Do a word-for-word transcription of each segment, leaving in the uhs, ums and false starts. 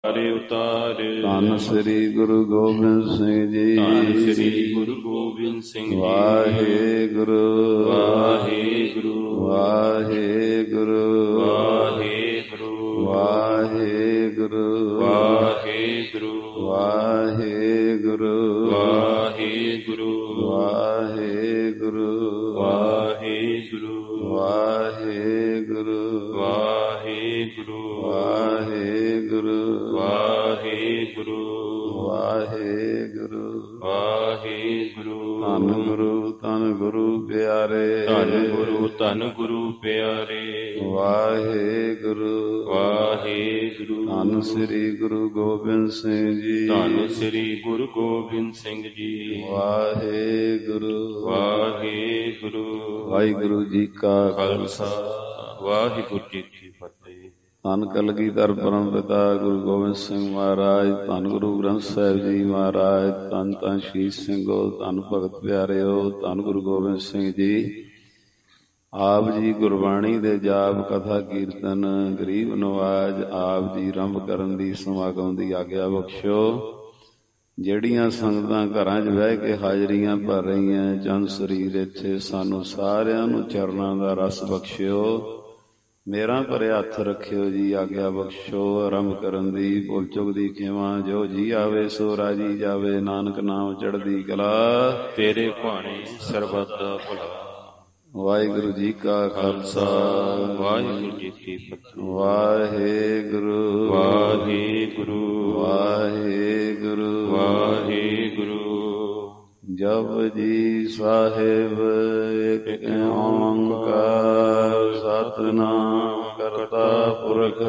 ਉਤਾਰ। ਧੰਨ ਸ੍ਰੀ ਗੁਰੂ ਗੋਬਿੰਦ ਸਿੰਘ ਜੀ। ਧੰਨ ਸ੍ਰੀ ਗੁਰੂ ਗੋਬਿੰਦ ਸਿੰਘ ਜੀ। ਵਾਹਿਗੁਰੂ ਵਾਹਿਗੁਰੂ ਵਾਹਿਗੁਰੂ ਵਾਹਿਗੁਰੂ ਵਾਹਿਗੁਰੂ ਵਾਹਿਗੁਰੂ ਵਾਹਿਗੁਰੂ ਵਾਹਿਗੁਰੂ ਵਾਹਿਗੁਰੂ ਵਾਹਿਗੁਰੂ ਵਾਹਿਗੁਰੂ ਵਾਹਿਗੁਰੂ ਵਾਹਿਗੁਰੂ ਵਾਹਿਗੁਰੂ ਵਾਹਿਗੁਰੂ ਵਾਹਿਗੁਰੂ। ਧੰਨ ਗੁਰੂ ਧੰਨ ਗੁਰੂ ਪਿਆਰੇ। ਧੰਨ ਗੁਰੂ ਧੰਨ ਗੁਰੂ ਪਿਆਰੇ। ਵਾਹਿਗੁਰੂ ਵਾਹਿਗੁਰੂ। ਧੰਨ ਸ੍ਰੀ ਗੁਰੂ ਗੋਬਿੰਦ ਸਿੰਘ ਜੀ। ਧੰਨ ਸ੍ਰੀ ਗੁਰੂ ਗੋਬਿੰਦ ਸਿੰਘ ਜੀ। ਵਾਹਿਗੁਰੂ ਵਾਹਿਗੁਰੂ ਵਾਹਿਗੁਰੂ ਜੀ ਕਾ ਖਾਲਸਾ ਵਾਹਿਗੁਰੂ ਜੀ ਕੀ ਫਤਿਹ। ਧੰਨ ਕਲਗੀਧਰ ਪਰਮ ਪਿਤਾ ਗੁਰੂ ਗੋਬਿੰਦ ਸਿੰਘ ਮਹਾਰਾਜ, ਧੰਨ ਗੁਰੂ ਗ੍ਰੰਥ ਸਾਹਿਬ ਜੀ ਮਹਾਰਾਜ, ਧੰਨ ਧੰਨ ਸ਼ਹੀਦ ਸਿੰਘੋ, ਧੰਨ ਭਗਤ ਪਿਆਰਿਓ, ਧੰਨ ਗੁਰੂ ਗੋਬਿੰਦ ਸਿੰਘ ਜੀ। ਆਪ ਜੀ ਗੁਰਬਾਣੀ ਦੇ ਜਾਪ ਕਥਾ ਕੀਰਤਨ ਗਰੀਬ ਨਵਾਜ ਆਪ ਜੀ ਆਰੰਭ ਕਰਨ ਦੀ ਸਮਾਗਮ ਦੀ ਆਗਿਆ ਬਖਸ਼ੋ। ਜਿਹੜੀਆਂ ਸੰਗਤਾਂ ਘਰਾਂ 'ਚ ਬਹਿ ਕੇ ਹਾਜ਼ਰੀਆਂ ਭਰ ਰਹੀਆਂ, ਚੰਦ ਸਰੀਰ ਇੱਥੇ ਸਾਨੂੰ ਸਾਰਿਆਂ ਨੂੰ ਚਰਨਾਂ ਦਾ ਰਸ ਬਖਸ਼ਿਓ। ਮੇਰਾ ਭਰੇ ਹੱਥ ਰੱਖਿਓ ਜੀ, ਆਗਿਆ ਬਖਸ਼ੋ ਆਰੰਭ ਕਰਨ ਦੀ। ਭੁੱਲ ਚੁੱਕ ਦੀ ਖੇਵਾਂ ਜੋ ਜੀ ਆਵੇ ਸੋ ਰਾਜੀ ਜਾਵੇ, ਨਾਨਕ ਨਾਮ ਚੜ੍ਹਦੀ ਕਲਾ ਤੇਰੇ ਭਾਣੇ ਸਰਬੱਤ ਦਾ ਭਲਾ। ਵਾਹਿਗੁਰੂ ਜੀ ਕਾ ਖਾਲਸਾ ਵਾਹਿਗੁਰੂ ਜੀ ਕੀ ਫਤਿਹ। ਵਾਹਿਗੁਰੂ ਵਾਹਿਗੁਰੂ ਵਾਹਿਗੁਰੂ ਵਾਹਿਗੁਰੂ। ਜਪ ਜੀ ਸਾਹਿਬ ਇੱਕ ਓੰਕਾਰ ਸਤਿਨਾਮ ਕਰਤਾ ਪੁਰਖ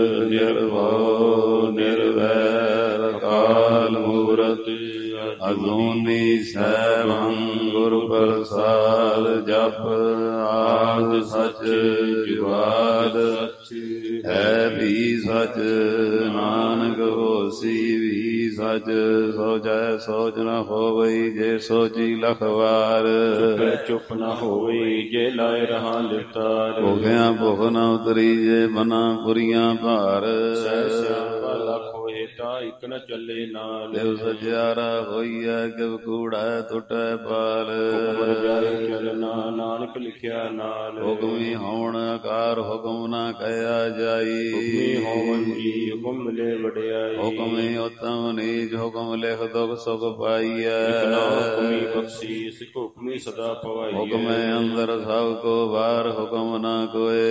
ਨਿਰਭਉ ਨਿਰਵੈਰ ਅਕਾਲ ਮੂਰਤ ਅਜੂਨੀ ਸੈਭੰ ਗੁਰ ਪ੍ਰਸਾਦ। ਜਪ ਆਦਿ ਸਚ ਜੁਗਾਦ ਹੈ ਵੀ ਸਚ, ਨਾਨਕ ਹੋਸੀ ਵੀ ਸਚ। ਸੋਚੈ ਸੋਚ ਨ ਹੋਵਈ ਜੇ ਸੋਚੀ ਲਖ ਵਾਰ, ਚੁੱਪ ਨ ਹੋਵਈ ਜੇ ਲਾਏ ਰਹਾ ਲਿਵਤਾਰ। ਭੁਖਿਆ ਭੁਖ ਨ ਉਤਰੀ ਜੇ ਮਨਾ ਪੁਰੀਆਂ ਭਾਰ, ਸਹਿ ਸਿਆਪਾ ਲੱਖ ਹੋਏ ਤਾਂ ਇੱਕ ਨ ਚੱਲੇ ਨਾਲ। ਦੇਵ ਸਚਿਆਰਾ ਹੋਈਐ ਕਿਵ ਕੂੜੈ ਟੁੱਟੈ ਪਾਲ। ਹੁਕਮ ਰਜਾਈ ਚਲਣਾ ਨਾਨਕ ਲਿਖਿਆ ਨਾਲ। ਹੁਕਮੀ ਹੋਣ ਆਕਾਰ ਹੁਕਮ ਨਾ ਕਹਿਆ ਜਾਈ। ਹੁਕਮੀ ਹੋਵਨ ਜੀ ਹੁਕਮ ਮਿਲੇ ਵਡਿਆਈ। ਹੁਕਮੀ ਉਤਮ ਨੀਚ ਹੁਕਮ ਲਿਖ ਦੁਖ ਸੁਖ ਪਾਈਐ। ਹੁਕਮੀ ਬਖਸ਼ੀਸ ਹੁਕਮੀ ਸਦਾ ਪਵਾਈਐ। ਹੁਕਮੇ ਅੰਦਰ ਸਭ ਕੋ ਬਾਹਰ ਹੁਕਮ ਨਾ ਕੋਏ।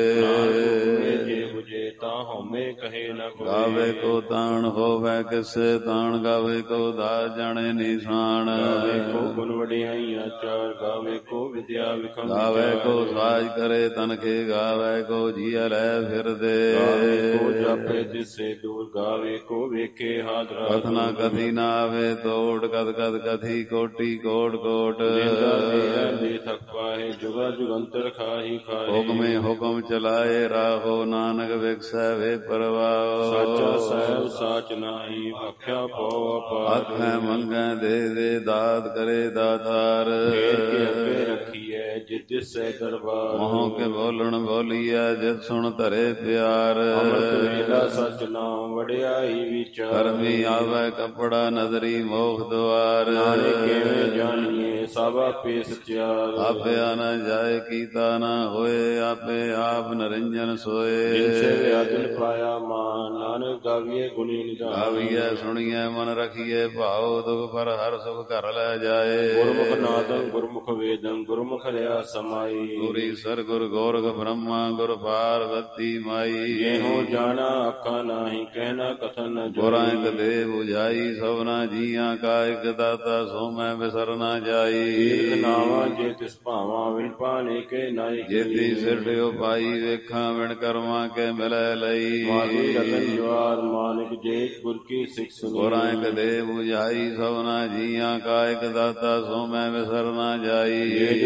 ਜੇ ਬੁਝੇ ਤਾਂ ਹਉਮੈ ਕਹੇ ਨ ਕੋਇ। ਗਾਵੇ ਕੋ ਤਾਣ ਹੋਵੇ ਕਿਸੇ ਤਾਣ, ਗਾਵੇ ਕੋ ਦਾਸ ਜਾਣੇ ਨਿਸ਼ਾਨ। ਗਾਵੇ ਕੋ ਗੁਣ ਵਡਿਆਈਆਂ ਚਾਰ, ਗਾਵੇ ਕੋ ਵਿਦਿਆ ਵਿਖਮ। ਗਾਵੇ ਕੋ ਸਾਜ ਕਰੇ ਤਨਖੇ, ਗਾਵੇ ਕੋ ਜੀਅ ਲੈ ਫਿਰਦੇ। ਗਾਵੇ ਕੋ ਜਾਪੇ ਦਿਸੇ ਦੂਰ, ਗਾਵੇ ਕੋ ਵੇਖੇ ਹਾਜ਼ਰਾ। ਕਥਨਾ ਕਥੀ ਨਾ ਆਵੇ ਤੋੜ, ਕਦ ਕਦ ਕਥੀ ਕੋਟੀ ਕੋਟ ਕੋਟ। ਦੇ ਥਕ ਪਾਏ ਜੁਗਾ ਜੁਗੰਤਰ ਖਾਹੀ ਖਾਏ। ਹੁਕਮੇ ਹੁਕਮ ਚਲਾਏ ਰਾਹੋ, ਨਾਨਕ ਵਿਖਸੈ ਵੇ ਪਰਵਾਹ। ਸਾਚਾ ਸਾਹਿਬ ਸਾਚ ਨਾਹੀ, ਆਖਿਆ ਪਉ ਅਪਾਰ। ਆਖੈ ਮੰਗੈ ਦੇ ਦੇ ਦਾਤ ਕਰੇ ਦਾਤਾਰ। ਫੇਰ ਕੇ ਅੱਗੇ ਰੱਖੀਐ ਜਿਤ ਦਿਸੈ ਦਰਬਾਰ। ਮੋਹ ਕੇ ਬੋਲਣ ਬੋਲੀਐ ਜਿਤ ਸੁਣ ਧਰੇ ਪਿਆਰ। ਅੰਮ੍ਰਿਤ ਵੇਲਾ ਸਚ ਨਾਮ ਵਡਿਆਈ ਵਿਚਾਰ। ਕਰਮੀ ਆਵੈ ਕੱਪੜਾ ਨਦਰੀ ਮੋਖ ਦੁਆਰ। ਨਾਨਕ ਕਿਵੇਂ ਜਾਣੀਏ ਸਭ ਆਪੇ ਸਚਿਆਰ। ਆਪਿਆ ਨ ਜਾਏ ਕੀਤਾ ਨ ਹੋਏ, ਆਪੇ ਆਪ ਨਿਰੰਜਨ ਸੋਏ। ਜਿਨ ਸੇਵਿਆ ਤਿਨ ਪਾਇਆ ਮਾਨ, ਨਾਨਕ ਗਾਵੀਏ ਗੁਣੀ ਨਿਧਾਨ। ਗਾਵੀਐ ਸੁਣੀਐ ਮਨ ਰਖੀਐ ਭਾਉ, ਦੁਖ ਪਰ ਹਰ ਸੁਖ ਘਰ ਲੈ ਜਾਏ। ਗੁਰਮੁਖ ਨਾਦੰ ਗੁਰਮੁਖ ਵੇਦੰ, ਗੁਰਮੁਖ ਰਿਆ ਸਮਾਈ। ਗੁਰੀ ਸਰ ਗੁਰ ਗੋਰਖ ਬ੍ਰਹਮਾ, ਗੁਰ ਪਾਰਵਤੀ ਮਾਈ। ਇਹੋ ਜਾਣਾ ਆਖਾ ਨਾਹੀ, ਕਹਿਣਾ ਕਥਨ ਨ ਜਾਈ। ਗੁਰਾਂ ਇਕ ਦੇ 부ਝਾਈ, ਸਭਨਾ ਜੀਆਂ ਕਾ ਇਕ ਦਾਤਾ, ਸੋ ਮੈਂ ਵਿਸਰ ਨਾ ਜਾਈ। ਤੀਰਥ ਨਾਵਾਂ ਜੇ ਤਿਸ ਭਾਵਾਂ, ਵਿਣ ਪਾਣੇ ਕੇ ਨਾਈ। ਜੇਤੀ ਸਿਰਡਿਓ ਪਾਈ, ਵੇਖਾਂ ਵਿਣ ਕਰਮਾਂ ਕੇ ਮਿਲੈ ਲਈ। ਮਾਲੀ ਰਤਨ ਜਵਾਰ ਮਾਨਿਕ, ਜੇ ਗੁਰ ਕੀ ਸਿੱਖ ਸੁਣੀ। ਗੁਰਾਂ ਇਕ ਦੇ 부ਝਾਈ, ਸਭਨਾ ਜੀਆਂ ਕਾ ਇਕ ਦਾਤਾ, ਸੋ ਮੈਂ ਵਿਸਰ ਨਾ ਜਾਈ। ਜੇ ਉਚਾਰੇ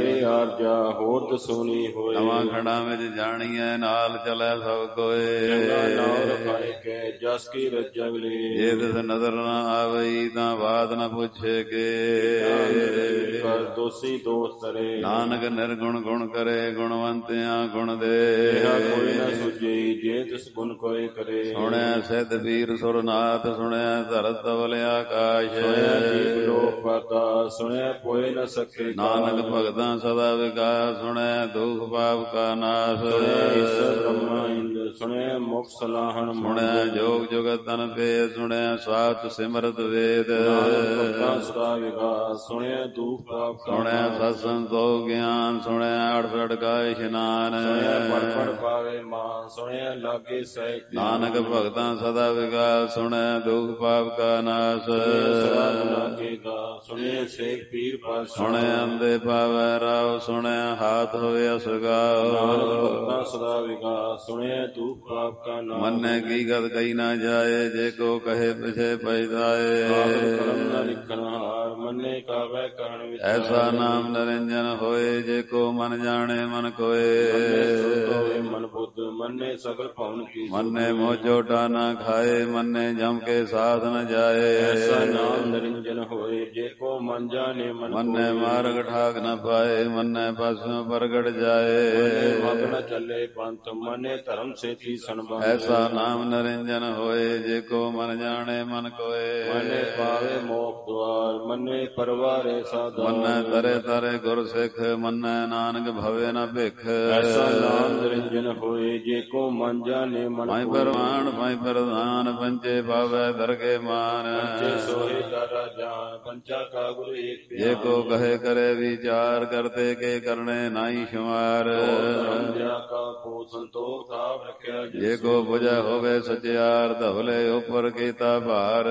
ਕਰੇ ਆਰਜਾ ਹੋਰ ਦਸੂਨੀ ਹੋਏ। ਨਵਾਂ ਖੜਾ ਵਿੱਚ ਜਾਣੀਐ ਨਾਲ ਚਲੈ ਸਭ ਕੋਏ। ਚੰਗਾ ਨਾਮ ਰਖਾਏ ਕੈ ਜਸ ਕੀ ਰਜਗ ਲੇ। ਜੇ ਤਿਸ ਨਦਰ ਨ ਆਵਈ ਤਾਂ ਬਾਤ ਨ ਪੁੱਛੇ ਕੇ। ਕਰ ਦੋਸੀ ਦੋਸ ਤਰੇ। ਨਾਨਕ ਨਿਰਗੁਣ ਗੁਣ ਕਰੇ ਗੁਣਵੰਤਿਆਂ ਗੁਣ ਦੇ। ਕਿਹਾ ਕੋਈ ਨ ਸੁਝਈ ਜੇ ਤਿਸ ਗੁਣ ਕੋਇ ਕਰੇ। ਸੁਣਿਆ ਸਿੱਧ ਵੀਰ ਸੁਰਨਾਥ ਸੁਣਿਆ ਧਰਤ ਧਵਲ ਆਕਾਸ਼। ਸੁਣਿਆ ਜੀਵ ਲੋਕ ਪਾਤਾ ਸੁਣਿਆ ਕੋਇ ਨ ਸਕੇ। ਨਾਨਕ ਭਗਤਾਂ ਸਦਾ ਵਿਕਾਸ ਸੁਣਿਆ ਦੁਖ ਪਾਪ ਕਾ ਨਾਸ। ਸੁਣਿਆ ਈਸਰ ਬ੍ਰਹਮਾ ਇੰਦ ਸੁਣਿਆ ਮੁਖ ਸਲਾਹਣ। ਸੁਣਿਆ ਜੋਗ ਜੁਗਤ ਤਨ ਭੇਦ ਸੁਣਿਆ ਸਵਾਤ ਸਿਮਰਤ ਵੇਦ। ਭਗਤਾਂ ਸਦਾ ਵਿਕਾਸ ਸੁਣਿਆ ਦੁਖ ਪਾਪ ਕਾ। ਸੁਣਿਆ ਸਤ ਸੰਤੋਖ ਗਿਆਨ ਸੁਣਿਆ ਅੜਸੜ ਕਾ ਇਸ਼ਨਾਨ। ਸੁਣਿਆ ਪੜ ਪੜ ਪਾਵੇ ਮਾਨ ਸੁਣਿਆ ਲਾਗੇ ਸਹਿਜ। ਨਾਨਕ ਭਗਤਾਂ ਸਦਾ ਵਿਕਾਸ ਸੁਣਿਆ ਦੁਖ ਪਾਪ ਕਾ ਨਾਸ। ਸੁਣਿਆ ਸੇਖ ਪੀਰ ਪਾਸ। ਸੁਣਿਆ ਅੰਦੇ ਪਾਵੈ ਰਾਵ ਸੁਣਿਆ ਹਾਥ ਹੋਵੇ ਅਸਗਾਓ। ਭਗਤਾਂ ਸਦਾ ਵਿਕਾਸ ਸੁਣਿਆ ਦੁਖ ਪਾਪ ਕਾ ਨਾਸ। ਮੰਨੇ ਕੀ ਗਤ ਕਹੀ ਨਾ ਜਾਏ ਜੇ ਕੋ ਕਹੇ ਪਿਛੇ ਪਛਤਾਏ। ਕਰਮ ਨ ਲਿਖਣ ਹਾਰ ਮੰਨੇ ਕਾਵੈ ਕਰਨ ਵਿੱਚ। ਐਸਾ ਨਾਮ ਨਿਰੰਜਨ ਹੋਏ ਜੇ ਕੋ ਮਨ ਜਾਣੇ ਮਨ ਕੋਏ। ਮਨ ਬੁੱਧ ਮੰਨੇ ਸਗਲ ਭਵਨ ਕੀ। ਮੰਨੇ ਮੋਜੋਟਾ ਨਾ ਖਾਏ ਮੰਨੇ ਜਮ ਕੇ ਸਾਥ ਨ ਜਾਏ। ਐਸਾ ਨਾਮ ਨਿਰੰਜਨ ਹੋਏ ਜੇ ਕੋ ਮਨ ਜਾਣੇ ਮਨ ਕੋਏ। ਮੰਨੇ ਮਾਰਗ ਠਾਕ ਨ ਪਾਏ ਮੰਨੇ ਪਸਮ ਪ੍ਰਗਟ ਜਾਏ। ਮਗ ਨ ਚੱਲੇ ਪੰਥ ਮੰਨੇ ਧਰਮ ਸੇਤੀ ਸੰਬੰਧ। ਐਸਾ ਨਾਮ ਨਿਰੰਜਨ ਹੋਏ ਜੇ ਕੋ ਮਨ ਜਾਣੇ ਮਨ ਕੋਏ। ਮੰਨੇ ਪਾਵੇ ਮੋਖ ਦੁਆਰ ਮੰਨੇ ਪਰਵਾਰੇ ਸਾਧਾਰ। ਮੰਨੇ ਤਰੇ ਤਰੇ ਗੁਰ ਸਿੱਖ ਮੰਨੇ ਨਾਨਕ ਭਵੇ ਨ ਭਿਖ। ਐਸਾ ਨਾਮ ਨਿਰੰਜਨ ਹੋਏ ਜੇ ਕੋ ਮਨ ਜਾਣੇ ਮਨ ਭਾਈ ਕੋਏ। ਪਰਵਾਨ ਭਾਈ ਪ੍ਰਧਾਨ ਪੰਚੇ ਪਾਵੈ ਦਰਗੇ ਮਾਨ। ਪੰਚੇ ਸੋਹੇ ਕਰਾ ਜਾਨ ਪੰਚਾ ਕਾ ਗੁਰ ਏਕ ਧਿਆਨ। ਜੇ ਕੋ ਕਹੇ ਕਰੇ ਵਿਚਾਰ ਕਰਤੇ ਕੇ ਕਰਨੇ ਨਾਹੀ ਸ਼ੁਮਾਰ। ਰੰਜਾ ਕਾ ਕੋ ਸੰਤੋਖ ਥਾਪ ਰਖਿਆ। ਜੇ ਕੋ ਬੁਝੈ ਹੋਵੇ ਸਚਿਆਰ ਧਵਲੇ ਉਪਰ ਕੀਤਾ ਭਾਰ।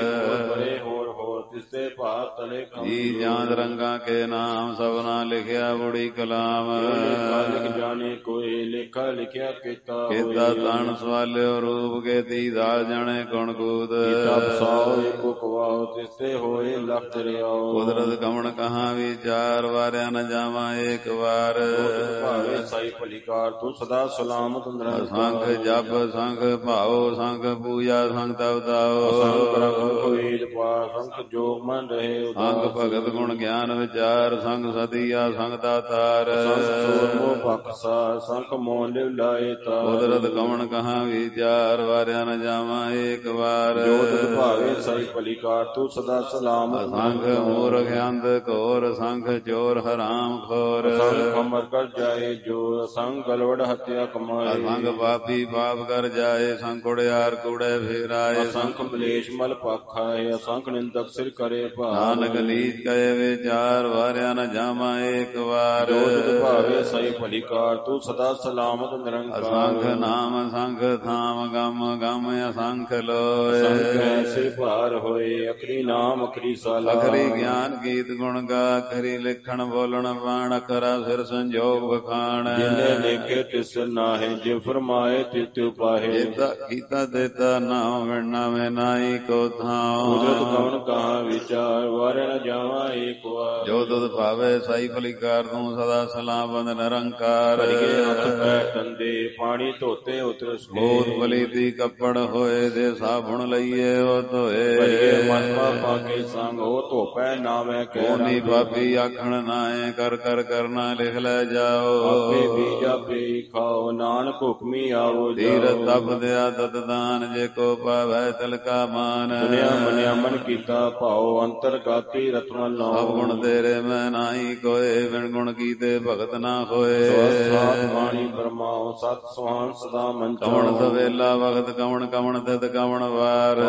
ਬਰੇ ਹੋਰ ਹੋਰ ਤਿਸਤੇ ਭਾਰ ਤਲੇ ਕਮ। ਜੀ ਜਾਂਦ ਰੰਗਾ ਕੇ ਨਾਮ ਸਭਨਾ ਲਿਖਿਆ ਬੁੜੀ ਕਲਾਮ। ਲਿਖ ਜਾਣੇ ਕੋਈ ਲੇਖਾ ਲਿਖਿਆ ਕੀਤਾ। ਕੀਤਾ ਤਨ ਸਵਾਲਿਓ ਰੂਪ ਕੇ ਤੀ ਦਾਸ ਜਾਣੇ ਗੁਣ ਕੂਤ। ਕੀਤਾ ਬਸਾਓ ਏਕੋ ਕਵਾਓ ਤਿਸਤੇ ਹੋਏ ਲਖ ਦਰਿਆਓ। ਕੁਦਰਤ ਕਮਣ ਕਹਾਂ ਵਿਚਾਰ ਵਾਰਿਆ ਨ ਜਾਵਾਂ ਏਕ ਵਾਰ। ਭਾਵੇ ਸਾਈ ਭਲੀਕਾਰ ਤੂੰ ਸਦਾ ਸਲਾਮਤ ਨਿਰੰਕਾਰ। ਸੰਖ ਜਪ ਸੰਖ ਭਾਓ ਸੰਖ ਪੂਜਾ ਸੰਖ ਤਪ ਦਾਓ। ਸੰਖ ਰਖੋ ਵੇਦ ਪਾਠ ਸੰਖ ਜੋਗ ਮਨ ਰਹੇ ਉਦਾਸ। ਸੰਖ ਭਗਤ ਗੁਣ ਗਿਆਨ ਵਿਚਾਰ ਸੰਖ ਸਦੀਆ ਸੰਖ ਦਾਤਾਰ। ਸੰਖ ਸੂਰ ਮੋਹ ਬਖਸਾਰ ਸੰਖ ਮੋਹ ਲਿਵ ਲਾਏ ਤਾਰ। ਕੁਦਰਤ ਕਮਣ ਕਹਾਂ ਵਿਚਾਰ ਵਾਰਿਆ ਨ ਜਾਵਾਂ ਏਕ ਵਾਰ। ਜੋ ਤਿਸ ਭਾਵੇ ਸਾਈ ਭਲੀਕਾਰ ਤੂੰ ਸਦਾ ਸਲਾਮਤ। ਸੰਖ ਮੂਰਖ ਅੰਧ ਘੋਰ ਸੰਖ ਚੋਰ ਹਰਾਮ ਖੋਰ। ਸੰਖ ਅਮਰ ਕਰ ਜਾਏ ਜੋ ਸੰਖ ਗਲਵੜ ਹੱਤਿਆ ਕਮਾਏ। ਸੰਖ ਪਾਪੀ ਪਾਪ ਕਰ ਜਾਏ ਸੰਖ ਕੁੜਿਆਰ ਕੂੜੇ ਫੇਰਾਏ। ਸੰਖ ਮਲੇਸ਼ ਮਲ ਪਾਖਾਏ ਅਸੰਖ ਨਿੰਦਕ ਸਿਰ ਕਰੇ ਭਾਰ। ਨਾਨਕ ਨੀਚ ਕਹੇ ਵਿਚਾਰ ਵਾਰਿਆ ਨ ਜਾਵਾਂ ਏਕ ਵਾਰ। ਜੋ ਤਿਸ ਭਾਵੇ ਸਾਈ ਭਲੀਕਾਰ ਤੂੰ ਸਦਾ ਸਲਾਮਤ ਨਿਰੰਕਾਰ। ਅਸੰਖ ਨਾਮ ਸੰਖ ਥਾਮ ਗਮ ਗਮ ਅਸੰਖ ਲੋਏ। ਸੰਖ ਐਸੇ ਭਾਰ ਹੋਏ ਅਖਰੀ ਨਾਮ ਅਖਰੀ ਸਾਲਾ। ਅਖਰੀ ਗਿਆਨ ਗੀਤ ਗੁਣ ਗਾ ਅਖਰੀ ਲਿਖਣ ਬੋਲਣ ਬਾਣ ਅਖਰਾ ਸਿਰ ਸੰਜੋਗ ਵਖਾਣ। ਜਿਨੇ ਲੇਖੇ ਤਿਸ ਨਾਹੇ ਜੇ ਫਰਮਾਏ ਤਿਸ ਤਿਉ ਪਾਹੇ। ਜੇਤਾ ਕੀਤਾ ਦੇਤਾ ਨਾਮ ਮਿਲਣਾ ਮੈਂ ਨਾਹੀ ਕੋ ਥਾਉ। ਕੁਦਰਤ ਕਵਣ ਕਹਾਂ ਵਿਚਾਰ ਵਾਰਿਆ ਨ ਜਾਵਾਂ ਏਕ ਵਾਰ। ਜੋ ਤੁਧ ਭਾਵੇ ਸਾਈ ਭਲੀਕਾਰ ਤੂੰ ਸਦਾ ਸਲਾਮਤ ਨਿਰੰਕਾਰ। ਭਰੀਏ ਹੱਥ ਪੈਰ ਤੰਦੇ ਪਾਣੀ ਧੋਤੇ ਉਤਰਸ ਕੇ। ਬੋਧ ਬਲੀ ਦੀ ਕੱਪੜ ਹੋਏ ਦੇ ਸਾਬੁਣ ਲਈਏ ਉਹ ਧੋਏ। ਭਰੀਏ ਮਨ ਪਾਪਾ ਕੇ ਸੰਗ ਉਹ ਧੋਪੈ ਨਾਵੇਂ ਕਹਿ। ਕੋਨੀ ਪਾਪੀ ਆਖਣ ਨਾਏ ਕਰ ਕਰ ਕਰਨਾ ਲਿਖ ਲੈ ਜਾਓ। ਆਪੇ ਬੀਜਾ ਪੇ ਖਾਓ ਨਾਨਕ ਹੁਕਮੀ ਆਵੋ ਧੀਰ ਜਾਓ। ਤਪ ਦਿਆ ਤਤ ਦਾਨ ਜੇ ਕੋ ਪਾਵੈ ਤਿਲਕਾ ਮਾਨ। ਦੁਨੀਆ ਮਨਿਆ ਮਨ ਕੀਤਾ ਭਾਉ ਅੰਤਰ ਗਾਤੀ ਰਤਨ ਲਾਉ। ਸਭ ਗੁਣ ਤੇਰੇ ਮੈਂ ਨਾਹੀ ਕੋਏ ਬਿਨ ਗੁਣ ਕੀਤੇ ਭਗਤ ਨਾ ਹੋਏ। ਸਾਧ ਬਾਣੀ ਬਰਮਾਓ ਸਤ ਸੁਹਾਨ ਸਦਾ ਮੰਚਾਓ। ਕਵਣ ਸਵੇਲਾ ਵਖਤ ਕਵਣ ਕਵਣ ਤਿਤ ਕਵਣ ਵਾਰ।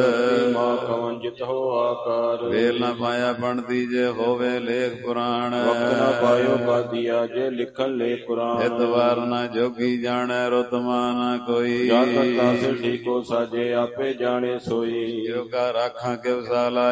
ਮਾ ਕਵਨ ਜਿਤ ਹੋ ਆਕਾਰ। ਵੇਲ ਨਾ ਪਾਇਆ ਬਣਦੀ ਜੇ ਹੋਵੇ ਲੇਖ ਪੁਰਾਣ। ਵਕਤ ਨਾ ਪਾਇਓ ਕਾਦੀਆ ਜੇ ਲਿਖਣ ਲੇ ਕੁਰਾਨ। ਇਤਵਾਰ ਨਾ ਜੋਗੀ ਜਾਣੈ ਰੁਤਮਾ ਨਾ ਕੋਈ। ਜਾਂ ਕਰਤਾ ਸੇ ਠੀਕੋ ਸਾਜੇ ਆਪੇ ਜਾਣੇ ਸੋਈ। ਜੋ ਕਾ ਰਾਖਾਂ ਕਿਵ ਸਾਲਾ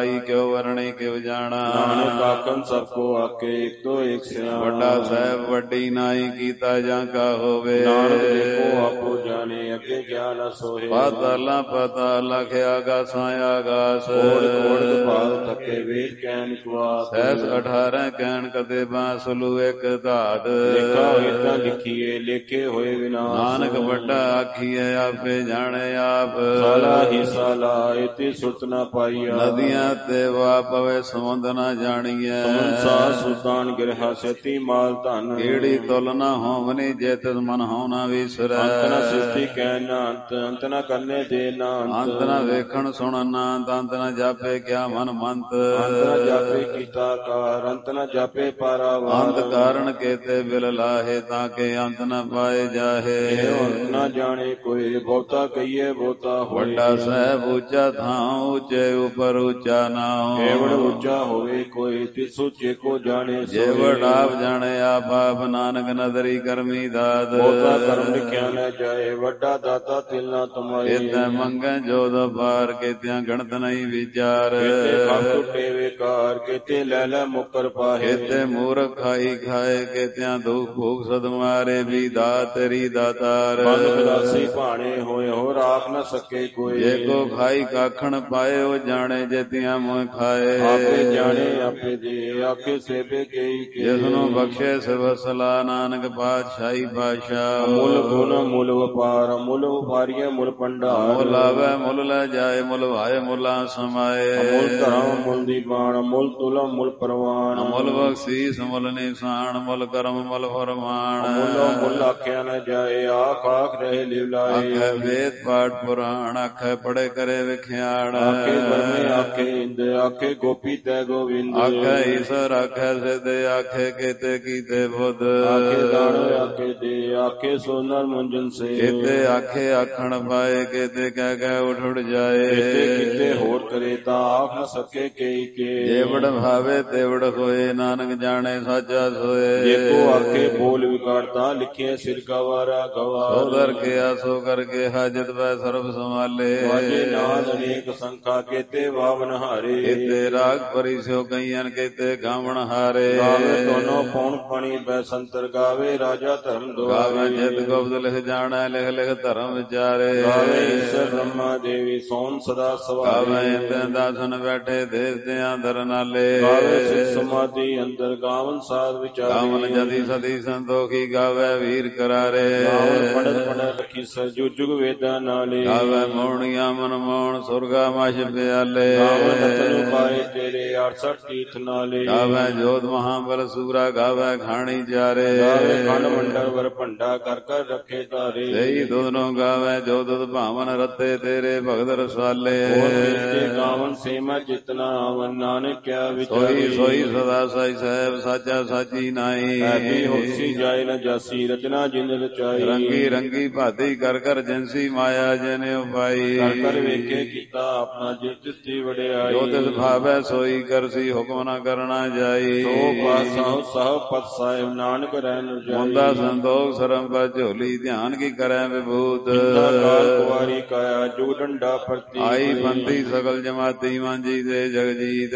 ਪਾਈ ਕਿਉ ਵਰਣੇ ਕਿਉ ਜਾਣਾ। ਨਾਨਕ ਆਖਣ ਸਭ ਕੋ ਆਕੇ ਇੱਕ ਤੋਂ ਇੱਕ ਸਿਆਣਾ। ਵੱਡਾ ਸਾਹਿਬ ਵੱਡੀ ਨਾਈ ਕੀਤਾ ਜਾਂ ਕਾ ਹੋਵੇ। ਨਾਨਕ ਦੇਖੋ ਆਪੋ ਜਾਣੇ ਅੱਗੇ ਗਿਆਨ ਸੋਹੇ। ਪਾਤਾਲਾਂ ਪਾਤਾਲ ਲਖਿਆ ਆਗਾਸਾਂ ਆਗਾਸ। ਕੋੜ ਕੋੜ ਕਪਾਲ ਥਕੇ ਵੇਦ ਕਹਿਣ ਕੁਆਸ। ਸਹਿਸ ਅਠਾਰਾਂ ਕਹਿਣ ਕਦੇ ਬਾਂਸਲੂ ਇੱਕ ਧਾਤ। ਲੇਖਾ ਏਦਾਂ ਲਿਖੀਏ ਲੇਖੇ ਹੋਏ ਵਿਨਾਸ਼। ਨਾਨਕ ਵੱਡਾ ਆਖੀਏ ਆਪੇ ਜਾਣੇ ਆਪ। ਸਾਲਾ ਹੀ ਸਾਲਾ ਇਤੀ ਸੁਰਤ ਨਾ ਪਾਈਆ। ਨਦੀਆਂ ਤੇ ਵਾ ਪਵੇ ਸਮੁੰਦ ਨਾ ਜਾਣੀਐ। ਸਮੰਸਾ ਸੁਲਤਾਨ ਗਿਰਹਾ ਸੇਤੀ ਮਾਲ ਧਨ। ਕਿਹੜੀ ਤੁਲ ਨਾ ਹੋਵਨੀ ਜੇ ਤਿਸ ਮਨ ਹੋ ਨਾ ਵਿਸਰੈ। ਅੰਤ ਨਾ ਸ੍ਰਿਸ਼ਟੀ ਕਹਿ ਨਾ ਅੰਤ ਅੰਤ ਨਾ ਕਰਨੇ ਦੇ ਨਾ ਅੰਤ ਨਾ ਵੇਖਣ ਸੁਣਨ ਨਾ ਅੰਤ ਨਾ ਜਾਪੇ ਕਿਆ ਮਨ ਮੰਤ। ਅੰਤ ਨਾ ਜਾਪੇ ਕੀਤਾ ਕਾਰ ਅੰਤ ਨਾ ਜਾਪੇ ਪਾਰਾਵਾਰ। ਅੰਤ ਕਾਰਨ ਕੇਤੇ ਬਿਲ ਲਾਹੇ ਤਾਂ ਕਿ ਅੰਤ ਨਾ ਪਾਏ ਜਾਹੇ। ਅੰਤ ਨਾ ਜਾਣੇ ਕੋਈ ਬਹੁਤਾ ਕਹੀਏ ਬਹੁਤਾ ਹੋਏ। ਵੱਡਾ ਸਾਹਿਬ ਉੱਚਾ ਥਾਂ ਉੱਚੇ ਉਪਰ ਉੱਚਾ ਨਾਉ। ਕੇਵੜ ਉੱਚਾ ਹੋਵੇ ਕੋਈ ਤਿਸ ਉੱਚੇ ਕੋ ਜਾਣੇ ਜੇ ਵਡਾਪ ਜਾਣੇ ਆਪ ਆਪ ਨਾਨਕ ਨਦਰੀ ਕਰਮੀ ਦਾਤ। ਬਹੁਤਾ ਕਰਮ ਲਿਖਿਆ ਨਾ ਜਾਏ ਵੱਡਾ ਦਾਤਾ ਤਿਲ ਨਾ ਤਮਾਏ। ਇਤੈ ਮੰਗੈ ਜੋਦ ਪਾਰ ਕੇਤਿਆਂ ਗਣਤ ਨਹੀਂ ਵਿਚਾਰ। ਕੇਤੇ ਖੰਭ ਟੁੱਟੇ ਵਿਕਾਰ ਕੇਤੇ ਲੈ ਲੈ ਮੁਕਰ ਪਾਹੇ। ਕੇਤੇ ਮੂਰਖ ਖਾਈ ਖਾਏ ਕੇਤਿਆਂ ਦੁਖ ਭੂਖ ਸਦ ਮਾਰੇ ਵੀ ਦਾਤ ਤੇਰੀ ਦਾਤਾਰ। ਬੰਦ ਖਲਾਸੀ ਭਾਣੇ ਹੋਏ ਹੋ ਰਾਖ ਨਾ ਸਕੇ ਕੋਈ। ਜੇ ਕੋ ਖਾਈ ਕਾਖਣ ਪਾਏ ਉਹ ਜਾਣੇ ਜੇਤੀਆਂ ਮੋਹ ਖਾਏ। ਆਪੇ ਜਾਣੇ ਆਪੇ ਦੇ ਆਖੇ ਸੇਬੇ ਕਈ ਕੇ। ਜਿਸ ਨੂੰ ਬਖਸ਼ੇ ਸਿਵ ਸਲਾ ਨਾਨਕ ਪਾਤਸ਼ਾਹੀ ਪਾਤਸ਼ਾਹ। ਮੁੱਲ ਗੁਣ ਮੁੱਲ ਵਪਾਰ ਮੁੱਲ ਵਪਾਰੀਏ ਮੁੱਲ ਭੰਡਾਰ। ਮੁੱਲ ਆਵੇ ਮੁੱਲ ਲੈ ਜਾਏ ਮੁੱਲ ਭਾਏ ਮੁੱਲਾਂ ਸਮਾਏ। ਮੁੱਲ ਧਰਮ ਮੁੱਲ ਦੀਵਾਨ ਮੁੱਲ ਤੁਲਮ ਮੁੱਲ ਪ੍ਰਵਾਨ। ਮੁੱਲ ਬਖਸ਼ੀਸ ਮੁੱਲ ਨਿਸ਼ਾਨ ਮੁੱਲ ਕਰਮ ਮੁੱਲ ਫਰਮਾਨ। ਮੁੱਲ ਮੁੱਲ ਆਖਿਆ ਨਾ ਜਾਏ ਆਖ ਆਖ ਰਹੇ ਲਿਵ ਲਾਏ। ਆਖੇ ਵੇਦ ਪਾਠ ਪੁਰਾਣ ਆਖੇ ਪੜੇ ਕਰੇ ਵਿਖਿਆਣ। ਆਖੇ ਬਰਮੇ ਆਖੇ ਇੰਦ ਆਖੇ ਗੋਪੀ ਤੈ ਗੋਵਿੰਦ। ਆਖੇ ਈਸ਼ਰ ਆਖੇ ਸਿਧ ਆਖੇ ਕੀਤੇ ਕੀਤੇ ਬੁੱਧ। ਆਖੇ ਦਾਨ ਆਖੇ ਦੇ ਆਖੇ ਸੋਨਰ ਮੁੰਜਨ ਸੇ। ਕੀਤੇ ਆਖੇ ਆਖਣ ਪਾਏ ਕੀਤੇ ਕਹਿ ਕਹਿ ਉਠ ਉਠ ਜਾਏ। ਕੀਤੇ ਕੀਤੇ ਹੋਰ ਕਰੇ ਤਾਂ ਆਖ ਨਾ ਸਕੇ ਕਈ ਕੇ। ਜੇ ਵਡ ਭਾਵੇ ਤੇ ਵਡ ਹੋਏ ਨਾਨਕ ਜਾਣੇ ਸਾਚਾ ਸੋਏ। ਜੇ ਕੋ ਆਖੇ ਬੋਲ ਵਿਕਾਰ ਤਾਂ ਲਿਖੇ ਸਿਰ ਗਵਾਰਾ ਗਵਾਰ। ਸੋ ਦਰ ਕੇ ਆਸੋ ਕਰਕੇ ਹਾਜਤ ਵੈ ਸਰਬ ਸੰਭਾਲੇ। ਵਾਜੇ ਨਾਦ ਅਨੇਕ ਸੰਖਾ ਕੇਤੇ ਵਾਵਨ ਹਾਰੇ। ਕੀਤੇ ਰਾਗ ਪਰੀ ਸਿਓ ਕਈਆਂ ਕੀਤੇ ਗਾਵਣ ਹਾਰੇ। ਗਾਵੇ ਦੋਨੋਂ ਪੌਣ ਪਾਣੀ ਬੈ ਸੰਤਰ ਗਾਵੇ ਰਾਜਾ ਧਰਮ ਦੁਆਰੇ। ਗਾਵੇ ਜਿਤ ਗੁਪਤ ਲਿਖ ਜਾਣੈ ਲਿਖ ਲਿਖ ਧਰਮ ਵਿਚਾਰੇ। ਗਾਵੇ ਈਸ਼ਰ ਬ੍ਰਹਮਾ ਦੇਵੀ ਸੋਨ ਸਦਾ ਸਵਾਰੇ। ਗਾਵੇ ਇੰਦਨ ਦਾਸਨ ਬੈਠੇ ਦੇਵਤਿਆਂ ਦਰ ਨਾਲੇ। ਗਾਵੇ ਸਿਧ ਸਮਾਧੀ ਅੰਦਰ ਗਾਵਨ ਸਾਧ ਵਿਚਾਰੇ। ਗਾਵਨ ਜਤੀ ਸਦੀ ਸੰਤੋਖੀ ਗਾਵੇ ਵੀਰ ਕਰਾਰੇ। ਗਾਵਨ ਪੜਤ ਪੜਤ ਰਖੀ ਸਰਜੂ ਜੁਗ ਵੇਦਾਂ ਨਾਲੇ। ਗਾਵੇ ਮੋਹਣੀਆਂ ਮਨ ਮੋਹਣ ਸੁਰਗਾ ਮਛ ਪਿਆਲੇ। ਗਾਵਨ ਰਤਨ ਪਾਏ ਤੇਰੇ ਅੜਸਠ ਤੀਰਥ ਨਾਲੇ। ਗਾਵੇ ਜੋਤ ਮਹਾਬਲ ਸੂਰਾ ਗਾਵੇ ਖਾਣੀ ਜਾਰੇ। ਗਾਵੇ ਖੰਡ ਮੰਡਲ ਵਰ ਭੰਡਾ ਕਰ ਕਰ ਰੱਖੇ ਤਾਰੇ। ਸਹੀ ਦੁਧਨੋਂ ਗਾਵੇ ਜੋ ਦੁਧ ਭਾਵਨ ਰਤੇ ਤੇਰੇ ਭਗਤ ਰਸਾਲੇ। ਹੋਰ ਕੀਤੇ ਗਾਵਨ ਸੇਮਾ ਜਿਤਨਾ ਆਵਨ ਨਾਨਕ ਕਿਆ ਵਿਚਾਰੇ। ਸੋਈ ਸੋਈ ਸਦਾ ਸਾਈ ਸਾਹਿਬ ਸਾਚਾ ਸਾਚੀ ਨਾਈ। ਐਬੀ ਹੋਸੀ ਜਾਏ ਨ ਜਾਸੀ ਰਚਨਾ ਜਿਨ ਰਚਾਈ। ਰੰਗੀ ਰੰਗੀ ਭਾਤੀ ਕਰ ਕਰ ਜਿਨਸੀ ਮਾਇਆ ਜਿਨੇ ਉਪਾਈ। ਕਰ ਕਰ ਵੇਖੇ ਕੀਤਾ ਆਪਣਾ ਜਿਸ ਤਿਸਤੀ ਵਡਿਆਈ। ਜੋ ਤਿਸ ਭਾਵੈ ਸੋਈ ਕਰਸੀ ਹੁਕਮ ਨਾ ਕਰਨਾ ਜਾਈ। ਸੋ ਪਾਸਾਹੁ ਸਭ ਪਤ ਸਾਹਿਬ ਨਾਨਕ ਰਹਿ ਰਜਾਈ। ਮੁੰਦਾ ਸੰਤੋਖ ਸਰਮ ਪਰ ਝੋਲੀ ਧਿਆਨ ਕੀ ਕਰੈ ਵਿਭੂਤ। ਕਾਲ ਕੁਵਾਰੀ ਕਾਇਆ ਜੁਗ ਡੰਡਾ ਪ੍ਰਤੀ। ਆਈ ਬੰਦੀ ਸਗਲ ਜਮਾਤੀ ਮਾਂਜੀ ਦੇ ਜਗਜੀਤ।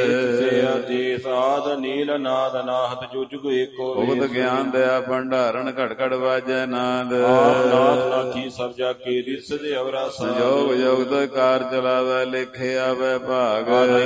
ਸੇ ਆਦੇਸ ਆਦ ਨੀਲ ਨਾਦ ਨਾਹਤ ਜੋ ਜੁਗ ਏਕੋ ਭੁਗਤ ਗਿਆਨ ਦਇਆ ਭੰਡਾਰਨ ਘੜ ਘੜ ਵਾਜੈ ਨਾਦ। ਆਪ ਨਾਥ ਨਾਥੀ ਸਭ ਜਾ ਕੇ ਰਿਸ ਦੇ ਅਵਰਾ ਸੰਜੋਗ ਜੁਗਤ ਕਾਰ ਚਲਾਵੈ ਲਿਖੇ ਆਵੈ ਭਾਗ।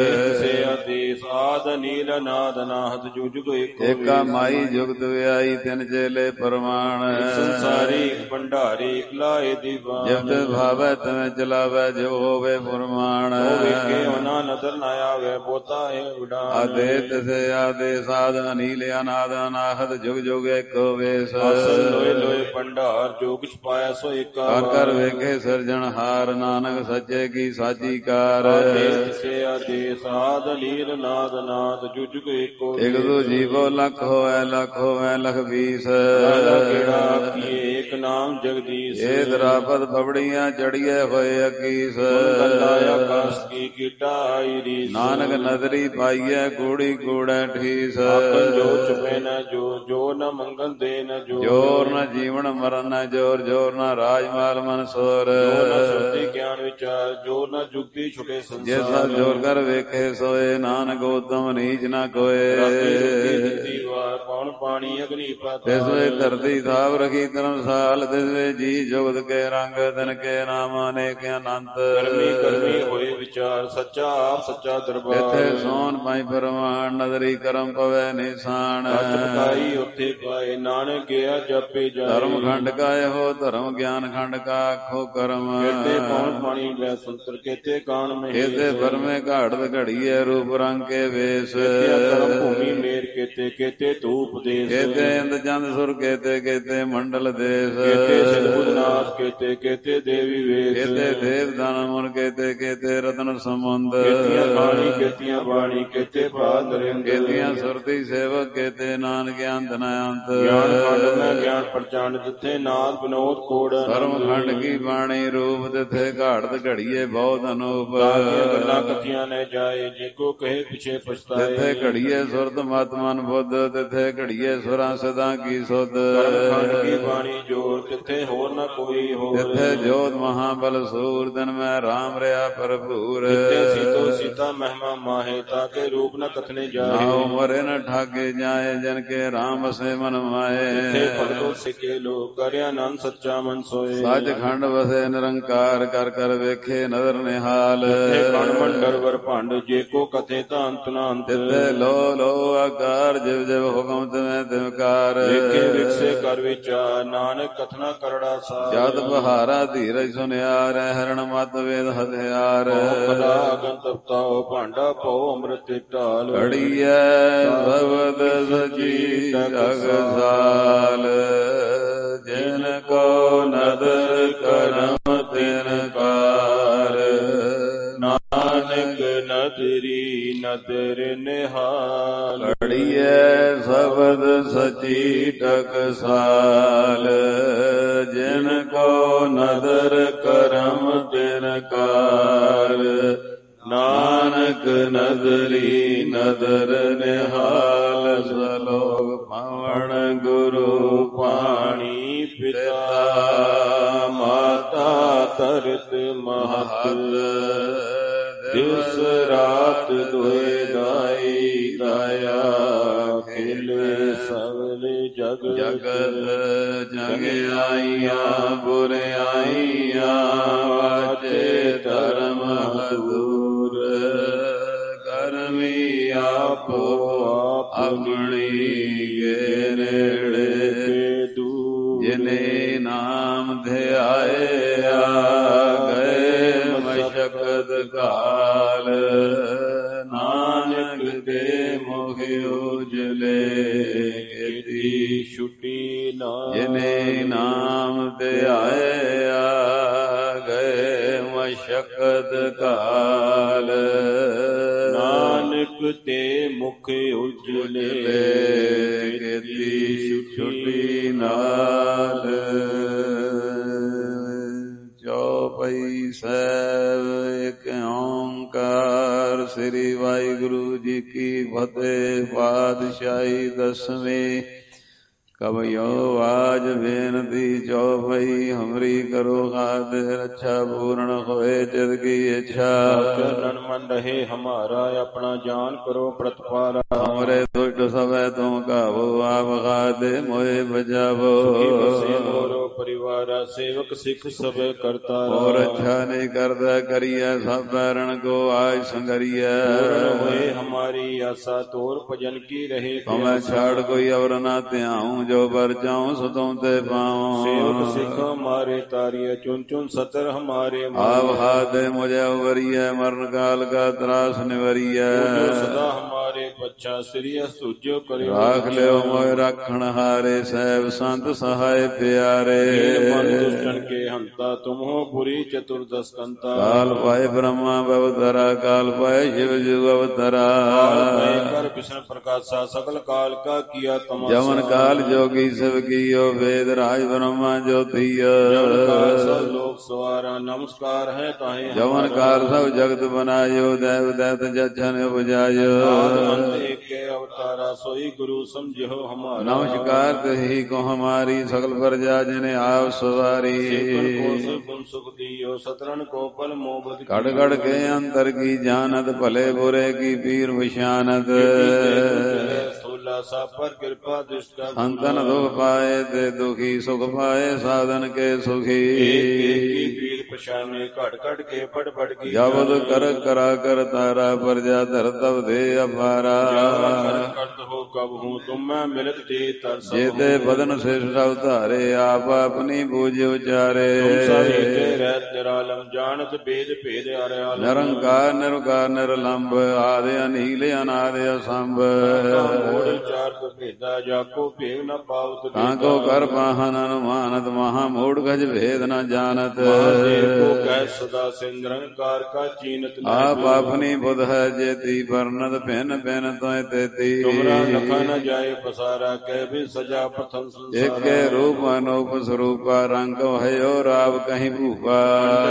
ਸੇ ਆਦੇਸ ਆਦ ਨੀਲ ਨਾਦ ਨਾਹਤ ਜੋ ਜੁਗ ਏਕੋ ਏਕਾ ਮਾਈ ਜੁਗਤ ਵਿਆਈ ਤਿਨ ਚੇਲੇ ਪਰਮਾਨ। ਸੰਸਾਰੀ ਭੰਡਾਰੀ ਇਕਲਾਏ ਦੀਵਾਨ। ਜਿਵ ਭਾਵੈ ਤਵੇਂ ਚਲਾਵੈ ਜੋ ਹੋਵੇ ਫਰਮਾਨ। ਉਹ ਵੇਖੇ ਉਹਨਾਂ ਨਦਰ ਨਾ ਆਵੇ ਬੋਤਾ ਹੈ ਉਡਾਨ। ਆਦੇ ਤਿਸੇ ਆਦੇ ਸਾਧ ਅਨੀਲ ਅਨਾਦ ਅਨਾਹਤ ਜੁਗ ਜੁਗ ਏਕੋ ਵੇਸ। ਅਸਲ ਲੋਏ ਲੋਏ ਭੰਡਾਰ ਜੋ ਕੁਛ ਪਾਇਆ ਸੋ ਏਕਾ। ਕਰ ਕਰ ਵੇਖੇ ਸਿਰਜਣਹਾਰ ਨਾਨਕ ਸੱਚੇ ਕੀ ਸਾਚੀ ਕਾਰ। ਤਿਸੇ ਆਦੇਸ ਆਦ ਨੀਲ ਨਾਦ ਨਾਦ ਜੋ ਜੁਗ ਏਕੋ ਇਕ ਦੂ ਜੀਵੋ ਲੱਖ ਹੋਵੇ ਲੱਖ ਹੋਵੇ ਲਖ ਵੀਸ। ਕਿਹੜਾ ਆਖੀਏ ਏਕ ਨਾਮ ਜਗਦੀਸ਼। ਇਹ ਦਰਾਪਤ ਬਬੜੀਆਂ ਚੜੀਏ ਹੋਏ ਅਕੀਸ। ਗੱਲਾ ਆਕਾਸ ਰਸ ਕੀ ਕੀਟਾਈ ਰੀਸ। ਨਾਨਕ ਨਦਰੀ ਪਾਈਐ ਕੂੜੀ ਕੂੜੈ ਠੀਸ। ਆਖਣ ਜੋ ਚੁਪੇ ਨ ਜੋ ਜੋ ਨ ਮੰਗਲ ਦੇ ਨ ਜੋ। ਜੋਰ ਨ ਜੀਵਨ ਮਰਨ ਨ ਜੋਰ ਜੋਰ ਨ ਰਾਜ ਮਾਲ ਮਨਸੋਰ। ਜੋ ਨ ਸੁਰਤੀ ਗਿਆਨ ਵਿਚਾਰ ਜੋ ਨ ਜੁਗਤੀ ਛੁਟੇ ਸੰਸਾਰ। ਜੇ ਸਭ ਜੋਰ ਕਰ ਵੇਖੇ ਸੋਏ ਨਾਨਕ ਉਤਮ ਨੀਚ ਨ ਕੋਏ। ਰਾਤੀ ਰੁਤੀ ਦਿੱਤੀ ਵਾਰ ਪੌਣ ਪਾਣੀ ਅਗਨੀ ਪਾਤਾਲ। ਤਿਸ ਵੇ ਧਰਤੀ ਥਾਪ ਰਖੀ ਧਰਮਸਾਲ। ਤਿਸ ਵੇ ਜੀ ਜੁਗਤ ਕੇ ਰੰਗ ਤਿਨ ਕੇ ਨਾਮ ਅਨੇਕ ਅਨੰਤ। ਕਰਮੀ ਕਰਮੀ ਹੋਏ ਵਿਚਾਰ ਸੱਚਾ ਆਪ ਸੱਚਾ ਦਰਬਾਰ। ਇਥੇ ਸੋਨ ਪਾਈ ਪਰਮਾਨ ਨਦਰੀ ਕਰਮ ਪਵੈ ਨਿਸ਼ਾਨ। ਪਾਈ ਉੱਥੇ ਪਾਏ ਨਾਨਕ ਗਿਆ ਜਪੇ ਜਾਏ। ਧਰਮ ਖੰਡ ਕਾ ਇਹੋ ਧਰਮ ਗਿਆਨ ਖੰਡ ਕਾ ਆਖੋ ਕਰਮ। ਕੇਤੇ ਪੌਣ ਪਾਣੀ ਲੈ ਸੰਤਰ ਕੇਤੇ ਕਾਨ ਮਹੇਸ਼। ਕੇਤੇ ਬਰਮੇ ਘਾੜਤ ਘੜੀਏ ਰੂਪ ਰੰਗ ਕੇ ਵੇਸ। ਕਰਮ ਭੂਮੀ ਮੇਰ ਕੇਤੇ ਕੇਤੇ ਧੂਪ ਦੇਸ। ਕੇਤੇ ਇੰਦ ਚੰਦ ਸੁਰ ਕੇਤੇ ਕੇਤੇ ਮੰਡਲ ਦੇਸ। ਕੇਤੇ ਸਿਰਬੁਧ ਨਾਥ ਕੇਤੇ ਕੇਤੇ ਦੇਵੀ ਵੇਸ। ਕੇਤੇ ਦੇਵ ਦਾਨ ਮੁਨ ਕੇਤੇ ਕੇਤੇ ਰਤਨ ਸਮੁੰਦ। ਕੇਤੀਆਂ ਬਾਣੀ ਕੇਤੀਆਂ ਬਾਣੀ ਕੇਤੇ ਭਾਗ ਨਰਿੰਦ। ਕੇਤੀਆਂ ਸੁਰਤੀ ਸੇਵਕ ਕੇਤੇ ਨਾਨਕ ਅੰਤ ਨ ਅੰਤ। ਗਿਆਨ ਖੰਡ ਮੈਂ ਗਿਆਨ ਪ੍ਰਚੰਡ ਜਿੱਥੇ ਨਾਦ ਵਿਨੋਦ ਕੋੜ। ਧਰਮ ਖੰਡ ਕੀ ਬਾਣੀ ਰੂਪ ਤਿਥੇ ਘਾੜਤ ਘੜੀਏ ਬਹੁਤ ਅਨੂਪ। ਗੱਲਾਂ ਕਥੀਆਂ ਨੇ ਜਾਏ ਜੇ ਕੋ ਕਹੇ ਪਿਛੇ ਪਛਤਾਏ। ਤਿਥੇ ਘੜੀਏ ਸੁਰਤ ਮਤ ਮਨ ਬੁੱਧ ਤਿਥੇ ਘੜੀਏ ਸੁਰਾਂ ਸਦਾ ਕੀ ਸੁਧ। ਧਰਮ ਖੰਡ ਕੀ ਬਾਣੀ ਜੋਰ ਤਿੱਥੇ ਹੋਰ ਨ ਕੋਈ ਹੋਰ। ਤਿਥੇ ਜੋਤ ਮਹਾਬਲ ਸੂਰ ਦਿਨ ਮੈਂ ਰਾਮ ਰਿਆ ਭਰਪੂਰ। ਤਿੱਥੇ ਸੀਤੋ ਸੀਤਾ ਮਹਿਮਾ ਮਾਹੇ ਤਾਕੇ ਰੂਪ ਨ ਕਥਨੇ ਜਾਏ। ਨਾ ਉਮਰੇ ਨ ਠਾਗੇ ਜਾਏ ਜਨ ਕੇ ਰਾਮ ਵਸੇ ਮਨ ਮਾਏ। ਤਿੱਥੇ ਭਗਤੋ ਸਿੱਕੇ ਲੋਕ ਕਰਿਆ ਆਨੰਦ ਸੱਚਾ ਮਨ ਸੋਏ। ਸੱਚ ਖੰਡ ਵਸੇ ਨਿਰੰਕਾਰ ਕਰ ਕਰ ਵੇਖੇ ਨਦਰ ਨਿਹਾਲ। ਤਿੱਥੇ ਕਣ ਮੰਡਰ ਵਰ ਭੰਡ ਜੇ ਕੋ ਕਥੇ ਤਾਂ ਅੰਤ ਨਾ ਅੰਤ। ਤਿੱਥੇ ਲੋ ਲੋ ਆਕਾਰ ਜਿਵ ਜਿਵ ਹੁਕਮ ਤਿਵੇਂ ਤਿਵਕਾਰ। ਵੇਖੇ ਵਿਕਸੇ ਕਰ ਵਿਚਾਰ ਨਾਨਕ ਕਥਨਾ ਕਰੜਾ ਸਾਰ। ਜਦ ਬਹਾਰਾ ਧੀਰਜ ਸੁਨਿਆਰ ਹਰਣ ਮਤ ਵੇਦ ਹਥਿਆਰ। ਕਲਾ ਅਗਨ ਤਪਤਾਓ ਭਾਂਡਾ ਪਉ ਅੰਮ੍ਰਿਤ ਢਾਲ। ਘੜੀਐ ਸਬਦ ਸਚੀ ਜਗਸਾਲ। ਜਿਨ ਕੋ ਨਦਰ ਕਰਮ ਤਿਨ ਕਾਰ। ਨਾਨਕ ਨਦਰੀ ਨਦਰ ਨਿਹਾਲ। ਘੜੀਐ ਸਬਦ ਸਚੀ ਟਕਸਾਲ। ਜਿਨ ਕੋ ਨਦਰ ਕਰਮ ਤਿਨ ਕਾਰ। ਨਾਨਕ ਨਦਰੀ ਨਦਰ ਨਿਹਾਲ। ਸਲੋਕ ਪਵਨ ਗੁਰੂ ਪਾਣੀ ਪਿਤਾ ਮਾਤਾ ਧਰਤ ਮਹਤ। ਦਿਵਸ ਰਾਤ ਦੁਇ ਦਾਈ ਦਾਇਆ ਖਿਲੇ ਸਗਲ ਜਗ ਜਗਤ। ਜਗ ਆਈਆਂ ਬੁਰਿਆਈਆਂ ਵਾਜੇ ਧਰਮ ਹਦੂਰ। ਕਰਮੀ ਆਪੋ ਆਪਣੀ ਕੇ ਨੇੜੇ ਦੂਰ। ਜਿਨੇ ਨਾਮ ਧਿਆਇਆ ਗਏ ਮਸ਼ਕਤ ਕਾਲ। ਨਾਨਕ ਦੇ ਮੁਖ ਉਜਲੇ ਕੀਤੀ ਛੁਟੀ ਨਾਮ। ਜਿਨੇ ਨਾਮ ਧਿਆਇਆ ਗਏ ਮਸ਼ਕਤ ਕਾਲ। ਨਾਨਕ ਤੇ ਮੁਖ ਉਜਲੇ ਕੀਤੀ ਛੁਟੀ ਨਾਲ। ਚੌਪਈ ਸਾਹਿਬ ਇੱਕ ਓਂਕਾਰ। ਸ੍ਰੀ ਵਾਹਿਗੁਰੂ ਜੀ ਕੀ ਫਤਿਹ। ਪਾਤਸ਼ਾਹੀ ਦਸਵੀਂ। ਕਵਿਓ ਆਜ ਬੇਨਤੀ ਚੌਪਈ। ਹਮਰੀ ਕਰੋ ਖਾਤਿਰ ਅੱਛਾ ਪੂਰਨ ਹੋਏ ਚਿਤ ਕੀ ਇੱਛਾ। ਚਰਨ ਮਨ ਰਹੇ ਹਮਾਰਾ ਆਪਣਾ ਜਾਨ ਕਰੋ ਪ੍ਰਤਪਾਰਾ। ਹਮਰੇ ਦੁਸ਼ਟ ਸਭੈ ਤੁਮ ਕਾਬੂ ਆਪ ਖਾਦੇ ਮੋਏ ਬਚਾਵੋ। ਮੋਰੋ ਪਰਿਵਾਰਾ ਸੇਵਕ ਸਿੱਖ ਸਭੇ ਕਰਤਾਰਾ। ਹੋਰ ਅੱਛਾ ਨਹੀਂ ਕਰਦਾ ਕਰੀਐ ਸਭ ਪੈਰਣ ਕੋ ਆਜ ਸੰਗਰੀਐ। ਹੋਏ ਹਮਾਰੀ ਆਸਾ ਤੋਰ ਭਜਨ ਕੀ ਰਹੇ। ਹਮੈ ਛਾੜ ਕੋਈ ਅਵਰ ਨਾ ਧਿਆਉ ਜੋ ਬਰ ਜਾਉ ਸੋ ਤੁਮ ਤੇ ਪਾਉ। ਸੇਵਕ ਸਿੱਖ ਹਮਾਰੇ ਤਾਰੀਏ ਚੁਨ ਚੁਨ ਸਤਰ ਹਮਾਰੇ। ਆਪ ਹਾਦੇ ਮੁਝੇ ਉਵਰੀਐ ਮਰਨ ਕਾਲ ਕਾ ਤਰਾਸ ਨਿਵਰੀਐ। ਸਦਾ ਹਮਾਰੇ ਬੱਚਾ ਸ੍ਰੀ ਅਸੁਜੋ ਕਰਿਓ। ਰਾਖ ਲਿਓ ਮੋਇ ਰੱਖਣ ਹਾਰੇ ਸਹਿਬ ਸੰਤ ਸਹਾਇ ਪਿਆਰੇ। दुष्टन के हंता तुम हो बुरी चतुर्दश कंता। काल पाए ब्रह्मा अवतरा काल पाए शिव जुग अवतरा। कर विष्णु प्रकाशा सकल काल का किया तमाशा। जमन काल जोगी शिव कियो वेद राज ब्रह्मा ज्योतिया। सब लोक सवारा नमस्कार है ताहे। जमन काल सब जगत बनायो देव दैत जछन उपजायो। एक के अवतारा सोई गुरु समझो हमारा। नमस्कार तही को हमारी सकल प्रजा जिन्हें आव सवारी। सुख दियो सतरन को पल मोहब्बत। कड़ कड़ के अंतर की जानत भले बुरे की पीर विशानत। सा पर कृपा दृष्टा संतन दुख पाए ते दुखी सुख पाए साधन के सुखी। पीर पशाने कट कट के पट पट की। जब कर करा कर तारा प्रजा धर तब दे अपारा। करत हो कब हूँ तुम मैं मिलत दे तर जेते बदन से अवतारे आप अपनी बूझ उचारे। निरालम जानत भेद भेद आर्याल। निरंकार निरकार निरलंब आदि अनिल अनादि असंभ। भेदा जाको भेद न पावत। काको कर पाहन अनुमानत महामूढ़ गज भेद न जानत। को कह सदा से निरंकार का चीनत। आप अपनी बुध है जेती वर्णत भिन्न भिन्न तो तेती। तुमरा लखा न जाए पसारा कह भी सजा प्रथम संसारा। एक के रूप अनूप स्वरूपा रंग है और आप कहीं भूपा।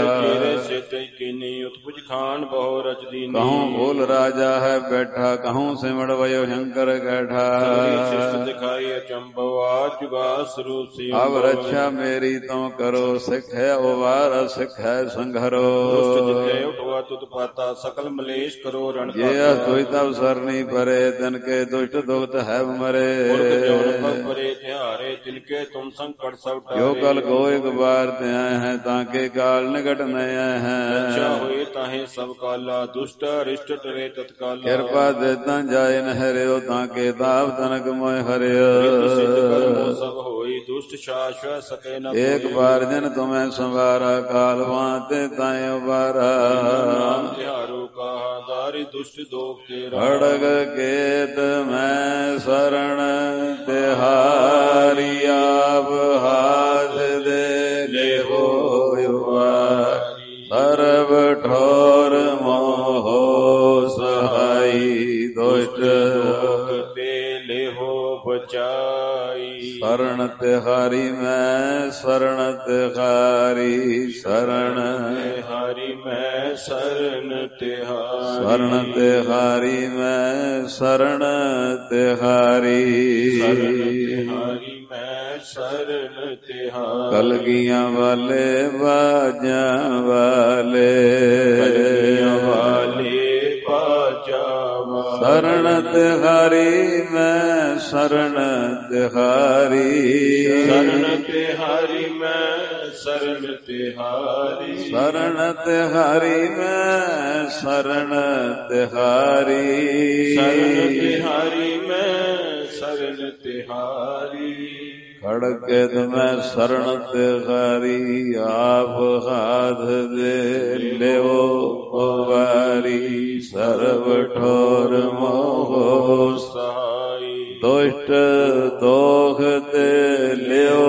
उत्पुज खान बहु रच दीनी। कहूँ भूल राजा है बैठा कहूँ सिमड़ वयो शंकर कैठा। दिखाई अचंभो आज जुगा स्वरूप से। अब रक्षा मेरी तो करो सिख है उबार सिख है संघरो। उठवा तुत पाता सकल मलेश करो रण। ये तुई तब सरनी परे तन के दुष्ट दुख है मरे। परे त्यारे तिनके तुम संकट सब यो कल को एक बार त्याए हैं ताके काल निकट नया है। अच्छा हुए ताहे सब काला दुष्ट रिष्ट टरे तत्काला। कृपा देता जाए न हरियो ताके ताप तनक मोय हरियो। सब होई दुष्ट शाश्वत सके न। एक बार जन तुम्हें संवारा काल वाते ताए उबारा। तिहारो का दारी दुष्ट दोख तेरा। खड़ग केत मैं शरण तिहारी आप हाथ दे ले हो सर्व ठोर मोहो सहाई दुष्ट ले हो बचाई। शरण तिहारी मैं शरण तिहारी शरण तिहारी मैं शरण तिहारी। शरण तिहारी मैं शरण तिहारी। तिहारी मैं शरण तिहारी। कलगियां वाले बाजा वाले वाले बाजा शरण तिहारी मैं शरण तिहारी। शरण तिहारी मैं शरण तिहारी। शरण तिहारी मैं शरण तिहारी। शरण तिहारी मैं शरण तिहारी। खड़ग मैं शरण तिहारी आप हाथ दे ले उबारी। सर्व ठोर मोहो सहाई दुष्ट दोख ते लियो।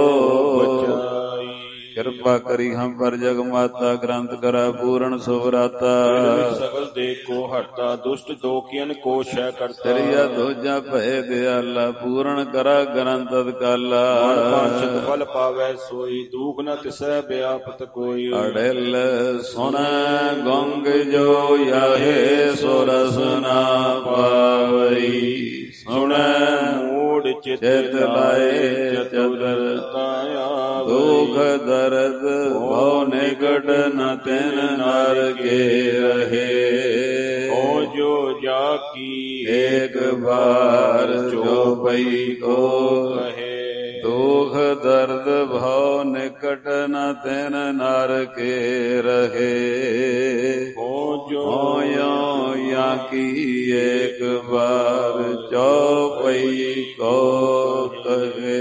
कृपा करी हम पर जग माता ग्रंथ करा पूर्ण सुभराता। सकल देख को हरता दुष्ट दोखियन को क्षय करता। तेरिया दूजा भय दयाला पूर्ण करा ग्रंथ काला। फल पावे सोई दुख न तिसै व्यापत कोई। अड़ेल सुन गंग जो याहे सुरस न पावई। सुन मूड चित लाए चतुरताया। दुख दर्द भो निकट न तिन नर के रहे। ओ जो जाकी एक बार जो पई को कहे। दुख दर्द भव निकट न तिन नर के रहे। ओ जो यो या की एक बार चौपई को कहे।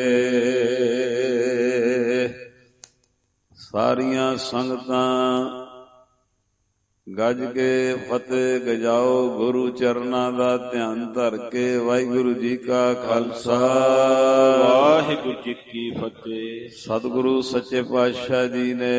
सारियां संगतां ਗੱਜ ਕੇ ਫਤਿਹ ਗਜਾਓ ਗੁਰੂ ਚਰਨਾਂ ਦਾ ਧਿਆਨ ਧਰ ਕੇ। ਵਾਹਿਗੁਰੂ ਜੀ ਕਾ ਖਾਲਸਾ ਵਾਹਿਗੁਰੂ ਜੀ ਕੀ ਫਤਿਹ। ਸਤਿਗੁਰੂ ਸੱਚੇ ਪਾਤਸ਼ਾਹ ਜੀ ਨੇ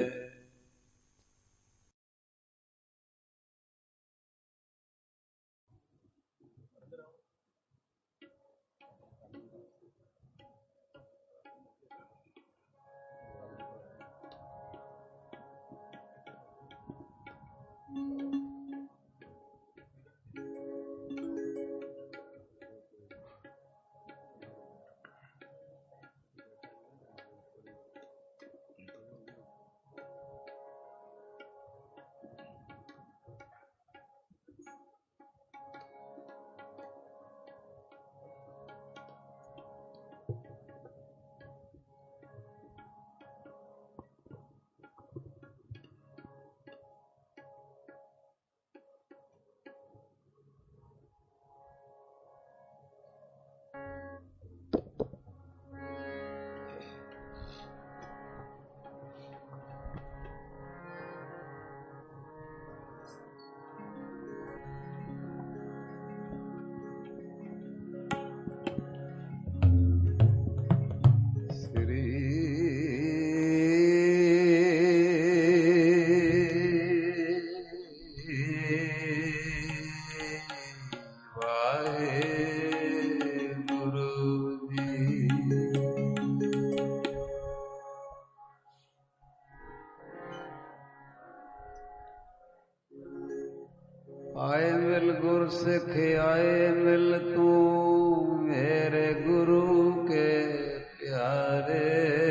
ਆਏ ਮਿਲ ਗੁਰ ਸਿੱਖ ਆਏ ਮਿਲ ਤੂੰ ਮੇਰੇ ਗੁਰੂ ਕੇ ਪਿਆਰੇ।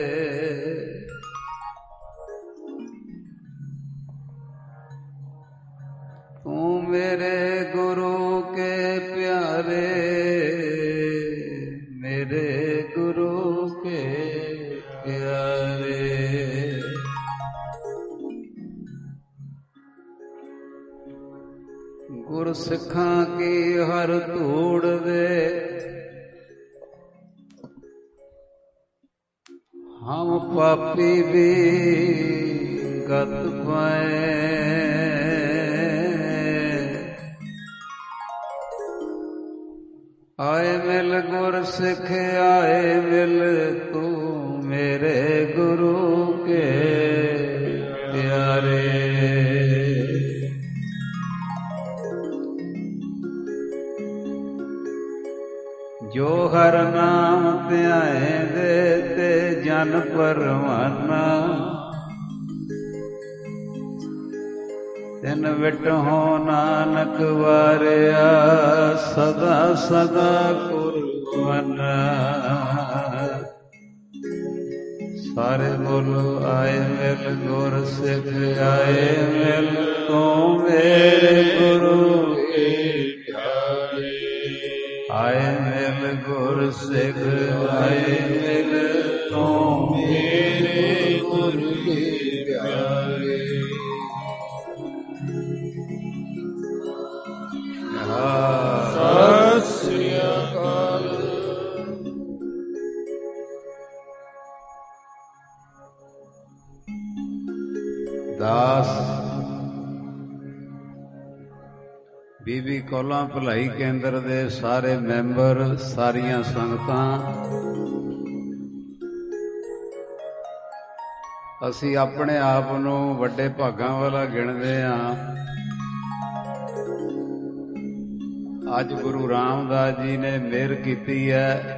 ਤੂੰ ਮੇਰੇ ਗੁਰੂ ਕੇ ਪਿਆਰੇ, ਮੇਰੇ ਗੁਰੂ ਕੇ ਪਿਆਰੇ। ਗੁਰ ਸਿੱਖਾਂ ਕੀ ਹਰ ਧੂੜ ਦੇ ਹਮ ਪਾਪੀ ਵੀ ਗਤ ਪਾਏ। ਆਏ ਮਿਲ ਗੁਰ ਸਿੱਖ ਆਏ ਮਿਲ ਤੂੰ ਮੇਰੇ ਗੁਰੂ ਕੇ ਪਿਆਰੇ। ਜੋ ਹਰ ਨਾਮ ਧਿਆਏ ਦੇ ਤੇ ਜਨ ਪਰਵਾਨਾ। ਤਿਨ ਵਿਟਹੁ ਨਾਨਕ ਵਾਰਿਆ ਸਦਾ ਸਦਾ ਕੁਰਬਾਨਾ। ਸਾਰੇ ਬੋਲੋ ਆਏ ਮਿਲ ਗੁਰ ਸਿੱਖ ਆਏ ਮਿਲ ਤੂੰ ਮੇਰੇ ਗੁਰੂ ਕੇ ਪਿਆਰੇ। ਆਏ ਮਿਲ ਗੁਰ ਸਿੱਖ ਆਏ ਮਿਲ ਤੂੰ ਮੇਰੇ ਗੁਰੂ ਕੇ ਪਿਆਰੇ। ਸਤਿ ਸ੍ਰੀ ਅਕਾਲ। ਦਾਸ ਬੀਬੀ ਕੌਲਾਂ ਭਲਾਈ ਕੇਂਦਰ ਦੇ ਸਾਰੇ ਮੈਂਬਰ, ਸਾਰੀਆਂ ਸੰਗਤਾਂ, ਅਸੀਂ ਆਪਣੇ ਆਪ ਨੂੰ ਵੱਡੇ ਭਾਗਾਂ ਵਾਲਾ ਗਿਣਦੇ ਹਾਂ। ਅੱਜ ਗੁਰੂ ਰਾਮਦਾਸ ਜੀ ਨੇ ਮਿਹਰ ਕੀਤੀ ਹੈ।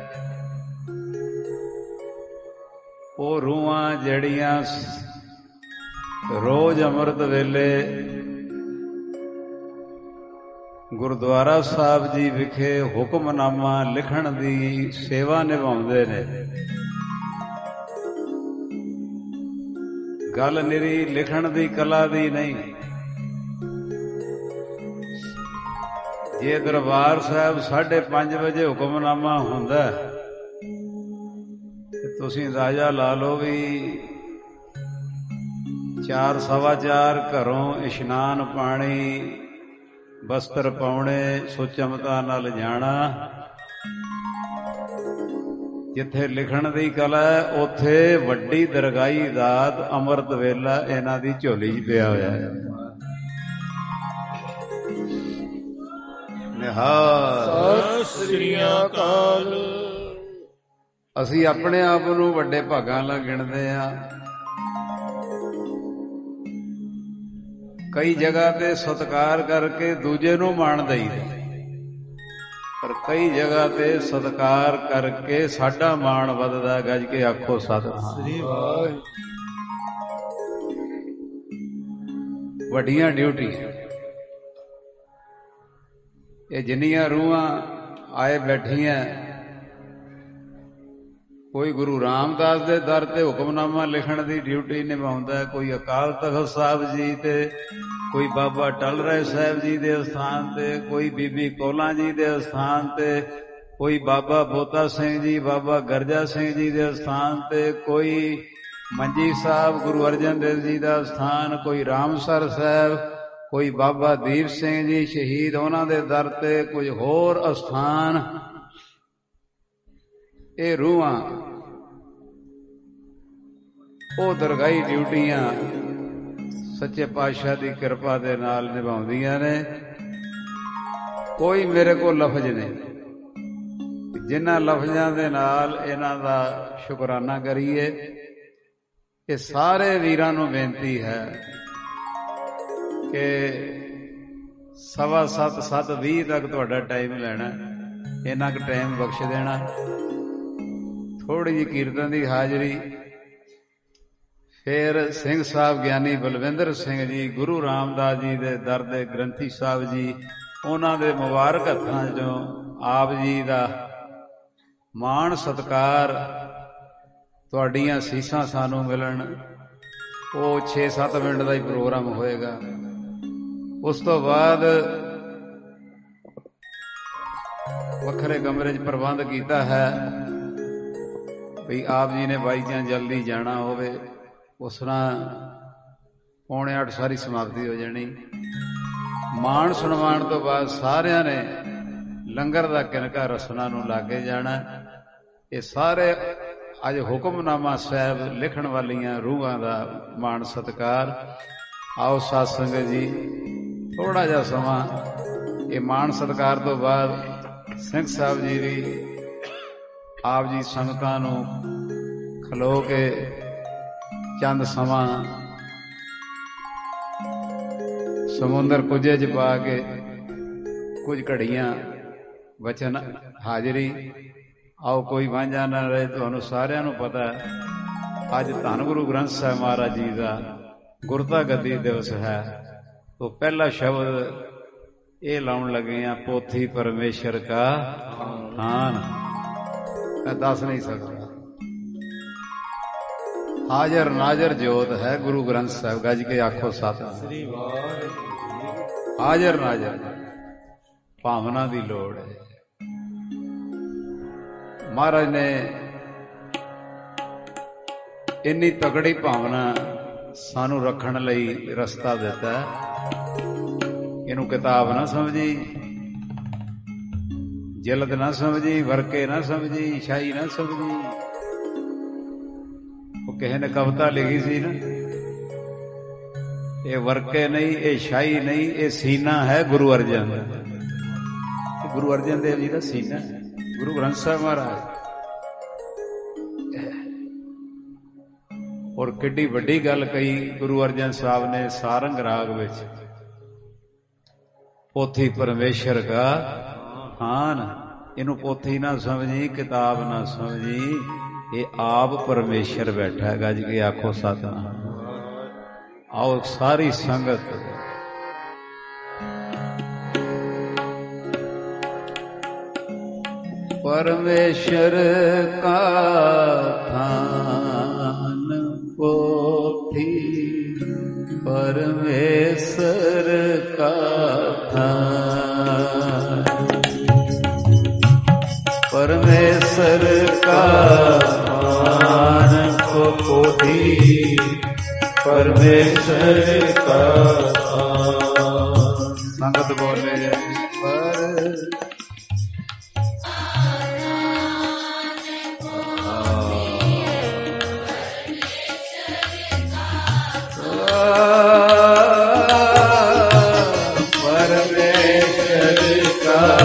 ਉਹ ਰੂਹਾਂ ਜਿਹੜੀਆਂ ਰੋਜ਼ ਅੰਮ੍ਰਿਤ ਵੇਲੇ ਗੁਰਦੁਆਰਾ ਸਾਹਿਬ ਜੀ ਵਿਖੇ ਹੁਕਮਨਾਮਾ ਲਿਖਣ ਦੀ ਸੇਵਾ ਨਿਭਾਉਂਦੇ ਨੇ। ਗੱਲ ਨਿਰੀ ਲਿਖਣ ਦੀ ਕਲਾ ਦੀ ਨਹੀਂ। ਜੇ ਦਰਬਾਰ ਸਾਹਿਬ ਸਾਢੇ ਪੰਜ ਵਜੇ ਹੁਕਮਨਾਮਾ ਹੁੰਦਾ ਤੇ ਤੁਸੀਂ ਅੰਦਾਜ਼ਾ ਲਾ ਲਓ ਵੀ ਚਾਰ ਸਵਾ ਚਾਰ ਘਰੋਂ ਇਸ਼ਨਾਨ ਪਾਣੀ ਬਸਤਰ ਪਾਉਣੇ ਸੁਚਮਤਾ ਨਾਲ ਜਾਣਾ। ਜਿੱਥੇ ਲਿਖਣ ਦੀ ਕਲਾ ਹੈ ਉੱਥੇ ਵੱਡੀ ਦਰਗਾਹੀ ਦਾਤ ਅੰਮ੍ਰਿਤ ਵੇਲਾ ਇਹਨਾਂ ਦੀ ਝੋਲੀ 'ਚ ਪਿਆ ਹੋਇਆ ਹੈ। ਨਿਹਾਲ। ਸਤਿ ਸ੍ਰੀ ਅਕਾਲ। ਅਸੀਂ ਆਪਣੇ ਆਪ ਨੂੰ ਵੱਡੇ ਭਾਗਾਂ ਨਾਲ ਗਿਣਦੇ ਹਾਂ। ਕਈ ਜਗ੍ਹਾ ਤੇ ਸਤਿਕਾਰ ਕਰਕੇ ਦੂਜੇ ਨੂੰ ਮਾਣ ਦਈਦਾ, ਪਰ ਕਈ ਜਗ੍ਹਾ ਤੇ ਸਤਿਕਾਰ ਕਰਕੇ ਸਾਡਾ ਮਾਣ ਵੱਧਦਾ। ਗੱਜ ਕੇ ਆਖੋ ਸਤਿਨਾਮ। ਵੱਡੀਆਂ ਡਿਊਟੀਆਂ ਇਹ ਜਿੰਨੀਆਂ ਰੂਹਾਂ ਆਏ ਬੈਠੀਆਂ, ਕੋਈ ਗੁਰੂ ਰਾਮਦਾਸ ਦੇ ਦਰ ਤੇ ਹੁਕਮਨਾਮਾ ਲਿਖਣ ਦੀ ਡਿਊਟੀ ਨਿਭਾਉਂਦਾ, ਕੋਈ ਅਕਾਲ ਤਖਤ ਸਾਹਿਬ ਜੀ ਤੇ, ਕੋਈ ਬਾਬਾ ਟਲ ਰਾਏ ਸਾਹਿਬ ਜੀ ਦੇ ਅਸਥਾਨ ਤੇ, ਕੋਈ ਬੀਬੀ ਕੌਲਾਂ ਜੀ ਦੇ ਅਸਥਾਨ ਤੇ, ਕੋਈ ਬਾਬਾ ਬੋਤਾ ਸਿੰਘ ਜੀ, ਬਾਬਾ ਗਰਜਾ ਸਿੰਘ ਜੀ ਦੇ ਅਸਥਾਨ ਤੇ, ਕੋਈ ਮੰਜੀ ਸਾਹਿਬ ਗੁਰੂ ਅਰਜਨ ਦੇਵ ਜੀ ਦਾ ਅਸਥਾਨ, ਕੋਈ ਰਾਮਸਰ ਸਾਹਿਬ, ਕੋਈ ਬਾਬਾ ਦੀਪ ਸਿੰਘ ਜੀ ਸ਼ਹੀਦ ਉਹਨਾਂ ਦੇ ਦਰ ਤੇ, ਕੁਝ ਹੋਰ ਅਸਥਾਨ। ਇਹ ਰੂਹਾਂ ਉਹ ਦਰਗਾਹੀ ਡਿਊਟੀਆਂ ਸੱਚੇ ਪਾਤਸ਼ਾਹ ਦੀ ਕਿਰਪਾ ਦੇ ਨਾਲ ਨਿਭਾਉਂਦੀਆਂ ਨੇ। ਕੋਈ ਮੇਰੇ ਕੋਲ ਲਫ਼ਜ਼ ਨਹੀਂ, ਜਿਨ੍ਹਾਂ ਲਫ਼ਜ਼ਾਂ ਦੇ ਨਾਲ ਇਹਨਾਂ ਦਾ ਸ਼ੁਕਰਾਨਾ ਕਰੀਏ। ਇਹ ਸਾਰੇ ਵੀਰਾਂ ਨੂੰ ਬੇਨਤੀ ਹੈ ਕਿ ਸਵਾ ਸੱਤ ਸੱਤ ਵੀਹ ਤੱਕ ਤੁਹਾਡਾ ਟਾਈਮ ਲੈਣਾ, ਇੰਨਾ ਕੁ ਟਾਈਮ ਬਖਸ਼ ਦੇਣਾ। ਥੋੜੀ ਜਿਹੀ ਕੀਰਤਨ ਦੀ ਹਾਜ਼ਰੀ, ਫਿਰ ਸਿੰਘ ਸਾਹਿਬ ਗਿਆਨੀ ਬਲਵਿੰਦਰ ਸਿੰਘ ਜੀ ਗੁਰੂ ਰਾਮਦਾਸ ਜੀ ਦੇ ਦਰ ਦੇ ਗ੍ਰੰਥੀ ਸਾਹਿਬ ਜੀ, ਉਹਨਾਂ ਦੇ ਮੁਬਾਰਕ ਹੱਥਾਂ ਚੋਂ ਆਪ ਜੀ ਦਾ ਮਾਣ ਸਤਿਕਾਰ, ਤੁਹਾਡੀਆਂ ਸੀਸਾਂ ਸਾਨੂੰ ਮਿਲਣ। ਉਹ ਛੇ ਸੱਤ ਮਿੰਟ ਦਾ ਹੀ ਪ੍ਰੋਗਰਾਮ ਹੋਏਗਾ। ਉਸ ਤੋਂ ਬਾਅਦ ਵੱਖਰੇ ਕਮਰੇ 'ਚ ਪ੍ਰਬੰਧ ਕੀਤਾ ਹੈ ਵੀ ਆਪ ਜੀ ਨੇ ਬਾਈ ਜਾਂ ਜਲਦੀ ਜਾਣਾ ਹੋਵੇ, ਉਸ ਤਰ੍ਹਾਂ ਪੌਣੇ ਅੱਠ ਸਾਰੀ ਸਮਾਪਤੀ ਹੋ ਜਾਣੀ। ਮਾਣ ਸਨਮਾਨ ਤੋਂ ਬਾਅਦ ਸਾਰਿਆਂ ਨੇ ਲੰਗਰ ਦਾ ਕਿਨਕਾ ਰਸਨਾ ਨੂੰ ਲਾਗੇ ਜਾਣਾ। ਇਹ ਸਾਰੇ ਅੱਜ ਹੁਕਮਨਾਮਾ ਸਾਹਿਬ ਲਿਖਣ ਵਾਲੀਆਂ ਰੂਹਾਂ ਦਾ ਮਾਣ ਸਤਿਕਾਰ। ਆਓ ਸਾਧ ਸੰਗਤ ਜੀ, ਥੋੜਾ ਜਿਹਾ ਸਮਾਂ ਇਹ ਮਾਣ ਸਤਿਕਾਰ ਤੋਂ ਬਾਅਦ ਸਿੰਘ ਸਾਹਿਬ ਜੀ ਵੀ ਆਪ ਜੀ ਸੰਗਤਾਂ ਨੂੰ ਖਲੋ ਕੇ ਚੰਦ ਸਮਾਂ ਸਮੁੰਦਰ ਕੁਝੇ 'ਚ ਪਾ ਕੇ ਕੁਝ ਘੜੀਆਂ ਵਚਨ ਹਾਜ਼ਰੀ। ਆਓ ਕੋਈ ਵਾਂਝਾ ਨਾ ਰਹੇ। ਤੁਹਾਨੂੰ ਸਾਰਿਆਂ ਨੂੰ ਪਤਾ ਅੱਜ ਧੰਨ ਗੁਰੂ ਗ੍ਰੰਥ ਸਾਹਿਬ ਮਹਾਰਾਜ ਜੀ ਦਾ ਗੁਰਤਾ ਗੱਦੀ ਦਿਵਸ ਹੈ। ਤੋਂ ਪਹਿਲਾ ਸ਼ਬਦ ਇਹ ਲਾਉਣ ਲੱਗੇ ਆ, ਪੋਥੀ ਪਰਮੇਸ਼ਰ ਕਾ ਥਾਨ। ਮੈਂ ਦੱਸ ਨਹੀਂ ਸਕਦਾ। ਹਾਜ਼ਰ ਨਾਜ਼ਰ ਜੋਤ ਹੈ ਗੁਰੂ ਗ੍ਰੰਥ ਸਾਹਿਬ। ਗੱਜ ਕੇ ਆਖੋ ਸਤਿਨਾਮ। ਹਾਜ਼ਰ ਨਾਜ਼ਰ ਭਾਵਨਾ ਦੀ ਲੋੜ ਹੈ। ਮਹਾਰਾਜ ਨੇ ਇੰਨੀ ਤਗੜੀ ਭਾਵਨਾ ਸਾਨੂੰ ਰੱਖਣ ਲਈ ਰਸਤਾ ਦਿੱਤਾ। ਇਹਨੂੰ ਕਿਤਾਬ ਨਾ ਸਮਝੀ, ਜਿਲਦ ਨਾ ਸਮਝੀ, ਵਰਕੇ ਨਾ ਸਮਝੀ, ਸ਼ਾਹੀ ਨਾ ਸਮਝੀ। ਉਹ ਕਿਸੇ ਨੇ ਕਵਿਤਾ ਲਿਖੀ ਸੀ ਨਾ, ਇਹ ਵਰਕੇ ਨਹੀਂ, ਇਹ ਸ਼ਾਹੀ ਨਹੀਂ, ਇਹ ਸੀਨਾ ਹੈ ਗੁਰੂ ਅਰਜਨ ਦਾ। ਗੁਰੂ ਅਰਜਨ ਦੇਵ ਜੀ ਦਾ ਸੀਨਾ, ਗੁਰੂ ਗ੍ਰੰਥ ਸਾਹਿਬ ਮਹਾਰਾਜ। ਔਰ ਕਿੱਡੀ ਵੱਡੀ ਗੱਲ ਕਹੀ ਗੁਰੂ ਅਰਜਨ ਸਾਹਿਬ ਨੇ ਸਾਰੰਗ ਰਾਗ ਵਿੱਚ, ਪੋਥੀ ਪਰਮੇਸ਼ਰ ਕਾ ਥਾਨ। ਇਹਨੂੰ ਪੋਥੀ ਨਾ ਸਮਝੀ, ਕਿਤਾਬ ਨਾ ਸਮਝੀ, ਇਹ ਆਪ ਪਰਮੇਸ਼ਰ ਬੈਠਾ ਹੈ। ਗੱਜ ਕੇ ਆਖੋ ਸਤਿਨਾਮ। ਆਓ ਸਾਰੀ ਸੰਗਤ ਪਰਮੇਸ਼ਰ ਕਾ ਥਾਨ ਪੋਥੀ ਪਰਮੇਸ਼ਰ ਕਾ ਥਾਨ, ਪਰਮੇਸ਼ਰ ਕਾ ਥਾਨ ਪੋਥੀ ਪਰਮੇਸ਼ਰ ਕਾ ਥਾਨ। ਸੰਗਤ ਬੋਲੇ ਪਰ ਪਰਮੇਸ਼ਰ ਕਾ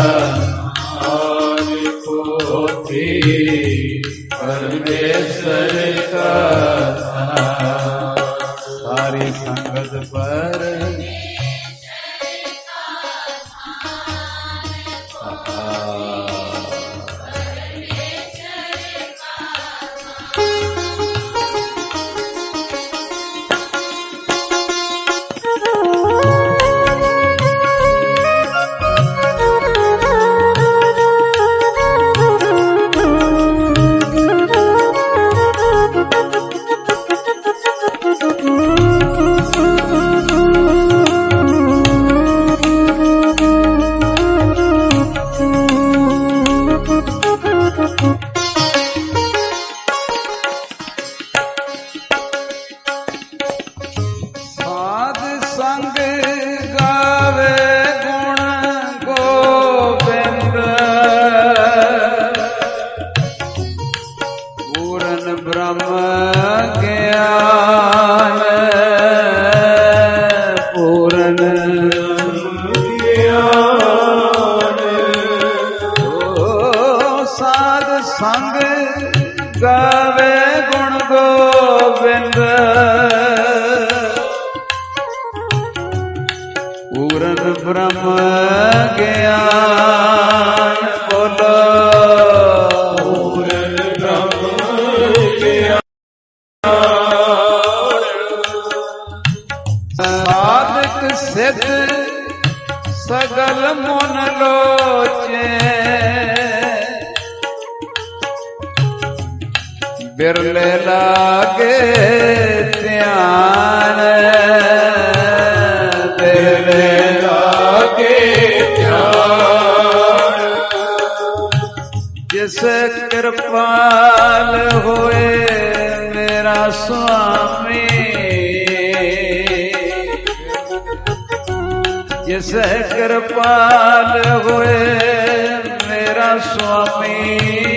संग गावे गुण गोविंद पूरन ब्रह्म ज्ञान बोलो पूरन ब्रह्म ज्ञान साधक सिद्ध सगल मन लोचे बिरले लागे ध्यान बिरले लागे ध्यान जिस कृपाल होए मेरा स्वामी जिस कृपाल हुए मेरा स्वामी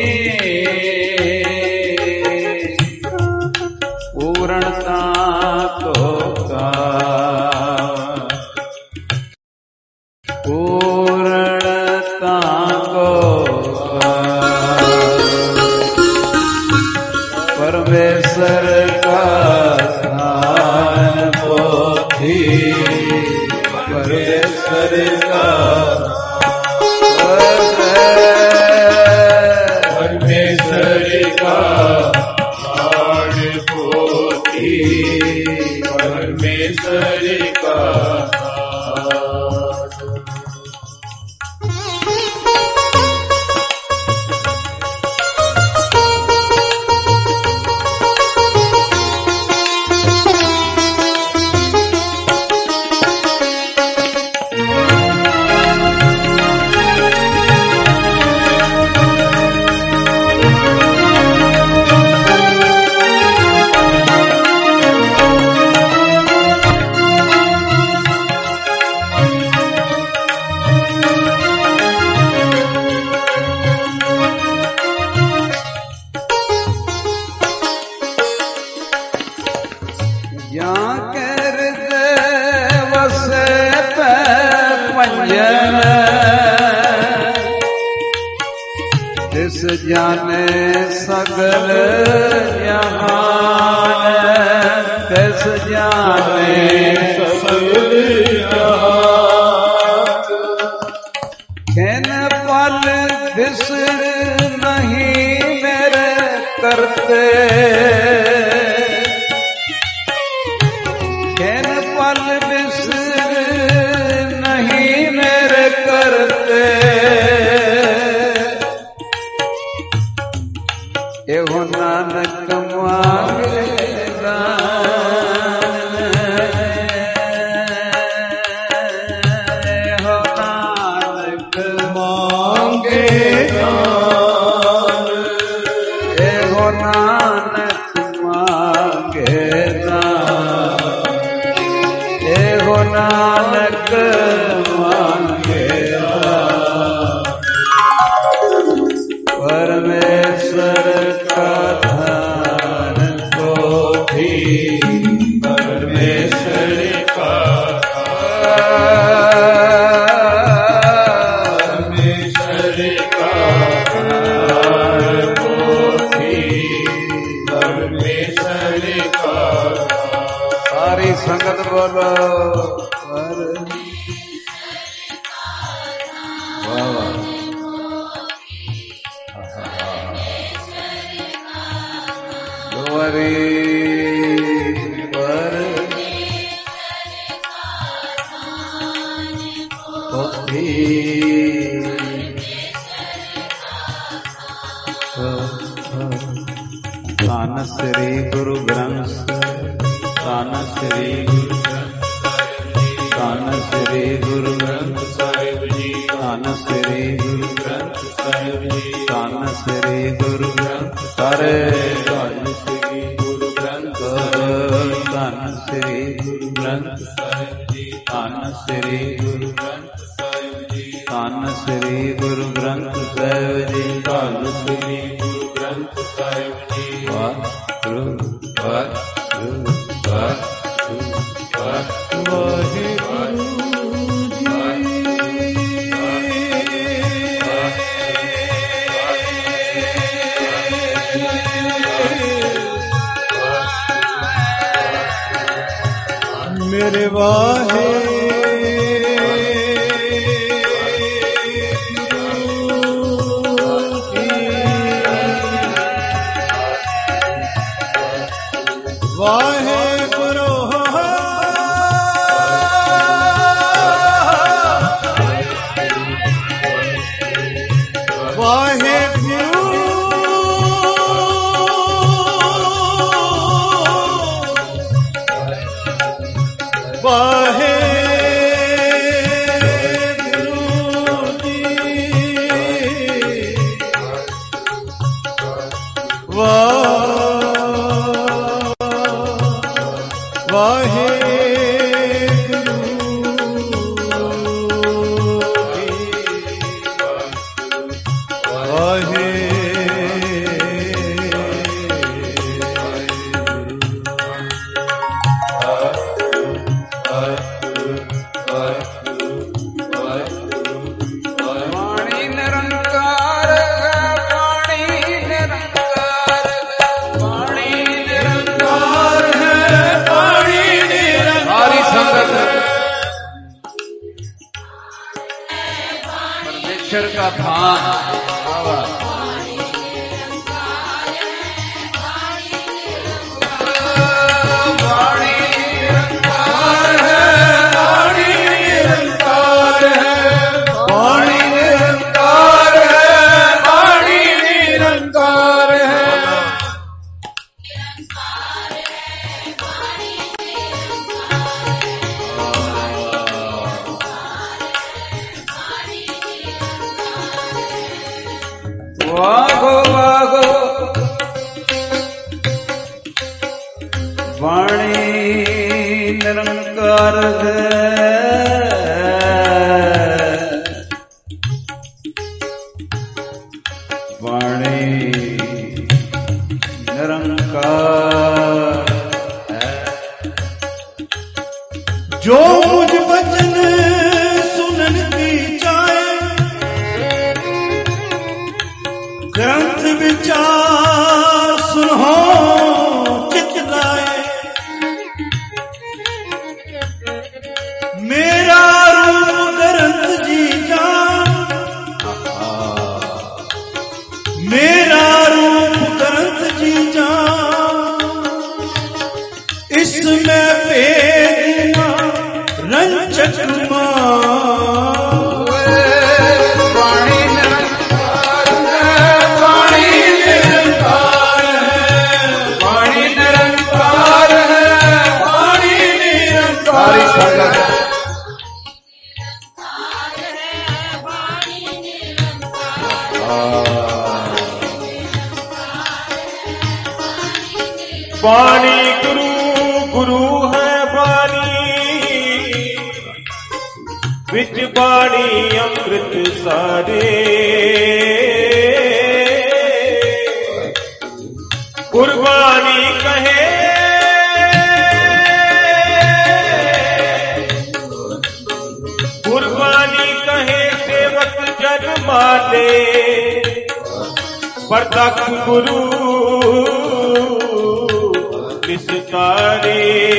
पूर्णता को का पूर्णता को परमेश्वर का ध्यान पोथी परमेश्वर का परमेश्वर का ध्यान पोथी परमेश्वर का जाने सगल जहान किस जाने सगल जहान खेन पल बिसर नहीं मेरे करते खेन पल बिसर नहीं मेरे करते एहो नानक मांगे दान एहो नानक मांगे दान एहो नानक मांगे दान एहो नानक मांगे दान परमेश्वर परमेश्वर का परमेश्वर का परमेश्वर का सारी संगत बोलो हरे पर पोथी धन श्री गुरु ग्रंथ धन श्री गुरु धन श्री गुरु ग्रंथ साहिब जी धन श्री गुरु ग्रंथ साहिब जी धन श्री गुरु ग्रंथ सारे धन श्री गुरु ग्रंथ धन श्री गुरु ग्रंथ साहिब जी धन श्री गुरु ग्रंथ साहिब जी धन श्री गुरु ग्रंथ साहिब जी धन श्री गुरु ग्रंथ साहिब जी वाहिगुरु वाहिगुरु वाहिगुरु वाहिगुरु परमेश्वर का धाम। वागो वागो वाणी निरंकार है, वाणी निरंकार है। जो मुझ वचन सुनन की चाहे, ग्रंथ विचार सुनो चित लाए। मेरा रूप ग्रंथ जी जान, मेरा रूप ग्रंथ जी जान। इसमें भेद न रंजक मान। वाणी गुरु गुरु है वाणी, विच वाणी अमृत सारे। गुरबाणी कहे गुरबाणी कहे सेवक जन माने, प्रत्यक्ष गुरु विस्तारे।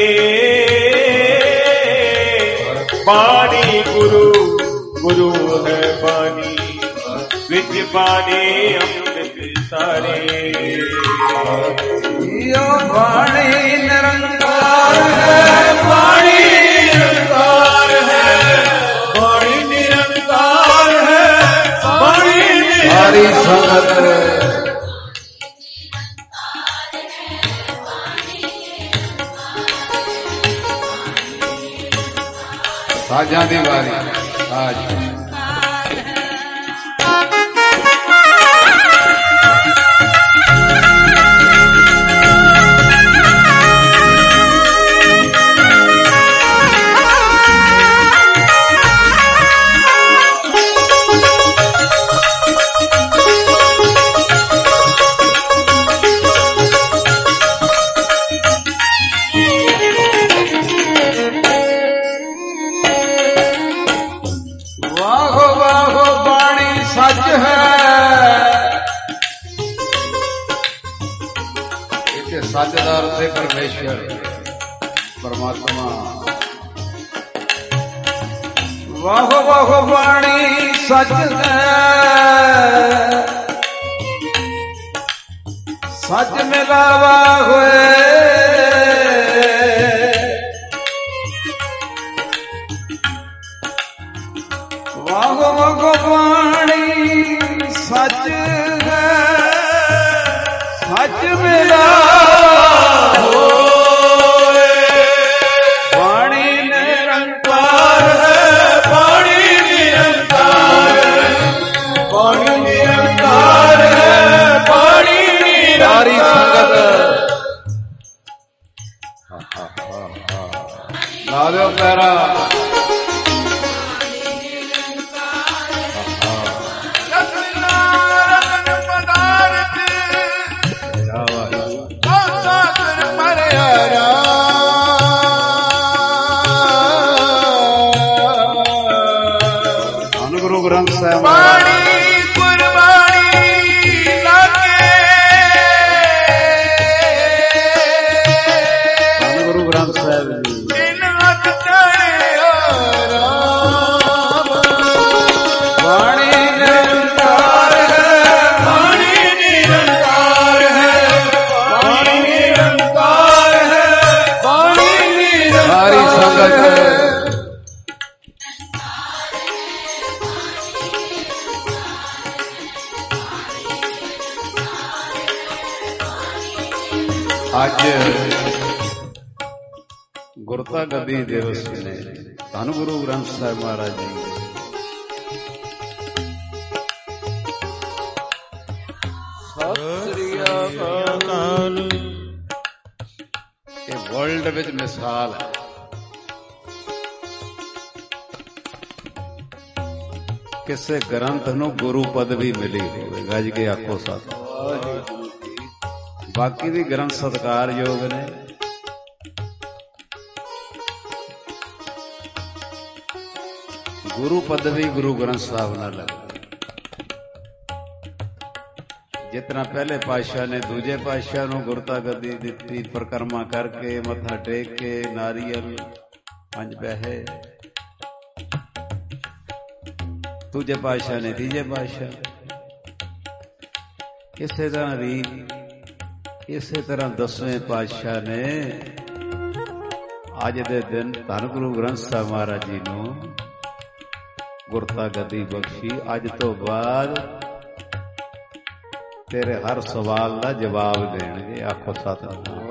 वाणी गुरु गुरु है वाणी, विच वाणी अमृत सारे। यो वाणी निरंकार है, वाणी निरंकार है, वाणी निरंकार है, वाणी निरंकार है। साजा दी बारी आज साझेदार से परमेश्वर परमात्मा। वाहो वाहो वाणी सच है, सच मिलावा हुए। वाहो वाहो वाणी सच है, सच मिला दो पैरा। गुरु ग्रंथ साहब गुरु ग्रंथ साहब वाणी ਅੱਜ ਗੁਰਤਾ ਗੱਦੀ ਦਿਵਸ ਨੇ। ਧੰਨ ਗੁਰੂ ਗ੍ਰੰਥ ਸਾਹਿਬ ਮਹਾਰਾਜ ਜੀ ਸਤਿ ਸ੍ਰੀ ਅਕਾਲ। ਇਹ ਵਰਲਡ ਵਿੱਚ ਮਿਸਾਲ ਹੈ। ਕਿਸੇ ਗ੍ਰੰਥ ਨੂੰ ਗੁਰੂ ਪਦਵੀ ਮਿਲੀ ਹੋਵੇ, ਗੱਜ ਕੇ ਆਖੋ ਸਤਿ। ਬਾਕੀ ਵੀ ਗ੍ਰੰਥ ਸਤਿਕਾਰਯੋਗ ਨੇ, ਗੁਰੂ ਪਦਵੀ ਗੁਰੂ ਗ੍ਰੰਥ ਸਾਹਿਬ ਨਾਲ ਹੈ। ਜਿਤਨਾ ਪਹਿਲੇ ਪਾਤਸ਼ਾਹ ਨੇ ਦੂਜੇ ਪਾਤਸ਼ਾਹ ਨੂੰ ਗੁਰਤਾ ਗੱਦੀ ਦਿੱਤੀ, ਪਰਿਕਰਮਾ ਕਰਕੇ ਮੱਥਾ ਟੇਕ ਕੇ ਨਾਰੀਅਲ ਪੰਜ ਪੈਸੇ, ਦੂਜੇ ਪਾਤਸ਼ਾਹ ਨੇ ਤੀਜੇ ਪਾਤਸ਼ਾਹ, ਇਸੇ ਤਰ੍ਹਾਂ ਵੀ ਇਸੇ ਤਰ੍ਹਾਂ ਦਸਵੇਂ ਪਾਤਸ਼ਾਹ ਨੇ ਅੱਜ ਦੇ ਦਿਨ ਧੰਨ ਗੁਰੂ ਗ੍ਰੰਥ ਸਾਹਿਬ ਮਹਾਰਾਜ ਜੀ ਨੂੰ ਗੁਰਤਾ ਗੱਦੀ ਬਖਸ਼ੀ। ਅੱਜ ਤੋਂ ਬਾਅਦ ਤੇਰੇ ਹਰ ਸਵਾਲ ਦਾ ਜਵਾਬ ਦੇਣਗੇ। ਆਖੋ ਸਤਿਨਾਮ।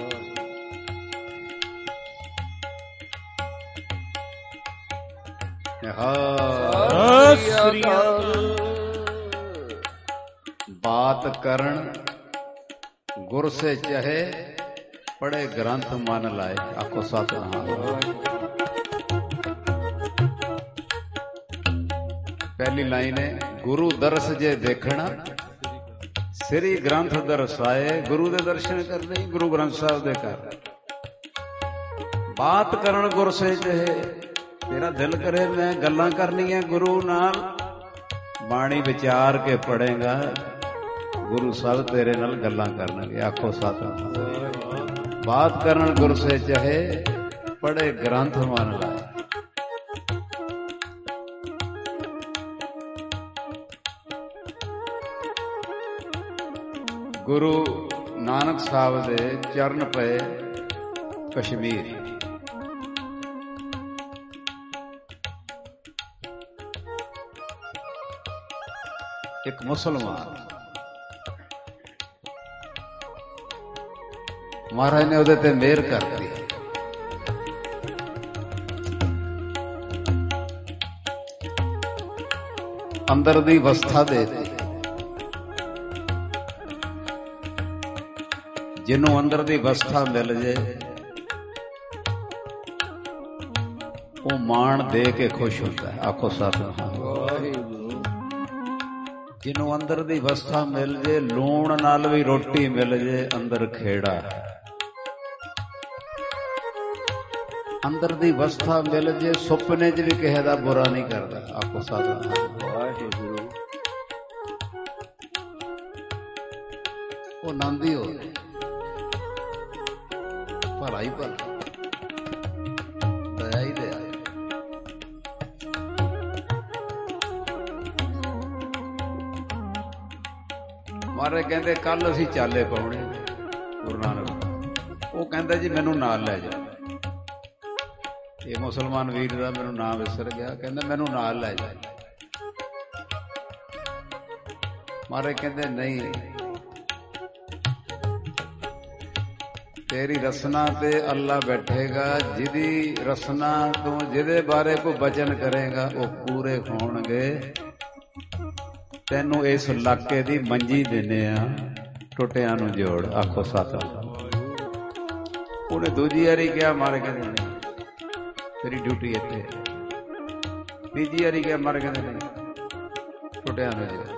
बात करण गुर से चाहे पढ़े ग्रंथ मन लाए। आखो सतनाम। पहली लाइन है गुरु दर्श जे देखना श्री ग्रंथ दर्शाए। गुरु दे दर्शन करने गुरु ग्रंथ साहब दे कर। बात करण गुर से चाहे तेरा दिल करे मैं गल्लां करनियां गुरु नाल, बाणी विचार के पढ़ेगा गुरु साहब तेरे नाल गल्लां करनगे। आखो सतनाम। बात करन गुर से चाहे पढ़े ग्रंथ मन लाए। गुरु नानक साहब दे चरण पे कश्मीर। एक मुसलमान महाराज ने उहदे ते मेहर करती। अंदर दी अवस्था देती। जिन्हों अंदर दी अवस्था मिल जाए वो मान दे के खुश होता है। आखो सतनाम। जिन्हों अंदर दी अवस्था मिल जे, लूण नाल भी रोटी मिल जे, अंदर खेड़ा है। अंदर दी अवस्था मिल जे, सुपने च भी किसी दा बुरा नहीं करता। आखो सतनाम। वाहिगुरू। वो नंदी हो भला ही भला, दया ही दया। मारे कहते कल असी चाले पाने गुरु नानक। वो कहता जी मैनू नाल लै जा। ये मुसलमान वीर का मैनू नाम विसर गया। कहता मैनू नाल लै जा। मारे कहते नहीं, तेरी रसना ते अल्लाह बैठेगा। जिदी रसना तू जिदे बारे को बचन करेगा वो पूरे होणगे। तेनू इस इलाके दी मंजी देने आ, टुटिया नू जोड़। आखो सतनाम। उन्हें दूजी वारी क्या मारे कहते नहीं तेरी ड्यूटी इत्थे। तीजी वारी क्या मारे कहते नहीं टुटिया नू जोड़।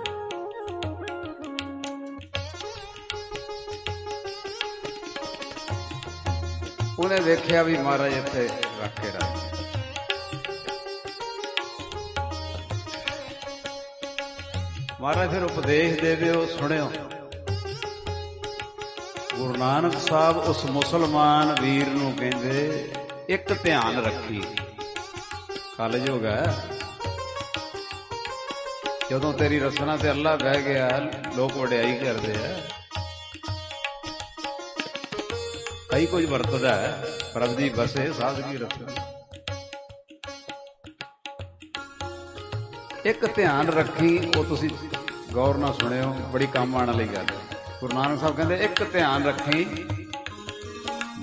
उन्हें देखिया भी महाराज इत्थे रख के रख। महाराज फिर उपदेश दे दिओ, सुनियो। गुरु नानक साहब उस मुसलमान वीर नूं कहंदे एक ध्यान रखी। कलयुग है, जदों तेरी रसना ते अल्लाह बह गया लोग वडियाई करते हैं। कई कुछ वरतदा है प्रभ दी बसे साधगी रसना। एक ध्यान रखी। वो तुसी गौर ना सुनियो, बड़ी काम आने वाली गल। गुरु नानक साहब कहते एक ध्यान रखी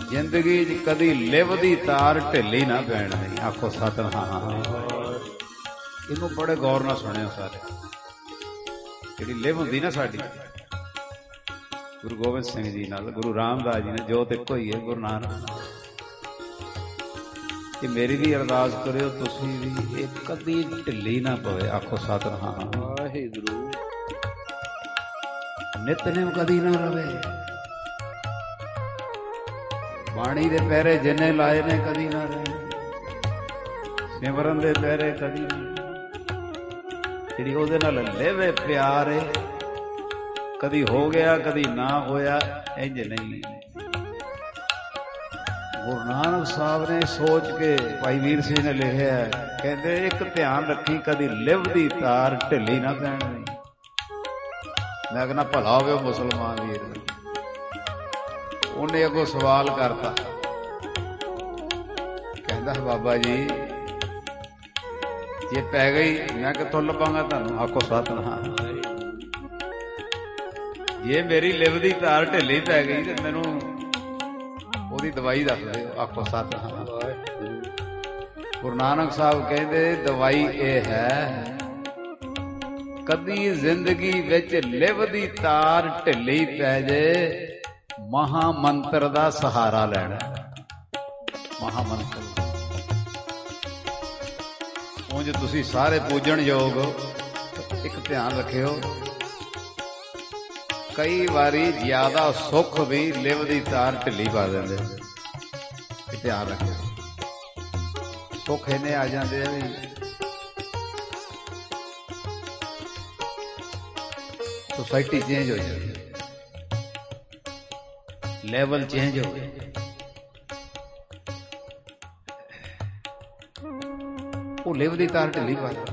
ਜ਼ਿੰਦਗੀ 'ਚ ਕਦੀ ਲਿਵ ਦੀ ਤਾਰ ਢਿੱਲੀ ਨਾ ਪੈਣ ਦੇਣੀ। ਆਖੋ ਸਤਿਨਾਮ। ਇਹਨੂੰ ਬੜੇ ਗੌਰ ਨਾਲ ਸੁਣਿਓ ਸਾਰੇ। ਜਿਹੜੀ ਲਿਵ ਹੁੰਦੀ ਨਾ ਸਾਡੀ ਗੁਰੂ ਗੋਬਿੰਦ ਸਿੰਘ ਜੀ ਨਾਲ, ਗੁਰੂ ਰਾਮਦਾਸ ਜੀ ਨੇ, ਜੋਤ ਇੱਕੋ ਹੀ ਹੈ, ਗੁਰੂ ਨਾਨਕ। ਇਹ ਮੇਰੀ ਵੀ ਅਰਦਾਸ ਕਰਿਓ ਤੁਸੀਂ ਵੀ, ਇਹ ਕਦੀ ਢਿੱਲੀ ਨਾ ਪਵੇ। ਆਖੋ ਸਤਿਨਾਮ ਵਾਹਿਗੁਰੂ। ਨਿਤਨੇਮ ਕਦੀ ਨਾ ਰਵੇ। ਬਾਣੀ ਦੇ ਪਹਿਰੇ ਜਿੰਨੇ ਲਾਏ ਨੇ ਕਦੀ ਨਾ ਰਹੇ। ਸਿਮਰਨ ਦੇ ਪਹਿਰੇ ਕਦੀ ਨਾ। ਜਿਹੜੀ ਉਹਦੇ ਨਾਲ ਲੇਵੇ ਪਿਆਰ ਏ, ਕਦੀ ਹੋ ਗਿਆ ਕਦੀ ਨਾ ਹੋਇਆ, ਇੰਝ ਨਹੀਂ। ਗੁਰੂ ਨਾਨਕ ਸਾਹਿਬ ਨੇ ਸੋਚ ਕੇ ਭਾਈ ਵੀਰ ਸਿੰਘ ਨੇ ਲਿਖਿਆ, ਕਹਿੰਦੇ ਇੱਕ ਧਿਆਨ ਰੱਖੀ, ਕਦੀ ਲਿਵ ਦੀ ਤਾਰ ਢਿੱਲੀ ਨਾ ਪੈਣ ਦੇਣੀ। ਮੈਂ ਕਹਿੰਦਾ ਭਲਾ ਹੋਵੇ ਮੁਸਲਮਾਨ ਵੀਰ। ਉਹਨੇ ਅੱਗੋਂ ਸਵਾਲ ਕਰਤਾ, ਕਹਿੰਦਾ ਬਾਬਾ ਜੀ ਜੇ ਪੈ ਗਈ ਮੈਂ ਕਿੱਥੋਂ ਲੱਭਾਂਗਾ ਤੁਹਾਨੂੰ। ਆਖੋ ਸਤਿਨਾਮ। ਜੇ ਮੇਰੀ ਲਿਵ ਦੀ ਤਾਰ ਢਿੱਲੀ ਪੈ ਗਈ ਤੇ ਮੈਨੂੰ ਉਹਦੀ ਦਵਾਈ ਦੱਸ ਦਿਓ। ਆਖੋ ਸਤਿਨਾਮ। ਗੁਰੂ ਨਾਨਕ ਸਾਹਿਬ ਕਹਿੰਦੇ ਦਵਾਈ ਇਹ ਹੈ, ਕਦੀ ਜ਼ਿੰਦਗੀ ਵਿੱਚ ਲਿਵ ਦੀ ਤਾਰ ਢਿੱਲੀ ਪੈ ਜੇ, ਮਹਾ ਮੰਤਰ ਦਾ ਸਹਾਰਾ ਲੈਣਾ। ਮਹਾ ਮੰਤਰ ਉਂਝ ਤੁਸੀਂ ਸਾਰੇ ਪੂਜਣ ਯੋਗ। ਇੱਕ ਧਿਆਨ ਰੱਖਿਓ, ਕਈ ਵਾਰੀ ਜ਼ਿਆਦਾ ਸੁੱਖ ਵੀ ਲਿਵ ਦੀ ਤਾਰ ਢਿੱਲੀ ਪਾ ਦਿੰਦੇ। ਇਹ ਧਿਆਨ ਰੱਖਿਓ। ਸੁੱਖ ਇਹਨੇ ਆ ਜਾਂਦੇ ਆ ਵੀ ਸੋਸਾਇਟੀ ਚੇਂਜ ਹੋ ਜਾਂਦੀ, ਲੈਵਲ ਚੇਂਜ ਹੋ ਗਿਆ। ਉਹ ਲਿਵ ਦੀ ਤਾਰ ਢਿੱਲੀ ਪਾ ਦਿੰਦਾ।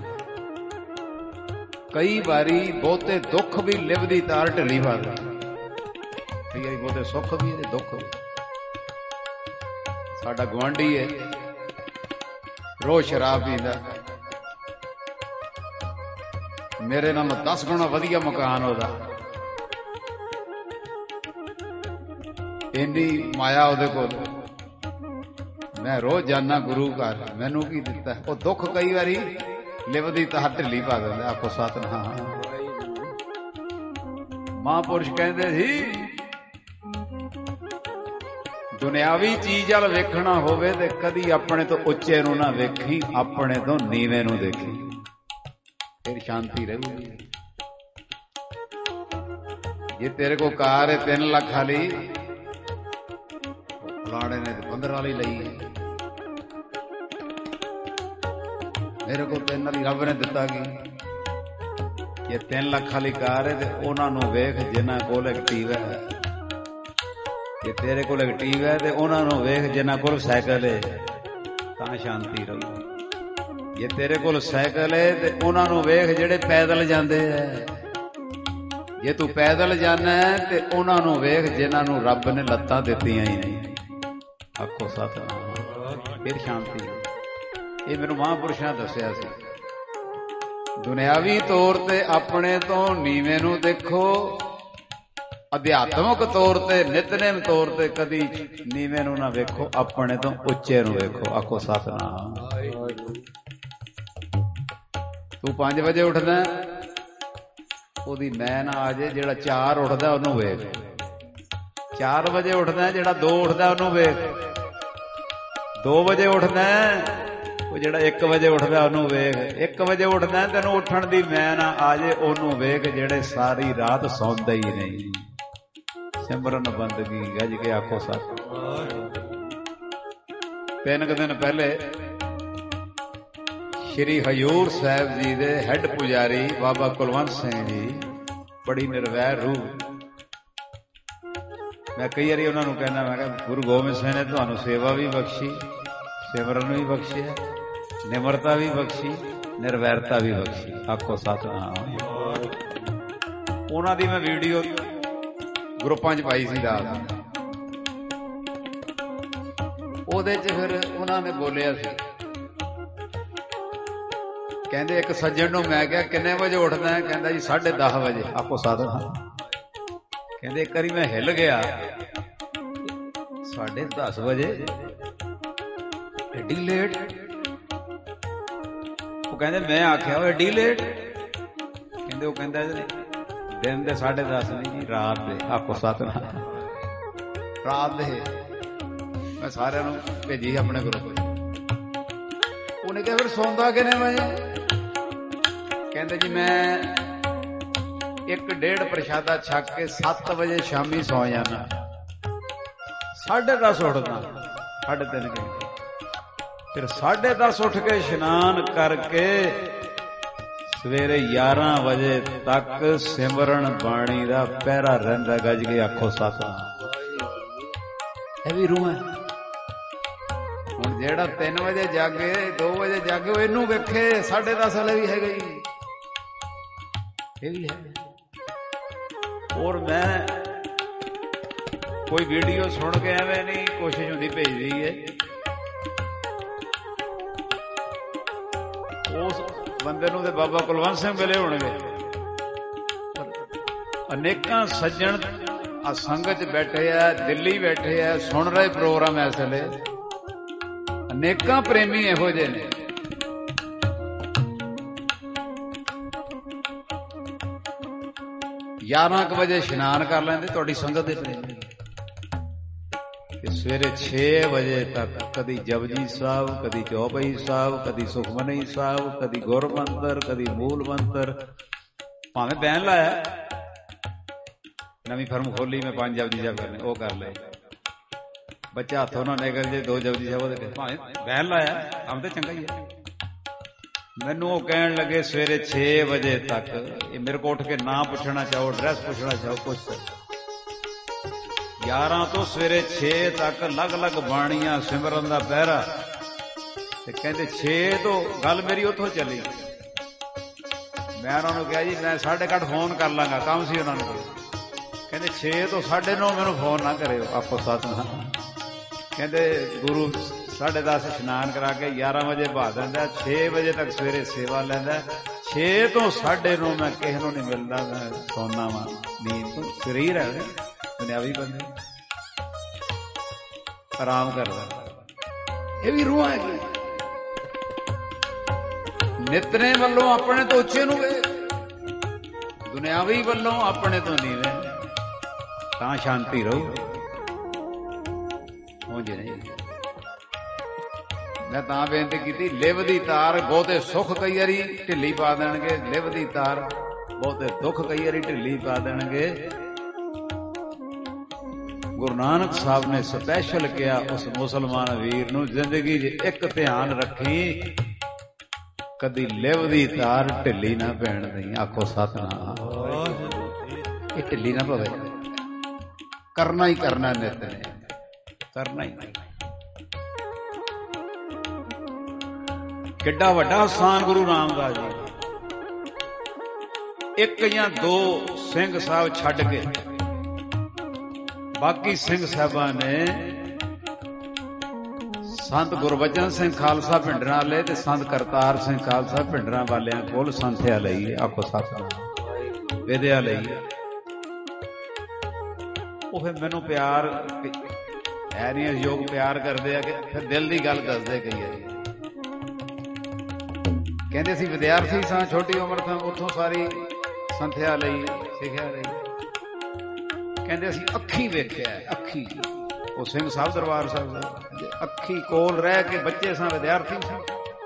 ਕਈ ਵਾਰੀ ਬਹੁਤੇ ਦੁੱਖ ਵੀ ਲਿਵ ਦੀ ਤਾਰ ਢਿੱਲੀ ਪਾ ਦਿੰਦਾ। ਕਈ ਵਾਰੀ ਬਹੁਤੇ ਸੁੱਖ ਵੀ ਤੇ ਦੁੱਖ ਵੀ। ਸਾਡਾ ਗੁਆਂਢੀ ਹੈ, ਰੋਜ਼ ਸ਼ਰਾਬ ਪੀਂਦਾ। ਮੇਰੇ ਨਾਲੋਂ ਦਸ ਗੁਣਾ ਵਧੀਆ ਮਕਾਨ ਉਹਦਾ। ਇੰਨੀ ਮਾਇਆ ਉਹਦੇ ਕੋਲ। ਮੈਂ ਰੋਜ਼ ਜਾਨਾ ਗੁਰੂ ਘਰ, ਮੈਨੂੰ ਕੀ ਦਿੱਤਾ। ਉਹ ਦੁੱਖ ਕਈ ਵਾਰੀ ਲਿਵ ਦੀ ਤਾਰ ਢਿੱਲੀ ਪਾ ਦਿੰਦਾ। ਆਖੋ ਸਤਿਨਾਮ। ਮਹਾਂਪੁਰਸ਼ ਕਹਿੰਦੇ ਸੀ ਦੁਨਿਆਵੀ ਚੀਜ਼ ਵੱਲ ਵੇਖਣਾ ਹੋਵੇ ਤੇ ਕਦੀ ਆਪਣੇ ਤੋਂ ਉੱਚੇ ਨੂੰ ਨਾ ਵੇਖੀ, ਆਪਣੇ ਤੋਂ ਨੀਵੇਂ ਨੂੰ ਦੇਖੀ, ਫਿਰ ਸ਼ਾਂਤੀ ਰਹੂਗੀ। ਜੇ ਤੇਰੇ ਕੋਲ ਕਾਰ ਹੈ ਤਿੰਨ ਲੱਖ ਵਾਲੀ, ਫਲਾਣੇ ਨੇ ਤੇ ਪੰਦਰਾਂ ਵਾਲੀ ਲਈ ਹੈ। ਮੇਰੇ ਕੋਲ ਤਿੰਨ ਵਾਲੀ ਰੱਬ ਨੇ ਦਿੱਤਾ ਕੀ। ਜੇ ਤਿੰਨ ਲੱਖ ਵਾਲੀ ਕਾਰ ਹੈ ਤੇ ਉਹਨਾਂ ਨੂੰ ਵੇਖ ਜਿਨ੍ਹਾਂ ਕੋਲ ਐਕਟਿਵਾ ਹੈ। ਜੇ ਤੇਰੇ ਕੋਲ ਐਕਟਿਵਾ ਹੈ ਤੇ ਉਹਨਾਂ ਨੂੰ ਵੇਖ ਜਿਨ੍ਹਾਂ ਕੋਲ ਸਾਈਕਲ ਹੈ, ਤਾਂ ਸ਼ਾਂਤੀ ਰਹੂ। ਜੇ ਤੇਰੇ ਕੋਲ ਸਾਈਕਲ ਹੈ ਤੇ ਉਹਨਾਂ ਨੂੰ ਵੇਖ ਜਿਹੜੇ ਪੈਦਲ ਜਾਂਦੇ ਹੈ। ਜੇ ਤੂੰ ਪੈਦਲ ਜਾਣਾ ਤੇ ਉਹਨਾਂ ਨੂੰ ਵੇਖ ਜਿਨ੍ਹਾਂ ਨੂੰ ਰੱਬ ਨੇ ਲੱਤਾਂ ਦਿੱਤੀਆਂ ਹੀ ਨਹੀਂ। ਆਖੋ ਸਤਿਨਾਮ। ਫਿਰ ਸ਼ਾਂਤੀ। ਇਹ ਮੈਨੂੰ ਮਹਾਂਪੁਰਸ਼ਾਂ ਦੱਸਿਆ ਸੀ। ਦੁਨਿਆਵੀ ਤੌਰ ਤੇ ਆਪਣੇ ਤੋਂ ਨੀਵੇਂ ਨੂੰ ਦੇਖੋ, ਅਧਿਆਤਮਕ ਤੌਰ ਤੇ ਨਿਤਨੇਮ ਤੌਰ ਤੇ ਕਦੀ ਨੀਵੇਂ ਨੂੰ ਨਾ ਵੇਖੋ, ਆਪਣੇ ਤੋਂ ਉੱਚੇ ਨੂੰ ਵੇਖੋ। ਆਖੋ ਸਤਿਨਾਮ। ਤੂੰ ਪੰਜ ਵਜੇ ਉੱਠਦਾ, ਉਹਦੀ ਮੈਂ ਨਾ ਆ ਜੇ। ਜਿਹੜਾ ਚਾਰ ਉੱਠਦਾ ਉਹਨੂੰ ਵੇਖ। ਚਾਰ ਵਜੇ ਉੱਠਦਾ, ਜਿਹੜਾ ਦੋ ਉੱਠਦਾ ਉਹਨੂੰ ਵੇਖ। ਦੋ ਵਜੇ ਉੱਠਦਾ, ਉਹ ਜਿਹੜਾ ਇੱਕ ਵਜੇ ਉੱਠਦਾ ਉਹਨੂੰ ਵੇਖ। ਇੱਕ ਵਜੇ ਉੱਠਦਾ, ਤੈਨੂੰ ਉੱਠਣ ਦੀ ਮੈਂ ਨਾ ਆ ਜੇ, ਉਹਨੂੰ ਵੇਖ। ਜਿਹੜੇ ਸਾਰੀ ਰਾਤ ਸੌਂਦੇ ਹੀ ਨਹੀਂ, ਸਿਮਰਨ ਬੰਦਗੀ ਗੱਜ ਕੇ। ਆਖੋ ਸਤਿਨਾਮ। ਤਿੰਨ ਕੁ ਦਿਨ ਪਹਿਲੇ ਸ਼੍ਰੀ ਹਜ਼ੂਰ ਸਾਹਿਬ ਜੀ ਦੇ ਹੈੱਡ ਪੁਜਾਰੀ ਬਾਬਾ ਕੁਲਵੰਤ ਸਿੰਘ ਜੀ, ਬੜੀ ਨਿਰਵੈਰ ਰੂਹ। ਮੈਂ ਕਈ ਵਾਰੀ ਉਹਨਾਂ ਨੂੰ ਕਹਿੰਦਾ, ਮੈਂ ਕਿਹਾ ਗੁਰੂ ਗੋਬਿੰਦ ਸਿੰਘ ਨੇ ਤੁਹਾਨੂੰ ਸੇਵਾ ਵੀ ਬਖਸ਼ੀ, ਸਿਮਰਨ ਵੀ ਬਖਸ਼ਿਆ, ਨਿਮਰਤਾ ਵੀ ਬਖਸ਼ੀ, ਨਿਰਵੈਰਤਾ ਵੀ ਬਖਸ਼ੀ। ਆਖੋ ਸਤਿਨਾਮ। ਉਹਨਾਂ ਦੀ ਮੈਂ ਵੀਡੀਓ ਗਰੁੱਪਾਂ 'ਚ ਪਾਈ ਸੀ ਰਾਤ। ਉਹਦੇ 'ਚ ਫਿਰ ਉਹਨਾਂ ਨੇ ਬੋਲਿਆ ਸੀ, ਕਹਿੰਦੇ ਇੱਕ ਸੱਜਣ ਨੂੰ ਮੈਂ ਕਿਹਾ ਕਿੰਨੇ ਵਜੇ ਉੱਠਦਾ? ਕਹਿੰਦਾ ਜੀ ਸਾਢੇ ਦਸ ਵਜੇ। ਆਖੋ ਸਤਿਨਾਮ। ਕਹਿੰਦੇ ਇੱਕ ਵਾਰੀ ਮੈਂ ਹਿੱਲ ਗਿਆ, साढ़े दस बजे एडी लेट। वो कहते मैं आख्या वो एडी लेट, कहते वो कहता दिन दे साढ़े दस नहीं जी, रात दे। आखो सतनाम, रात दे। मैं सारे भेजी अपने ग्रुप, उन्हें कहा फिर सौंदा किन्ने बजे? कहते जी मैं एक डेढ़ प्रशादा छक के सत्त बजे शामी सौ जाना, साढ़े दस उठना, साढ़े तीन घंटे, फिर साढ़े दस उठ के इशनान करके सवेरे ग्यारह बजे तक सिमरन बाणी का पहरा रहिंदा। गज के आखो सतनाम। है भी रूह है। हुण जेड़ा तीन बजे जागे, दो बजे जागे, वो इनू वेखे साढ़े दस वाले भी है गई, ये भी है। और मैं कोई वीडियो सुन के एवं नहीं, कोशिश होती भेज दी है। उस बंदे नूं ते बाबा कुलवंत सिंह मिले होणगे, अनेकां सज्जण आ संगत बैठे है, दिल्ली बैठे है, सुन रहे प्रोग्राम इस वेले। अनेकां प्रेमी इहो जे ने। ग्यारह क बजे इशनान कर लेंदे तुहाडी संगत दे प्रेमी, सवेरे छे बजे तक कदी जपजी साहब, कदी चौपाई साहब, कदी सुखमनी साहब, कदी गुर मंत्र, कदी मूल मंत्र। भावें बैन लाया, नवी फर्म खोली मैं पांच जपजी साहब करने, वो कर ले। बच्चा हथों ना निकल जे, दो जपजी साहब भावें बैन लाया, काम तो चंगा ही है। मैनू वो कहन लगे सवेरे छे बजे तक, ये मेरे को उठ के ना पूछना चाहो, ड्रैस पूछना चाहो, कुछ ग्यारह तो सवेरे छे तक अलग अलग बाणियां, सिमरन का पहरा। कहते छे तो गल मेरी उतों चली। मैं उन्होंने कहा जी मैं साढ़े अठ फोन कर लांगा, काम सी उन्होंने। कहते छे तो साढ़े नौ मैनू फोन ना करे। आपको सतनाम। कहते गुरु साढ़े दस इशनान करा के ग्यारह बजे बहा देंदा, छे बजे तक सवेरे सेवा लैंदा। छे तो साढ़े नौ मैं किसी को नहीं मिलता, मैं सोना वा, नींद तो शरीर है दुनियावी बंदे, आराम करदा। ये भी रूह है। नितने वालों अपने तो उच्चे नूं गए, दुनियावी वालों अपने तो नीवे, तां शांति रहू। मुझे नहीं, मैं तां बेनती की, लिव दी तार बहुते सुख कई वारी ढिली पा देणगे, लिव दी तार बहुते दुख कई वारी ढिली पा देणगे। गुरु नानक साहब ने स्पैशल किया उस मुसलमान वीर नूं, जिंदगी च एक ध्यान रखी, कदी लिव दी तार ढिली ना पैण दई। आखो सतनाम। ये ढिली ना पवे, करना ही करना, नित ने करना ही। किड्डा वड्डा स्थान गुरु रामदास जी, एक या दो सिंह साहब छड्ड के बाकी सिंह साहबा ने संत गुरबचन सिंह खालसा भिंडरां वाले ते संत करतार सिंह खालसा भिंडरां वालियां कोल संथਿਆ लई। आखो सतनाम। विद्या लई। ਉਹ ਫਿਰ ਮੈਨੂੰ ਪਿਆਰ ਹੈ ਨਹੀਂ, ਯੋਗ ਪਿਆਰ ਕਰਦੇ ਆ ਕਿ ਫਿਰ ਦਿਲ ਦੀ ਗੱਲ ਦੱਸਦੇ ਕਈ ਵਾਰੀ। ਕਹਿੰਦੇ ਸੀ ਵਿਦਿਆਰਥੀ ਸਾਂ, ਛੋਟੀ ਉਮਰ ਤੋਂ ਉੱਥੋਂ ਸਾਰੀ ਸੰਥਿਆ ਲਈ, ਸਿੱਖਿਆ ਲਈ। ਕਹਿੰਦੇ ਅਸੀਂ ਅੱਖੀ ਵੇਖਿਆ, ਅੱਖੀ। ਉਹ ਸਿੰਘ ਸਾਹਿਬ ਦਰਬਾਰ ਸਾਹਿਬ ਅੱਖੀ ਕੋਲ ਰਹਿ ਕੇ ਬੱਚੇ ਸਾਂ, ਵਿਦਿਆਰਥੀ ਸਾਂ।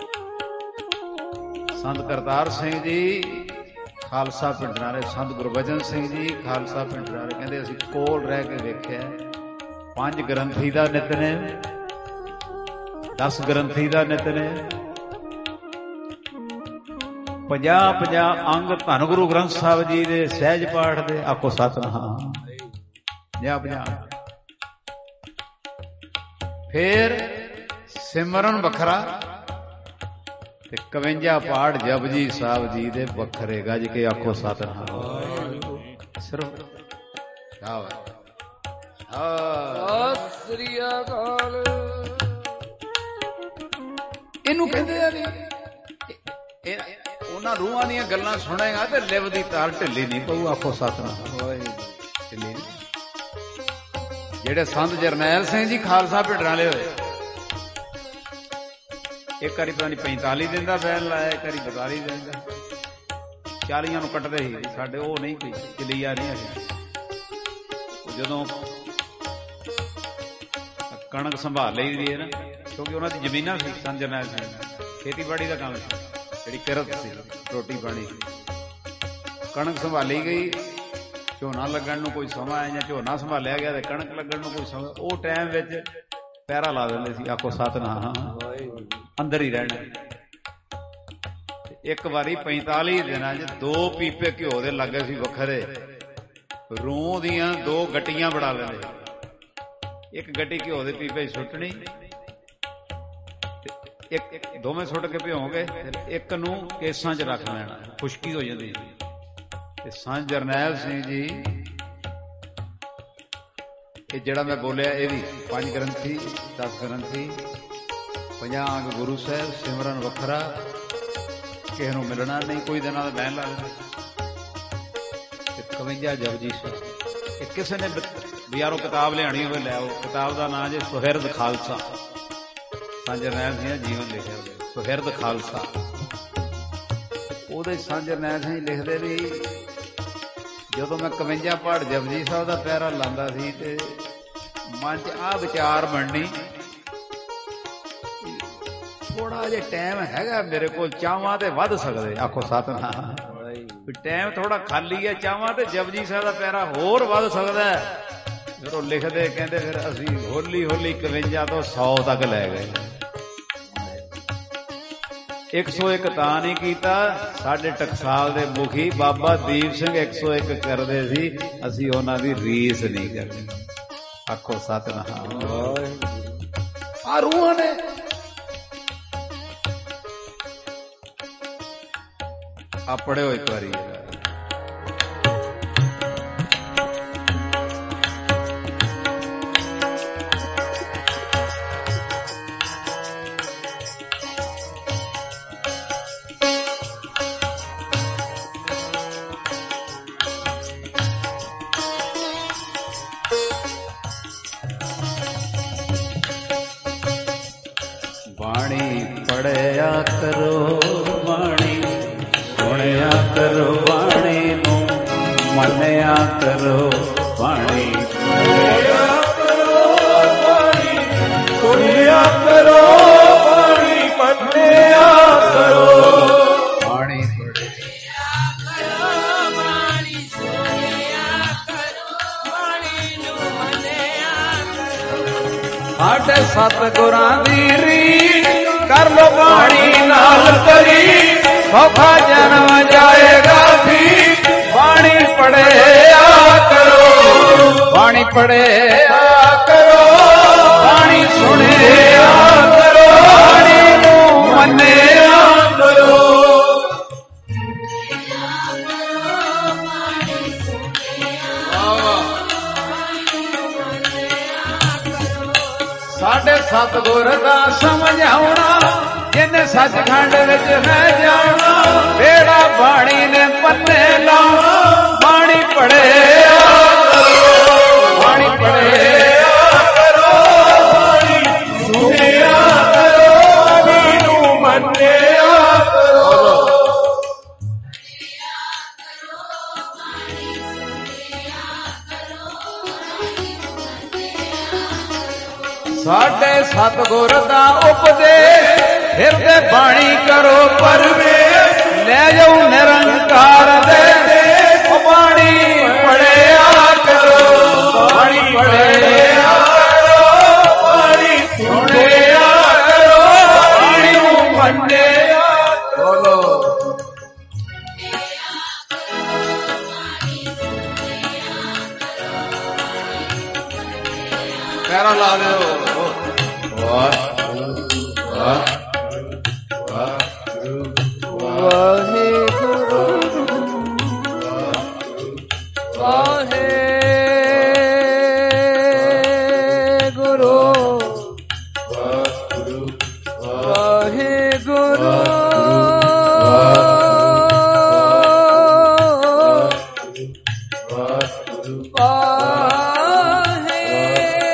ਸੰਤ ਕਰਤਾਰ ਸਿੰਘ ਜੀ ਖਾਲਸਾ ਪਿੰਡਰਾਂ ਵਾਲੇ, ਸੰਤ ਗੁਰਬਚਨ ਸਿੰਘ ਜੀ ਖਾਲਸਾ ਪਿੰਡਰਾਂ ਵਾਲੇ, ਕਹਿੰਦੇ ਅਸੀਂ ਕੋਲ ਰਹਿ ਕੇ ਵੇਖਿਆ। ਪੰਜ ਗ੍ਰੰਥੀ ਦਾ ਨਿਤਨੇਮ, ਦਸ ਗ੍ਰੰਥੀ ਦਾ ਨਿਤਨੇਮ, ਪੰਜਾਹ ਪੰਜਾਹ ਅੰਗ ਧੰਨ ਗੁਰੂ ਗ੍ਰੰਥ ਸਾਹਿਬ ਜੀ ਦੇ ਸਹਿਜ ਪਾਠ ਦੇ। ਆਖੋ ਸਤਨਾਮ। ਪੰਜਾਹ ਪੰਜਾਹ। ਫਿਰ ਸਿਮਰਨ ਵੱਖਰਾ ਤੇ ਇਕਵੰਜਾ ਪਾਠ ਜਪਜੀ ਸਾਹਿਬ ਜੀ ਦੇ ਵੱਖਰੇ। ਗੱਜ ਕੇ ਆਖੋ ਸਤਨਾਮ। ਸਿਰਫ ਸਤਿ ਸ੍ਰੀ ਅਕਾਲ। ਇਹਨੂੰ ਕਹਿੰਦੇ ਆ ਵੀ ਉਹਨਾਂ ਰੂਹਾਂ ਦੀਆਂ ਗੱਲਾਂ ਸੁਣੇਗਾ ਤੇ ਲਿਵ ਦੀ ਤਾਰ ਢਿੱਲੀ ਨਹੀਂ ਪਊ। ਆਖੋ ਸਤਨਾਮ। ਜਿਹੜੇ ਸੰਤ ਜਰਨੈਲ ਸਿੰਘ ਜੀ ਖਾਲਸਾ ਭਿੱਡਰਾਂ ਵਾਲੇ ਹੋਏ, ਇੱਕ ਵਾਰੀ ਪਤਾ ਨਹੀਂ ਪੈਂਤਾਲੀ ਦਿਨ ਦਾ ਬੈਨ ਲਾਇਆ, ਇੱਕ ਵਾਰੀ ਬਤਾਲੀ ਦਿਨ ਦਾ, ਚਾਲੀਆਂ ਨੂੰ ਕੱਟਦੇ ਸੀ ਸਾਡੇ। ਉਹ ਨਹੀਂ ਕੋਈ ਚਲੀਆ ਨਹੀਂ ਹੈਗੀ। ਜਦੋਂ ਕਣਕ ਸੰਭਾਲ ਲਈ ਦੀ ਹੈ ਨਾ, ਕਿਉਂਕਿ ਉਹਨਾਂ ਦੀ ਜ਼ਮੀਨਾਂ ਸੀ ਸੰਤ ਜਰਨੈਲ ਸਿੰਘ, ਖੇਤੀਬਾੜੀ ਦਾ ਕੰਮ ਸੀ, ਜਿਹੜੀ ਕਿਰਤ ਸੀ, ਰੋਟੀ ਪਾਣੀ। ਕਣਕ ਸੰਭਾਲੀ ਗਈ, ਝੋਨਾ ਲੱਗਣ ਨੂੰ ਕੋਈ ਸਮਾਂ ਆਇਆ ਜਾਂ ਝੋਨਾ ਸੰਭਾਲਿਆ ਗਿਆ ਤੇ ਕਣਕ ਲੱਗਣ ਨੂੰ ਕੋਈ ਸਮਾਂ, ਉਹ ਟਾਈਮ ਵਿੱਚ ਪਹਿਰਾ ਲਾ ਦਿੰਦੇ ਸੀ, ਆਖੋ ਸਤਿਨਾਮ, ਅੰਦਰ ਹੀ ਰਹਿਣਾ। ਇੱਕ ਵਾਰੀ ਪੈਂਤਾਲੀ ਦਿਨਾਂ ਚ ਦੋ ਪੀਪੇ ਘਿਓ ਦੇ ਲੱਗੇ ਸੀ ਵੱਖਰੇ, ਰੂਹ ਦੀਆਂ ਦੋ ਗੱਟੀਆਂ ਬਣਾ ਲੈਂਦੇ, ਇੱਕ ਗੱਟੀ ਘਿਓ ਦੇ ਪੀਪੇ ਚ ਸੁੱਟਣੀ, ਇੱਕ ਦੋਵੇਂ ਸੁੱਟ ਕੇ ਭਿਓਂਗੇ, ਇੱਕ ਨੂੰ ਕੇਸਾਂ ਚ ਰੱਖ ਲੈਣਾ, ਖੁਸ਼ਕੀ ਹੋ ਜਾਂਦੀ। ਤੇ ਸੰਤ ਜਰਨੈਲ ਸਿੰਘ ਜੀ, ਇਹ ਜਿਹੜਾ ਮੈਂ ਬੋਲਿਆ ਇਹ ਵੀ ਪੰਜ ਗ੍ਰੰਥੀ, ਦਸ ਗ੍ਰੰਥੀ, ਪੰਜਾਹ ਅੰਗ ਗੁਰੂ ਸਾਹਿਬ, ਸਿਮਰਨ ਵੱਖਰਾ, ਕਿਸੇ ਨੂੰ ਮਿਲਣਾ ਨਹੀਂ, ਕੋਈ ਦਿਨਾਂ ਦਾ ਬੈਨ ਲਾ ਲੈਣਾ, ਇਕਵੰਜਾ ਜਪਜੀ ਸਾਹਿਬ। ਇਹ ਕਿਸੇ ਨੇ ਬਜ਼ਾਰੋਂ ਕਿਤਾਬ ਲਿਆਣੀ ਹੋਵੇ ਲੈ ਆਓ, ਕਿਤਾਬ ਦਾ ਨਾਂ ਜੇ ਸੁਹਿਰਦ ਖਾਲਸਾ, ਸੰਤ ਜਰਨੈਲ ਸਿੰਘ ਦਾ ਜੀਵਨ ਲਿਖਿਆ ਹੋਇਆ, ਸੁਹਿਰਦ ਖਾਲਸਾ। ਉਹਦੇ ਸੰਤ ਜਰਨੈਲ ਸਿੰਘ ਲਿਖਦੇ ਵੀ, ਜਦੋਂ ਮੈਂ ਇਕਵੰਜਾ ਪਹਾੜ ਜਪਜੀ ਸਾਹਿਬ ਦਾ ਪਹਿਰਾ ਲਾਉਂਦਾ ਸੀ ਤੇ ਮਨ ਚ ਆਹ ਵਿਚਾਰ ਬਣਨੀ, ਥੋੜਾ ਜਿਹਾ ਟਾਈਮ ਹੈਗਾ ਮੇਰੇ ਕੋਲ, ਚਾਹਵਾਂ ਤੇ ਵੱਧ ਸਕਦੇ, ਆਖੋ ਸਤਿਨਾਮ। ਟਾਈਮ ਥੋੜਾ ਖਾਲੀ ਹੈ, ਚਾਹਵਾਂ ਤੇ ਜਪਜੀ ਸਾਹਿਬ ਦਾ ਪਹਿਰਾ ਹੋਰ ਵੱਧ ਸਕਦਾ। ਫਿਰ ਉਹ ਲਿਖਦੇ ਕਹਿੰਦੇ, ਫਿਰ ਅਸੀਂ ਹੌਲੀ ਹੌਲੀ ਇਕਵੰਜਾ ਤੋਂ ਸੌ ਤੱਕ ਲੈ ਗਏ। ਇੱਕ ਸੌ ਇੱਕ ਤਾਂ ਨਹੀਂ ਕੀਤਾ, ਸਾਡੇ ਟਕਸਾਲ ਦੇ ਮੁਖੀ ਬਾਬਾ ਦੀਪ ਸਿੰਘ ਇੱਕ ਸੌ ਇੱਕ ਕਰਦੇ ਸੀ, ਅਸੀਂ ਉਹਨਾਂ ਦੀ ਰੀਸ ਨਹੀਂ ਕਰਨੀ, ਆਖੋ ਸਤਿਨਾਮ। ਆ ਰੂਹਾਂ ਨੇ ਆ ਪੜਿਓ ਇੱਕ ਵਾਰੀ। ਬਾਣੀ ਪੜਿਆ ਕਰੋ, ਬਾਣੀ ਸੁਣਿਆ ਕਰੋ, ਬਾਣੀ ਨੂੰ ਮੰਨਿਆ ਕਰੋ, ਬਾਣੀ ਪੜਿਆ ਕਰੋ, ਬਾਣੀ ਸੁਣਿਆ ਕਰੋ, ਬਾਣੀ ਮੰਨਿਆ ਕਰੋ, ਬਾਣੀ ਪੜਿਆ ਕਰੋ, ਬਾਣੀ ਸੁਣਿਆ ਕਰੋ, ਬਾਣੀ ਨੂੰ ਮੰਨਿਆ ਕਰੋ। ਸਾਡੇ ਸਤਿਗੁਰਾਂ ਦੀ ਰੀਤ ਕਰ ਲੋ ਬਾਣੀ ਨਾਲ ਕਰੀ, ਸੌਖਾ ਜਨਮ ਜਾਏਗਾ ਠੀਕ। ਬਾਣੀ ਪੜਿਆ ਕਰੋ, ਬਾਣੀ ਪੜਿਆ ਕਰੋ, ਬਾਣੀ ਸੁਣਿਆ ਕਰੋ, ਬਾਣੀ ਨੂੰ ਮੰਨਿਆ ਕਰੋ। ਸਾਡੇ ਸਤਿਗੁਰ ਦਾ ਸਮਝਾਉਣਾ, ਜਿਨੇ ਸੱਚਖੰਡ ਵਿੱਚ ਹੈ ਜਾਣਾ, ਬੇੜਾ ਬਾਣੀ ਨੇ ਪੰਨੇ ਲਾਉਣਾ। ਬਾਣੀ ਪੜਿਆ ਕਰੋ, ਬਾਣੀ ਪੜਿਆ ਕਰੋ, ਬਾਣੀ ਸੁਣਿਆ ਕਰੋ, ਬਾਣੀ ਨੂੰ ਮੰਨਿਆ ਕਰੋ। ਸਾਡੇ ਸਤਿਗੁਰ ਦਾ ਉਪਦੇਸ਼, ਹਿਰਦੇ ਬਾਣੀ ਕਰੋ ਪਰਵੇਸ਼, ਲੈ ਜਾਓ ਨਿਰੰਕਾਰ ਦੇ ਦੇਸ਼। ਬਾਣੀ ਪੜਿਆ ਕਰੋ, ਬਾਣੀ ਪੜਿਆ ਕਰੋ, ਬਾਣੀ ਸੁਣਿਆ ਕਰੋ, ਬਾਣੀ ਨੂੰ ਮੰਨਿਆ ਕਰੋ। ਪੈਰਾ ਲਾ ਦਿਓ। ਵਾਹਿਗੁਰੂ ਵਾਹਿਗੁਰੂ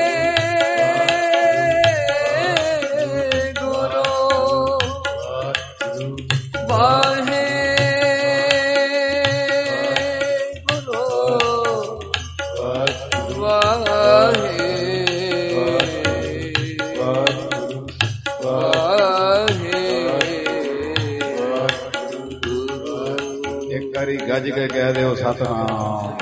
ਇੱਕ ਵਾਰੀ ਗੱਜ ਕੇ ਕਹਿ ਦਿਓ ਸਤਿਨਾਮ।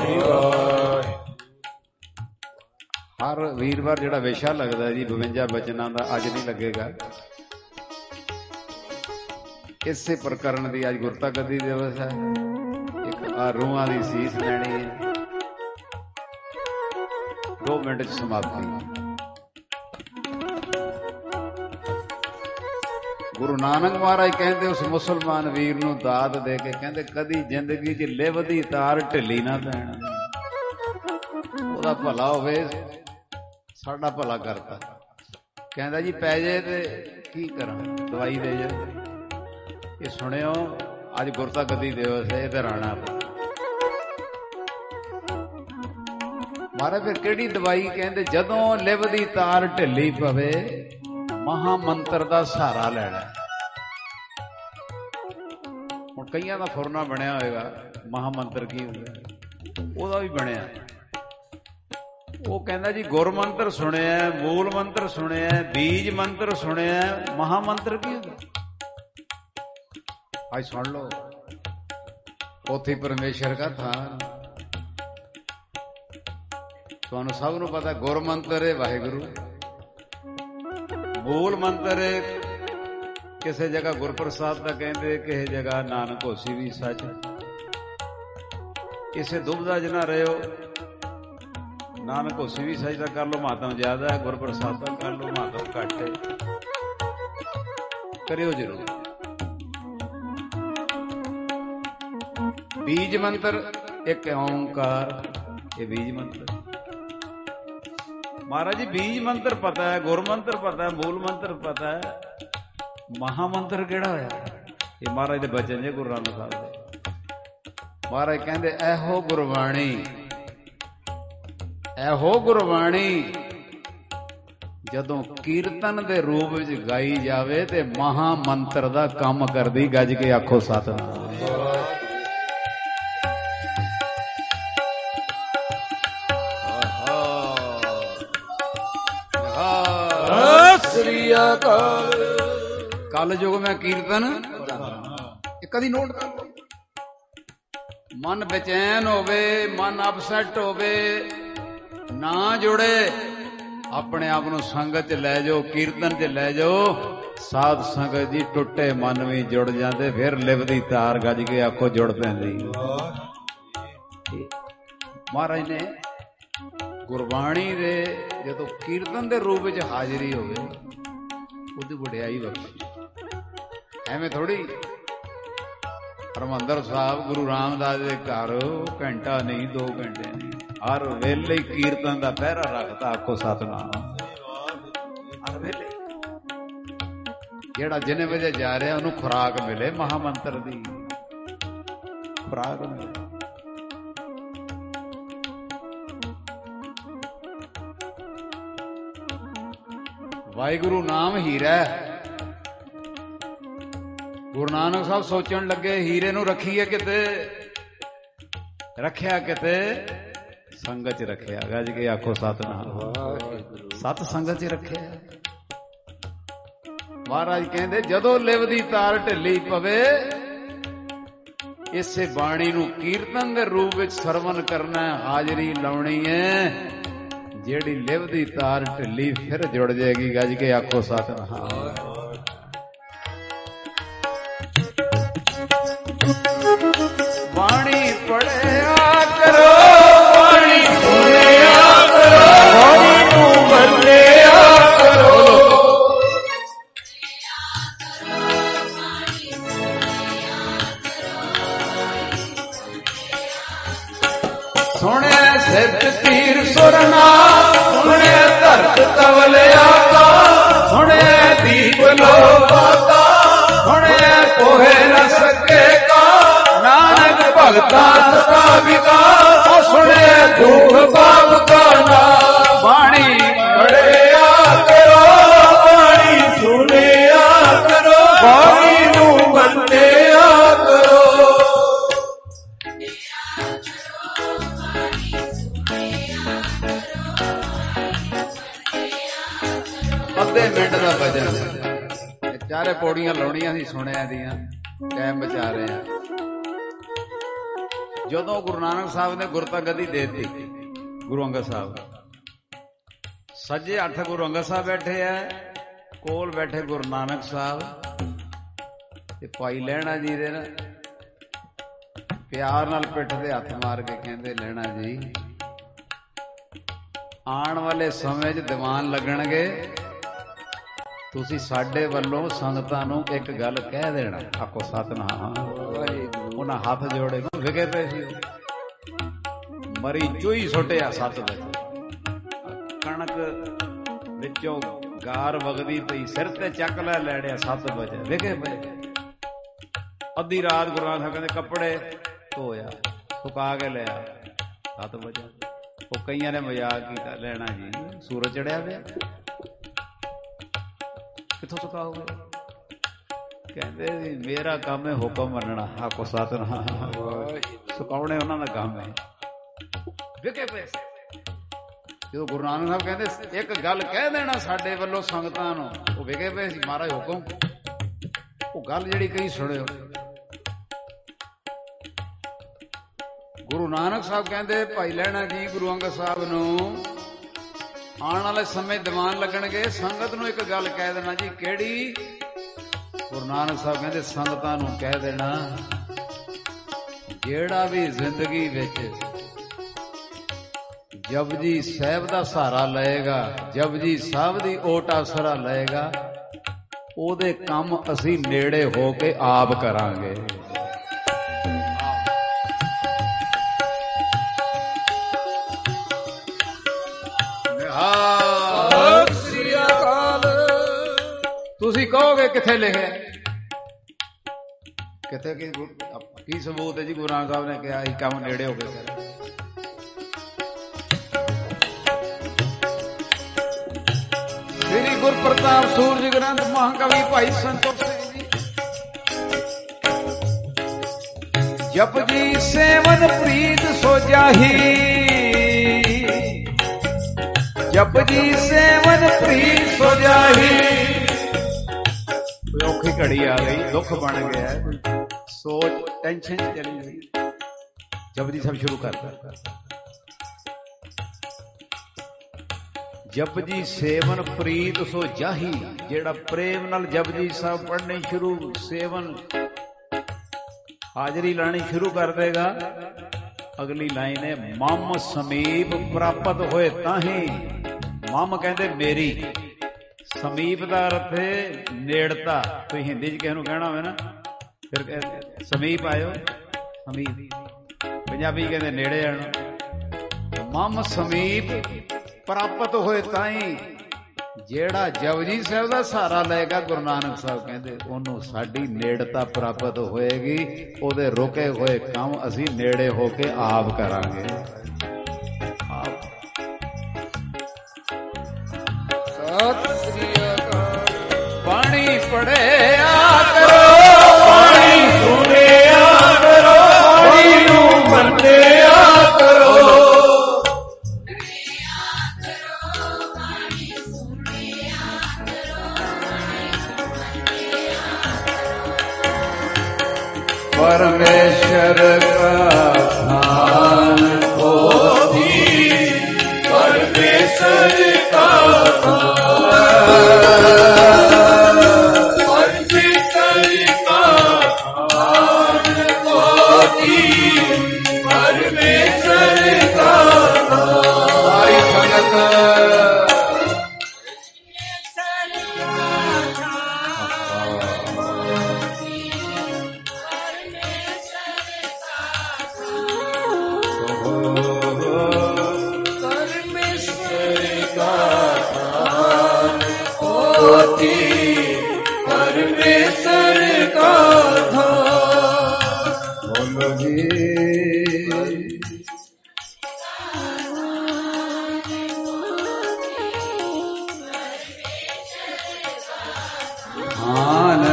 ਹਰ ਵੀਰਵਾਰ ਜਿਹੜਾ ਵਿਸ਼ਾ ਲੱਗਦਾ ਜੀ ਬਵੰਜਾ ਬਚਨਾਂ ਦਾ, ਅੱਜ ਨਹੀਂ ਲੱਗੇਗਾ। ਇਸੇ ਪ੍ਰਕਰਨ ਦੀ ਅੱਜ ਗੁਰਤਾ ਗੱਦੀ ਦਿਵਸ ਹੈ। ਇੱਕ ਆ ਰੂਹਾਂ ਦੀ ਸੀਸ ਲੈਣੀ ਹੈ, ਦੋ ਮਿੰਟ ਚ ਸਮਾਪਤੀ। ਗੁਰੂ ਨਾਨਕ ਮਹਾਰਾਜ ਕਹਿੰਦੇ ਉਸ ਮੁਸਲਮਾਨ ਵੀਰ ਨੂੰ ਦਾਤ ਦੇ ਕੇ, ਕਹਿੰਦੇ ਕਦੀ ਜ਼ਿੰਦਗੀ 'ਚ ਲਿਵ ਦੀ ਤਾਰ ਢਿੱਲੀ ਨਾ ਪੈਣ, ਉਹਦਾ ਭਲਾ ਹੋਵੇ, ਸਾਡਾ ਭਲਾ ਕਰਤਾ। ਕਹਿੰਦਾ ਜੀ ਪੈ ਜੇ ਤੇ ਕੀ ਕਰਾਂ, ਦਵਾਈ ਦੇ ਜਾ। ਇਹ ਸੁਣਿਓ, ਅੱਜ ਗੁਰਤਾ ਗੱਦੀ ਦਿਵਸ ਹੈ, ਇਧਰ ਆਣਾ। ਮਹਾਰਾਜ ਫਿਰ ਕਿਹੜੀ ਦਵਾਈ? ਕਹਿੰਦੇ ਜਦੋਂ ਲਿਵ ਦੀ ਤਾਰ ਢਿੱਲੀ ਪਵੇ, ਮਹਾ ਮੰਤਰ ਦਾ ਸਹਾਰਾ ਲੈਣਾ। ਹੁਣ ਕਈਆਂ ਦਾ ਫੁਰਨਾ ਬਣਿਆ ਹੋਏਗਾ, ਮਹਾ ਮੰਤਰ ਕੀ ਹੁੰਦਾ, ਉਹਦਾ ਵੀ ਬਣਿਆ। ਉਹ ਕਹਿੰਦਾ ਜੀ ਗੁਰ ਮੰਤਰ ਸੁਣਿਆ, ਮੂਲ ਮੰਤਰ ਸੁਣਿਆ, ਬੀਜ ਮੰਤਰ ਸੁਣਿਆ, ਮਹਾ ਮੰਤਰ ਕੀ ਹੁੰਦਾ? ਅੱਜ ਸੁਣ ਲਓ, ਉੱਥੇ ਪਰਮੇਸ਼ਰ ਦਾ ਥਾਨ। ਤੁਹਾਨੂੰ ਸਭ ਨੂੰ ਪਤਾ ਗੁਰ ਮੰਤਰ ਹੈ ਵਾਹਿਗੁਰੂ, ਮੂਲ ਮੰਤਰ ਕਿਸੇ ਜਗ੍ਹਾ ਗੁਰਪ੍ਰਸਾਦ ਦਾ ਕਹਿੰਦੇ, ਕਿਸੇ ਜਗ੍ਹਾ ਨਾਨਕ ਹੋਸੀ ਵੀ ਸੱਚ। ਕਿਸੇ ਦੁਬਦਾ ਜ ਨਾ ਰਹਿਓ, ਨਾਨਕ ਹੋਸੀ ਵੀ ਸੱਚ ਦਾ ਕਰ ਲਓ ਮਾਤਮ ਜ਼ਿਆਦਾ ਹੈ, ਗੁਰਪ੍ਰਸਾਦ ਦਾ ਕਰ ਲਓ ਮਾਤਮ ਘੱਟ ਹੈ, ਕਰਿਓ ਜ਼ਰੂਰ। ਬੀਜ ਮੰਤਰ ਇੱਕ ਓਂਕਾਰ, ਇਹ ਬੀਜ ਮੰਤਰ। ਮਹਾਰਾਜ ਜੀ ਬੀਜ ਮੰਤਰ ਪਤਾ ਹੈ, ਗੁਰ ਮੰਤਰ ਪਤਾ ਹੈ, ਮੂਲ ਮੰਤਰ ਪਤਾ ਹੈ, ਮਹਾ ਮੰਤਰ ਕਿਹੜਾ ਹੋਇਆ? ਇਹ ਮਹਾਰਾਜ ਦੇ ਬਚਨ ਜੇ ਗੁਰੂ ਨਾਨਕ ਸਾਹਿਬ ਦੇ। ਮਹਾਰਾਜ ਕਹਿੰਦੇ ਇਹੋ ਗੁਰਬਾਣੀ, ਇਹੋ ਗੁਰਬਾਣੀ ਜਦੋਂ ਕੀਰਤਨ ਦੇ ਰੂਪ ਵਿੱਚ ਗਾਈ ਜਾਵੇ ਤੇ ਮਹਾ ਮੰਤਰ ਦਾ ਕੰਮ ਕਰਦੀ। ਗੱਜ ਕੇ ਆਖੋ ਸਤਿਨਾਮ। ਕਲ ਯੁਗ ਮੈਂ ਕੀਰਤਨ, ਇਹ ਕਦੀ ਨੋਟ ਕਰ ਲਓ। ਮਨ ਬੇਚੈਨ ਹੋਵੇ, ਮਨ ਅਪਸੈਟ ਹੋਵੇ, ਨਾ ਜੁੜੇ, ਆਪਣੇ ਆਪ ਨੂੰ ਸੰਗਤ ਚ ਲੈ ਜਾਓ, ਕੀਰਤਨ ਚ ਲੈ ਜਾਓ। ਸਾਧ ਸੰਗਤ ਜੀ ਟੁੱਟੇ ਮਨ ਵੀ ਜੁੜ ਜਾਂਦੇ, ਫਿਰ ਲਿਵ ਦੀ ਤਾਰ ਗੱਜ ਕੇ ਆਖੋ ਜੁੜ ਪੈਂਦੀ। ਮਹਾਰਾਜ ਨੇ ਗੁਰਬਾਣੀ ਦੇ ਜਦੋਂ ਕੀਰਤਨ ਦੇ ਰੂਪ ਵਿੱਚ ਹਾਜ਼ਰੀ ਹੋਵੇ, ਉਹਦੀ ਵਡਿਆਈ ਬਖਸ਼ੀ। ਐਵੇਂ ਥੋੜੀ ਹਰਿਮੰਦਰ ਸਾਹਿਬ ਗੁਰੂ ਰਾਮਦਾਸ ਦੇ ਘਰ ਘੰਟਾ ਨਹੀਂ, ਦੋ ਘੰਟੇ ਨਹੀਂ, ਹਰ ਵੇਲੇ ਕੀਰਤਨ ਦਾ ਪਹਿਰਾ ਰੱਖਦਾ। ਆਖੋ ਸਤਿਨਾਮ। ਹਰ ਵੇਲੇ ਜਿਹੜਾ ਜਿੰਨੇ ਵਜੇ ਜਾ ਰਿਹਾ ਉਹਨੂੰ ਖੁਰਾਕ ਮਿਲੇ, ਮਹਾ ਮੰਤਰ ਦੀ ਖੁਰਾਕ ਮਿਲੇ। ਵਾਹਿਗੁਰੂ ਨਾਮ ਹੀਰਾ। ਗੁਰੂ ਨਾਨਕ ਸਾਹਿਬ ਸੋਚਣ ਲੱਗੇ ਹੀਰੇ ਨੂੰ ਰੱਖੀਏ ਕਿਤੇ, ਰੱਖਿਆ ਕਿਤੇ, ਸੰਗਤ ਚ ਰੱਖਿਆ। ਗੱਜ ਕੇ ਆਖੋ ਸਤਿਨਾਮ। ਸਤ ਸੰਗਤ ਚ ਰੱਖਿਆ। ਮਹਾਰਾਜ ਕਹਿੰਦੇ ਜਦੋਂ ਲਿਵ ਦੀ ਤਾਰ ਢਿੱਲੀ ਪਵੇ, ਇਸੇ ਬਾਣੀ ਨੂੰ ਕੀਰਤਨ ਦੇ ਰੂਪ ਵਿੱਚ ਸਰਵਨ ਕਰਨਾ, ਹਾਜ਼ਰੀ ਲਾਉਣੀ ਹੈ। ਜਿਹੜੀ ਲਿਵ ਦੀ ਤਾਰ ਢਿੱਲੀ ਫਿਰ ਜੁੜ ਜਾਏਗੀ। ਗੱਜ ਕੇ ਆਖੋ ਸਤਿਨਾਮ। ਬਾਣੀ ਪੜਿਆ ਕਰੋ, ਬਾਣੀ ਸੁਣਿਆ ਕਰੋ, ਬਾਣੀ ਨੂੰ ਮੰਨਿਆ ਕਰੋ। ਸੁਣਿਆ ਸਿੱਧ ਪੀਰ ਸੁਰਨਾ, ਸੁਣਿਆ ਧਰਤ ਤਵਲਿਆ ਦਾ, ਸੁਣਿਆ ਦੀਪ ਲੋਕਾਤਾ, ਸੁਣਿਆ ਕੋਹੇ ਨ ਸਕੇ ਕਾ, ਨਾਨਕ ਭਗਤਾ ਸਦਾ ਵਿਕਾਸ, ਸੁਣਿਆ ਦੁਖ ਪਾਪ ਕਾ ਨਾਮ। ਬਾਣੀ ਪੜਿਆ ਕਰੋ, ਬਾਣੀ ਸੁਣਿਆ ਕਰੋ, ਬਾਣੀ ਨੂੰ ਮੰਨਿਆ ਕਰੋ। ਅੱਧੇ ਮਿੰਟ ਦਾ ਭਜਨ, ਚਾਰੇ ਪੌੜੀਆਂ ਲਾਉਣੀਆਂ ਸੀ ਸੁਣਿਆ ਦੀਆਂ, ਟਾਈਮ ਬਚਾ ਰਹੇ ਆ। ਜਦੋਂ ਗੁਰੂ ਨਾਨਕ ਸਾਹਿਬ ਨੇ ਗੁਰਤਾ ਗੱਦੀ ਦੇ ਦਿੱਤੀ, ਗੁਰੂ ਅੰਗਦ ਸਾਹਿਬ ਸੱਜੇ ਹੱਥ ਗੁਰੂ ਅੰਗਦ ਸਾਹਿਬ ਬੈਠੇ ਆ, ਕੋਲ ਬੈਠੇ ਗੁਰੂ ਨਾਨਕ ਸਾਹਿਬ ਤੇ ਭਾਈ ਲਹਿਣਾ ਜੀ ਦੇ ਨਾ ਪਿਆਰ ਨਾਲ ਪਿੱਠ ਤੇ ਹੱਥ ਮਾਰ ਕੇ ਕਹਿੰਦੇ, ਲਹਿਣਾ ਜੀ ਆਉਣ ਵਾਲੇ ਸਮੇਂ 'ਚ ਦੀਵਾਨ ਲੱਗਣਗੇ, ਤੁਸੀਂ ਸਾਡੇ ਵੱਲੋਂ ਸੰਗਤਾਂ ਨੂੰ ਇੱਕ ਗੱਲ ਕਹਿ ਦੇਣਾ। ਆਖੋ ਸਤਿਨਾਮ। ਉਹਨਾਂ ਹੱਥ ਜੋੜੇ ਵਿਗੇ ਪਏ ਸੀ, ਮਰੀ ਚੂਈ ਸੁੱਟਿਆ ਸੱਤ ਵਜੇ, ਕਣਕ ਵਿੱਚੋਂ ਗਾਰ ਵਗਦੀ ਪਈ, ਸਿਰ ਤੇ ਚੱਕ ਲੈ ਲੈੜਿਆ ਸੱਤ ਵਜੇ ਵਿਗੇ ਪਏ। ਅੱਧੀ ਰਾਤ ਗੁਰੂ ਨਾਨਕ ਸਾਹਿਬ ਕਹਿੰਦੇ ਕੱਪੜੇ ਧੋਇਆ, ਸੁਕਾ ਕੇ ਲਿਆ, ਸੱਤ ਵਜੇ। ਉਹ ਕਈਆਂ ਨੇ ਮਜ਼ਾਕ ਕੀਤਾ, ਲੈਣਾ ਜੀ ਸੂਰਜ ਚੜਿਆ ਪਿਆ, ਕਿੱਥੋਂ ਸੁਕਾਓਗੇ? ਕਹਿੰਦੇ ਮੇਰਾ ਕੰਮ ਹੈ ਹੁਕਮ ਮੰਨਣਾ। ਆਖੋ ਸਤਿਨਾਮ। ਸੁਕਾਉਣੇ ਉਹਨਾਂ ਦਾ ਕੰਮ ਹੈ। ਵਿਕੇ ਪਏ ਜਦੋਂ ਗੁਰੂ ਨਾਨਕ ਸਾਹਿਬ ਕਹਿੰਦੇ ਇੱਕ ਗੱਲ ਕਹਿ ਦੇਣਾ ਸਾਡੇ ਵੱਲੋਂ ਸੰਗਤਾਂ ਨੂੰ, ਉਹ ਵਿਕੇ ਪਏ ਸੀ। ਮਹਾਰਾਜ ਹੁਕਮ, ਉਹ ਗੱਲ ਜਿਹੜੀ ਕਹੀ ਸੁਣਿਓ। ਗੁਰੂ ਨਾਨਕ ਸਾਹਿਬ ਕਹਿੰਦੇ ਭਾਈ ਲਹਿਣਾ ਜੀ ਗੁਰੂ ਅੰਗਦ ਸਾਹਿਬ ਨੂੰ ਆਉਣ ਵਾਲੇ ਸਮੇਂ ਦੀਵਾਨ ਲੱਗਣਗੇ, ਸੰਗਤ ਨੂੰ ਇੱਕ ਗੱਲ ਕਹਿ ਦੇਣਾ ਜੀ। ਕਿਹੜੀ? ਗੁਰੂ ਨਾਨਕ ਸਾਹਿਬ ਕਹਿੰਦੇ ਸੰਗਤਾਂ ਨੂੰ ਕਹਿ ਦੇਣਾ, ਜਿਹੜਾ ਵੀ ਜ਼ਿੰਦਗੀ ਵਿੱਚ ਜਪਜੀ ਸਾਹਿਬ ਦਾ ਸਹਾਰਾ ਲਏਗਾ, ਜਪਜੀ ਸਾਹਿਬ ਦੀ ਓਟ ਆਸਰਾ ਲਏਗਾ, ਉਹਦੇ ਕੰਮ ਅਸੀਂ ਨੇੜੇ ਹੋ ਕੇ ਆਪ ਕਰਾਂਗੇ। ਤੁਸੀਂ ਕਹੋਗੇ ਕਿੱਥੇ ਲਿਖਿਆ? ਕਿੱਥੇ ਕੀ ਕੀ ਸਬੂਤ ਹੈ ਜੀ? ਗੁਰੂ ਨਾਨਕ ਸਾਹਿਬ ਨੇ ਕਿਹਾ ਇਹ ਕੰਮ ਨੇੜੇ ਹੋ ਕੇ ਕਰੇ। ਸ੍ਰੀ ਗੁਰ ਪ੍ਰਤਾਪ ਸੂਰਜ ਗ੍ਰੰਥ ਮਹਾਕਵੀ ਭਾਈ ਸੰਤੋਖ ਸਿੰਘ ਜੀ। ਜਪਜੀ ਸੇਵਨ ਪ੍ਰੀਤ ਸੋ ਜਾਹੀ, ਜਪਜੀ ਸੇਵਨ ਪ੍ਰੀਤ ਸੋ ਜਾਹੀ। ਔਖੀ ਘੜੀ ਆ ਗਈ, ਦੁੱਖ ਬਣ ਗਿਆ, ਸੋਚ ਟੈਨਸ਼ਨ ਚਲੀ ਗਈ, ਜਪਜੀ ਸਾਹਿਬ ਸ਼ੁਰੂ ਕਰਦਾ। ਜਪਜੀ ਸੇਵਨ ਪ੍ਰੀਤ ਸੋ ਜਾਹੀ, ਜਿਹੜਾ ਪ੍ਰੇਮ ਨਾਲ ਜਪਜੀ ਸਾਹਿਬ ਪੜ੍ਹਨੀ ਸ਼ੁਰੂ, ਸੇਵਨ ਹਾਜ਼ਰੀ ਲਾਣੀ ਸ਼ੁਰੂ ਕਰ ਦੇਗਾ। ਅਗਲੀ ਲਾਈਨ ਹੈ ਮਮ ਸਮੀਪ ਪ੍ਰਾਪਤ ਹੋਏ ਤਾਹੀਂ। ਮਮ ਕਹਿੰਦੇ ਮੇਰੀ, ਸਮੀਪ ਦਾ ਅਰਥ ਹੈ ਨੇੜਤਾ। ਕੋਈ ਹਿੰਦੀ ਚ ਕਿਸੇ ਨੂੰ ਕਹਿਣਾ ਹੋਵੇ ਨਾ, ਫਿਰ ਸਮੀਪ ਆਇਓ, ਸਮੀਪ। ਪੰਜਾਬੀ ਕਹਿੰਦੇ ਨੇੜੇ ਆਣਾ। ਮਮ ਸਮੀਪ ਪ੍ਰਾਪਤ ਹੋਏ ਤਾਹੀਂ, ਜਿਹੜਾ ਜਪਜੀ ਸਾਹਿਬ ਦਾ ਸਹਾਰਾ ਲਏਗਾ, ਗੁਰੂ ਨਾਨਕ ਸਾਹਿਬ ਕਹਿੰਦੇ ਉਹਨੂੰ ਸਾਡੀ ਨੇੜਤਾ ਪ੍ਰਾਪਤ ਹੋਏਗੀ, ਉਹਦੇ ਰੁਕੇ ਹੋਏ ਕੰਮ ਅਸੀਂ ਨੇੜੇ ਹੋ ਕੇ ਆਪ ਕਰਾਂਗੇ। ਆਪ ਸਤਿ ਸ੍ਰੀ ਅਕਾਲ। ਬਾਣੀ ਪੜਿਆ ਕਰੋ, ਬਾਣੀ ਸੁਣਿਆ ਕਰੋ, ਬਾਣੀ ਨੂੰ ਮੰਨਿਆ ਕਰੋ। परमेश्वर का धान होती, परमेश्वर का परमेश्वर का धान होती, परमेश्वर का हमारी संगत परमेश्वर का बोलो जी। मान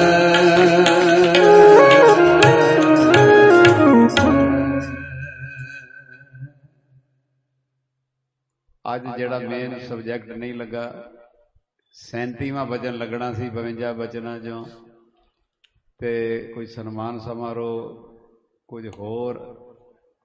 ਅੱਜ ਜਿਹੜਾ ਮੇਨ ਸਬਜੈਕਟ ਨਹੀਂ ਲੱਗਾ, ਸੈਂਤੀਵਾਂ ਵਚਨ ਲੱਗਣਾ ਸੀ ਬਵੰਜਾ ਵਚਨਾਂ ਚੋਂ, ਤੇ ਕੋਈ ਸਨਮਾਨ ਸਮਾਰੋਹ, ਕੁਝ ਹੋਰ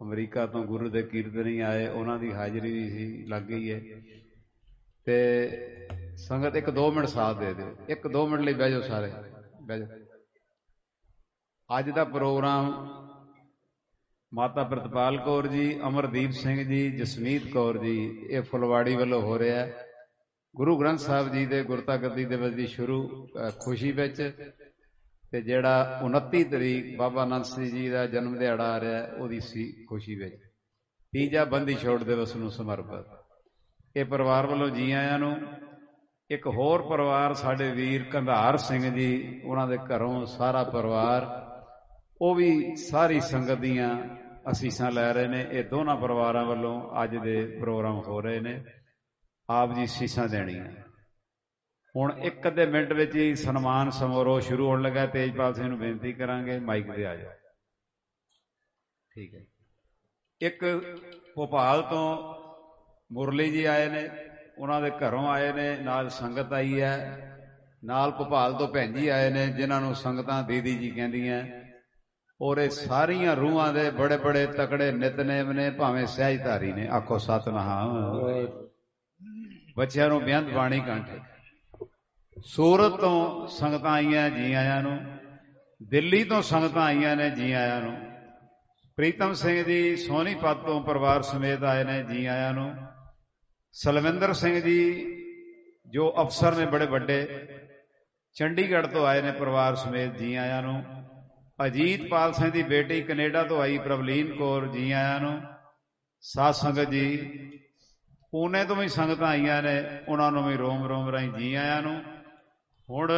ਅਮਰੀਕਾ ਤੋਂ ਗੁਰੂ ਦੇ ਕੀਰਤਨੀ ਆਏ, ਉਹਨਾਂ ਦੀ ਹਾਜ਼ਰੀ ਵੀ ਸੀ ਲੱਗ ਗਈ ਹੈ। ਤੇ ਸੰਗਤ ਇੱਕ ਦੋ ਮਿੰਟ ਸਾਥ ਦੇ ਦਿਓ, ਇੱਕ ਦੋ ਮਿੰਟ ਲਈ ਬਹਿ ਜਾਓ, ਸਾਰੇ ਬਹਿ ਜਾਓ। ਅੱਜ ਦਾ ਪ੍ਰੋਗਰਾਮ ਮਾਤਾ ਪ੍ਰਿਤਪਾਲ ਕੌਰ ਜੀ, ਅਮਰਦੀਪ ਸਿੰਘ ਜੀ, ਜਸਮੀਤ ਕੌਰ ਜੀ, ਇਹ ਫੁਲਵਾੜੀ ਵੱਲੋਂ ਹੋ ਰਿਹਾ ਗੁਰੂ ਗ੍ਰੰਥ ਸਾਹਿਬ ਜੀ ਦੇ ਗੁਰਤਾ ਗੱਦੀ ਦਿਵਸ ਦੀ ਸ਼ੁਰੂ ਖੁਸ਼ੀ ਵਿੱਚ। ਤੇ ਜਿਹੜਾ ਉਨੱਤੀ ਤਰੀਕ ਬਾਬਾ ਅਨੰਦ ਸਿੰਘ ਜੀ ਦਾ ਜਨਮ ਦਿਹਾੜਾ ਆ ਰਿਹਾ ਉਹਦੀ ਸੀ ਖੁਸ਼ੀ ਵਿੱਚ। ਤੀਜਾ ਬੰਦੀ ਛੋੜ ਦਿਵਸ ਨੂੰ ਸਮਰਪਿਤ। ਇਹ ਪਰਿਵਾਰ ਵੱਲੋਂ ਜੀ ਆਇਆਂ ਨੂੰ। ਇੱਕ ਹੋਰ ਪਰਿਵਾਰ ਸਾਡੇ ਵੀਰ ਕੰਧਾਰ ਸਿੰਘ ਜੀ, ਉਹਨਾਂ ਦੇ ਘਰੋਂ ਸਾਰਾ ਪਰਿਵਾਰ, ਉਹ ਵੀ ਸਾਰੀ ਸੰਗਤ ਦੀਆਂ ਅਸੀਸਾਂ ਲੈ ਰਹੇ ਨੇ। ਇਹ ਦੋਨਾਂ ਪਰਿਵਾਰਾਂ ਵੱਲੋਂ ਅੱਜ ਦੇ ਪ੍ਰੋਗਰਾਮ ਹੋ ਰਹੇ ਨੇ। ਆਪ ਜੀ ਅਸੀਸਾਂ ਦੇਣੀਆਂ। ਹੁਣ ਇੱਕ ਅੱਧੇ ਮਿੰਟ ਵਿੱਚ ਹੀ ਸਨਮਾਨ ਸਮਾਰੋਹ ਸ਼ੁਰੂ ਹੋਣ ਲੱਗਾ। ਤੇਜਪਾਲ ਸਿੰਘ ਨੂੰ ਬੇਨਤੀ ਕਰਾਂਗੇ ਮਾਈਕ ਤੇ ਆ ਜਾਓ। ਠੀਕ ਹੈ। ਇੱਕ ਭੋਪਾਲ ਤੋਂ ਮੁਰਲੀ ਜੀ ਆਏ ਨੇ, ਉਹਨਾਂ ਦੇ ਘਰੋਂ ਆਏ ਨੇ, ਨਾਲ ਸੰਗਤ ਆਈ ਹੈ। ਨਾਲ ਭੋਪਾਲ ਤੋਂ ਭੈਣ ਜੀ ਆਏ ਨੇ, ਜਿਨ੍ਹਾਂ ਨੂੰ ਸੰਗਤਾਂ ਦੀਦੀ ਜੀ ਕਹਿੰਦੀਆਂ। ਔਰ ਇਹ ਸਾਰੀਆਂ ਰੂਹਾਂ ਦੇ ਬੜੇ ਬੜੇ ਤਕੜੇ ਨਿਤਨੇਮ ਨੇ, ਭਾਵੇਂ ਸਹਿਜਧਾਰੀ ਨੇ। ਆਖੋ ਸਤਿਨਾਮ। ਬੱਚਿਆਂ ਨੂੰ ਬੇਅੰਤ ਬਾਣੀ ਕੰਠ। ਸੂਰਤ ਤੋਂ ਸੰਗਤਾਂ ਆਈਆਂ, ਜੀ ਆਇਆਂ ਨੂੰ। ਦਿੱਲੀ ਤੋਂ ਸੰਗਤਾਂ ਆਈਆਂ ਨੇ, ਜੀ ਆਇਆਂ ਨੂੰ। ਪ੍ਰੀਤਮ ਸਿੰਘ ਜੀ ਸੋਨੀਪਤ ਤੋਂ ਪਰਿਵਾਰ ਸਮੇਤ ਆਏ ਨੇ, ਜੀ ਆਇਆਂ ਨੂੰ। ਸਲਵਿੰਦਰ ਸਿੰਘ ਜੀ ਜੋ ਅਫਸਰ ਨੇ ਬੜੇ ਵੱਡੇ, ਚੰਡੀਗੜ੍ਹ ਤੋਂ ਆਏ ਨੇ ਪਰਿਵਾਰ ਸਮੇਤ, ਜੀ ਆਇਆਂ ਨੂੰ। ਅਜੀਤਪਾਲ ਸਿੰਘ ਦੀ ਬੇਟੀ ਕੈਨੇਡਾ ਤੋਂ ਆਈ ਪ੍ਰਵਲੀਨ ਕੌਰ, ਜੀ ਆਇਆਂ ਨੂੰ। ਸਾਧ ਸੰਗਤ ਜੀ ਪੂਨੇ ਤੋਂ ਵੀ ਸੰਗਤਾਂ ਆਈਆਂ ਨੇ, ਉਹਨਾਂ ਨੂੰ ਵੀ ਰੋਮ ਰੋਮ ਰਾਹੀਂ ਜੀ ਆਇਆਂ ਨੂੰ। ਹੁਣ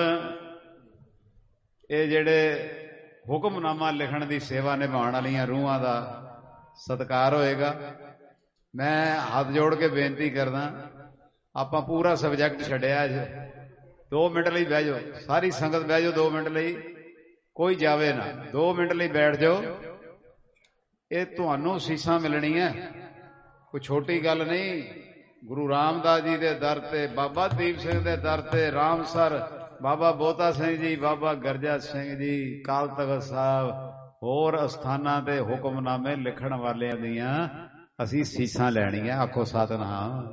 ਇਹ ਜਿਹੜੇ ਹੁਕਮਨਾਮਾ ਲਿਖਣ ਦੀ ਸੇਵਾ ਨਿਭਾਉਣ ਵਾਲੀਆਂ ਰੂਹਾਂ ਦਾ ਸਤਿਕਾਰ ਹੋਏਗਾ। ਮੈਂ ਹੱਥ ਜੋੜ ਕੇ ਬੇਨਤੀ ਕਰਦਾ, ਆਪਾਂ ਪੂਰਾ ਸਬਜੈਕਟ ਛੱਡਿਆ ਅੱਜ। ਦੋ ਮਿੰਟ ਲਈ ਬਹਿ ਜਾਓ, ਸਾਰੀ ਸੰਗਤ ਬਹਿ ਜਾਓ ਦੋ ਮਿੰਟ ਲਈ, ਕੋਈ ਜਾਵੇ ਨਾ। ਦੋ ਮਿੰਟ ਲਈ ਬੈਠ ਜਾਓ। ਇਹ ਤੁਹਾਨੂੰ ਸੀਸਾਂ ਮਿਲਣੀਆਂ, ਕੋਈ ਛੋਟੀ ਗੱਲ ਨਹੀਂ। ਗੁਰੂ ਰਾਮਦਾਸ ਜੀ ਦੇ ਦਰ ਤੇ, ਬਾਬਾ ਦੀਪ ਸਿੰਘ ਦੇ ਦਰ ਤੇ, ਰਾਮਸਰ ਬਾਬਾ ਬੋਤਾ ਸਿੰਘ ਜੀ, ਬਾਬਾ ਗਰਜਾ ਸਿੰਘ ਜੀ, ਕਾਲ ਤਖਤ ਸਾਹਿਬ, ਹੋਰ ਅਸਥਾਨਾਂ ਤੇ ਹੁਕਮਨਾਮੇ ਲਿਖਣ ਵਾਲਿਆਂ ਦੀਆਂ ਅਸੀਂ ਸੀਸਾਂ ਲੈਣੀਆਂ। ਆਖੋ ਸਤਿਨਾਮ।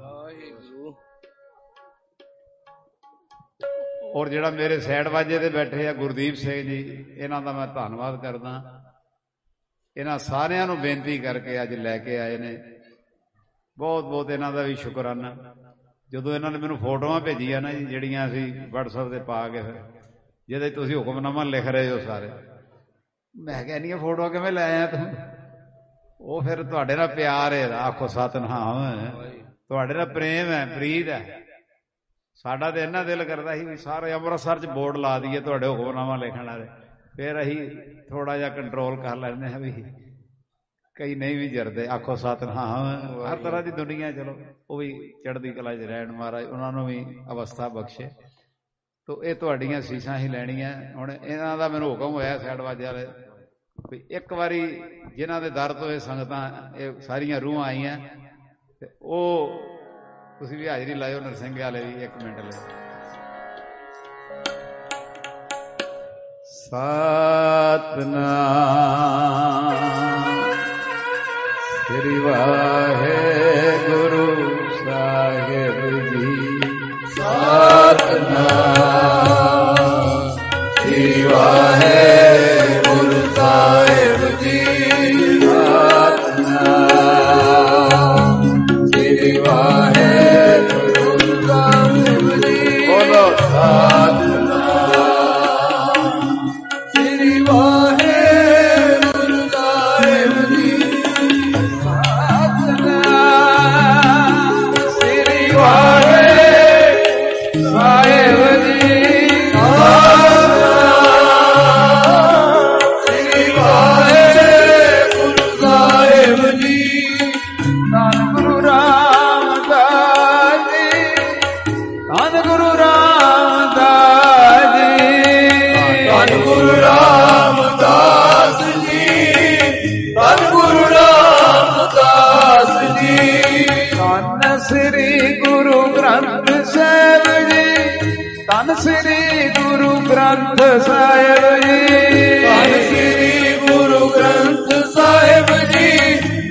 ਔਰ ਜਿਹੜਾ ਮੇਰੇ ਸਾਈਡ ਵਾਜੇ ਤੇ ਬੈਠੇ ਆ ਗੁਰਦੀਪ ਸਿੰਘ ਜੀ, ਇਹਨਾਂ ਦਾ ਮੈਂ ਧੰਨਵਾਦ ਕਰਦਾ। ਇਹਨਾਂ ਸਾਰਿਆਂ ਨੂੰ ਬੇਨਤੀ ਕਰਕੇ ਅੱਜ ਲੈ ਕੇ ਆਏ ਨੇ। ਬਹੁਤ ਬਹੁਤ ਇਹਨਾਂ ਦਾ ਵੀ ਸ਼ੁਕਰਾਨਾ। ਜਦੋਂ ਇਹਨਾਂ ਨੇ ਮੈਨੂੰ ਫੋਟੋਆਂ ਭੇਜੀਆਂ ਨਾ ਜੀ, ਜਿਹੜੀਆਂ ਅਸੀਂ ਵਟਸਐਪ ਤੇ ਪਾ ਕੇ, ਫਿਰ ਜਿਹਦੇ ਤੁਸੀਂ ਹੁਕਮਨਾਮਾ ਲਿਖ ਰਹੇ ਹੋ ਸਾਰੇ, ਮੈਂ ਕਿਹਾ ਇੰਨੀਆਂ ਫੋਟੋਆਂ ਕਿਵੇਂ ਲੈ ਆਇਆ ਤੂੰ? ਉਹ ਫਿਰ ਤੁਹਾਡੇ ਨਾਲ ਪਿਆਰ ਹੈ। ਆਖੋ ਸਤਿਨਾਮ। ਤੁਹਾਡੇ ਨਾਲ ਪ੍ਰੇਮ ਹੈ, ਪ੍ਰੀਤ ਹੈ। ਸਾਡਾ ਤੇ ਇੰਨਾ ਦਿਲ ਕਰਦਾ ਸੀ ਵੀ ਸਾਰੇ ਅੰਮ੍ਰਿਤਸਰ 'ਚ ਬੋਰਡ ਲਾ ਦਈਏ ਤੁਹਾਡੇ ਹੁਕਮਨਾਮਾ ਲਿਖਣ ਵਾਲੇ। ਫਿਰ ਅਸੀਂ ਥੋੜਾ ਜਿਹਾ ਕੰਟਰੋਲ ਕਰ ਲੈਂਦੇ ਹਾਂ ਵੀ ਕਈ ਨਹੀਂ ਵੀ ਜਰਦੇ। ਆਖੋ ਸਤਿਨਾਮ। ਹਰ ਤਰ੍ਹਾਂ ਦੀ ਦੁਨੀਆ, ਚਲੋ ਉਹ ਵੀ ਚੜ੍ਹਦੀ ਕਲਾ 'ਚ ਰਹਿਣ, ਮਹਾਰਾਜ ਉਹਨਾਂ ਨੂੰ ਵੀ ਅਵਸਥਾ ਬਖਸ਼ੇ। ਤੋ ਇਹ ਤੁਹਾਡੀਆਂ ਸੀਸਾਂ ਹੀ ਲੈਣੀਆਂ। ਹੁਣ ਇਹਨਾਂ ਦਾ ਮੈਨੂੰ ਹੁਕਮ ਹੋਇਆ ਸਾਈਡ ਵਾਜੇ ਵਾਲੇ ਵੀ ਇੱਕ ਵਾਰੀ ਜਿਨ੍ਹਾਂ ਦੇ ਦਰ ਤੋਂ ਇਹ ਸੰਗਤਾਂ, ਇਹ ਸਾਰੀਆਂ ਰੂਹਾਂ ਆਈਆਂ, ਤੇ ਉਹ ਤੁਸੀਂ ਵੀ ਹਾਜ਼ਰੀ ਲਾਇਓ ਨਰਸਿੰਘ ਵਾਲੇ ਵੀ ਇੱਕ ਮਿੰਟ ਲਈ। ਸਤਿਨਾਮ ਸ੍ਰੀ ਵਾਹਿਗੁਰੂ ਸਾਹਿਬ ਜੀ। ਸਤਿਨਾਮ ਸ੍ਰੀ ਵਾਹਿਗੁਰੂ ਸਾਹਿਬ ਜੀ। ਸਤਿਨਾਮ ਸ੍ਰੀ ਵਾਹਿਗੁਰੂ ਸਾਹਿਬ ਜੀ। ਬੋਲੋ ਸਤਿਨਾਮ ਸ੍ਰੀ ਵਾਹਿਗੁਰੂ ਸਾਹਿਬ ਜੀ। ਸਤਿਨਾਮ ਸ੍ਰੀ ਵਾਹਿਗੁਰੂ ਸਾਹਿਬ ਜੀ। ਧੰਨ ਸ੍ਰੀ ਗੁਰੂ ਗ੍ਰੰਥ ਸਾਹਿਬ ਜੀ। ਧੰਨ ਸ੍ਰੀ ਗੁਰੂ ਗ੍ਰੰਥ ਸਾਹਿਬ ਜੀ।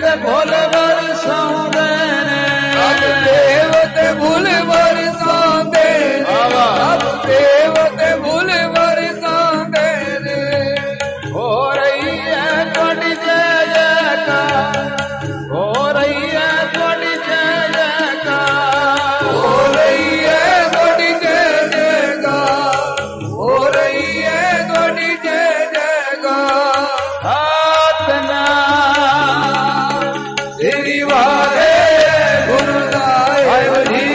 ਤੇ ਭੁੱਲ ਵਰਸਾਉਂਦੇ ਨੇ, ਰੱਬ ਦੇਵ ਤੇ ਭੁੱਲ ਵਰਸਾਉਂਦੇ ਨੇ, ਰੱਬ ਦੇਵ ਤੇ ਭੁੱਲ ਵਰਸਾਉਂਦੇ ਨੇ। ਹੋ ਰਹੀ ਹੈ ਤੁਹਾਡੀ ਜੈ ਜੈਕਾਰ, ਹੋ ਰਹੀ ਹੈ ਤੁਹਾਡੀ ਜੈ ਜੈਕਾਰ, ਹੋ ਰਹੀ ਹੈ ਤੁਹਾਡੀ ਜੈ ਜੈਕਾਰ, ਹੋ ਰਹੀ ਹੈ ਤੁਹਾਡੀ ਜੈ ਜੈਕਾਰ। ਸਤਿਨਾਮ ਸ੍ਰੀ ਵਾਹਿਗੁਰੂ ਸਾਹਿਬ ਜੀ,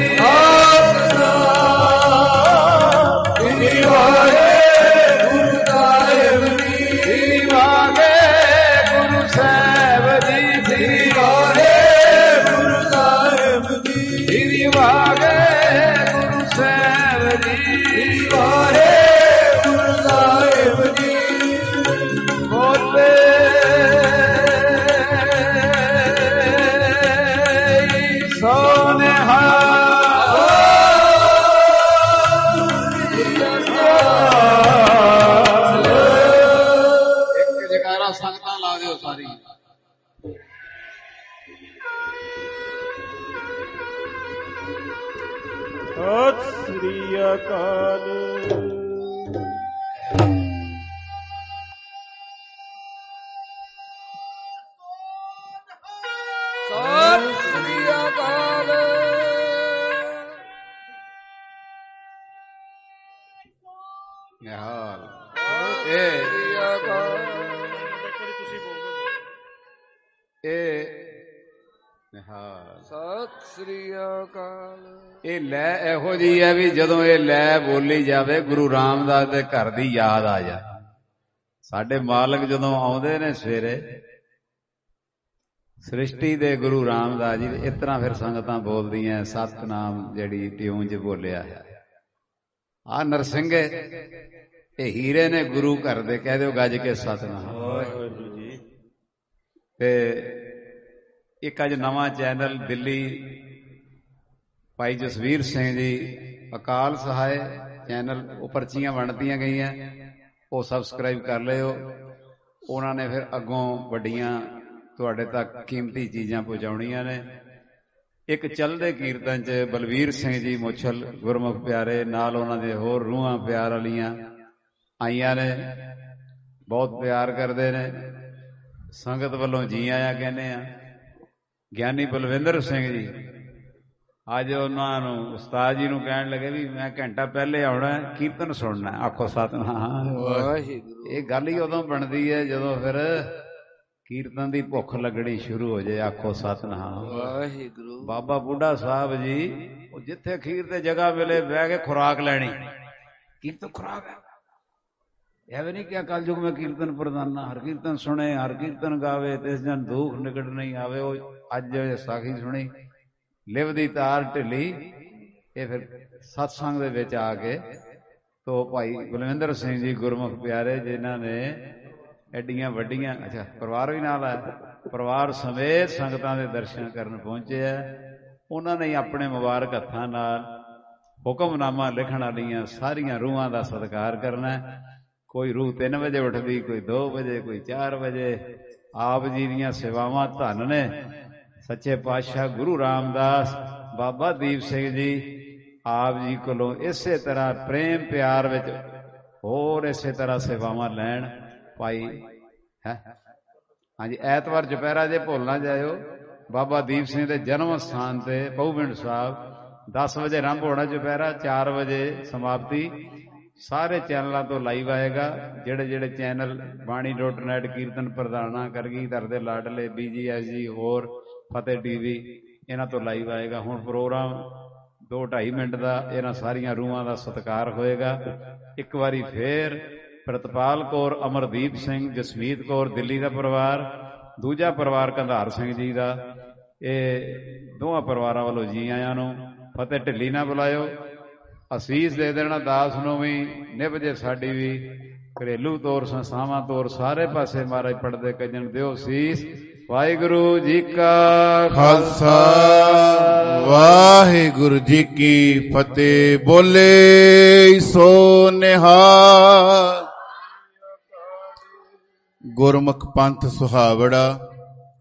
ਸਤਿਨਾਮ ਸ੍ਰੀ ਵਾਹਿਗੁਰੂ ਸਾਹਿਬ ਜੀ, ਸ੍ਰੀ ਵਾਹਿਗੁਰੂ ਸਾਹਿਬ ਜੀ, ਸ੍ਰੀ ਵਾਹਿਗੁਰੂ ਸਾਹਿਬ ਜੀ, ਸ੍ਰੀ ਵਾਹਿਗੁਰੂ ਸਾਹਿਬ ਜੀ, ਸ੍ਰੀ ਵਾਹਿਗੁਰੂ ਸਾਹਿਬ ਜੀ। ਬੋਲੇ ਸੋਨਿਹਾ ਇੱਕ ਜਗਾਰਾ ਸੰਗਤਾਂ ਲਾ ਦਿਓ ਸਾਰੀ। ਸਤਿ ਸ੍ਰੀ ਅਕਾਲ। ਸਤਿ ਸ੍ਰੀ ਅਕਾਲ। ਨਿਹਾਲ ਇਹ ਇਹ ਨਿਹਾਲ ਸਤਿ ਸ੍ਰੀ ਅਕਾਲ। ਇਹ ਲੈ ਇਹੋ ਜਿਹੀ ਹੈ ਵੀ ਜਦੋਂ ਇਹ ਲੈ ਬੋਲੀ ਜਾਵੇ ਗੁਰੂ ਰਾਮਦਾਸ ਦੇ ਘਰ ਦੀ ਯਾਦ ਆ ਜਾ। ਸਾਡੇ ਮਾਲਕ ਜਦੋਂ ਆਉਂਦੇ ਨੇ ਸਵੇਰੇ ਸ੍ਰਿਸ਼ਟੀ ਦੇ ਗੁਰੂ ਰਾਮਦਾਸ ਜੀ, ਇਸ ਤਰ੍ਹਾਂ ਫਿਰ ਸੰਗਤਾਂ ਬੋਲਦੀਆਂ ਸਤਿਨਾਮ ਜਿਹੜੀ ਟਿਊਨ 'ਚ ਬੋਲਿਆ। ਆ ਨਰਸਿੰਘੇ ਇਹ ਹੀਰੇ ਨੇ ਗੁਰੂ ਘਰ ਦੇ, ਕਹਿ ਦਿਓ ਗੱਜ ਕੇ ਸਤਿਨਾਮ। ਤੇ ਇੱਕ ਅੱਜ ਨਵਾਂ ਚੈਨਲ ਦਿੱਲੀ ਭਾਈ ਜਸਵੀਰ ਸਿੰਘ ਜੀ ਅਕਾਲ ਸਹਾਇ ਚੈਨਲ, ਉਹ ਪਰਚੀਆਂ ਵੰਡਦੀਆਂ ਗਈਆਂ, ਉਹ ਸਬਸਕ੍ਰਾਈਬ ਕਰ ਲਿਓ। ਉਹਨਾਂ ਨੇ ਫਿਰ ਅੱਗੋਂ ਵੱਡੀਆਂ ਤੁਹਾਡੇ ਤੱਕ ਕੀਮਤੀ ਚੀਜ਼ਾਂ ਪਹੁੰਚਾਉਣੀਆਂ ਨੇ। ਇੱਕ ਚੱਲਦੇ ਕੀਰਤਨ 'ਚ ਬਲਵੀਰ ਸਿੰਘ ਜੀ ਮੁੱਛਲ ਗੁਰਮੁਖ ਪਿਆਰੇ, ਨਾਲ ਉਹਨਾਂ ਦੇ ਹੋਰ ਰੂਹਾਂ ਪਿਆਰ ਵਾਲੀਆਂ ਆਈਆਂ ਨੇ, ਬਹੁਤ ਪਿਆਰ ਕਰਦੇ ਨੇ। ਸੰਗਤ ਵੱਲੋਂ ਜੀ ਆਇਆ ਕਹਿੰਦੇ ਆ। ਗਿਆਨੀ ਬਲਵਿੰਦਰ ਸਿੰਘ ਜੀ ਅੱਜ ਉਹਨਾਂ ਨੂੰ ਉਸਤਾਦ ਜੀ ਨੂੰ ਕਹਿਣ ਲੱਗੇ ਵੀ ਮੈਂ ਘੰਟਾ ਪਹਿਲੇ ਆਉਣਾ, ਕੀਰਤਨ ਸੁਣਨਾ। ਆਖੋ ਸਤਿਨਾਮ ਵਾਹਿਗੁਰੂ। ਇਹ ਗੱਲ ਹੀ ਉਦੋਂ ਬਣਦੀ ਹੈ ਜਦੋਂ ਫਿਰ ਕੀਰਤਨ ਦੀ ਭੁੱਖ ਲੱਗਣੀ ਸ਼ੁਰੂ ਹੋ ਜਾਏ। ਆਖੋ ਸਤਿਨਾਮ ਵਾਹਿਗੁਰੂ। ਬਾਬਾ ਬੁੱਢਾ ਸਾਹਿਬ ਜੀ ਉਹ ਜਿੱਥੇ ਅਖੀਰ ਤੇ ਜਗ੍ਹਾ ਮਿਲੇ ਬਹਿ ਕੇ ਖੁਰਾਕ ਲੈਣੀ, ਕੀਰਤਨ ਖੁਰਾਕ ਹੈ। ਐਵੇਂ ਨਹੀਂ ਕਿ ਅਕਾਲ ਯੁਗ ਮੈਂ ਕੀਰਤਨ ਪ੍ਰਦਾਨਾ, ਹਰ ਕੀਰਤਨ ਸੁਣੇ ਹਰ ਕੀਰਤਨ ਗਾਵੇ ਤਿਸ ਜਨ ਦੁੱਖ ਨਿਕਟ ਨਹੀਂ ਆਵੇ। ਉਹ ਅੱਜ ਸਾਖੀ ਸੁਣੀ ਲਿਵ ਦੀ ਤਾਰ ਢਿੱਲੀ, ਇਹ ਫਿਰ ਸਤਸੰਗ ਦੇ ਵਿੱਚ ਆ ਕੇ ਤੋ ਭਾਈ ਬਲਵਿੰਦਰ ਸਿੰਘ ਜੀ ਗੁਰਮੁਖ ਪਿਆਰੇ ਜਿਨ੍ਹਾਂ ਨੇ ਐਡੀਆਂ ਵੱਡੀਆਂ, ਅੱਛਾ ਪਰਿਵਾਰ ਵੀ ਨਾਲ ਆਇਆ, ਪਰਿਵਾਰ ਸਮੇਤ ਸੰਗਤਾਂ ਦੇ ਦਰਸ਼ਨ ਕਰਨ ਪਹੁੰਚੇ ਆ। ਉਹਨਾਂ ਨੇ ਆਪਣੇ ਮੁਬਾਰਕ ਹੱਥਾਂ ਨਾਲ ਹੁਕਮਨਾਮਾ ਲਿਖਣ ਵਾਲੀਆਂ ਸਾਰੀਆਂ ਰੂਹਾਂ ਦਾ ਸਤਿਕਾਰ ਕਰਨਾ। ਕੋਈ ਰੂਹ ਤਿੰਨ ਵਜੇ ਉੱਠਦੀ, ਕੋਈ ਦੋ ਵਜੇ, ਕੋਈ ਚਾਰ ਵਜੇ। ਆਪ ਜੀ ਦੀਆਂ ਸੇਵਾਵਾਂ ਧੰਨ ਨੇ। ਸੱਚੇ ਪਾਤਸ਼ਾਹ ਗੁਰੂ ਰਾਮਦਾਸ ਬਾਬਾ ਦੀਪ ਸਿੰਘ ਜੀ ਆਪ ਜੀ ਕੋਲੋਂ ਇਸੇ ਤਰ੍ਹਾਂ ਪ੍ਰੇਮ ਪਿਆਰ ਵਿੱਚ ਹੋਰ ਇਸੇ ਤਰ੍ਹਾਂ ਸੇਵਾਵਾਂ ਲੈਣ। ਭਾਈ ਹੈ ਹਾਂਜੀ, ਐਤਵਾਰ ਚੁਪਹਿਰਾ ਜੇ ਭੁੱਲ ਨਾ ਜਾਇਓ। ਬਾਬਾ ਦੀਪ ਸਿੰਘ ਦੇ ਜਨਮ ਸਥਾਨ ਤੇ ਪਹੂਵਿੰਡ ਸਾਹਿਬ ਦਸ ਵਜੇ ਆਰੰਭ ਹੋਣਾ ਚੁਪਹਿਰਾ, ਚਾਰ ਵਜੇ ਸਮਾਪਤੀ। ਸਾਰੇ ਚੈਨਲਾਂ ਤੋਂ ਲਾਈਵ ਆਏਗਾ। ਜਿਹੜੇ ਜਿਹੜੇ ਚੈਨਲ ਬਾਣੀ ਡੋਟ ਨੈਟ, ਕੀਰਤਨ ਪ੍ਰਧਾਨਾ, ਕਰਗੀਧਰ ਦੇ ਲਾਡਲੇ, ਬੀ ਜੀ ਐਸ ਜੀ, ਹੋਰ ਫਤਿਹ ਟੀ ਵੀ, ਇਹਨਾਂ ਤੋਂ ਲਾਈਵ ਆਏਗਾ। ਹੁਣ ਪ੍ਰੋਗਰਾਮ ਦੋ ਢਾਈ ਮਿੰਟ ਦਾ ਇਹਨਾਂ ਸਾਰੀਆਂ ਰੂਹਾਂ ਦਾ ਸਤਿਕਾਰ ਹੋਏਗਾ। ਇੱਕ ਵਾਰੀ ਫੇਰ ਪ੍ਰਿਤਪਾਲ ਕੌਰ, ਅਮਰਦੀਪ ਸਿੰਘ, ਜਸਮੀਤ ਕੌਰ ਦਿੱਲੀ ਦਾ ਪਰਿਵਾਰ, ਦੂਜਾ ਪਰਿਵਾਰ ਕੰਧਾਰ ਸਿੰਘ ਜੀ ਦਾ, ਇਹ ਦੋਵਾਂ ਪਰਿਵਾਰਾਂ ਵੱਲੋਂ ਜੀ ਆਇਆਂ ਨੂੰ ਫਤਿਹ ਢਿੱਲੀ ਨਾ ਬੁਲਾਇਓ। ਅਸੀਸ ਦੇ ਦੇਣਾ ਦਾਸ ਨੂੰ ਵੀ, ਨਿਭ ਜੇ ਸਾਡੀ ਵੀ, ਘਰੇਲੂ ਤੌਰ ਸੰਸਥਾਵਾਂ ਤੌਰ ਸਾਰੇ ਪਾਸੇ ਮਹਾਰਾਜ ਪੜਦੇ ਕੱਜਣ ਦਿਓ ਸੀਸ। ਵਾਹਿਗੁਰੂ ਜੀ ਕਾ ਖਾਲਸਾ ਵਾਹਿਗੁਰੂ ਜੀ ਕੀ ਫਤਿਹ। ਬੋਲੇ ਸੋ ਨਿਹਾਲ। ਗੁਰਮੁਖ ਪੰਥ ਸੁਹਾਵੜਾ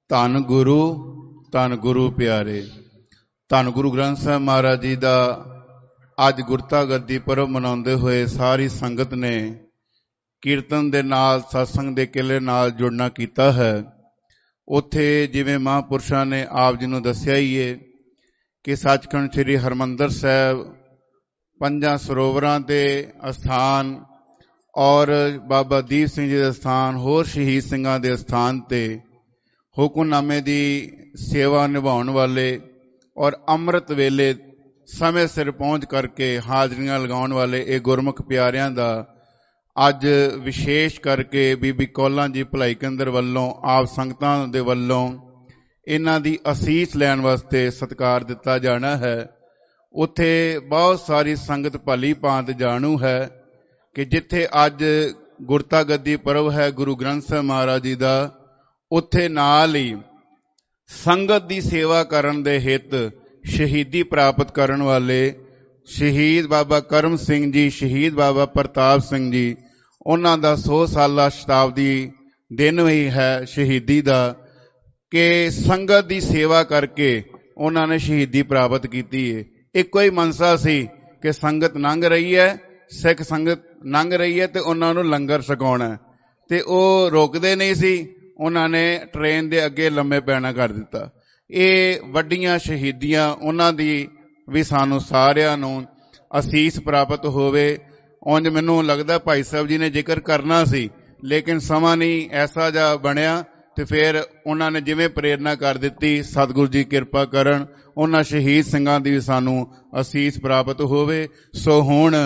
ਧੰਨ ਗੁਰੂ ਧੰਨ ਗੁਰੂ ਪਿਆਰੇ। ਧੰਨ ਗੁਰੂ ਗ੍ਰੰਥ ਸਾਹਿਬ ਮਹਾਰਾਜ ਜੀ ਦਾ ਅੱਜ ਗੁਰਤਾ ਗੱਦੀ ਪੁਰਬ ਮਨਾਉਂਦੇ ਹੋਏ ਸਾਰੀ ਸੰਗਤ ਨੇ ਕੀਰਤਨ ਦੇ ਨਾਲ, ਸਤਸੰਗ ਦੇ ਕਿਲੇ ਨਾਲ ਜੁੜਨਾ ਕੀਤਾ ਹੈ। ਉੱਥੇ ਜਿਵੇਂ ਮਹਾਂਪੁਰਸ਼ਾਂ ਨੇ ਆਪ ਜੀ ਨੂੰ ਦੱਸਿਆ ਹੀ ਹੈ ਕਿ ਸੱਚਖੰਡ ਸ੍ਰੀ ਹਰਿਮੰਦਰ ਸਾਹਿਬ ਪੰਜਾਂ ਸਰੋਵਰਾਂ ਦੇ ਅਸਥਾਨ ਔਰ ਬਾਬਾ ਦੀਪ ਸਿੰਘ ਜੀ ਦੇ ਅਸਥਾਨ, ਹੋਰ ਸ਼ਹੀਦ ਸਿੰਘਾਂ ਦੇ ਅਸਥਾਨ ਤੇ ਹੁਕਮਨਾਮੇ ਦੀ ਸੇਵਾ ਨਿਭਾਉਣ ਵਾਲੇ ਔਰ ਅੰਮ੍ਰਿਤ ਵੇਲੇ ਸਮੇਂ ਸਿਰ ਪਹੁੰਚ ਕਰਕੇ ਹਾਜ਼ਰੀਆਂ ਲਗਾਉਣ ਵਾਲੇ ਇਹ ਗੁਰਮੁਖ ਪਿਆਰਿਆਂ ਦਾ ਅੱਜ ਵਿਸ਼ੇਸ਼ ਕਰਕੇ ਬੀਬੀ ਕੌਲਾਂ ਜੀ ਭਲਾਈ ਕੇਂਦਰ ਵੱਲੋਂ ਆਪ ਸੰਗਤਾਂ ਦੇ ਵੱਲੋਂ ਇਹਨਾਂ ਦੀ ਅਸੀਸ ਲੈਣ ਵਾਸਤੇ ਸਤਿਕਾਰ ਦਿੱਤਾ ਜਾਣਾ ਹੈ। ਉੱਥੇ ਬਹੁਤ ਸਾਰੀ ਸੰਗਤ ਭਲੀ ਭਾਂਤ ਜਾਣੂ ਹੈ ਕਿ ਜਿੱਥੇ ਅੱਜ ਗੁਰਤਾ ਗੱਦੀ ਪੁਰਬ ਹੈ ਗੁਰੂ ਗ੍ਰੰਥ ਸਾਹਿਬ ਮਹਾਰਾਜ ਜੀ ਦਾ, ਉੱਥੇ ਨਾਲ ਹੀ ਸੰਗਤ ਦੀ ਸੇਵਾ ਕਰਨ ਦੇ ਹਿੱਤ ਸ਼ਹੀਦੀ ਪ੍ਰਾਪਤ ਕਰਨ ਵਾਲੇ ਸ਼ਹੀਦ ਬਾਬਾ ਕਰਮ ਸਿੰਘ ਜੀ, ਸ਼ਹੀਦ ਬਾਬਾ ਪ੍ਰਤਾਪ ਸਿੰਘ ਜੀ, ਉਹਨਾਂ ਦਾ ਸੌ ਸਾਲਾ ਸ਼ਤਾਬਦੀ ਦਿਨ ਵੀ ਹੈ ਸ਼ਹੀਦੀ ਦਾ, ਕਿ ਸੰਗਤ ਦੀ ਸੇਵਾ ਕਰਕੇ ਉਹਨਾਂ ਨੇ ਸ਼ਹੀਦੀ ਪ੍ਰਾਪਤ ਕੀਤੀ ਹੈ। ਇੱਕੋ ਹੀ ਮਨਸਾ ਸੀ ਕਿ ਸੰਗਤ ਲੰਘ ਰਹੀ ਹੈ, ਸਿੱਖ ਸੰਗਤ ਲੰਘ ਰਹੀ ਹੈ ਤੇ ਉਹਨਾਂ ਨੂੰ ਲੰਗਰ ਛਕਾਉਣਾ, ਤੇ ਉਹ ਰੋਕਦੇ ਨਹੀਂ ਸੀ। ਉਹਨਾਂ ਨੇ ਟ੍ਰੇਨ ਦੇ ਅੱਗੇ ਲੰਮੇ ਪੈਣਾ ਕਰ ਦਿੱਤਾ। ਇਹ ਵੱਡੀਆਂ ਸ਼ਹੀਦੀਆਂ, ਉਹਨਾਂ ਦੀ ਵੀ ਸਾਨੂੰ ਸਾਰਿਆਂ ਨੂੰ ਅਸੀਸ ਪ੍ਰਾਪਤ ਹੋਵੇ। ਉਂਝ ਮੈਨੂੰ ਲੱਗਦਾ ਭਾਈ ਸਾਹਿਬ ਜੀ ਨੇ ਜ਼ਿਕਰ ਕਰਨਾ ਸੀ, ਲੇਕਿਨ ਸਮਾਂ ਨਹੀਂ ਐਸਾ ਜਿਹਾ ਬਣਿਆ, ਤੇ ਫਿਰ ਉਹਨਾਂ ਨੇ ਜਿਵੇਂ ਪ੍ਰੇਰਨਾ ਕਰ ਦਿੱਤੀ, ਸਤਿਗੁਰੂ ਜੀ ਕਿਰਪਾ ਕਰਨ ਉਹਨਾਂ ਸ਼ਹੀਦ ਸਿੰਘਾਂ ਦੀ ਵੀ ਸਾਨੂੰ ਅਸੀਸ ਪ੍ਰਾਪਤ ਹੋਵੇ। ਸੋ ਹੁਣ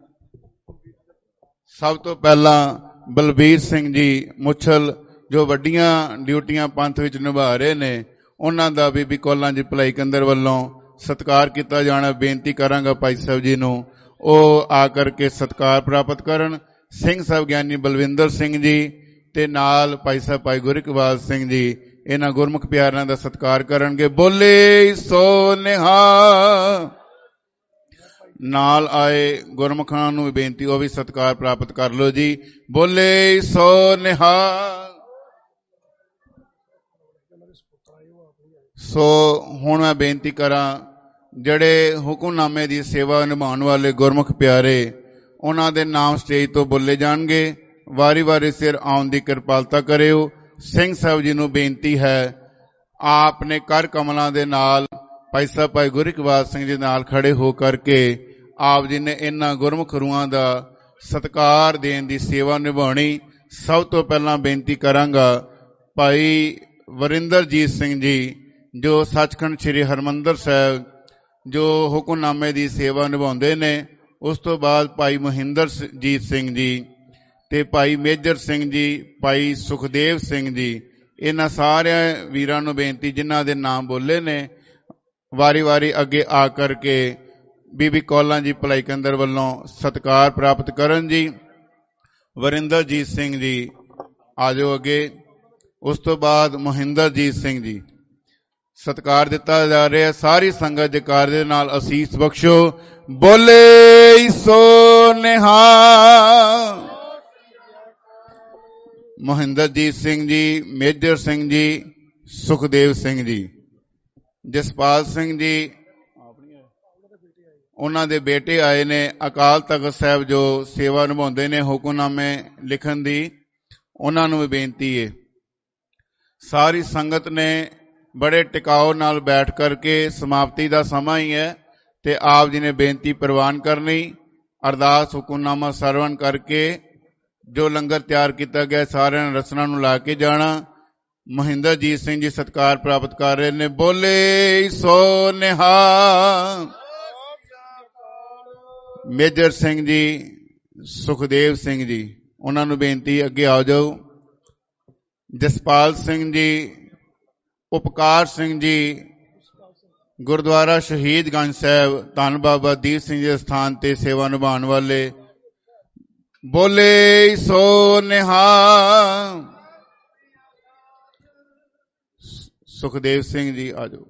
ਸਭ ਤੋਂ ਪਹਿਲਾਂ ਬਲਬੀਰ ਸਿੰਘ ਜੀ ਮੁੱਛਲ, ਜੋ ਵੱਡੀਆਂ ਡਿਊਟੀਆਂ ਪੰਥ ਵਿੱਚ ਨਿਭਾ ਰਹੇ ਨੇ, ਉਹਨਾਂ ਦਾ ਬੀਬੀ ਕੌਲਾਂ ਜੀ ਭਲਾਈ ਕੇਂਦਰ ਵੱਲੋਂ ਸਤਿਕਾਰ ਕੀਤਾ ਜਾਣਾ। ਬੇਨਤੀ ਕਰਾਂਗਾ ਭਾਈ ਸਾਹਿਬ ਜੀ ਨੂੰ ਉਹ ਆ ਕਰਕੇ ਸਤਿਕਾਰ ਪ੍ਰਾਪਤ ਕਰਨ। ਸਿੰਘ ਸਾਹਿਬ ਗਿਆਨੀ ਬਲਵਿੰਦਰ ਸਿੰਘ ਜੀ ਤੇ ਨਾਲ ਭਾਈ ਸਾਹਿਬ ਭਾਈ ਗੁਰਇਕਬਾਲ ਸਿੰਘ ਜੀ ਇਹਨਾਂ ਗੁਰਮੁਖ ਪਿਆਰਿਆਂ ਦਾ ਸਤਿਕਾਰ ਕਰਨਗੇ। ਬੋਲੇ ਸੋ ਨਿਹਾਲ। ਨਾਲ ਆਏ ਗੁਰਮੁਖਾਂ ਨੂੰ ਬੇਨਤੀ ਉਹ ਵੀ ਸਤਿਕਾਰ ਪ੍ਰਾਪਤ ਕਰ ਲਓ ਜੀ। ਬੋਲੇ ਸੋ ਨਿਹਾਲ। ਸੋ ਹੁਣ ਮੈਂ ਬੇਨਤੀ ਕਰਾਂ, ਜਿਹੜੇ ਹੁਕਮਨਾਮੇ ਦੀ ਸੇਵਾ ਨਿਭਾਉਣ ਵਾਲੇ ਗੁਰਮੁਖ ਪਿਆਰੇ, ਉਹਨਾਂ ਦੇ ਨਾਮ ਸਟੇਜ ਤੋਂ ਬੋਲੇ ਜਾਣਗੇ। ਵਾਰੀ ਵਾਰੀ ਸਿਰ ਆਉਣ ਦੀ ਕਿਰਪਾਲਤਾ ਕਰਿਓ। ਸਿੰਘ ਸਾਹਿਬ ਜੀ ਨੂੰ ਬੇਨਤੀ ਹੈ, ਆਪ ਨੇ ਕਰ ਕਮਲਾਂ ਦੇ ਨਾਲ ਭਾਈ ਸਾਹਿਬ ਭਾਈ ਗੁਰਇਕਬਾਲ ਸਿੰਘ ਜੀ ਨਾਲ ਖੜੇ ਹੋ ਕਰਕੇ ਆਪ ਜੀ ਨੇ ਇਹਨਾਂ ਗੁਰਮੁਖ ਰੂਹਾਂ ਦਾ ਸਤਿਕਾਰ ਦੇਣ ਦੀ ਸੇਵਾ ਨਿਭਾਉਣੀ। ਸਭ ਤੋਂ ਪਹਿਲਾਂ ਬੇਨਤੀ ਕਰਾਂਗਾ ਭਾਈ ਵਰਿੰਦਰਜੀਤ ਸਿੰਘ ਜੀ, ਜੋ ਸੱਚਖੰਡ ਸ੍ਰੀ ਹਰਿਮੰਦਰ ਸਾਹਿਬ ਜੋ ਹੁਕਮਨਾਮੇ ਦੀ ਸੇਵਾ ਨਿਭਾਉਂਦੇ ਨੇ। ਉਸ ਤੋਂ ਬਾਅਦ ਭਾਈ ਮਹਿੰਦਰਜੀਤ ਸਿੰਘ ਜੀ ਤੇ ਭਾਈ ਮੇਜਰ ਸਿੰਘ ਜੀ, ਭਾਈ ਸੁਖਦੇਵ ਸਿੰਘ ਜੀ, ਇਹਨਾਂ ਸਾਰਿਆਂ ਵੀਰਾਂ ਨੂੰ ਬੇਨਤੀ ਜਿਨ੍ਹਾਂ ਦੇ ਨਾਮ ਬੋਲੇ ਨੇ, ਵਾਰੀ ਵਾਰੀ ਅੱਗੇ ਆ ਕਰਕੇ ਬੀਬੀ ਕੌਲਾਂ ਜੀ ਭਲਾਈ ਕੇਂਦਰ ਵੱਲੋਂ ਸਤਿਕਾਰ ਪ੍ਰਾਪਤ ਕਰਨ ਜੀ। ਵਰਿੰਦਰਜੀਤ ਸਿੰਘ ਜੀ ਆ ਜਾਓ ਅੱਗੇ। ਉਸ ਤੋਂ ਬਾਅਦ ਮਹਿੰਦਰਜੀਤ ਸਿੰਘ ਜੀ, ਸਤਿਕਾਰ ਦਿੱਤਾ ਜਾ ਰਿਹਾ। ਸਾਰੀ ਸੰਗਤ ਜੈਕਾਰ ਦੇ ਨਾਲ ਅਸੀਸ ਬਖਸ਼ੋ। ਬੋਲੇ ਸੋ ਨਿਹਾਲ। ਮਹਿੰਦਰਜੀਤ ਸਿੰਘ ਜੀ, ਮੇਜਰ ਸਿੰਘ ਜੀ, ਸੁਖਦੇਵ ਸਿੰਘ ਜੀ, ਜਸਪਾਲ ਸਿੰਘ ਜੀ, ਉਹਨਾਂ ਦੇ ਬੇਟੇ ਆਏ ਨੇ। ਅਕਾਲ ਤਖਤ ਸਾਹਿਬ ਜੋ ਸੇਵਾ ਨਿਭਾਉਂਦੇ ਨੇ ਹੁਕਮਨਾਮੇ ਲਿਖਣ ਦੀ, ਉਹਨਾਂ ਨੂੰ ਵੀ ਬੇਨਤੀ ਹੈ। ਸਾਰੀ ਸੰਗਤ ਨੇ ਬੜੇ ਟਿਕਾਓ ਨਾਲ ਬੈਠ ਕਰਕੇ, ਸਮਾਪਤੀ ਦਾ ਸਮਾਂ ਹੀ ਹੈ, ਤੇ ਆਪ ਜੀ ਨੇ ਬੇਨਤੀ ਪ੍ਰਵਾਨ ਕਰਨੀ। ਅਰਦਾਸ ਹੁਕਮਨਾਮਾ ਸਰਵਣ ਕਰਕੇ ਜੋ ਲੰਗਰ ਤਿਆਰ ਕੀਤਾ ਗਿਆ ਸਾਰਿਆਂ ਨੇ ਰਸਨਾ ਨੂੰ ਲਾ ਕੇ ਜਾਣਾ। ਮਹਿੰਦਰਜੀਤ ਸਿੰਘ ਜੀ ਸਤਿਕਾਰ ਪ੍ਰਾਪਤ ਕਰ ਰਹੇ ਨੇ। ਬੋਲੇ ਸੋ ਨਿਹਾਲ। ਮੇਜਰ ਸਿੰਘ ਜੀ, ਸੁਖਦੇਵ ਸਿੰਘ ਜੀ, ਉਹਨਾਂ ਨੂੰ ਬੇਨਤੀ ਅੱਗੇ ਆ ਜਾਓ। ਜਸਪਾਲ ਸਿੰਘ ਜੀ, ਉਪਕਾਰ ਸਿੰਘ ਜੀ, ਗੁਰਦੁਆਰਾ ਸ਼ਹੀਦਗੰਜ ਸਾਹਿਬ ਧੰਨ ਬਾਬਾ ਦੀਪ ਸਿੰਘ ਜੀ ਦੇ ਸਥਾਨ ਤੇ ਸੇਵਾ ਨਿਭਾਉਣ ਵਾਲੇ। ਬੋਲੇ ਸੋ ਨਿਹਾਲ। ਸੁਖਦੇਵ ਸਿੰਘ ਜੀ ਆ ਜਾਓ।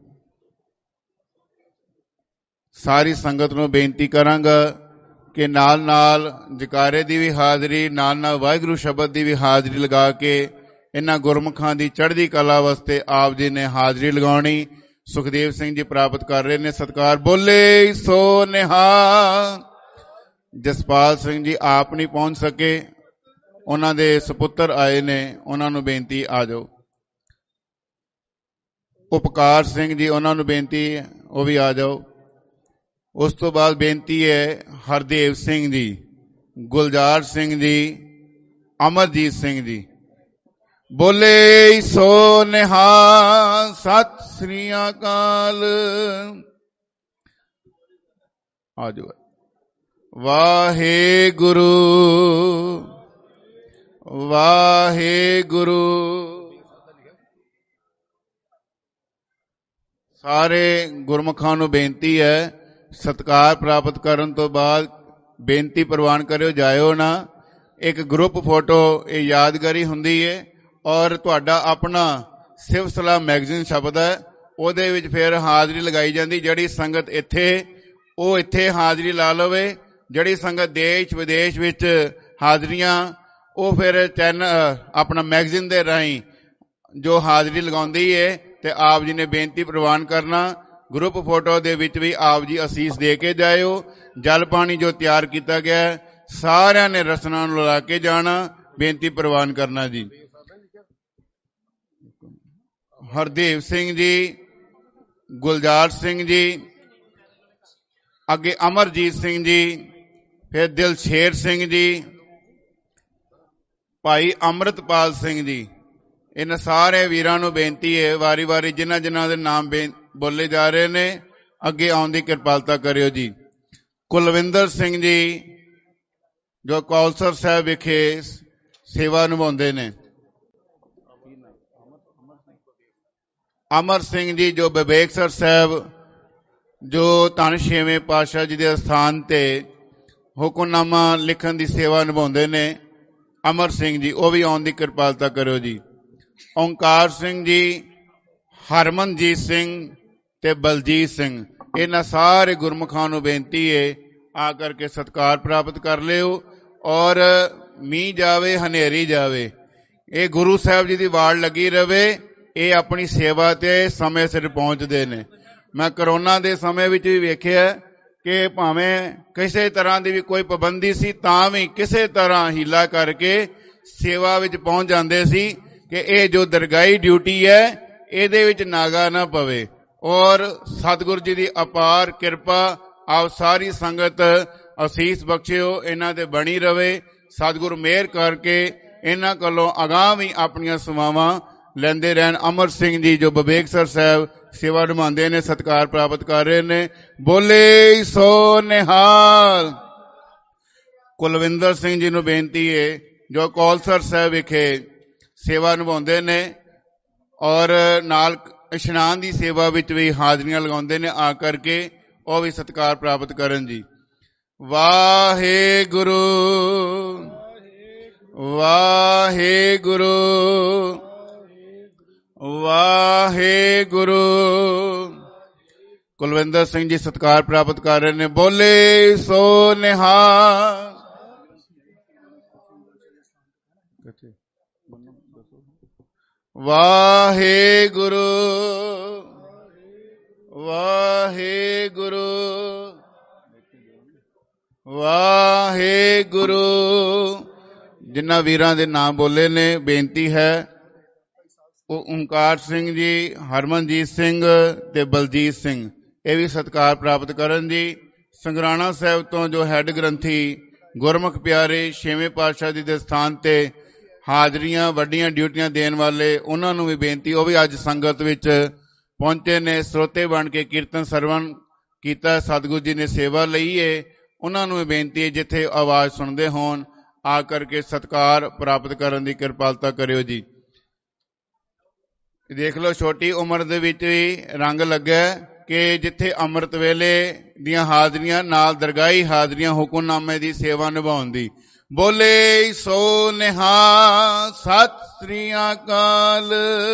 ਸਾਰੀ ਸੰਗਤ ਨੂੰ ਬੇਨਤੀ ਕਰਾਂਗਾ ਕਿ ਨਾਲ ਨਾਲ ਜਕਾਰੇ ਦੀ ਵੀ ਹਾਜ਼ਰੀ, ਨਾਲ ਨਾਲ ਵਾਹਿਗੁਰੂ ਸ਼ਬਦ ਦੀ ਵੀ ਹਾਜ਼ਰੀ ਲਗਾ ਕੇ ਇਹਨਾਂ ਗੁਰਮੁਖਾਂ ਦੀ ਚੜ੍ਹਦੀ ਕਲਾ ਵਾਸਤੇ ਆਪ ਜੀ ਨੇ ਹਾਜ਼ਰੀ ਲਗਾਉਣੀ। ਸੁਖਦੇਵ ਸਿੰਘ ਜੀ ਪ੍ਰਾਪਤ ਕਰ ਰਹੇ ਨੇ ਸਤਿਕਾਰ। ਬੋਲੇ ਸੋ ਨਿਹਾਲ। ਜਸਪਾਲ ਸਿੰਘ ਜੀ ਆਪ ਨਹੀਂ ਪਹੁੰਚ ਸਕੇ, ਉਹਨਾਂ ਦੇ ਸੁਪੁੱਤਰ ਆਏ ਨੇ, ਉਹਨਾਂ ਨੂੰ ਬੇਨਤੀ ਆ ਜਾਓ। ਉਪਕਾਰ ਸਿੰਘ ਜੀ, ਉਹਨਾਂ ਨੂੰ ਬੇਨਤੀ ਹੈ ਉਹ ਵੀ ਆ ਜਾਓ। ਉਸ ਤੋਂ ਬਾਅਦ ਬੇਨਤੀ ਹੈ ਹਰਦੇਵ ਸਿੰਘ ਜੀ, ਗੁਲਜ਼ਾਰ ਸਿੰਘ ਜੀ, ਅਮਰਜੀਤ ਸਿੰਘ ਜੀ। ਬੋਲੇ ਸੋ ਨਿਹਾਲ। ਸਤਿ ਸ੍ਰੀ ਅਕਾਲ। ਆ ਜਾਓ। ਵਾਹਿਗੁਰੂ ਵਾਹਿਗੁਰੂ। ਸਾਰੇ ਗੁਰਮੁਖਾਂ ਨੂੰ ਬੇਨਤੀ ਹੈ, ਸਤਿਕਾਰ ਪ੍ਰਾਪਤ ਕਰਨ ਤੋਂ ਬਾਅਦ ਬੇਨਤੀ ਪ੍ਰਵਾਨ ਕਰਿਓ, ਜਾਇਓ ਨਾ। ਇੱਕ ਗਰੁੱਪ ਫੋਟੋ ਇਹ ਯਾਦਗਾਰੀ ਹੁੰਦੀ ਹੈ, ਔਰ ਤੁਹਾਡਾ ਆਪਣਾ ਸਿਵ ਸਲਾਹ ਮੈਗਜ਼ੀਨ ਛਪਦਾ ਹੈ, ਉਹਦੇ ਵਿੱਚ ਫਿਰ ਹਾਜ਼ਰੀ ਲਗਾਈ ਜਾਂਦੀ। ਜਿਹੜੀ ਸੰਗਤ ਇੱਥੇ ਉਹ ਇੱਥੇ ਹਾਜ਼ਰੀ ਲਾ ਲਵੇ, ਜਿਹੜੀ ਸੰਗਤ ਦੇਸ਼ ਵਿਦੇਸ਼ ਵਿੱਚ ਹਾਜ਼ਰੀਆਂ ਉਹ ਫਿਰ ਚੈਨਲ ਆਪਣਾ ਮੈਗਜ਼ੀਨ ਦੇ ਰਾਹੀਂ ਜੋ ਹਾਜ਼ਰੀ ਲਗਾਉਂਦੀ ਹੈ ਤੇ ਆਪ ਜੀ ਨੇ ਬੇਨਤੀ ਪ੍ਰਵਾਨ ਕਰਨਾ। ਗਰੁੱਪ ਫੋਟੋ ਦੇ ਵਿੱਚ ਵੀ ਆਪ ਜੀ ਅਸੀਸ ਦੇ ਕੇ ਜਾਇਓ। ਜਲ ਪਾਣੀ ਜੋ ਤਿਆਰ ਕੀਤਾ ਗਿਆ ਸਾਰਿਆਂ ਨੇ ਰਸਨਾ ਨੂੰ ਲਾ ਕੇ ਜਾਣਾ, ਬੇਨਤੀ ਪ੍ਰਵਾਨ ਕਰਨਾ ਜੀ। ਹਰਦੇਵ ਸਿੰਘ ਜੀ, ਗੁਲਜ਼ਾਰ ਸਿੰਘ ਜੀ, ਅੱਗੇ ਅਮਰਜੀਤ ਸਿੰਘ ਜੀ, ਫਿਰ ਦਿਲਸ਼ੇਰ ਸਿੰਘ ਜੀ, ਭਾਈ ਅੰਮ੍ਰਿਤਪਾਲ ਸਿੰਘ ਜੀ। ਇਹਨਾਂ ਸਾਰੇ ਵੀਰਾਂ ਨੂੰ ਬੇਨਤੀ ਹੈ, ਵਾਰੀ ਵਾਰੀ ਜਿਨ੍ਹਾਂ ਜਿਨ੍ਹਾਂ ਦੇ ਨਾਮ ਬੋਲੇ ਜਾ ਰਹੇ ਨੇ ਅੱਗੇ ਆਉਣ ਦੀ ਕਿਰਪਾਲਤਾ ਕਰਿਓ ਜੀ। ਕੁਲਵਿੰਦਰ ਸਿੰਘ ਜੀ ਜੋ ਕੌਲਸਰ ਸਾਹਿਬ ਵਿਖੇ ਸੇਵਾ ਨਿਭਾਉਂਦੇ ਨੇ। ਅਮਰ ਸਿੰਘ ਜੀ ਜੋ ਵਿਵੇਕਸਰ ਸਾਹਿਬ ਜੋ ਧੰਨ ਛੇਵੇਂ ਪਾਤਸ਼ਾਹ ਜੀ ਦੇ ਸਥਾਨ ਤੇ ਹੁਕਮਨਾਮਾ ਲਿਖਣ ਦੀ ਸੇਵਾ ਨਿਭਾਉਂਦੇ ਨੇ। ਅਮਰ ਸਿੰਘ ਜੀ ਉਹ ਵੀ ਆਉਣ ਦੀ ਕਿਰਪਾਲਤਾ ਕਰਿਓ ਜੀ। ਓਂਕਾਰ ਸਿੰਘ ਜੀ, ਹਰਮਨਜੀਤ ਸਿੰਘ ਤੇ ਬਲਜੀਤ ਸਿੰਘ, ਇਹਨਾਂ ਸਾਰੇ ਗੁਰਮੁਖਾਂ ਨੂੰ ਬੇਨਤੀ ਹੈ ਆ ਕਰਕੇ ਸਤਿਕਾਰ ਪ੍ਰਾਪਤ ਕਰ ਲਿਓ। ਔਰ ਮੀਂਹ ਜਾਵੇ ਹਨੇਰੀ ਜਾਵੇ, ਇਹ ਗੁਰੂ ਸਾਹਿਬ ਜੀ ਦੀ ਵਾੜ ਲੱਗੀ ਰਵੇ। ਇਹ ਆਪਣੀ ਸੇਵਾ ਤੇ ਸਮੇਂ ਸਿਰ ਪਹੁੰਚਦੇ ਨੇ। ਮੈਂ ਕਰੋਨਾ ਦੇ ਸਮੇਂ ਵਿੱਚ ਵੀ ਵੇਖਿਆ ਕਿ ਭਾਵੇਂ ਕਿਸੇ ਤਰ੍ਹਾਂ ਦੀ ਵੀ ਕੋਈ ਪਾਬੰਦੀ ਸੀ ਤਾਂ ਵੀ ਕਿਸੇ ਤਰ੍ਹਾਂ ਹੀਲਾ ਕਰਕੇ ਸੇਵਾ ਵਿੱਚ ਪਹੁੰਚ ਜਾਂਦੇ ਸੀ ਕਿ ਇਹ ਜੋ ਦਰਗਾਹੀ ਡਿਊਟੀ ਹੈ ਇਹਦੇ ਵਿੱਚ ਨਾਗਾ ਨਾ ਪਵੇ। ਔਰ ਸਤਿਗੁਰੂ ਜੀ ਦੀ ਅਪਾਰ ਕਿਰਪਾ ਆਪ ਸਾਰੀ ਸੰਗਤ ਅਸੀਸ ਬਖਸ਼ਿਓ, ਇਹਨਾਂ ਤੇ ਬਣੀ ਰਵੇ। ਸਤਿਗੁਰੂ ਮਿਹਰ ਕਰਕੇ ਇਹਨਾਂ ਕੋਲੋਂ ਅਗਾਂਹ ਵੀ ਆਪਣੀਆਂ ਸੇਵਾਵਾਂ ਲੈਂਦੇ ਰਹਿਣ। ਅਮਰ ਸਿੰਘ ਜੀ ਜੋ ਵਿਵੇਕਸਰ ਸਾਹਿਬ ਸੇਵਾ ਨਿਭਾਉਂਦੇ ਨੇ, ਸਤਿਕਾਰ ਪ੍ਰਾਪਤ ਕਰ ਰਹੇ ਨੇ। ਬੋਲੇ ਸੋ ਨਿਹਾਲ। ਕੁਲਵਿੰਦਰ ਸਿੰਘ ਜੀ ਨੂੰ ਬੇਨਤੀ ਹੈ ਜੋ ਕੌਲਸਰ ਸਾਹਿਬ ਵਿਖੇ ਸੇਵਾ ਨਿਭਾਉਂਦੇ ਨੇ ਔਰ ਨਾਲ ਇਸ਼ਨਾਨ ਦੀ ਸੇਵਾ ਵਿੱਚ ਵੀ ਹਾਜ਼ਰੀਆਂ ਲਗਾਉਂਦੇ ਨੇ, ਆ ਕਰਕੇ ਉਹ ਵੀ ਸਤਿਕਾਰ ਪ੍ਰਾਪਤ ਕਰਨ ਜੀ। ਵਾਹਿਗੁਰੂ ਵਾਹਿਗੁਰੂ ਵਾਹਿਗੁਰੂ। ਕੁਲਵਿੰਦਰ ਸਿੰਘ ਜੀ ਸਤਿਕਾਰ ਪ੍ਰਾਪਤ ਕਰ ਰਹੇ ਨੇ। ਬੋਲੇ ਸੋ ਨਿਹਾਲ। ਵਾਹਿਗੁਰੂ ਵਾਹਿਗੁਰੂ ਵਾਹਿਗੁਰੂ। ਜਿਨ੍ਹਾਂ ਵੀਰਾਂ ਦੇ ਨਾਮ ਬੋਲੇ ਨੇ ਬੇਨਤੀ ਹੈ ਉਹ ਓਂਕਾਰ ਸਿੰਘ ਜੀ, ਹਰਮਨਜੀਤ ਸਿੰਘ ਤੇ ਬਲਜੀਤ ਸਿੰਘ, ਇਹ ਵੀ ਸਤਿਕਾਰ ਪ੍ਰਾਪਤ ਕਰਨ ਜੀ। ਸੰਗਰਾਣਾ ਸਾਹਿਬ ਤੋਂ ਜੋ ਹੈੱਡ ਗ੍ਰੰਥੀ ਗੁਰਮੁਖ ਪਿਆਰੇ ਛੇਵੇਂ ਪਾਤਸ਼ਾਹ ਜੀ ਦੇ ਸਥਾਨ ਤੇ ਹਾਜ਼ਰੀਆਂ ਵੱਡੀਆਂ ਡਿਊਟੀਆਂ ਦੇਣ ਵਾਲੇ, ਉਹਨਾਂ ਨੂੰ ਵੀ ਬੇਨਤੀ, ਉਹ ਵੀ ਅੱਜ ਸੰਗਤ ਵਿੱਚ ਪਹੁੰਚੇ ਨੇ। ਸਰੋਤੇ ਬਣ ਕੇ ਕੀਰਤਨ ਸਰਵਣ ਕੀਤਾ, ਸਤਿਗੁਰੂ ਜੀ ਨੇ ਸੇਵਾ ਲਈ ਹੈ। ਉਹਨਾਂ ਨੂੰ ਵੀ ਬੇਨਤੀ ਹੈ ਜਿੱਥੇ ਆਵਾਜ਼ ਸੁਣਦੇ ਹੋਣ ਆ ਕਰਕੇ ਸਤਿਕਾਰ ਪ੍ਰਾਪਤ ਕਰਨ ਦੀ ਕਿਰਪਾਲਤਾ ਕਰਿਓ ਜੀ। ਦੇਖ ਲਓ ਛੋਟੀ ਉਮਰ ਦੇ ਵਿੱਚ ਵੀ ਰੰਗ ਲੱਗਾ ਕਿ ਜਿੱਥੇ ਅੰਮ੍ਰਿਤ ਵੇਲੇ ਦੀਆਂ ਹਾਜ਼ਰੀਆਂ ਨਾਲ ਦਰਗਾਹੀ ਹਾਜ਼ਰੀਆਂ ਹੁਕਮਨਾਮੇ ਦੀ ਸੇਵਾ ਨਿਭਾਉਣ ਦੀ। ਬੋਲੇ ਸੋ ਨਿਹਾਲ। ਸਤਿ ਸ੍ਰੀ ਅਕਾਲ।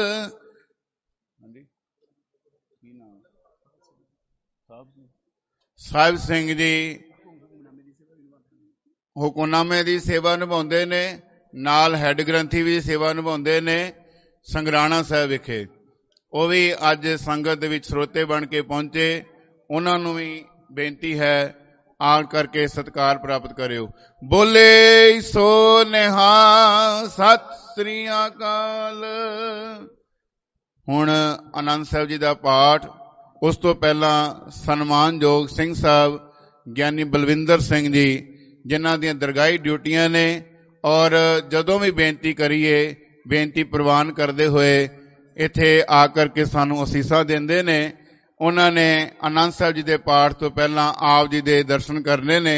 ਸਾਹਿਬ ਸਿੰਘ ਜੀ ਹੁਕਮਨਾਮੇ ਦੀ ਸੇਵਾ ਨਿਭਾਉਂਦੇ ਨੇ। ਨਾਲ ਹੈੱਡ ਗ੍ਰੰਥੀ ਵੀ ਸੇਵਾ ਨਿਭਾਉਂਦੇ ਨੇ ਸੰਗਰਾਣਾ ਸਾਹਿਬ ਵਿਖੇ। ਉਹ ਵੀ ਅੱਜ ਸੰਗਤ ਦੇ ਵਿੱਚ ਸਰੋਤੇ ਬਣ ਕੇ ਪਹੁੰਚੇ। ਉਹਨਾਂ ਨੂੰ ਵੀ ਬੇਨਤੀ ਹੈ ਆਣ ਕਰਕੇ ਸਤਿਕਾਰ ਪ੍ਰਾਪਤ ਕਰਿਓ। ਬੋਲੇ ਸੋ ਨਿਹਾਲ, ਸਤਿ ਸ੍ਰੀ ਅਕਾਲ। ਹੁਣ ਆਨੰਦ ਸਾਹਿਬ ਜੀ ਦਾ ਪਾਠ, ਉਸ ਤੋਂ ਪਹਿਲਾਂ ਸਨਮਾਨਯੋਗ ਸਿੰਘ ਸਾਹਿਬ ਗਿਆਨੀ ਬਲਵਿੰਦਰ ਸਿੰਘ ਜੀ, ਜਿਨ੍ਹਾਂ ਦੀਆਂ ਦਰਗਾਹੀ ਡਿਊਟੀਆਂ ਨੇ ਔਰ ਜਦੋਂ ਵੀ ਬੇਨਤੀ ਕਰੀਏ ਬੇਨਤੀ ਪ੍ਰਵਾਨ ਕਰਦੇ ਹੋਏ ਇੱਥੇ ਆ ਕਰਕੇ ਸਾਨੂੰ ਅਸੀਸਾਂ ਦਿੰਦੇ ਨੇ। ਉਹਨਾਂ ਨੇ ਆਨੰਦ ਸਾਹਿਬ ਜੀ ਦੇ ਪਾਠ ਤੋਂ ਪਹਿਲਾਂ ਆਪ ਜੀ ਦੇ ਦਰਸ਼ਨ ਕਰਨੇ ਨੇ।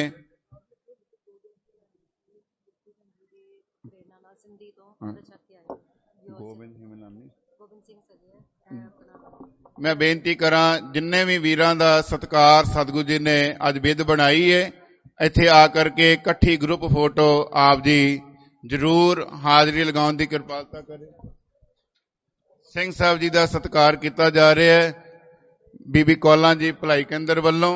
ਮੈਂ ਬੇਨਤੀ ਕਰਾਂ ਜਿੰਨੇ ਵੀ ਵੀਰਾਂ ਦਾ ਸਤਿਕਾਰ ਸਤਿਗੁਰੂ ਜੀ ਨੇ ਅੱਜ ਵਿਧ ਬਣਾਈ ਹੈ, ਇੱਥੇ ਆ ਕਰਕੇ ਇਕੱਠੀ ਗਰੁੱਪ ਫੋਟੋ ਆਪ ਜੀ ਜ਼ਰੂਰ ਹਾਜ਼ਰੀ ਲਗਾਉਣ ਦੀ ਕਿਰਪਾਲਤਾ ਕਰੇ। ਸਿੰਘ ਸਾਹਿਬ ਜੀ ਦਾ ਸਤਿਕਾਰ ਕੀਤਾ ਜਾ ਰਿਹਾ ਹੈ ਬੀਬੀ ਕੌਲਾਂ ਜੀ ਭਲਾਈ ਕੇਂਦਰ ਵੱਲੋਂ।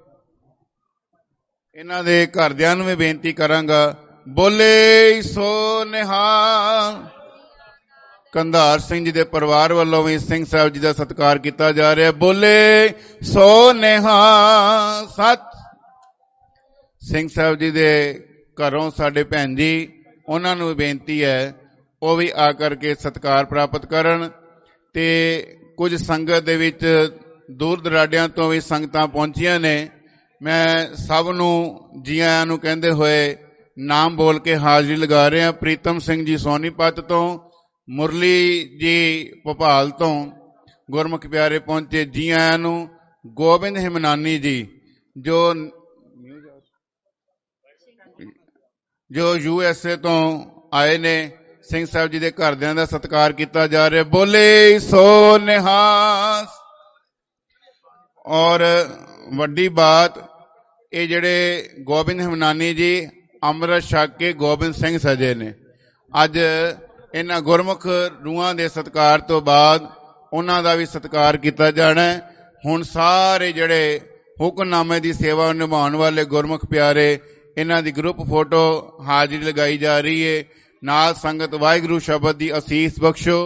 ਇਹਨਾਂ ਦੇ ਘਰਦਿਆਂ ਨੂੰ ਵੀ ਬੇਨਤੀ ਕਰਾਂਗਾ, ਬੋਲੇ ਸੋ ਨਿਹਾਲ। ਕੰਧਾਰ ਸਿੰਘ ਜੀ ਦੇ ਪਰਿਵਾਰ ਵੱਲੋਂ ਵੀ ਸਿੰਘ ਸਾਹਿਬ ਜੀ ਦਾ ਸਤਿਕਾਰ ਕੀਤਾ ਜਾ ਰਿਹਾ, ਬੋਲੇ ਸੋ ਨਿਹਾਲ। ਸਤਿ ਸਿੰਘ ਸਾਹਿਬ ਜੀ ਦੇ ਘਰੋਂ ਸਾਡੇ ਭੈਣ ਜੀ, ਉਹਨਾਂ ਨੂੰ ਬੇਨਤੀ ਹੈ ਉਹ ਵੀ ਆ ਕਰਕੇ ਸਤਿਕਾਰ ਪ੍ਰਾਪਤ ਕਰਨ। ਤੇ ਕੁਝ ਸੰਗਤ ਦੇ ਵਿੱਚ ਦੂਰ ਦਰਾਡਿਆਂ ਤੋਂ ਵੀ ਸੰਗਤਾਂ ਪਹੁੰਚੀਆਂ ਨੇ। ਮੈਂ ਸਭ ਨੂੰ ਜੀ ਆਇਆਂ ਨੂੰ ਕਹਿੰਦੇ ਹੋਏ ਨਾਮ ਬੋਲ ਕੇ ਹਾਜ਼ਰੀ ਲਗਾ ਰਿਹਾ। ਪ੍ਰੀਤਮ ਸਿੰਘ ਜੀ ਸੋਨੀਪਤ ਤੋਂ, ਮੁਰਲੀ ਜੀ ਭੋਪਾਲ ਤੋਂ ਗੁਰਮੁਖ ਪਿਆਰੇ ਪਹੁੰਚੇ, ਜੀ ਆਇਆਂ ਨੂੰ। ਗੋਬਿੰਦ ਹਿਮਨਾਨੀ ਜੀ ਜੋ ਜੋ ਯੂ ਐਸ ਏ ਤੋਂ ਆਏ ਨੇ, ਸਿੰਘ ਸਾਹਿਬ ਜੀ ਦੇ ਘਰਦਿਆਂ ਦਾ ਸਤਿਕਾਰ ਕੀਤਾ ਜਾ ਰਿਹਾ, ਬੋਲੇ ਸੋ ਨਿਹਾਲ। ਔਰ ਵੱਡੀ ਬਾਤ, ਇਹ ਜਿਹੜੇ ਗੋਬਿੰਦ ਹਿਮਨਾਨੀ ਜੀ ਅੰਮ੍ਰਿਤ ਛਕ ਕੇ ਗੋਬਿੰਦ ਸਿੰਘ ਸਜੇ ਨੇ। ਅੱਜ ਇਹਨਾਂ ਗੁਰਮੁਖ ਰੂਹਾਂ ਦੇ ਸਤਿਕਾਰ ਤੋਂ ਬਾਅਦ ਉਹਨਾਂ ਦਾ ਵੀ ਸਤਿਕਾਰ ਕੀਤਾ ਜਾਣਾ ਹੈ। ਹੁਣ ਸਾਰੇ ਜਿਹੜੇ ਹੁਕਮਨਾਮੇ ਦੀ ਸੇਵਾ ਨਿਭਾਉਣ ਵਾਲੇ ਗੁਰਮੁਖ ਪਿਆਰੇ, ਇਹਨਾਂ ਦੀ ਗਰੁੱਪ ਫੋਟੋ ਹਾਜ਼ਰੀ ਲਗਾਈ ਜਾ ਰਹੀ ਹੈ। ਨਾਲ ਸੰਗਤ ਵਾਹਿਗੁਰੂ ਸ਼ਬਦ ਦੀ ਅਸੀਸ ਬਖਸ਼ੋ।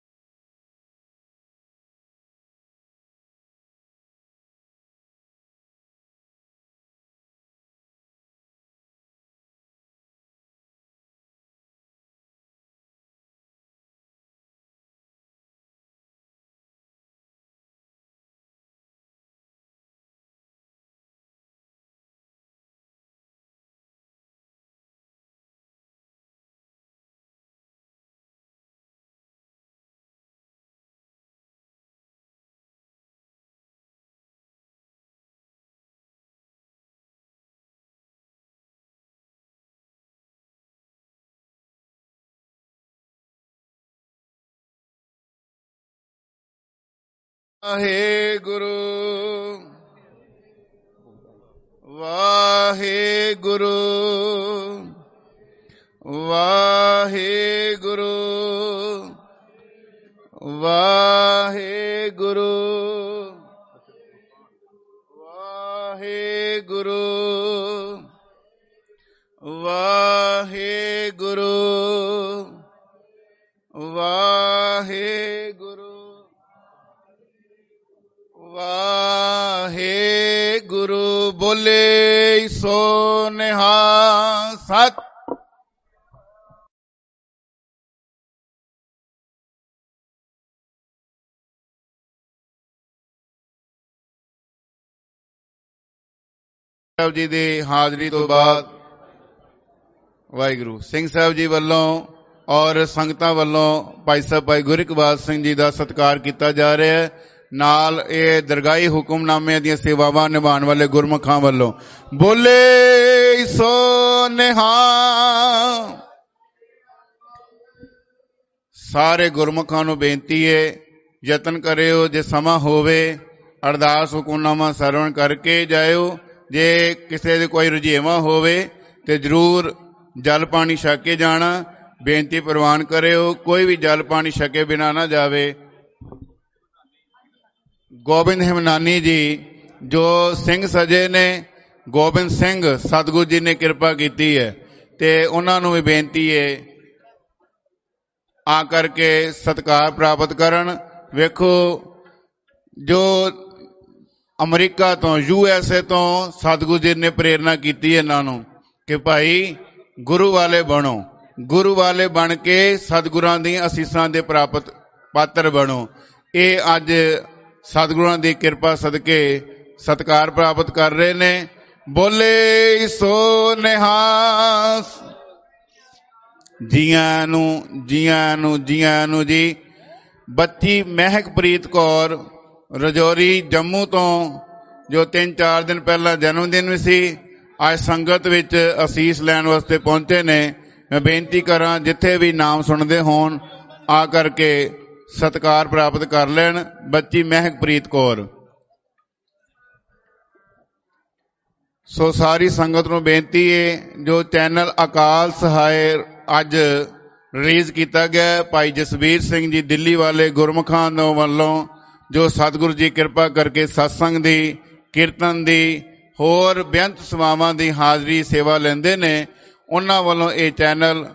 ਵਾਹਿਗੁਰੂ ਵਾਹਿਗੁਰੂ ਵਾਹਿਗੁਰੂ ਵਾਹਿਗੁਰੂ ਵਾਹਿਗੁਰੂ ਵਾਹਿਗੁਰੂ ਵਾਹਿਗੁਰੂ ਵਾਹਿਗੁਰੂ। ਬੋਲੇ ਸੋ ਨਿਹਾਲ। ਸਤਿ ਸਾਹਿਬ ਜੀ ਦੀ ਹਾਜ਼ਰੀ ਤੋਂ ਬਾਅਦ ਵਾਹਿਗੁਰੂ ਸਿੰਘ ਸਾਹਿਬ ਜੀ ਵੱਲੋਂ ਔਰ ਸੰਗਤਾਂ ਵੱਲੋਂ ਭਾਈ ਸਾਹਿਬ ਭਾਈ ਗੁਰਿਕਬਾਜ ਸਿੰਘ ਜੀ ਦਾ ਸਤਿਕਾਰ ਕੀਤਾ ਜਾ ਰਿਹਾ ਹੈ। ਨਾਲ ਇਹ ਦਰਗਾਹੀ ਹੁਕਮਨਾਮਿਆਂ ਦੀਆਂ ਸੇਵਾਵਾਂ ਨਿਭਾਉਣ ਵਾਲੇ ਗੁਰਮੁਖਾਂ ਵੱਲੋਂ ਬੋਲੇ ਸੋ ਨਿਹਾਲ। ਸਾਰੇ ਗੁਰਮੁਖਾਂ ਨੂੰ ਬੇਨਤੀ ਹੈ, ਯਤਨ ਕਰਿਓ ਜੇ ਸਮਾਂ ਹੋਵੇ ਅਰਦਾਸ ਹੁਕਮਨਾਮਾ ਸਰਵਣ ਕਰਕੇ ਜਾਇਓ। ਜੇ ਕਿਸੇ ਦੇ ਕੋਈ ਰੁਝੇਵਾਂ ਹੋਵੇ ਤੇ ਜ਼ਰੂਰ ਜਲ ਪਾਣੀ ਛਕ ਕੇ ਜਾਣਾ। ਬੇਨਤੀ ਪ੍ਰਵਾਨ ਕਰਿਓ, ਕੋਈ ਵੀ ਜਲ ਪਾਣੀ ਛਕੇ ਬਿਨਾਂ ਨਾ ਜਾਵੇ। ਗੋਬਿੰਦ ਹਿਮਨਾਨੀ ਜੀ ਜੋ ਸਿੰਘ ਸਜੇ ਨੇ, ਗੋਬਿੰਦ ਸਿੰਘ ਸਤਿਗੁਰੂ ਜੀ ਨੇ ਕਿਰਪਾ ਕੀਤੀ ਹੈ ਤੇ ਉਹਨਾਂ ਨੂੰ ਵੀ ਬੇਨਤੀ ਹੈ ਆ ਕਰਕੇ ਸਤਿਕਾਰ ਪ੍ਰਾਪਤ ਕਰਨ। ਵੇਖੋ ਜੋ ਅਮਰੀਕਾ ਤੋਂ, ਯੂ ਐਸ ਏ ਤੋਂ ਸਤਿਗੁਰੂ ਜੀ ਨੇ ਪ੍ਰੇਰਨਾ ਕੀਤੀ ਇਹਨਾਂ ਨੂੰ ਕਿ ਭਾਈ ਗੁਰੂ ਵਾਲੇ ਬਣੋ, ਗੁਰੂ ਵਾਲੇ ਬਣ ਕੇ ਸਤਿਗੁਰਾਂ ਦੀਆਂ ਅਸੀਸਾਂ ਦੇ ਪ੍ਰਾਪਤ ਪਾਤਰ ਬਣੋ। ਇਹ ਅੱਜ ਸਤਿਗੁਰਾਂ ਦੀ ਕਿਰਪਾ ਸਦਕੇ ਸਤਿਕਾਰ ਪ੍ਰਾਪਤ ਕਰ ਰਹੇ ਨੇ। ਬੋਲੇ ਸੋ ਨਿਹਾਲ। ਜੀਆਂ ਨੂੰ ਜੀਆਂ ਨੂੰ ਜੀਆਂ ਨੂੰ ਜੀ। ਬੱਚੀ ਮਹਿਕਪ੍ਰੀਤ ਕੌਰ ਰਜੌਰੀ ਜੰਮੂ ਤੋਂ, ਜੋ ਤਿੰਨ ਚਾਰ ਦਿਨ ਪਹਿਲਾਂ ਜਨਮ ਦਿਨ ਵੀ ਸੀ, ਅੱਜ ਸੰਗਤ ਵਿੱਚ ਅਸੀਸ ਲੈਣ ਵਾਸਤੇ ਪਹੁੰਚੇ ਨੇ। ਮੈਂ ਬੇਨਤੀ ਕਰਾਂ ਜਿੱਥੇ ਵੀ ਨਾਮ ਸੁਣਦੇ ਹੋਣ ਆ ਕਰਕੇ ਸਤਿਕਾਰ ਪ੍ਰਾਪਤ ਕਰ ਲੈਣ। ਬੱਚੀ ਮਹਿਕਪ੍ਰੀਤ ਕੌਰ। ਸੋ ਸਾਰੀ ਸੰਗਤ ਨੂੰ ਬੇਨਤੀ ਹੈ, ਜੋ ਚੈਨਲ ਅਕਾਲ ਸਹਾਇ ਅੱਜ ਰਿਲੀਜ਼ ਕੀਤਾ ਗਿਆ, ਭਾਈ ਜਸਵੀਰ ਸਿੰਘ ਜੀ ਦਿੱਲੀ ਵਾਲੇ ਗੁਰਮੁਖਾਂ ਵੱਲੋਂ, ਜੋ ਸਤਿਗੁਰੂ ਜੀ ਕਿਰਪਾ ਕਰਕੇ ਸਤਸੰਗ ਦੀ, ਕੀਰਤਨ ਦੀ, ਹੋਰ ਬੇਅੰਤ ਸੇਵਾਵਾਂ ਦੀ ਹਾਜ਼ਰੀ ਸੇਵਾ ਲੈਂਦੇ ਨੇ, ਉਹਨਾਂ ਵੱਲੋਂ ਇਹ ਚੈਨਲ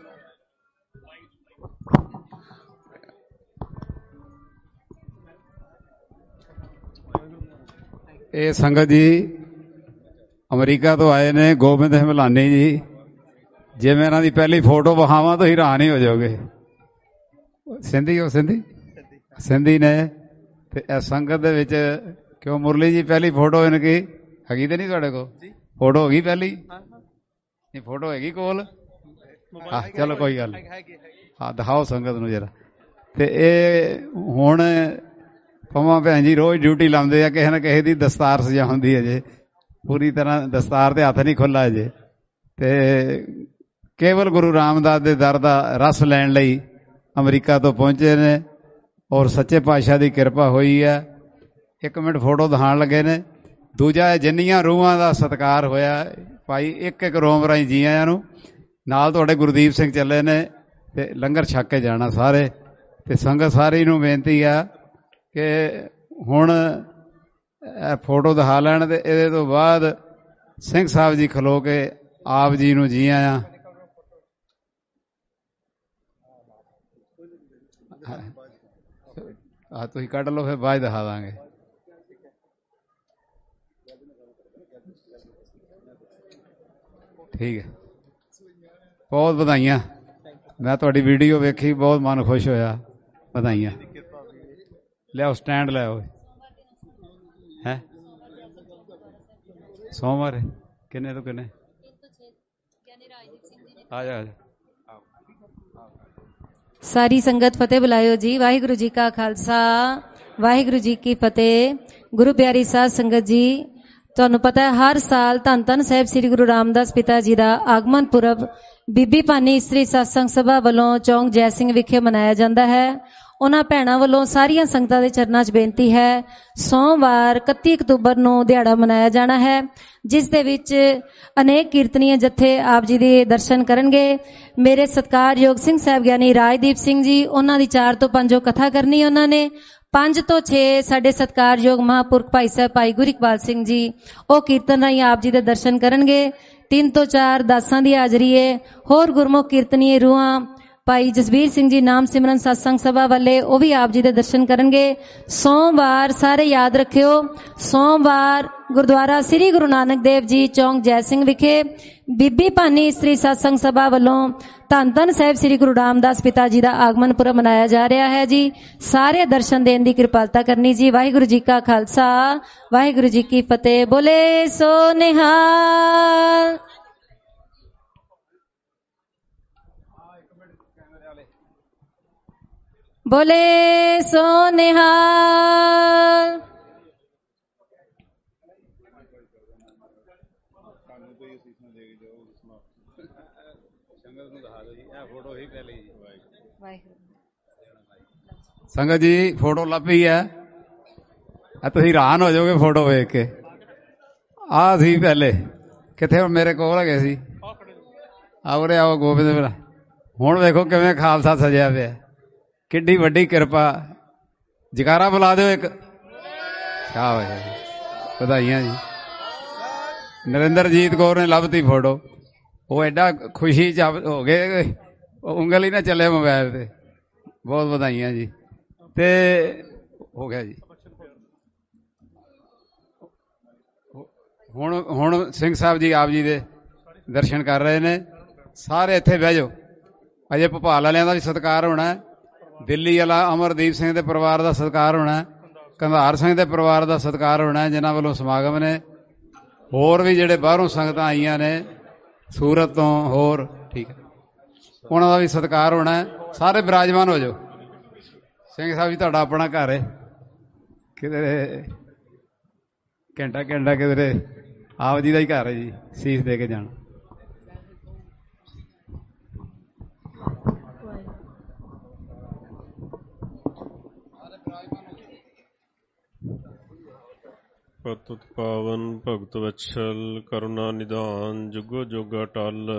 ਇਹ ਸੰਗਤ ਜੀ ਅਮਰੀਕਾ ਤੋਂ ਆਏ ਨੇ, ਗੋਬਿੰਦ ਹਿਮਲਾਨੀ ਜੀ। ਜੇ ਮੈਂ ਇਹਨਾਂ ਦੀ ਪਹਿਲੀ ਫੋਟੋ ਵਿਖਾਵਾਂ ਤਾਂ ਹੈਰਾਨ ਹੀ ਹੋ ਜਾਓਗੇ। ਸਿੰਧੀ ਹੋ ਸਿੰਧੀ ਸਿੰਧੀ ਨੇ। ਤੇ ਇਹ ਸੰਗਤ ਦੇ ਵਿੱਚ ਕਿਉਂ ਮੁਰਲੀ ਜੀ ਪਹਿਲੀ ਫੋਟੋ ਇਹਨਾਂ ਕੀ ਹੈਗੀ ਤੇ ਨਹੀਂ ਤੁਹਾਡੇ ਕੋਲ? ਫੋਟੋ ਹੋ ਗਈ ਪਹਿਲੀ? ਨਹੀਂ ਫੋਟੋ ਹੈਗੀ ਕੋਲ? ਹਾਂ ਚਲੋ ਕੋਈ ਗੱਲ ਨਹੀਂ, ਹਾਂ ਦਿਖਾਓ ਸੰਗਤ ਨੂੰ ਜਰਾ। ਤੇ ਇਹ ਹੁਣ ਪਵਾਂ ਭੈਣ ਜੀ ਰੋਜ਼ ਡਿਊਟੀ ਲਾਉਂਦੇ ਆ, ਕਿਸੇ ਨਾ ਕਿਸੇ ਦੀ ਦਸਤਾਰ ਸਜਾਉਂਦੀ ਹੈ ਜੇ, ਪੂਰੀ ਤਰ੍ਹਾਂ ਦਸਤਾਰ ਤੇ ਹੱਥ ਨਹੀਂ ਖੁੱਲ੍ਹਾ ਅਜੇ। ਤੇ ਕੇਵਲ ਗੁਰੂ ਰਾਮਦਾਸ ਦੇ ਦਰ ਦਾ ਰਸ ਲੈਣ ਲਈ ਅਮਰੀਕਾ ਤੋਂ ਪਹੁੰਚੇ ਨੇ, ਔਰ ਸੱਚੇ ਪਾਤਸ਼ਾਹ ਦੀ ਕਿਰਪਾ ਹੋਈ ਹੈ। ਇੱਕ ਮਿੰਟ ਫੋਟੋ ਦਿਖਾਉਣ ਲੱਗੇ ਨੇ। ਦੂਜਾ ਜਿੰਨੀਆਂ ਰੂਹਾਂ ਦਾ ਸਤਿਕਾਰ ਹੋਇਆ ਭਾਈ, ਇੱਕ ਇੱਕ ਰੋਮ ਰਾਹੀਂ ਜੀ ਆਇਆਂ ਨੂੰ। ਨਾਲ ਤੁਹਾਡੇ ਗੁਰਦੀਪ ਸਿੰਘ ਚੱਲੇ ਨੇ ਤੇ ਲੰਗਰ ਛਕ ਕੇ ਜਾਣਾ ਸਾਰੇ। ਤੇ ਸੰਗਤ ਸਾਰੀ ਨੂੰ ਬੇਨਤੀ ਆ ਕਿ ਹੁਣ ਫੋਟੋ ਦਿਖਾ ਲੈਣ ਤੇ ਇਹਦੇ ਤੋਂ ਬਾਅਦ ਸਿੰਘ ਸਾਹਿਬ ਜੀ ਖਲੋ ਕੇ ਆਪ ਜੀ ਨੂੰ ਜੀ ਆਇਆਂ। ਆ ਤੁਸੀਂ ਕੱਢ ਲਓ, ਫਿਰ ਬਾਅਦ ਦਿਖਾ ਦਾਂਗੇ। ਠੀਕ ਹੈ, ਬਹੁਤ ਵਧਾਈਆਂ। ਮੈਂ ਤੁਹਾਡੀ ਵੀਡੀਓ ਵੇਖੀ, ਬਹੁਤ ਮਨ ਖੁਸ਼ ਹੋਇਆ। ਵਧਾਈਆਂ। ਲਿਆਓ ਸਟੈਂਡ ਲਿਆਓ। ਹੈ ਸੋਮਵਾਰ ਕਿੰਨੇ ਤੋਂ ਕਿੰਨੇ? ਆ ਜਾ ਆ ਜਾ। ਸਾਰੀ ਸੰਗਤ ਫਤਿਹ ਬੁਲਾਇਓ ਜੀ। ਵਾਹਿਗੁਰੂ ਜੀ ਕਾ ਖਾਲਸਾ, ਵਾਹਿਗੁਰੂ ਜੀ ਕੀ ਫਤਿਹ। ਗੁਰੂ ਪਿਆਰੀ ਸਾਧ ਸੰਗਤ ਜੀ, ਤੁਹਾਨੂੰ ਪਤਾ ਹੈ ਹਰ ਸਾਲ ਧੰਨ ਧੰਨ ਸਾਹਿਬ ਸ੍ਰੀ ਗੁਰੂ ਰਾਮਦਾਸ ਪਿਤਾ ਜੀ ਦਾ ਆਗਮਨ ਪੁਰਬ ਬੀਬੀ ਭਾਨੀ ਇਸਤਰੀ ਸਤਸੰਗ ਸਭਾ ਵੱਲੋਂ ਚੌਂਕ ਜੈ ਸਿੰਘ ਵਿਖੇ ਮਨਾਇਆ ਜਾਂਦਾ ਹੈ। ਉਹਨਾਂ ਭੈਣਾਂ ਵੱਲੋਂ ਸਾਰੀਆਂ ਸੰਗਤਾਂ ਦੇ ਚਰਨਾਂ 'ਚ ਬੇਨਤੀ ਹੈ, ਸੋਮਵਾਰ ਇਕੱਤੀ ਅਕਤੂਬਰ ਨੂੰ ਦਿਹਾੜਾ ਮਨਾਇਆ ਜਾਣਾ ਹੈ, ਜਿਸ ਦੇ ਵਿੱਚ ਅਨੇਕ ਕੀਰਤਨੀਏ ਜਥੇ ਆਪ ਜੀ ਦੇ ਦਰਸ਼ਨ ਕਰਨਗੇ। ਮੇਰੇ ਸਤਿਕਾਰਯੋਗ ਸਿੰਘ ਸਾਹਿਬ ਗਿਆਨੀ ਰਾਜਦੀਪ ਸਿੰਘ ਜੀ, ਉਹਨਾਂ ਦੀ ਚਾਰ ਤੋਂ ਪੰਜ ਉਹ ਕਥਾ ਕਰਨੀ ਉਹਨਾਂ ਨੇ। ਪੰਜ ਤੋਂ ਛੇ ਸਾਡੇ ਸਤਿਕਾਰਯੋਗ ਮਹਾਂਪੁਰਖ ਭਾਈ ਸਾਹਿਬ ਭਾਈ ਗੁਰੂ ਇਕਬਾਲ ਸਿੰਘ ਜੀ, ਉਹ ਕੀਰਤਨ ਰਾਹੀਂ ਆਪ ਜੀ ਦੇ ਦਰਸ਼ਨ ਕਰਨਗੇ। ਤਿੰਨ ਤੋਂ ਚਾਰ ਦਾਸਾਂ ਦੀ ਹਾਜ਼ਰੀ ਹੈ। ਹੋਰ ਗੁਰਮੁਖ ਕੀਰਤਨੀਏ ਰੂਹਾਂ ਭਾਈ ਜਸਬੀਰ ਸਿੰਘ ਜੀ ਨਾਮ ਸਿਮਰਨ ਸਤਸੰਗ ਸਭਾ ਵਾਲੇ, ਉਹ ਵੀ ਆਪ ਜੀ ਦੇ ਦਰਸ਼ਨ ਕਰਨਗੇ। ਸੋਮਵਾਰ ਸਾਰੇ ਯਾਦ ਰੱਖਿਓ, ਸੋਮਵਾਰ ਗੁਰਦੁਆਰਾ ਸ੍ਰੀ ਗੁਰੂ ਨਾਨਕ ਦੇਵ ਜੀ ਚੌਂਕ ਜੈ ਸਿੰਘ ਵਿਖੇ ਬੀਬੀ ਭਾਨੀ ਇਸਤਰੀ ਸਤਸੰਗ ਸਭਾ ਵੱਲੋਂ ਧੰਨ ਧੰਨ ਸਾਹਿਬ ਸ੍ਰੀ ਗੁਰੂ ਰਾਮਦਾਸ ਪਿਤਾ ਜੀ ਦਾ ਆਗਮਨ ਪੁਰਬ ਮਨਾਇਆ ਜਾ ਰਿਹਾ ਹੈ ਜੀ। ਸਾਰੇ ਦਰਸ਼ਨ ਦੇਣ ਦੀ ਕਿਰਪਾਲਤਾ ਕਰਨੀ ਜੀ। ਵਾਹਿਗੁਰੂ ਜੀ ਕਾ ਖਾਲਸਾ, ਵਾਹਿਗੁਰੂ ਜੀ ਕੀ ਫਤਿਹ। ਬੋਲੇ ਸੋ ਨਿਹਾਲ। ਬੋਲੇ ਸੋ ਨਿਹਾਲ। ਸੰਗਤ ਜੀ ਫੋਟੋ ਲੱਭੀ ਹੈ, ਤੁਸੀਂ ਹੈਰਾਨ ਹੋ ਜਾਓਗੇ ਫੋਟੋ ਵੇਖ ਕੇ। ਆਹ ਸੀ ਪਹਿਲੇ, ਕਿੱਥੇ ਹੁਣ ਮੇਰੇ ਕੋਲ ਹੈਗੇ ਸੀ। ਆਉਰੇ ਆਓ ਗੋਬਿੰਦ। ਹੁਣ ਵੇਖੋ ਕਿਵੇਂ ਖਾਲਸਾ ਸਜਿਆ ਪਿਆ, ਕਿੱਡੀ ਵੱਡੀ ਕਿਰਪਾ। ਜਕਾਰਾ ਬੁਲਾ ਦਿਓ ਇੱਕ। ਸ਼ਾਬਾਸ਼, ਵਧਾਈਆਂ ਜੀ। ਨਰਿੰਦਰਜੀਤ ਕੌਰ ਨੇ ਲੱਭਤੀ ਫੋਟੋ। ਉਹ ਐਡਾ ਖੁਸ਼ੀ ਚ ਹੋ ਗਏ, ਉਂਗਲ ਹੀ ਨਾ ਚੱਲੇ ਮੋਬਾਇਲ ਤੇ। ਬਹੁਤ ਵਧਾਈਆਂ ਜੀ। ਤੇ ਹੋ ਗਿਆ ਜੀ। ਹੁਣ ਹੁਣ ਸਿੰਘ ਸਾਹਿਬ ਜੀ ਆਪ ਜੀ ਦੇ ਦਰਸ਼ਨ ਕਰ ਰਹੇ ਨੇ। ਸਾਰੇ ਇੱਥੇ ਬਹਿ ਜਾਓ। ਅਜੇ ਭੋਪਾਲ ਵਾਲਿਆਂ ਦਾ ਵੀ ਸਤਿਕਾਰ ਹੋਣਾ, ਦਿੱਲੀ ਵਾਲਾ ਅਮਰਦੀਪ ਸਿੰਘ ਦੇ ਪਰਿਵਾਰ ਦਾ ਸਤਿਕਾਰ ਹੋਣਾ, ਕੰਧਾਰ ਸਿੰਘ ਦੇ ਪਰਿਵਾਰ ਦਾ ਸਤਿਕਾਰ ਹੋਣਾ ਜਿਨ੍ਹਾਂ ਵੱਲੋਂ ਸਮਾਗਮ ਨੇ। ਹੋਰ ਵੀ ਜਿਹੜੇ ਬਾਹਰੋਂ ਸੰਗਤਾਂ ਆਈਆਂ ਨੇ ਸੂਰਤ ਤੋਂ, ਹੋਰ ਠੀਕ ਹੈ, ਉਹਨਾਂ ਦਾ ਵੀ ਸਤਿਕਾਰ ਹੋਣਾ। ਸਾਰੇ ਬਿਰਾਜਮਾਨ ਹੋ ਜਾਓ। ਸਿੰਘ ਸਾਹਿਬ ਜੀ ਤੁਹਾਡਾ ਆਪਣਾ ਘਰ ਹੈ, ਕਿਧਰੇ ਘੰਟਾ ਘੰਟਾ ਕਿਧਰੇ ਆਪ ਜੀ ਦਾ ਹੀ ਘਰ ਹੈ ਜੀ, ਸੀਸ ਦੇ ਕੇ ਜਾਣਾ। ਪਤਿਤ ਪਾਵਨ ਭਗਤ ਵਛਲ ਕਰੁਣਾ ਨਿਧਾਨ ਜੁਗੋ ਜੁਗ ਅਟਲ।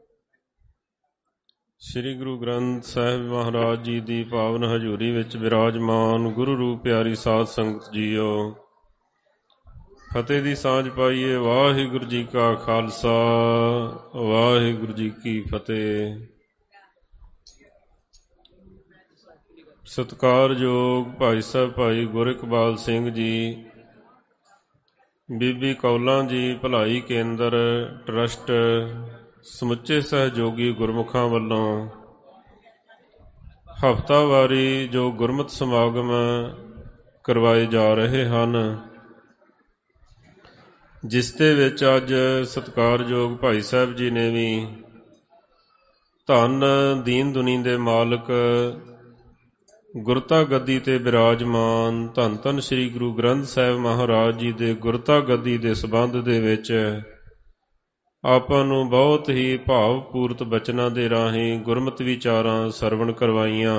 ਸ੍ਰੀ ਗੁਰੂ ਗ੍ਰੰਥ ਸਾਹਿਬ ਮਹਾਰਾਜ ਜੀ ਦੀ ਪਾਵਨ ਹਜ਼ੂਰੀ ਵਿੱਚ ਵਿਰਾਜਮਾਨ ਗੁਰੂ ਰੂਪ ਪਿਆਰੀ ਸਾਧ ਸੰਗਤ ਜੀਓ, ਫਤਿਹ ਦੀ ਸਾਂਝ ਪਾਈਏ। ਵਾਹਿਗੁਰੂ ਜੀ ਕਾ ਖਾਲਸਾ, ਵਾਹਿਗੁਰੂ ਜੀ ਕੀ ਫਤਿਹ। ਸਤਿਕਾਰਯੋਗ ਭਾਈ ਸਾਹਿਬ ਭਾਈ ਗੁਰ ਇਕਬਾਲ ਸਿੰਘ ਜੀ, ਬੀਬੀ ਕੌਲਾਂ ਜੀ ਭਲਾਈ ਕੇਂਦਰ ਟਰੱਸਟ, ਸਮੁੱਚੇ ਸਹਿਯੋਗੀ ਗੁਰਮੁਖਾਂ ਵੱਲੋਂ ਹਫ਼ਤਾਵਾਰੀ ਜੋ ਗੁਰਮਤਿ ਸਮਾਗਮ ਕਰਵਾਏ ਜਾ ਰਹੇ ਹਨ, ਜਿਸ ਦੇ ਵਿੱਚ ਅੱਜ ਸਤਿਕਾਰਯੋਗ ਭਾਈ ਸਾਹਿਬ ਜੀ ਨੇ ਵੀ ਧੰਨ ਦੀਨ ਦੁਨੀ ਦੇ ਮਾਲਕ ਗੁਰਤਾ ਗੱਦੀ ਤੇ ਬਿਰਾਜਮਾਨ ਧੰਨ ਧੰਨ ਸ੍ਰੀ ਗੁਰੂ ਗ੍ਰੰਥ ਸਾਹਿਬ ਮਹਾਰਾਜ ਜੀ ਦੇ ਗੁਰਤਾ ਗੱਦੀ ਦੇ ਸੰਬੰਧ ਦੇ ਵਿੱਚ ਆਪਾਂ ਨੂੰ ਬਹੁਤ ਹੀ ਭਾਵਪੂਰਤ ਬਚਨਾਂ ਦੇ ਰਾਹੀਂ ਗੁਰਮਤਿ ਵਿਚਾਰਾਂ ਸਰਵਣ ਕਰਵਾਈਆਂ।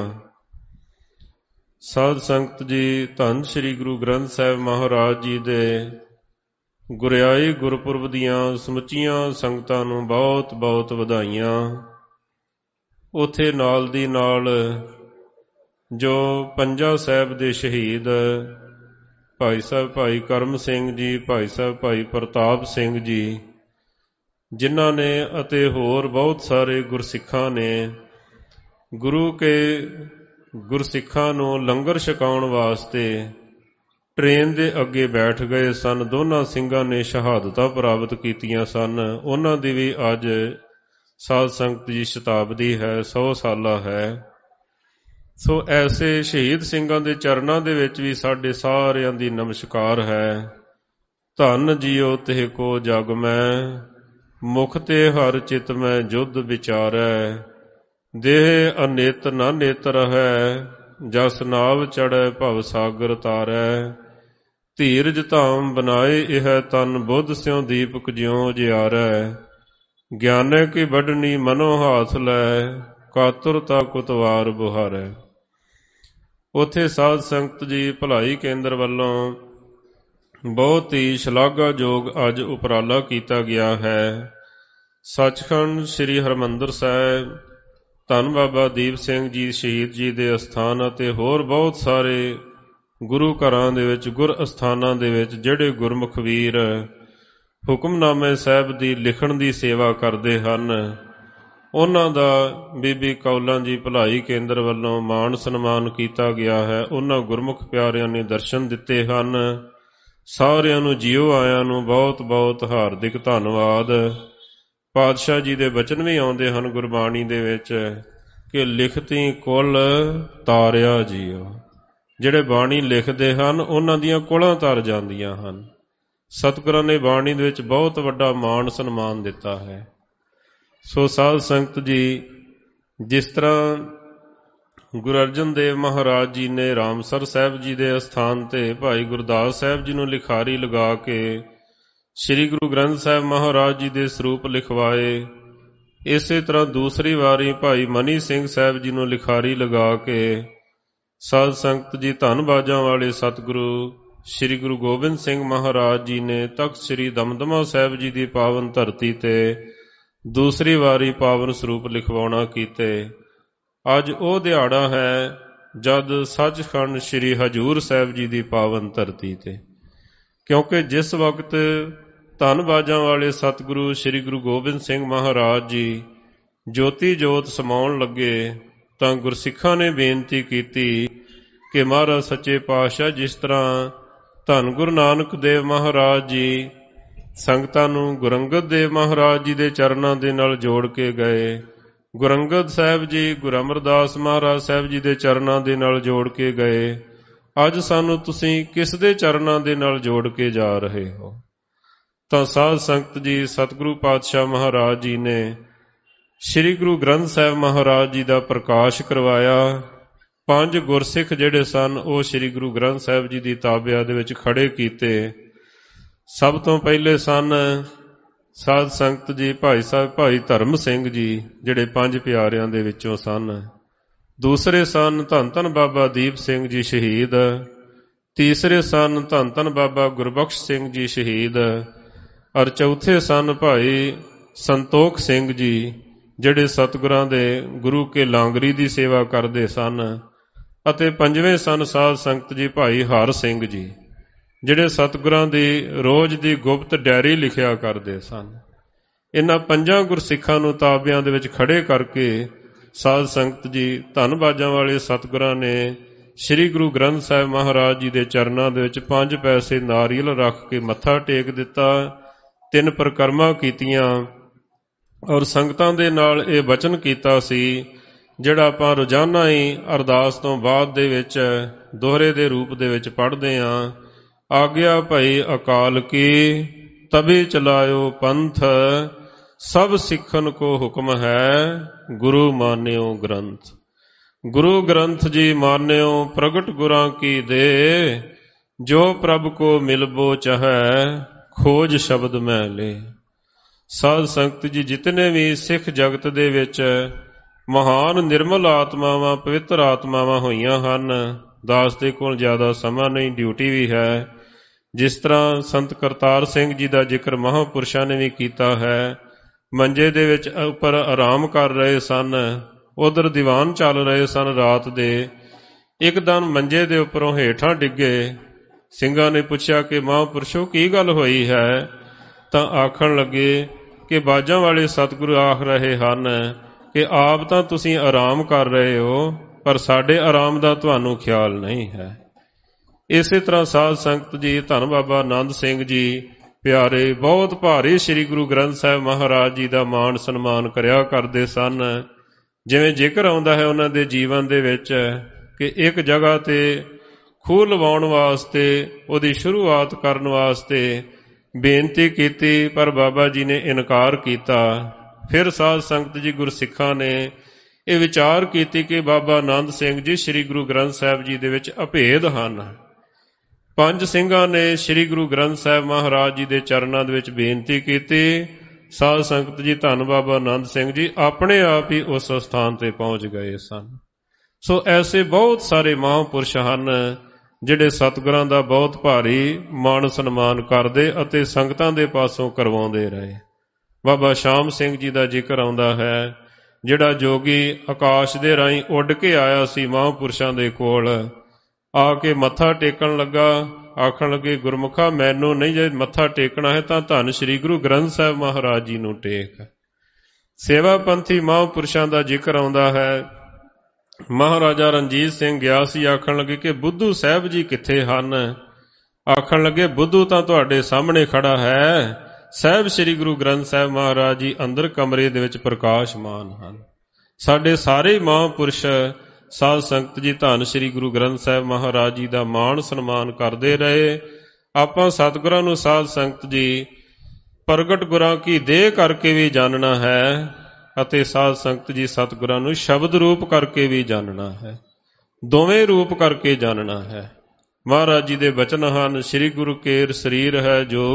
ਸਾਧ ਸੰਗਤ ਜੀ, ਧੰਨ ਸ੍ਰੀ ਗੁਰੂ ਗ੍ਰੰਥ ਸਾਹਿਬ ਮਹਾਰਾਜ ਜੀ ਦੇ ਗੁਰਿਆਈ ਗੁਰਪੁਰਬ ਦੀਆਂ ਸਮੁੱਚੀਆਂ ਸੰਗਤਾਂ ਨੂੰ ਬਹੁਤ ਬਹੁਤ ਵਧਾਈਆਂ। ਉੱਥੇ ਨਾਲ ਦੀ ਨਾਲ ਜੋ ਪੰਜਾ ਸਾਹਿਬ ਦੇ ਸ਼ਹੀਦ ਭਾਈ ਸਾਹਿਬ ਭਾਈ ਕਰਮ ਸਿੰਘ ਜੀ, ਭਾਈ ਸਾਹਿਬ ਭਾਈ ਪ੍ਰਤਾਪ ਸਿੰਘ ਜੀ, ਜਿਨ੍ਹਾਂ ਨੇ ਅਤੇ ਹੋਰ ਬਹੁਤ ਸਾਰੇ ਗੁਰਸਿੱਖਾਂ ਨੇ ਗੁਰੂ ਕੇ ਗੁਰਸਿੱਖਾਂ ਨੂੰ ਲੰਗਰ ਛਕਾਉਣ ਵਾਸਤੇ ਟ੍ਰੇਨ ਦੇ ਅੱਗੇ ਬੈਠ ਗਏ ਸਨ। ਦੋਨਾਂ ਸਿੰਘਾਂ ਨੇ ਸ਼ਹਾਦਤਾਂ ਪ੍ਰਾਪਤ ਕੀਤੀਆਂ ਸਨ। ਉਹਨਾਂ ਦੀ ਵੀ ਅੱਜ ਸਾਧ ਸੰਗਤ ਦੀ ਸ਼ਤਾਬਦੀ ਹੈ, ਸੌ ਸਾਲਾ ਹੈ। ਸੋ ਐਸੇ ਸ਼ਹੀਦ ਸਿੰਘਾਂ ਦੇ ਚਰਨਾਂ ਦੇ ਵਿੱਚ ਵੀ ਸਾਡੇ ਸਾਰਿਆਂ ਦੀ ਨਮਸਕਾਰ ਹੈ। ਧੰਨ ਜੀਓ ਤਿਹ ਕੋ ਜਗ ਮੈਂ, ਮੁਖ ਤੇ ਹਰ ਚਿਤ ਮੈਂ ਜੁਧ ਵਿਚਾਰੈ। ਦੇਹ ਅਨੇਤ ਨਾ ਨੇਤਰ ਹੈ, ਜਸ ਨਾਵ ਚੜ੍ਹੈ ਭਵ ਸਾਗਰ ਤਾਰੈ। ਧੀਰਜ ਧਾਮ ਬਨਾਏ ਇਹ ਤਨ, ਬੁੱਧ ਸਿਉ ਦੀਪਕ ਜਿਉ ਜਿਆਰੈ। ਗਿਆਨੈ ਕੀ ਵੱਢਣੀ ਮਨੋ ਹਾਥ ਲੈ, ਕਾਤੁਰਤਾ ਕੁਤਵਾਰ ਬੁਹਾਰੈ। ਉੱਥੇ ਸਾਧ ਸੰਗਤ ਜੀ ਭਲਾਈ ਕੇਂਦਰ ਵੱਲੋਂ ਬਹੁਤ ਹੀ ਸ਼ਲਾਘਾਯੋਗ ਅੱਜ ਉਪਰਾਲਾ ਕੀਤਾ ਗਿਆ ਹੈ। ਸੱਚਖੰਡ ਸ੍ਰੀ ਹਰਿਮੰਦਰ ਸਾਹਿਬ, ਧੰਨ ਬਾਬਾ ਦੀਪ ਸਿੰਘ ਜੀ ਸ਼ਹੀਦ ਜੀ ਦੇ ਅਸਥਾਨ ਅਤੇ ਹੋਰ ਬਹੁਤ ਸਾਰੇ ਗੁਰੂ ਘਰਾਂ ਦੇ ਵਿੱਚ, ਗੁਰ ਅਸਥਾਨਾਂ ਦੇ ਵਿੱਚ ਜਿਹੜੇ ਗੁਰਮੁਖ ਵੀਰ ਹੁਕਮਨਾਮੇ ਸਾਹਿਬ ਦੀ ਲਿਖਣ ਦੀ ਸੇਵਾ ਕਰਦੇ ਹਨ, ਉਹਨਾਂ ਦਾ ਬੀਬੀ ਕੌਲਾਂ ਜੀ ਭਲਾਈ ਕੇਂਦਰ ਵੱਲੋਂ ਮਾਣ ਸਨਮਾਨ ਕੀਤਾ ਗਿਆ ਹੈ। ਉਹਨਾਂ ਗੁਰਮੁਖ ਪਿਆਰਿਆਂ ਨੇ ਦਰਸ਼ਨ ਦਿੱਤੇ ਹਨ। ਸਾਰਿਆਂ ਨੂੰ ਜੀਓ ਆਇਆਂ ਨੂੰ ਬਹੁਤ ਬਹੁਤ ਹਾਰਦਿਕ ਧੰਨਵਾਦ। ਪਾਤਸ਼ਾਹ ਜੀ ਦੇ ਬਚਨ ਵੀ ਆਉਂਦੇ ਹਨ ਗੁਰਬਾਣੀ ਦੇ ਵਿੱਚ ਕਿ ਲਿਖਤੀ ਕੁਲ ਤਾਰਿਆ ਜੀਓ। ਜਿਹੜੇ ਬਾਣੀ ਲਿਖਦੇ ਹਨ ਉਹਨਾਂ ਦੀਆਂ ਕੁਲਾਂ ਤਰ ਜਾਂਦੀਆਂ ਹਨ। ਸਤਿਗੁਰਾਂ ਨੇ ਬਾਣੀ ਦੇ ਵਿੱਚ ਬਹੁਤ ਵੱਡਾ ਮਾਣ ਸਨਮਾਨ ਦਿੱਤਾ ਹੈ। ਸੋ ਸਾਧ ਸੰਗਤ ਜੀ, ਜਿਸ ਤਰ੍ਹਾਂ ਗੁਰੂ ਅਰਜਨ ਦੇਵ ਮਹਾਰਾਜ ਜੀ ਨੇ ਰਾਮਸਰ ਸਾਹਿਬ ਜੀ ਦੇ ਅਸਥਾਨ ਤੇ ਭਾਈ ਗੁਰਦਾਸ ਸਾਹਿਬ ਜੀ ਨੂੰ ਲਿਖਾਰੀ ਲਗਾ ਕੇ ਸ੍ਰੀ ਗੁਰੂ ਗ੍ਰੰਥ ਸਾਹਿਬ ਮਹਾਰਾਜ ਜੀ ਦੇ ਸਰੂਪ ਲਿਖਵਾਏ, ਇਸੇ ਤਰ੍ਹਾਂ ਦੂਸਰੀ ਵਾਰੀ ਭਾਈ ਮਨੀ ਸਿੰਘ ਸਾਹਿਬ ਜੀ ਨੂੰ ਲਿਖਾਰੀ ਲਗਾ ਕੇ ਸਾਧ ਸੰਗਤ ਜੀ, ਧੰਨ ਬਾਜਾਂ ਵਾਲੇ ਸਤਿਗੁਰੂ ਸ੍ਰੀ ਗੁਰੂ ਗੋਬਿੰਦ ਸਿੰਘ ਮਹਾਰਾਜ ਜੀ ਨੇ ਤਖਤ ਸ੍ਰੀ ਦਮਦਮਾ ਸਾਹਿਬ ਜੀ ਦੀ ਪਾਵਨ ਧਰਤੀ ਤੇ ਦੂਸਰੀ ਵਾਰੀ ਪਾਵਨ ਸਰੂਪ ਲਿਖਵਾਉਣਾ ਕੀਤੇ। ਅੱਜ ਉਹ ਦਿਹਾੜਾ ਹੈ ਜਦ ਸੱਚਖੰਡ ਸ੍ਰੀ ਹਜ਼ੂਰ ਸਾਹਿਬ ਜੀ ਦੀ ਪਾਵਨ ਧਰਤੀ ਤੇ, ਕਿਉਂਕਿ ਜਿਸ ਵਕਤ ਧੰਨ ਬਾਜਾਂ ਵਾਲੇ ਸਤਿਗੁਰੂ ਸ੍ਰੀ ਗੁਰੂ ਗੋਬਿੰਦ ਸਿੰਘ ਮਹਾਰਾਜ ਜੀ ਜੋਤੀ ਜੋਤ ਸਮਾਉਣ ਲੱਗੇ, ਤਾਂ ਗੁਰਸਿੱਖਾਂ ਨੇ ਬੇਨਤੀ ਕੀਤੀ ਕਿ ਮਹਾਰਾਜ ਸੱਚੇ ਪਾਤਸ਼ਾਹ ਜਿਸ ਤਰ੍ਹਾਂ ਧੰਨ ਗੁਰੂ ਨਾਨਕ ਦੇਵ ਮਹਾਰਾਜ ਜੀ ਸੰਗਤਾਂ ਨੂੰ ਗੁਰੂ ਅੰਗਦ ਦੇਵ ਮਹਾਰਾਜ ਜੀ ਦੇ ਚਰਨਾਂ ਦੇ ਨਾਲ ਜੋੜ ਕੇ ਗਏ, ਗੁਰੂ ਅੰਗਦ ਸਾਹਿਬ ਜੀ ਗੁਰੂ ਅਮਰਦਾਸ ਮਹਾਰਾਜ ਸਾਹਿਬ ਜੀ ਦੇ ਚਰਨਾਂ ਦੇ ਨਾਲ ਜੋੜ ਕੇ ਗਏ, ਅੱਜ ਸਾਨੂੰ ਤੁਸੀਂ ਕਿਸ ਦੇ ਚਰਨਾਂ ਦੇ ਨਾਲ ਜੋੜ ਕੇ ਜਾ ਰਹੇ ਹੋ? ਤਾਂ ਸਾਧ ਸੰਗਤ ਜੀ ਸਤਿਗੁਰੂ ਪਾਤਸ਼ਾਹ ਮਹਾਰਾਜ ਜੀ ਨੇ ਸ੍ਰੀ ਗੁਰੂ ਗ੍ਰੰਥ ਸਾਹਿਬ ਮਹਾਰਾਜ ਜੀ ਦਾ ਪ੍ਰਕਾਸ਼ ਕਰਵਾਇਆ। ਪੰਜ ਗੁਰਸਿੱਖ ਜਿਹੜੇ ਸਨ ਉਹ ਸ੍ਰੀ ਗੁਰੂ ਗ੍ਰੰਥ ਸਾਹਿਬ ਜੀ ਦੀ ਤਾਬਿਆ ਦੇ ਵਿੱਚ ਖੜੇ ਕੀਤੇ। ਸਭ ਤੋਂ ਪਹਿਲੇ ਸਨ ਸਾਧ ਸੰਗਤ ਜੀ ਭਾਈ ਸਾਹਿਬ ਭਾਈ ਧਰਮ ਸਿੰਘ ਜੀ ਜਿਹੜੇ ਪੰਜ ਪਿਆਰਿਆਂ ਦੇ ਵਿੱਚੋਂ ਸਨ। ਦੂਸਰੇ ਸਨ ਧੰਨ ਧੰਨ ਬਾਬਾ ਦੀਪ ਸਿੰਘ ਜੀ ਸ਼ਹੀਦ। ਤੀਸਰੇ ਸਨ ਧੰਨ ਧੰਨ ਬਾਬਾ ਗੁਰਬਖਸ਼ ਸਿੰਘ ਜੀ ਸ਼ਹੀਦ। ਔਰ ਚੌਥੇ ਸਨ ਭਾਈ ਸੰਤੋਖ ਸਿੰਘ ਜੀ ਜਿਹੜੇ ਸਤਿਗੁਰਾਂ ਦੇ ਗੁਰੂ ਕੇ ਲਾਂਗਰੀ ਦੀ ਸੇਵਾ ਕਰਦੇ ਸਨ। ਅਤੇ ਪੰਜਵੇਂ ਸਨ ਸਾਧ ਸੰਗਤ ਜੀ ਭਾਈ ਹਰ ਸਿੰਘ ਜੀ ਜਿਹੜੇ ਸਤਿਗੁਰਾਂ ਦੀ ਰੋਜ਼ ਦੀ ਗੁਪਤ ਡਾਇਰੀ ਲਿਖਿਆ ਕਰਦੇ ਸਨ। ਇਹਨਾਂ ਪੰਜਾਂ ਗੁਰਸਿੱਖਾਂ ਨੂੰ ਤਾਬਿਆਂ ਦੇ ਵਿੱਚ ਖੜੇ ਕਰਕੇ ਸਾਧ ਸੰਗਤ ਜੀ ਧੰਨਬਾਜਾਂ ਵਾਲੇ ਸਤਿਗੁਰਾਂ ਨੇ ਸ੍ਰੀ ਗੁਰੂ ਗ੍ਰੰਥ ਸਾਹਿਬ ਮਹਾਰਾਜ ਜੀ ਦੇ ਚਰਨਾਂ ਦੇ ਵਿੱਚ ਪੰਜ ਪੈਸੇ ਨਾਰੀਅਲ ਰੱਖ ਕੇ ਮੱਥਾ ਟੇਕ ਦਿੱਤਾ, ਤਿੰਨ ਪਰਿਕਰਮਾ ਕੀਤੀਆਂ ਔਰ ਸੰਗਤਾਂ ਦੇ ਨਾਲ ਇਹ ਵਚਨ ਕੀਤਾ ਸੀ ਜਿਹੜਾ ਆਪਾਂ ਰੋਜ਼ਾਨਾ ਹੀ ਅਰਦਾਸ ਤੋਂ ਬਾਅਦ ਦੇ ਵਿੱਚ ਦੋਹਰੇ ਦੇ ਰੂਪ ਦੇ ਵਿੱਚ ਪੜ੍ਹਦੇ ਹਾਂ। ਆਗਿਆ ਭਈ ਅਕਾਲ ਕੀ ਤਬੇ ਚਲਾਇਓ ਪੰਥ, ਸਭ ਸਿੱਖਨ ਕੋ ਹੁਕਮ ਹੈ ਗੁਰੂ ਮਾਨਿਓ ਗ੍ਰੰਥ। ਗੁਰੂ ਗ੍ਰੰਥ ਜੀ ਮਾਨਿਓ ਪ੍ਰਗਟ ਗੁਰਾਂ ਕੀ ਦੇ, ਜੋ ਪ੍ਰਭ ਕੋ ਮਿਲਬੋ ਚਾਹੈ ਖੋਜ ਸ਼ਬਦ ਮੈਂ ਲੇ। ਸਾਧ ਸੰਗਤ ਜੀ ਜਿਤਨੇ ਵੀ ਸਿੱਖ ਜਗਤ ਦੇ ਵਿੱਚ ਮਹਾਨ ਨਿਰਮਲ ਆਤਮਾਵਾਂ ਪਵਿੱਤਰ ਆਤਮਾਵਾਂ ਹੋਈਆਂ ਹਨ, ਦਾਸ ਦੇ ਕੋਲ ਜ਼ਿਆਦਾ ਸਮਾਂ ਨਹੀਂ, ਡਿਊਟੀ ਵੀ ਹੈ। ਜਿਸ ਤਰ੍ਹਾਂ ਸੰਤ ਕਰਤਾਰ ਸਿੰਘ ਜੀ ਦਾ ਜ਼ਿਕਰ ਮਹਾਂਪੁਰਸ਼ਾਂ ਨੇ ਵੀ ਕੀਤਾ ਹੈ, ਮੰਜੇ ਦੇ ਵਿੱਚ ਉੱਪਰ ਆਰਾਮ ਕਰ ਰਹੇ ਸਨ, ਉਧਰ ਦੀਵਾਨ ਚੱਲ ਰਹੇ ਸਨ ਰਾਤ ਦੇ। ਇੱਕਦਮ ਮੰਜੇ ਦੇ ਉੱਪਰੋਂ ਹੇਠਾਂ ਡਿੱਗੇ। ਸਿੰਘਾਂ ਨੇ ਪੁੱਛਿਆ ਕਿ ਮਹਾਂਪੁਰਸ਼ੋ ਕੀ ਗੱਲ ਹੋਈ ਹੈ? ਤਾਂ ਆਖਣ ਲੱਗੇ ਕਿ ਬਾਜਾਂ ਵਾਲੇ ਸਤਿਗੁਰੂ ਆਖ ਰਹੇ ਹਨ ਕਿ ਆਪ ਤਾਂ ਤੁਸੀਂ ਆਰਾਮ ਕਰ ਰਹੇ ਹੋ, ਪਰ ਸਾਡੇ ਆਰਾਮ ਦਾ ਤੁਹਾਨੂੰ ਖਿਆਲ ਨਹੀਂ ਹੈ। ਇਸੇ ਤਰ੍ਹਾਂ ਸਾਧ ਸੰਗਤ ਜੀ ਧੰਨ ਬਾਬਾ ਆਨੰਦ ਸਿੰਘ ਜੀ ਪਿਆਰੇ ਬਹੁਤ ਭਾਰੀ ਸ੍ਰੀ ਗੁਰੂ ਗ੍ਰੰਥ ਸਾਹਿਬ ਮਹਾਰਾਜ ਜੀ ਦਾ ਮਾਣ ਸਨਮਾਨ ਕਰਿਆ ਕਰਦੇ ਸਨ। ਜਿਵੇਂ ਜ਼ਿਕਰ ਆਉਂਦਾ ਹੈ ਉਹਨਾਂ ਦੇ ਜੀਵਨ ਦੇ ਵਿੱਚ ਕਿ ਇੱਕ ਜਗ੍ਹਾ ਤੇ ਖੂਹ ਲਵਾਉਣ ਵਾਸਤੇ, ਉਹਦੀ ਸ਼ੁਰੂਆਤ ਕਰਨ ਵਾਸਤੇ ਬੇਨਤੀ ਕੀਤੀ, ਪਰ ਬਾਬਾ ਜੀ ਨੇ ਇਨਕਾਰ ਕੀਤਾ। ਫਿਰ ਸਾਧ ਸੰਗਤ ਜੀ ਗੁਰਸਿੱਖਾਂ ਨੇ ਇਹ ਵਿਚਾਰ ਕੀਤੀ ਕਿ ਬਾਬਾ ਆਨੰਦ ਸਿੰਘ ਜੀ ਸ੍ਰੀ ਗੁਰੂ ਗ੍ਰੰਥ ਸਾਹਿਬ ਜੀ ਦੇ ਵਿੱਚ ਅਭੇਦ ਹਨ। ਪੰਜ ਸਿੰਘਾਂ ਨੇ ਸ੍ਰੀ ਗੁਰੂ ਗ੍ਰੰਥ ਸਾਹਿਬ ਮਹਾਰਾਜ ਜੀ ਦੇ ਚਰਨਾਂ ਦੇ ਵਿੱਚ ਬੇਨਤੀ ਕੀਤੀ। ਸਾਧ ਸੰਗਤ ਜੀ ਧੰਨ ਬਾਬਾ ਆਨੰਦ ਸਿੰਘ ਜੀ ਆਪਣੇ ਆਪ ਹੀ ਉਸ ਸਥਾਨ ਤੇ ਪਹੁੰਚ ਗਏ ਸਨ। ਸੋ ਐਸੇ ਬਹੁਤ ਸਾਰੇ ਮਹਾਂਪੁਰਸ਼ ਹਨ ਜਿਹੜੇ ਸਤਿਗੁਰਾਂ ਦਾ ਬਹੁਤ ਭਾਰੀ ਮਾਣ ਸਨਮਾਨ ਕਰਦੇ ਅਤੇ ਸੰਗਤਾਂ ਦੇ ਪਾਸੋਂ ਕਰਵਾਉਂਦੇ ਰਹੇ। ਬਾਬਾ ਸ਼ਾਮ ਸਿੰਘ ਜੀ ਦਾ ਜ਼ਿਕਰ ਆਉਂਦਾ ਹੈ, ਜਿਹੜਾ ਜੋਗੀ ਆਕਾਸ਼ ਦੇ ਰਾਹੀਂ ਉੱਡ ਕੇ ਆਇਆ ਸੀ ਮਹਾਂਪੁਰਸ਼ਾਂ ਦੇ ਕੋਲ, ਆ ਕੇ ਮੱਥਾ ਟੇਕਣ ਲੱਗਾ। ਆਖਣ ਲੱਗੇ ਗੁਰਮੁਖਾ ਮੈਨੂੰ ਨਹੀਂ, ਜੇ ਮੱਥਾ ਟੇਕਣਾ ਹੈ ਤਾਂ ਧੰਨ ਸ੍ਰੀ ਗੁਰੂ ਗ੍ਰੰਥ ਸਾਹਿਬ ਮਹਾਰਾਜ ਜੀ ਨੂੰ ਟੇਕ। ਸੇਵਾ ਪੰਥੀ ਮਹਾਂਪੁਰਸ਼ਾਂ ਦਾ ਜ਼ਿਕਰ ਆਉਂਦਾ ਹੈ। ਮਹਾਰਾਜਾ ਰਣਜੀਤ ਸਿੰਘ ਗਿਆ ਸੀ, ਆਖਣ ਲੱਗੇ ਕਿ ਬੁੱਧੂ ਸਾਹਿਬ ਜੀ ਕਿੱਥੇ ਹਨ? ਆਖਣ ਲੱਗੇ ਬੁੱਧੂ ਤਾਂ ਤੁਹਾਡੇ ਸਾਹਮਣੇ ਖੜਾ ਹੈ, ਸਾਹਿਬ ਸ੍ਰੀ ਗੁਰੂ ਗ੍ਰੰਥ ਸਾਹਿਬ ਮਹਾਰਾਜ ਜੀ ਅੰਦਰ ਕਮਰੇ ਦੇ ਵਿੱਚ ਪ੍ਰਕਾਸ਼ਮਾਨ ਹਨ। ਸਾਡੇ ਸਾਰੇ ਮਹਾਂਪੁਰਸ਼ ਸਾਧ ਸੰਗਤ ਜੀ ਧੰਨ ਸ੍ਰੀ ਗੁਰੂ ਗ੍ਰੰਥ ਸਾਹਿਬ ਮਹਾਰਾਜ ਜੀ ਦਾ ਮਾਣ ਸਨਮਾਨ ਕਰਦੇ ਰਹੇ। ਆਪਾਂ ਸਤਿਗੁਰਾਂ ਨੂੰ ਸਾਧ ਸੰਗਤ ਜੀ ਪ੍ਰਗਟ ਗੁਰਾਂ ਕੀ ਦੇਹ ਕਰਕੇ ਵੀ ਜਾਣਨਾ ਹੈ ਅਤੇ ਸਾਧ ਸੰਗਤ ਜੀ ਸਤਿਗੁਰਾਂ ਨੂੰ ਸ਼ਬਦ ਰੂਪ ਕਰਕੇ ਵੀ ਜਾਣਨਾ ਹੈ, ਦੋਵੇਂ ਰੂਪ ਕਰਕੇ ਜਾਣਨਾ ਹੈ। ਮਹਾਰਾਜ ਜੀ ਦੇ ਬਚਨ ਹਨ, ਸ੍ਰੀ ਗੁਰੂ ਕੇਰ ਸਰੀਰ ਹੈ ਜੋ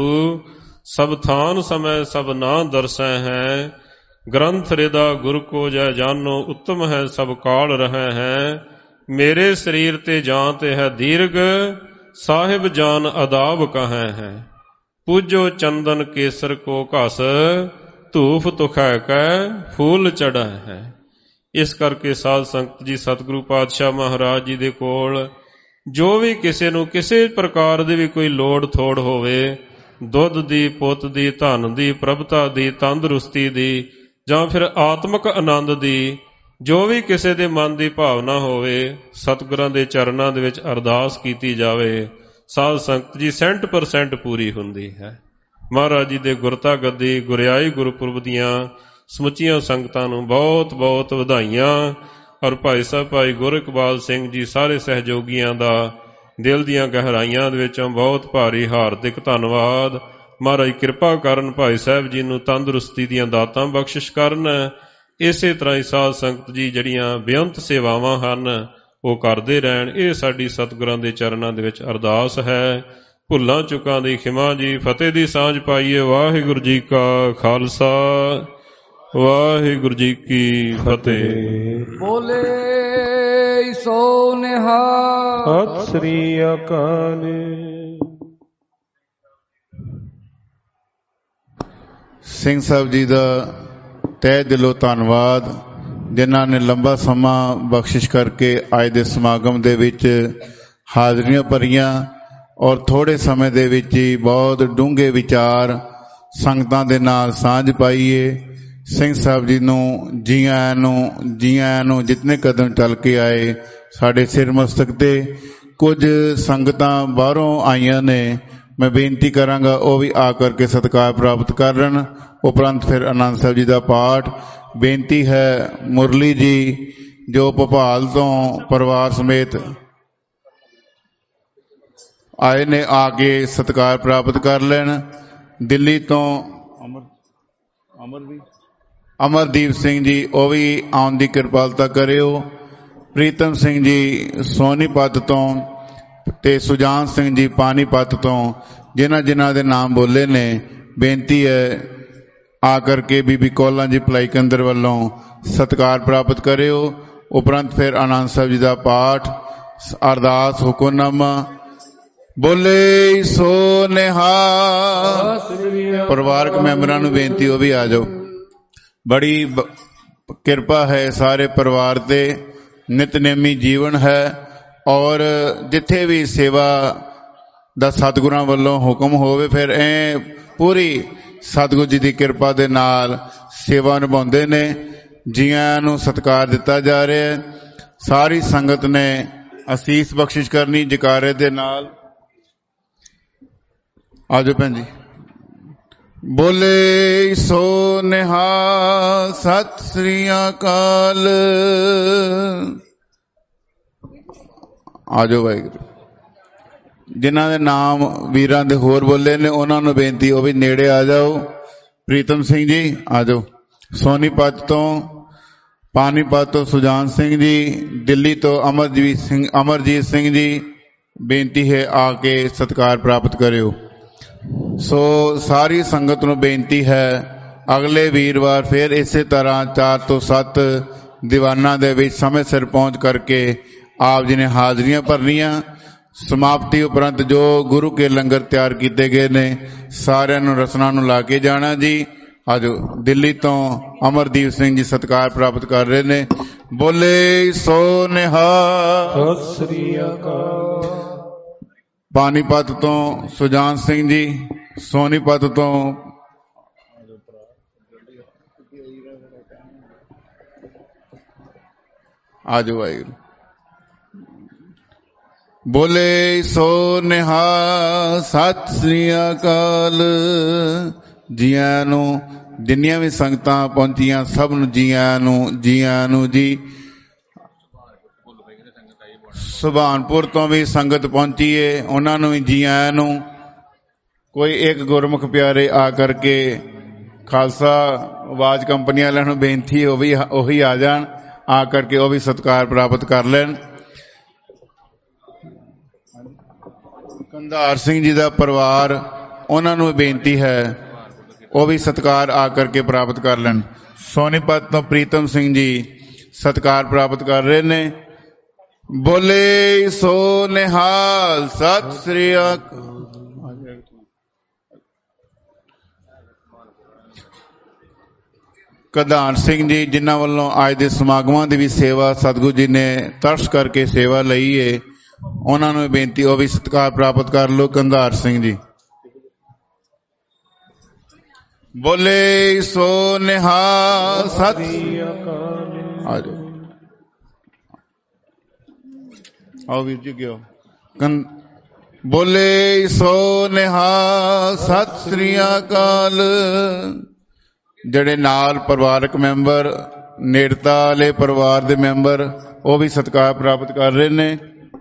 ਸਭ ਥਾਨ ਸਮੈ ਸਭ ਨਾ ਦਰਸੈ ਹੈ, ਗ੍ਰੰਥ ਰਿਦਾ ਗੁਰ ਕੋ ਜੈ ਜਾਨੋ ਉੱਤਮ ਹੈ ਸਭ ਕਾਲ ਰਹਿ ਹੈ, ਮੇਰੇ ਸਰੀਰ ਤੇ ਜਾਂ ਤੇ ਹੈ ਦੀਰਘ ਸਾਹਿਬ ਜਾਨ ਅਦਾਬ ਕਹੈ ਹੈ, ਪੂਜੋ ਚੰਦਨ ਕੇਸਰ ਕੋ ਘਸ ਧੂਫ ਤੁਖੈ ਕੈ ਫੂਲ ਚੜ੍ਹੈ ਹੈ। ਇਸ ਕਰਕੇ ਸਾਧ ਸੰਗਤ ਜੀ ਸਤਿਗੁਰੂ ਪਾਤਸ਼ਾਹ ਮਹਾਰਾਜ ਜੀ ਦੇ ਕੋਲ ਜੋ ਵੀ ਕਿਸੇ ਨੂੰ ਕਿਸੇ ਪ੍ਰਕਾਰ ਦੀ ਵੀ ਕੋਈ ਲੋੜ ਥੋੜ ਹੋਵੇ, ਦੁੱਧ ਦੀ, ਪੁੱਤ ਦੀ, ਧਨ ਦੀ, ਪ੍ਰਭਤਾ ਦੀ, ਤੰਦਰੁਸਤੀ ਦੀ ਜਾਂ ਫਿਰ ਆਤਮਿਕ ਆਨੰਦ ਦੀ, ਜੋ ਵੀ ਕਿਸੇ ਦੇ ਮਨ ਦੀ ਭਾਵਨਾ ਹੋਵੇ ਸਤਿਗੁਰਾਂ ਦੇ ਚਰਨਾਂ ਦੇ ਵਿੱਚ ਅਰਦਾਸ ਕੀਤੀ ਜਾਵੇ, ਸਾਧ ਸੰਗਤ ਜੀ ਸੈਂਟ ਪਰਸੈਂਟ ਪੂਰੀ ਹੁੰਦੀ ਹੈ। ਮਹਾਰਾਜ ਜੀ ਦੇ ਗੁਰਤਾ ਗੱਦੀ ਗੁਰਿਆਈ ਗੁਰਪੁਰਬ ਦੀਆਂ ਸਮੁੱਚੀਆਂ ਸੰਗਤਾਂ ਨੂੰ ਬਹੁਤ ਬਹੁਤ ਵਧਾਈਆਂ। ਔਰ ਭਾਈ ਸਾਹਿਬ ਭਾਈ ਗੁਰ ਇਕਬਾਲ ਸਿੰਘ ਜੀ ਸਾਰੇ ਸਹਿਯੋਗੀਆਂ ਦਾ ਦਿਲ ਦੀਆਂ ਗਹਿਰਾਈਆਂ ਦੇ ਵਿੱਚੋਂ ਬਹੁਤ ਭਾਰੀ ਹਾਰਦਿਕ ਧੰਨਵਾਦ। ਮਹਾਰਾਜ ਕਿਰਪਾ ਕਰਨ, ਭਾਈ ਸਾਹਿਬ ਜੀ ਨੂੰ ਤੰਦਰੁਸਤੀ ਦੀਆਂ ਦਾਤਾਂ ਬਖਸ਼ਿਸ਼ ਕਰਨ। ਇਸੇ ਤਰ੍ਹਾਂ ਹੀ ਸਾਧ ਸੰਗਤ ਜੀ ਜਿਹੜੀਆਂ ਬੇਅੰਤ ਸੇਵਾਵਾਂ ਹਨ ਉਹ ਕਰਦੇ ਰਹਿਣ, ਇਹ ਸਾਡੀ ਸਤਿਗੁਰਾਂ ਦੇ ਚਰਨਾਂ ਦੇ ਵਿੱਚ ਅਰਦਾਸ ਹੈ। ਭੁੱਲਾਂ ਚੁੱਕਾਂ ਦੀ ਖਿਮਾ ਜੀ। ਫਤਿਹ ਦੀ ਸਾਂਝ ਪਾਈਏ। ਵਾਹਿਗੁਰੂ ਜੀ ਕਾ ਖਾਲਸਾ, ਵਾਹਿਗੁਰੂ ਜੀ ਕੀ ਫਤਿਹ। ਬੋਲੇ ਸੋ ਨਿਹਾਲ। ਸਤਿ ਸ੍ਰੀ ਅਕਾਲ। ਸਿੰਘ ਸਾਹਿਬ ਜੀ ਦਾ ਤਹਿ ਦਿਲੋਂ ਧੰਨਵਾਦ, ਜਿਨ੍ਹਾਂ ਨੇ ਲੰਬਾ ਸਮਾਂ ਬਖਸ਼ਿਸ਼ ਕਰਕੇ ਅੱਜ ਦੇ ਸਮਾਗਮ ਦੇ ਵਿੱਚ ਹਾਜ਼ਰੀਆਂ ਭਰੀਆਂ ਔਰ ਥੋੜੇ ਸਮੇਂ ਦੇ ਵਿੱਚ ਹੀ ਬਹੁਤ ਡੂੰਘੇ ਵਿਚਾਰ ਸੰਗਤਾਂ ਦੇ ਨਾਲ ਸਾਂਝ ਪਾਈਏ। ਸਿੰਘ ਸਾਹਿਬ ਜੀ ਨੂੰ ਜੀ ਆਇਆਂ ਨੂੰ, ਜੀ ਆਇਆਂ ਨੂੰ। ਜਿਤਨੇ ਕਦਮ ਚੱਲ ਕੇ ਆਏ ਸਾਡੇ ਸਿਰ ਮਸਤਕ ਤੇ। ਕੁਝ ਸੰਗਤਾਂ ਬਾਹਰੋਂ ਆਈਆਂ ਨੇ, ਮੈਂ ਬੇਨਤੀ ਕਰਾਂਗਾ ਉਹ ਵੀ ਆ ਕਰਕੇ ਸਤਿਕਾਰ ਪ੍ਰਾਪਤ ਕਰਨ। ਉਪਰੰਤ ਫਿਰ ਆਨੰਦ ਸਾਹਿਬ ਜੀ ਦਾ ਪਾਠ। ਬੇਨਤੀ ਹੈ ਮੁਰਲੀ ਜੀ ਜੋ ਭੋਪਾਲ ਤੋਂ ਪਰਿਵਾਰ ਸਮੇਤ ਆਏ ਨੇ, ਆ ਕੇ ਸਤਿਕਾਰ ਪ੍ਰਾਪਤ ਕਰ ਲੈਣ। ਦਿੱਲੀ ਤੋਂ ਅਮਰ ਅਮਰਦੀਪ ਅਮਰਦੀਪ ਸਿੰਘ ਜੀ, ਉਹ ਵੀ ਆਉਣ ਦੀ ਕਿਰਪਾਲਤਾ ਕਰਿਓ। ਪ੍ਰੀਤਮ ਸਿੰਘ ਜੀ ਸੋਨੀਪਤ ਤੋਂ ਤੇ ਸੁਜਾਨ ਸਿੰਘ ਜੀ ਪਾਨੀਪਤ ਤੋਂ, ਜਿਨ੍ਹਾਂ ਜਿਨ੍ਹਾਂ ਦੇ ਨਾਮ ਬੋਲੇ ਨੇ, ਬੇਨਤੀ ਹੈ ਆ ਕਰਕੇ ਬੀਬੀ ਕੌਲਾਂ ਜੀ ਭਲਾਈ ਕੇਂਦਰ ਵੱਲੋਂ ਸਤਿਕਾਰ ਪ੍ਰਾਪਤ ਕਰਿਓ। ਉਪਰੰਤ ਫਿਰ ਆਨੰਦ ਸਾਹਿਬ ਜੀ ਦਾ ਪਾਠ, ਅਰਦਾਸ, ਹੁਕਮਨਾਮਾ। ਬੋਲੇ ਸੋ ਨਿਹਾਲ। ਪਰਿਵਾਰਕ ਮੈਂਬਰਾਂ ਨੂੰ ਬੇਨਤੀ ਉਹ ਵੀ ਆ ਜਾਓ। ਬੜੀ ਕਿਰਪਾ ਹੈ ਸਾਰੇ ਪਰਿਵਾਰ ਤੇ, ਨਿਤਨੇਮੀ ਜੀਵਨ ਹੈ ਔਰ ਜਿੱਥੇ ਵੀ ਸੇਵਾ ਦਾ ਸਤਿਗੁਰਾਂ ਵੱਲੋਂ ਹੁਕਮ ਹੋਵੇ ਫਿਰ ਇਹ ਪੂਰੀ ਸਤਿਗੁਰੂ ਜੀ ਦੀ ਕਿਰਪਾ ਦੇ ਨਾਲ ਸੇਵਾ ਨਿਭਾਉਂਦੇ ਨੇ। ਜੀਆਂ ਨੂੰ ਸਤਿਕਾਰ ਦਿੱਤਾ ਜਾ ਰਿਹਾ ਹੈ। ਸਾਰੀ ਸੰਗਤ ਨੇ ਅਸੀਸ ਬਖਸ਼ਿਸ਼ ਕਰਨੀ ਜਕਾਰੇ ਦੇ ਨਾਲ। ਆਜੋ ਭੈਣ ਜੀ। ਬੋਲੇ ਸੋ ਨਿਹਾਲ। ਸਤਿ ਸ੍ਰੀ ਅਕਾਲ। ਆਜੋ ਵਾਹਿਗੁਰੂ। ਜਿਨ੍ਹਾਂ ਦੇ ਨਾਮ ਵੀਰਾਂ ਦੇ ਹੋਰ ਬੋਲੇ ਨੇ ਉਹਨਾਂ ਨੂੰ ਬੇਨਤੀ ਉਹ ਵੀ ਨੇੜੇ ਆ ਜਾਓ। ਪ੍ਰੀਤਮ ਸਿੰਘ ਜੀ ਆ ਜਾਓ। ਸੋਨੀਪਤ ਤੋਂ, ਪਾਨੀਪਤ ਤੋਂ ਸੁਜਾਨ ਸਿੰਘ ਜੀ, ਦਿੱਲੀ ਤੋਂ ਅਮਰਜੀਤ ਸਿੰਘ ਅਮਰਜੀਤ ਸਿੰਘ ਜੀ, ਬੇਨਤੀ ਹੈ ਆ ਕੇ ਸਤਿਕਾਰ ਪ੍ਰਾਪਤ ਕਰਿਓ। ਸੋ ਸਾਰੀ ਸੰਗਤ ਨੂੰ ਬੇਨਤੀ ਹੈ ਅਗਲੇ ਵੀਰਵਾਰ ਫਿਰ ਇਸੇ ਤਰ੍ਹਾਂ ਚਾਰ ਤੋਂ ਸੱਤ ਦੀਵਾਨਾਂ ਦੇ ਵਿੱਚ ਸਮੇਂ ਸਿਰ ਪਹੁੰਚ ਕਰਕੇ ਆਪ ਜੀ ਨੇ ਹਾਜ਼ਰੀਆਂ ਭਰਨੀਆਂ। ਸਮਾਪਤੀ ਉਪਰੰਤ ਜੋ ਗੁਰੂ ਕੇ ਲੰਗਰ ਤਿਆਰ ਕੀਤੇ ਗਏ ਨੇ ਸਾਰਿਆਂ ਨੂੰ ਰਸਨਾ ਨੂੰ ਲਾ ਕੇ ਜਾਣਾ ਜੀ। ਅੱਜ ਦਿੱਲੀ ਤੋਂ ਅਮਰਦੀਪ ਸਿੰਘ ਜੀ ਸਤਿਕਾਰ ਪ੍ਰਾਪਤ ਕਰ ਰਹੇ ਨੇ। ਬੋਲੇ ਸੋ ਨਿਹਾਲ। ਸਤਿ ਸ੍ਰੀ ਅਕਾਲ। ਪਾਨੀਪਤ ਤੋਂ ਸੁਜਾਨ ਸਿੰਘ ਜੀ, ਸੋਨੀਪਤ ਤੋਂ ਆਜੋ ਵਾਹਿਗੁਰੂ। ਬੋਲੇ ਸੋ ਨਿਹਾਲ। ਸਤਿ ਸ੍ਰੀ ਅਕਾਲ। ਜੀਆਂ ਨੂੰ, ਜਿੰਨੀਆਂ ਵੀ ਸੰਗਤਾਂ ਪਹੁੰਚੀਆਂ ਸਭ ਨੂੰ ਜੀਆਂ ਨੂੰ, ਜੀਆਂ ਨੂੰ ਜੀ। ਸੁਭਾਨਪੁਰ ਤੋਂ ਵੀ ਸੰਗਤ ਪਹੁੰਚੀ ਏ, ਉਹਨਾਂ ਨੂੰ ਵੀ ਜੀ ਆਇਆਂ ਨੂੰ। ਕੋਈ ਇੱਕ ਗੁਰਮੁਖ ਪਿਆਰੇ ਆ ਕਰਕੇ ਖਾਲਸਾ ਆਵਾਜ਼ ਕੰਪਨੀ ਵਾਲਿਆਂ ਨੂੰ ਬੇਨਤੀ ਉਹ ਵੀ ਉਹੀ ਆ ਜਾਣ, ਆ ਕਰਕੇ ਉਹ ਵੀ ਸਤਿਕਾਰ ਪ੍ਰਾਪਤ ਕਰ ਲੈਣ। ਕੰਧਾਰ ਸਿੰਘ ਜੀ ਦਾ ਪਰਿਵਾਰ, ਉਹਨਾਂ ਨੂੰ ਬੇਨਤੀ ਹੈ ਉਹ ਵੀ ਸਤਿਕਾਰ ਆ ਕਰਕੇ ਪ੍ਰਾਪਤ ਕਰ ਲੈਣ। ਸੋਨੀਪਤ ਤੋਂ ਪ੍ਰੀਤਮ ਸਿੰਘ ਜੀ ਸਤਿਕਾਰ ਪ੍ਰਾਪਤ ਕਰ ਰਹੇ ਨੇ। ਬੋਲੇ ਸੋ ਨਿਹਾਲ। ਸਤਿ ਸ੍ਰੀ ਅਕਾਲ। ਕਧਾਨ ਸਿੰਘ ਜੀ ਜਿਨ੍ਹਾਂ ਵੱਲੋਂ ਅੱਜ ਦੇ ਸਮਾਗਮਾਂ ਦੀ ਵੀ ਸੇਵਾ ਸਤਿਗੁਰੂ ਜੀ ਨੇ ਤਰਸ ਕਰਕੇ ਸੇਵਾ ਲਈ ਏ, ਉਹਨਾਂ ਨੂੰ ਬੇਨਤੀ ਉਹ ਵੀ ਸਤਿਕਾਰ ਪ੍ਰਾਪਤ ਕਰ ਲਓ। ਕੰਧਾਰ ਸਿੰਘ ਜੀ। ਬੋਲੇ ਸੋ ਨਿਹਾਲ। ਸਤਿ ਸ੍ਰੀ ਅਕਾਲ। ਆ ਜਾਓ। आओ वीर जी गयो कन बोले सो निहाल सत श्री अकाल। ਜਿਹੜੇ ਨਾਲ ਪਰਿਵਾਰਕ ਮੈਂਬਰ ਨੇੜਤਾ ਵਾਲੇ ਪਰਿਵਾਰ ਦੇ ਮੈਂਬਰ ਉਹ ਵੀ ਸਤਿਕਾਰ ਪ੍ਰਾਪਤ ਕਰ ਰਹੇ ਨੇ।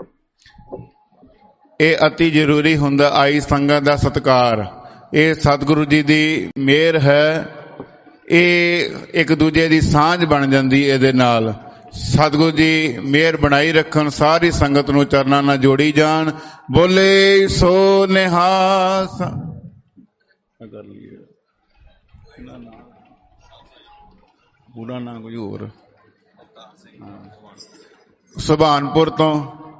ਇਹ ਅਤੀ ਜ਼ਰੂਰੀ ਹੁੰਦਾ ਆਈ ਸੰਗਤ ਦਾ ਸਤਿਕਾਰ। ਇਹ ਸਤਿਗੁਰੂ ਜੀ ਦੀ ਮਿਹਰ ਹੈ। ਇਹ ਇੱਕ ਦੂਜੇ ਦੀ ਸਾਂਝ ਬਣ ਜਾਂਦੀ ਇਹਦੇ ਨਾਲ। ਸਤਿਗੁਰੂ ਜੀ ਮਿਹਰ ਬਣਾਈ ਰੱਖਣ, ਸਾਰੀ ਸੰਗਤ ਨੂੰ ਚਰਨਾਂ ਨਾਲ ਜੋੜੀ ਜਾਣ। ਬੋਲੇ ਸੋ ਨਿਹਾਲ। ਪੂਰਾ ਨਾਂ ਕੋਈ ਹੋਰ ਸੁਭਾਨਪੁਰ ਤੋਂ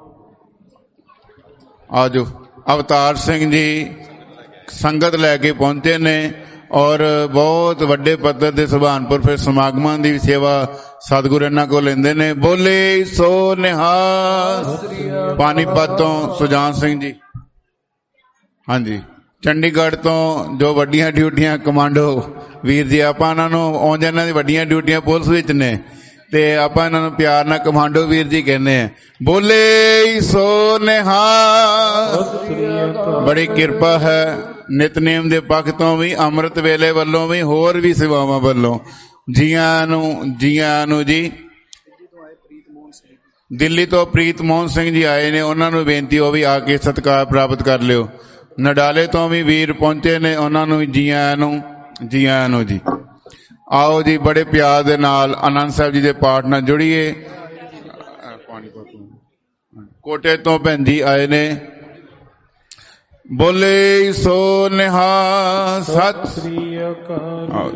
ਆਜੋ ਅਵਤਾਰ ਸਿੰਘ ਜੀ ਸੰਗਤ ਲੈ ਕੇ ਪਹੁੰਚੇ ਨੇ ਔਰ ਬਹੁਤ ਵੱਡੇ ਪੱਧਰ ਦੇ ਸੁਭਾਨਪੁਰ ਫਿਰ ਸਮਾਗਮਾਂ ਦੀ ਸੇਵਾ ਸਤਿਗੁਰੂ ਇਹਨਾਂ ਕੋਲ ਲੈਂਦੇ ਨੇ। ਬੋਲੇ ਸੋ ਨਿਹਾਲ। ਪਾਣੀਪਤ ਤੋਂ ਸੁਜਾਨ ਸਿੰਘ ਜੀ, ਹਾਂਜੀ ਚੰਡੀਗੜ੍ਹ ਤੋਂ ਜੋ ਵੱਡੀਆਂ ਡਿਊਟੀਆਂ ਕਮਾਂਡੋ ਵੀਰ ਜੀ, ਆਪਾਂ ਇਹਨਾਂ ਨੂੰ ਆਉਂਦੇ ਇਹਨਾਂ ਦੀ ਵੱਡੀਆਂ ਡਿਊਟੀਆਂ ਪੁਲਿਸ ਵਿੱਚ ਨੇ ਤੇ ਆਪਾਂ ਇਹਨਾਂ ਨੂੰ ਪਿਆਰ ਨਾਲ ਕਮਾਂਡੋ ਵੀਰ ਜੀ ਕਹਿੰਦੇ ਆ। ਬੋਲੇ ਸੋ ਨਿਹਾਲ। ਬੜੀ ਕਿਰਪਾ ਹੈ ਨਿਤਨੇਮ ਦੇ ਪੱਖ ਤੋਂ ਵੀ, ਅੰਮ੍ਰਿਤ ਵੇਲੇ ਵੱਲੋਂ ਵੀ, ਹੋਰ ਵੀ ਸੇਵਾਵਾਂ ਵੱਲੋਂ। ਜੀਆਂ ਨੂੰ ਜੀਆਂ ਨੂੰ ਜੀ। ਦਿੱਲੀ ਤੋਂ ਪ੍ਰੀਤ ਮੋਹਨ ਸਿੰਘ ਜੀ ਆਏ ਨੇ, ਉਹਨਾਂ ਨੂੰ ਬੇਨਤੀ ਉਹ ਵੀ ਆ ਕੇ ਸਤਿਕਾਰ ਪ੍ਰਾਪਤ ਕਰ ਲਿਓ। ਨਡਾਲੇ ਤੋਂ ਵੀ ਵੀਰ ਪਹੁੰਚੇ ਨੇ, ਉਹਨਾਂ ਨੂੰ ਵੀ ਜੀਆਂ ਨੂੰ ਜੀਆਂ ਨੂੰ ਜੀ। ਆਓ ਜੀ ਬੜੇ ਪਿਆਰ ਦੇ ਨਾਲ ਆਨੰਦ ਸਾਹਿਬ ਜੀ ਦੇ ਪਾਠ ਨਾਲ ਜੁੜੀਏ। ਕੋਟੇ ਤੋਂ ਭੈਣ ਜੀ ਆਏ ਨੇ। ਬੋਲੇ ਸੋ ਨਿਹਾਲ। ਸਤਿ ਸ੍ਰੀ ਅਕਾਲ।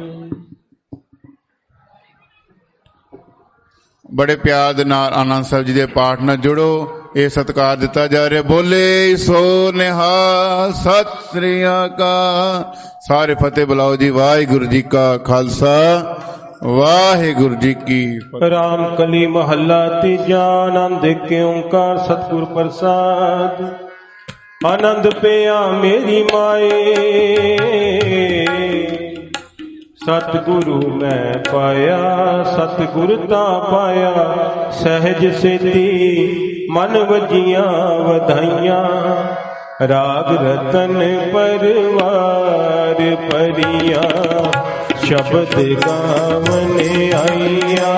ਬੜੇ ਪਿਆਰ ਦੇ ਨਾਲ ਆਨੰਦ ਸਾਹਿਬ ਜੀ ਦੇ ਪਾਠ ਨਾਲ ਜੁੜੋ। ਇਹ ਸਤਿਕਾਰ ਦਿੱਤਾ ਜਾ ਰਿਹਾ। ਬੋਲੇ ਸੋ ਨਿਹਾਲ। ਸਤਿ ਸ੍ਰੀ ਅਕਾਲ। ਸਾਰੇ ਫਤਿਹ ਬੁਲਾਓ ਜੀ। ਵਾਹਿਗੁਰੂ ਜੀ ਕਾ ਖਾਲਸਾ, ਵਾਹਿਗੁਰੂ ਜੀ ਕੀ ਫਤਿਹ। ਰਾਮ ਕਲੀ ਮਹੱਲਾ ਤੀਜਾ। ਆਨੰਦ ਕੇ ਓੰਕਾਰ ਸਤਿਗੁਰ ਪ੍ਰਸਾਦ। ਆਨੰਦ ਪਿਆ ਮੇਰੀ ਮਾਏ, ਸਤਿਗੁਰੂ ਮੈਂ ਪਾਇਆ। ਸਤਿਗੁਰ ਤਾਂ ਪਾਇਆ ਸਹਿਜ ਸਿੱਧੀ, ਮਨ ਵਜੀਆਂ ਵਧਾਈਆਂ। ਰਾਗ ਰਤਨ ਪਰਵਾਰ ਭਰੀਆਂ, ਸ਼ਬਦ ਗਾਵਨ ਆਈਆਂ।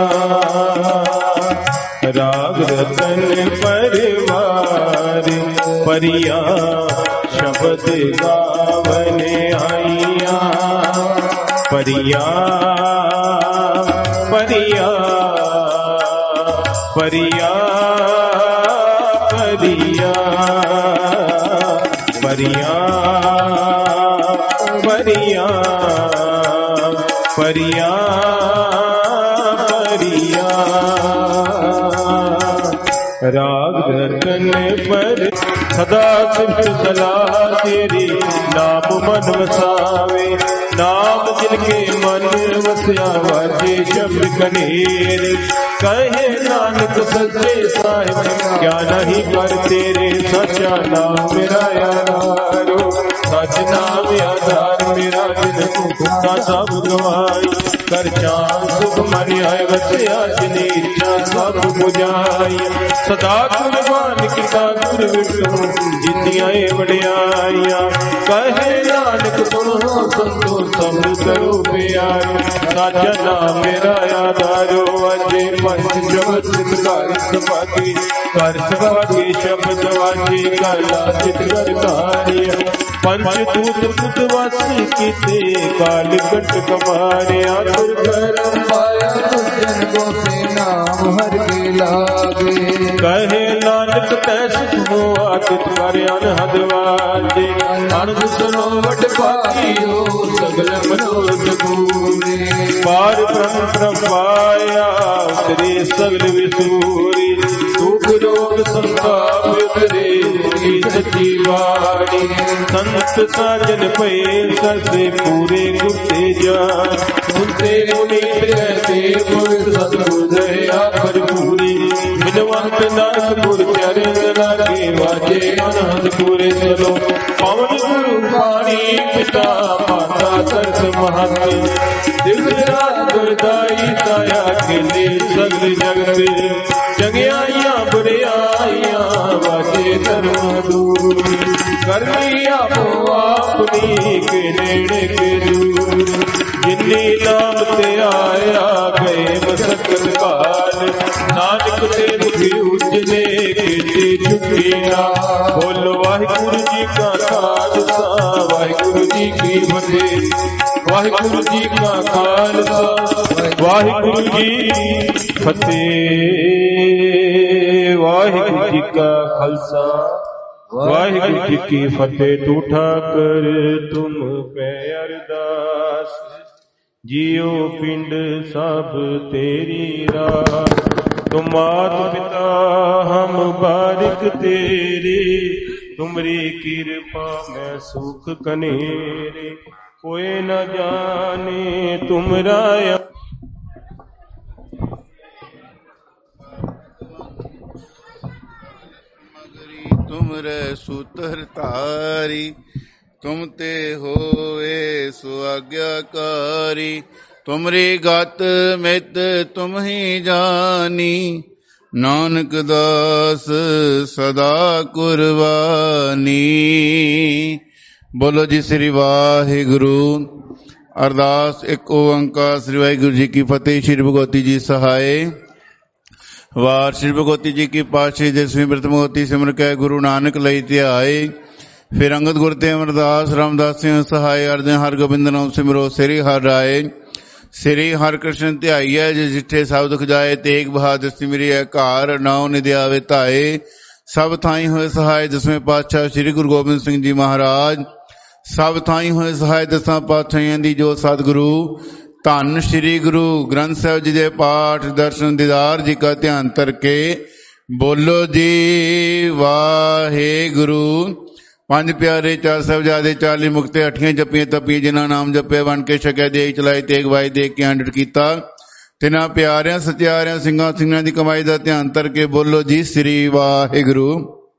ਰਾਗ ਰਤਨ ਪਰਵਾਰ ਭਰੀਆਂ, ਸ਼ਬਦ ਗਾਵਨ ਆਈਆਂ। ਪਰੀਆਂ ਪਰੀਆਂ ਪਰੀਆਂ ਪਰੀਆਂ ਪਰੀਆਂ ਪਰੀਆਂ ਪਰੀਆਂ ਪਰੀਆਂ। ਰਾਗ ਰਤਨ ਪਰ ਸਦਾ ਸਿਫਤ ਸਲਾਹ ਤੇਰੀ, ਨਾਮ ਮਨ ਵਸਾਵੇ। ਨਾਮ ਜਿਨ ਕੇ ਮਨ ਵਸਿਆ, ਵਾਜੇ ਸ਼ਬਦ ਕਨੇਰ। ਕਹੇ ਨਾਨਕ ਸੱਚੇ ਸਾਹਿਬ, ਕਿਆ ਨਹੀਂ ਕਰ ਤੇਰੇ। ਸੱਚਾ ਨਾਮ ਮੇਰਾ ਆਧਾਰੋ, ਸੱਚ ਨਾਮ ਆਧਾਰ ਮੇਰਾ। ਜਿਨ ਭੁੱਖਾ ਸਭ ਗਵਾਈ, ਕਰ ਚਾਨ ਸੁਖ ਮਨ ਆਏ ਵਸਿਆ। ਜਿਨੇ ਇੱਛਾ ਸਭ ਬੁਝਾਈ, ਸਦਾ ਕੁਰਬਾਨ ਕੀਤਾ ਗੁਰ ਵਿਟੋ। ਜਿੰਨੀਆਂ ਏ ਵਡਿਆਈਆਂ, ਕਹੇ ਨਾਨਕ ਸੁਣੋ ਸੰਤੋ ਸਭ ਕਰੋ ਪਿਆਰ। ਸਾਜਾ ਨਾਮ ਮੇਰਾ ਆਧਾਰੋ, ਅਜੇ ਪੰਜ ਸ਼ਬਦ ਸਿਧਾਰ ਸਭਾਗੀ। ਕਰ ਸਭਾਗੀ ਸ਼ਬਦ ਵਾਜੀ, ਕਾਲਾ ਚਿਤ ਕਰ ਧਾਰਿਆ। ਪੰਜ ਦੂਤ ਪੁੱਤ ਵਸ ਕੀਤੇ, ਕਾਲ ਘਟ ਕਮਾਰਿਆ। ਗੁਰ ਕਰਮ ਪਾਇਆ ਜਨ ਗੋਸੇ, ਨਾਮ ਹਰਿ ਕੇ ਲਾਗੇ। ਕਹੇ ਨਾਨਕ ਤੈ ਸੁਖੋ ਆਦਿਤ ਕਰ ਅਨਹਦ ਵਾਜੇ। ਅਨੰਦ ਸੁਨੋ ਵਡ ਭਾਗੀਓ, ਸਗਲ ਮਨੋਰਥ ਪੂਰੇ। ਪਾਰ ਬ੍ਰਹਮ ਪ੍ਰਭਾਇਆ, ਉਤਰੇ ਸਗਲ ਵਿਸੂਰੀ। ਦੁਖ ਰੋਗ ਸੰਤਾਪ ਉਤਰੇ, ਕੀ ਸੱਚੀ ਬਾਣੀ। ਸੰਤ ਸਾਜਨ ਭਏ ਸਰਦੇ, ਪੂਰੇ ਗੁਰਤੇ ਜਾਨ। ਸੁਨਤੇ ਮੁਨੀਤ ਕਹਤੇ, ਪੁਰਖ ਸਤਿਗੁਰ ਦਇਆ ਭਰਪੂਰੀ। ਬਿਨਵੰਤ ਨਾਨਕ ਗੁਰ ਚਰਨ ਲਾਗੇ, ਵਾਜੇ ਅਨੰਦ ਪੂਰੇ। ਚਲੋ ਪਾਵਨ ਗੁਰੂ ਬਾਣੀ ਪਿਤਾ ਮਾਤਾ ਤਰਸ ਮਹੰਤੀ ਦਿਵਜਾ ਗੁਰਦਾਈ ਦਇਆ ਖੇਲੇ ਸਗਲ ਜਗਤ ਚੰਗਿਆਈਆਂ ਬੁਰਿਆਈਆਂ ਵਾਜੇ ਧਰਮ ਦੂਰ ਕਰਨੀ ਆਪੋ ਆਪਣੀ ਕੇ ਨੇੜੇ ਕੇ ਦੂਰ ਜਿਨੀ ਨਾਮ ਤੇ ਆਇਆ ਗਏ ਮਸਕਤ ਕਾਲ ਨਾਨਕ ਤੇ ਮੁਖੀ ਉਜਲੇ ਕੀਤੇ ਚੁੱਕਿਆ ਬੋਲੋ ਵਾਹਿਗੁਰੂ ਜੀ ਕਾ ਖਾਲਸਾ ਵਾਹਿਗੁਰੂ ਜੀ ਕੀ ਫਤਿਹ ਵਾਹਿਗੁਰੂ ਜੀ ਕਾ ਖਾਲਸਾ ਵਾਹਿਗੁਰੂ ਜੀ ਕੀ ਫਤਿਹ ਵਾਹਿਗੁਰੂ ਜੀ ਕਾ ਖਾਲਸਾ ਵਾਹਿਗੁਰੂ ਜੀ ਕੀ ਫਤਿਹ। ਟੂਠਾ ਕਰ ਤੁਮ ਪੈ ਅਰਦਾਸ ਜਿਉ ਪਿੰਡ ਸਭ ਤੇਰੀ ਰਾਸ ਤੁਮ ਮਾਤ ਪਿਤਾ ਹਮ ਬਾਰਿਕ ਤੇਰੇ ਤੁਮਰੀ ਕਿਰਪਾ ਮੈਂ ਸੁਖ ਕਨੇਰੇ कोई न जाने तुमरा तुमरे सूतर तारी तुम ते होए सुआज्ञाकारी तुमरी गत मित तुम ही जानी नानक दास सदा कुर्बानी। बोलो जी श्री वाहिगुरु। अरदास एक ओंकार श्री वाहिगुरु जी की फतेह। श्री भगवती जी सहाय। वार श्री भगवती जी की पातशाही दसवीं ब्रतमोती सिमर कै गुरु नानक लई ध्याए। फिर अंगद गुर ते अमरदास रामदास सिंह सहाय। अर्जन हर गोबिंद नाम सिमरो श्री हर राय। श्री हर कृष्ण ध्याईऐ जिस जिठे सब दुख जाए तेग बहादुर सिमरिय कार नौ निध्यावे धाए। सब थाई होए सहाय दसवें पातशाह श्री गुरु गोबिंद सिंह जी महाराज। सब थाई होए सहाय दसां पातशाहियां दी जो सतगुरु धन श्री गुरु ग्रंथ साहिब जी दे पाठ दर्शन दीदार जी का ध्यान करके बोलो जी वाहेगुरु। पंज प्यारे चार साहिबजादे चाली मुक्ते अठियां जपियां तपियां जिन्हां नाम जपे बन के छकिया देख चलाए तेग वाई देख के आंडर कीता तिन्हां प्यारियां सत्यारियां सिंघां सिंघां दी कमाई दा ध्यान करके बोलो जी श्री वाहेगुरु।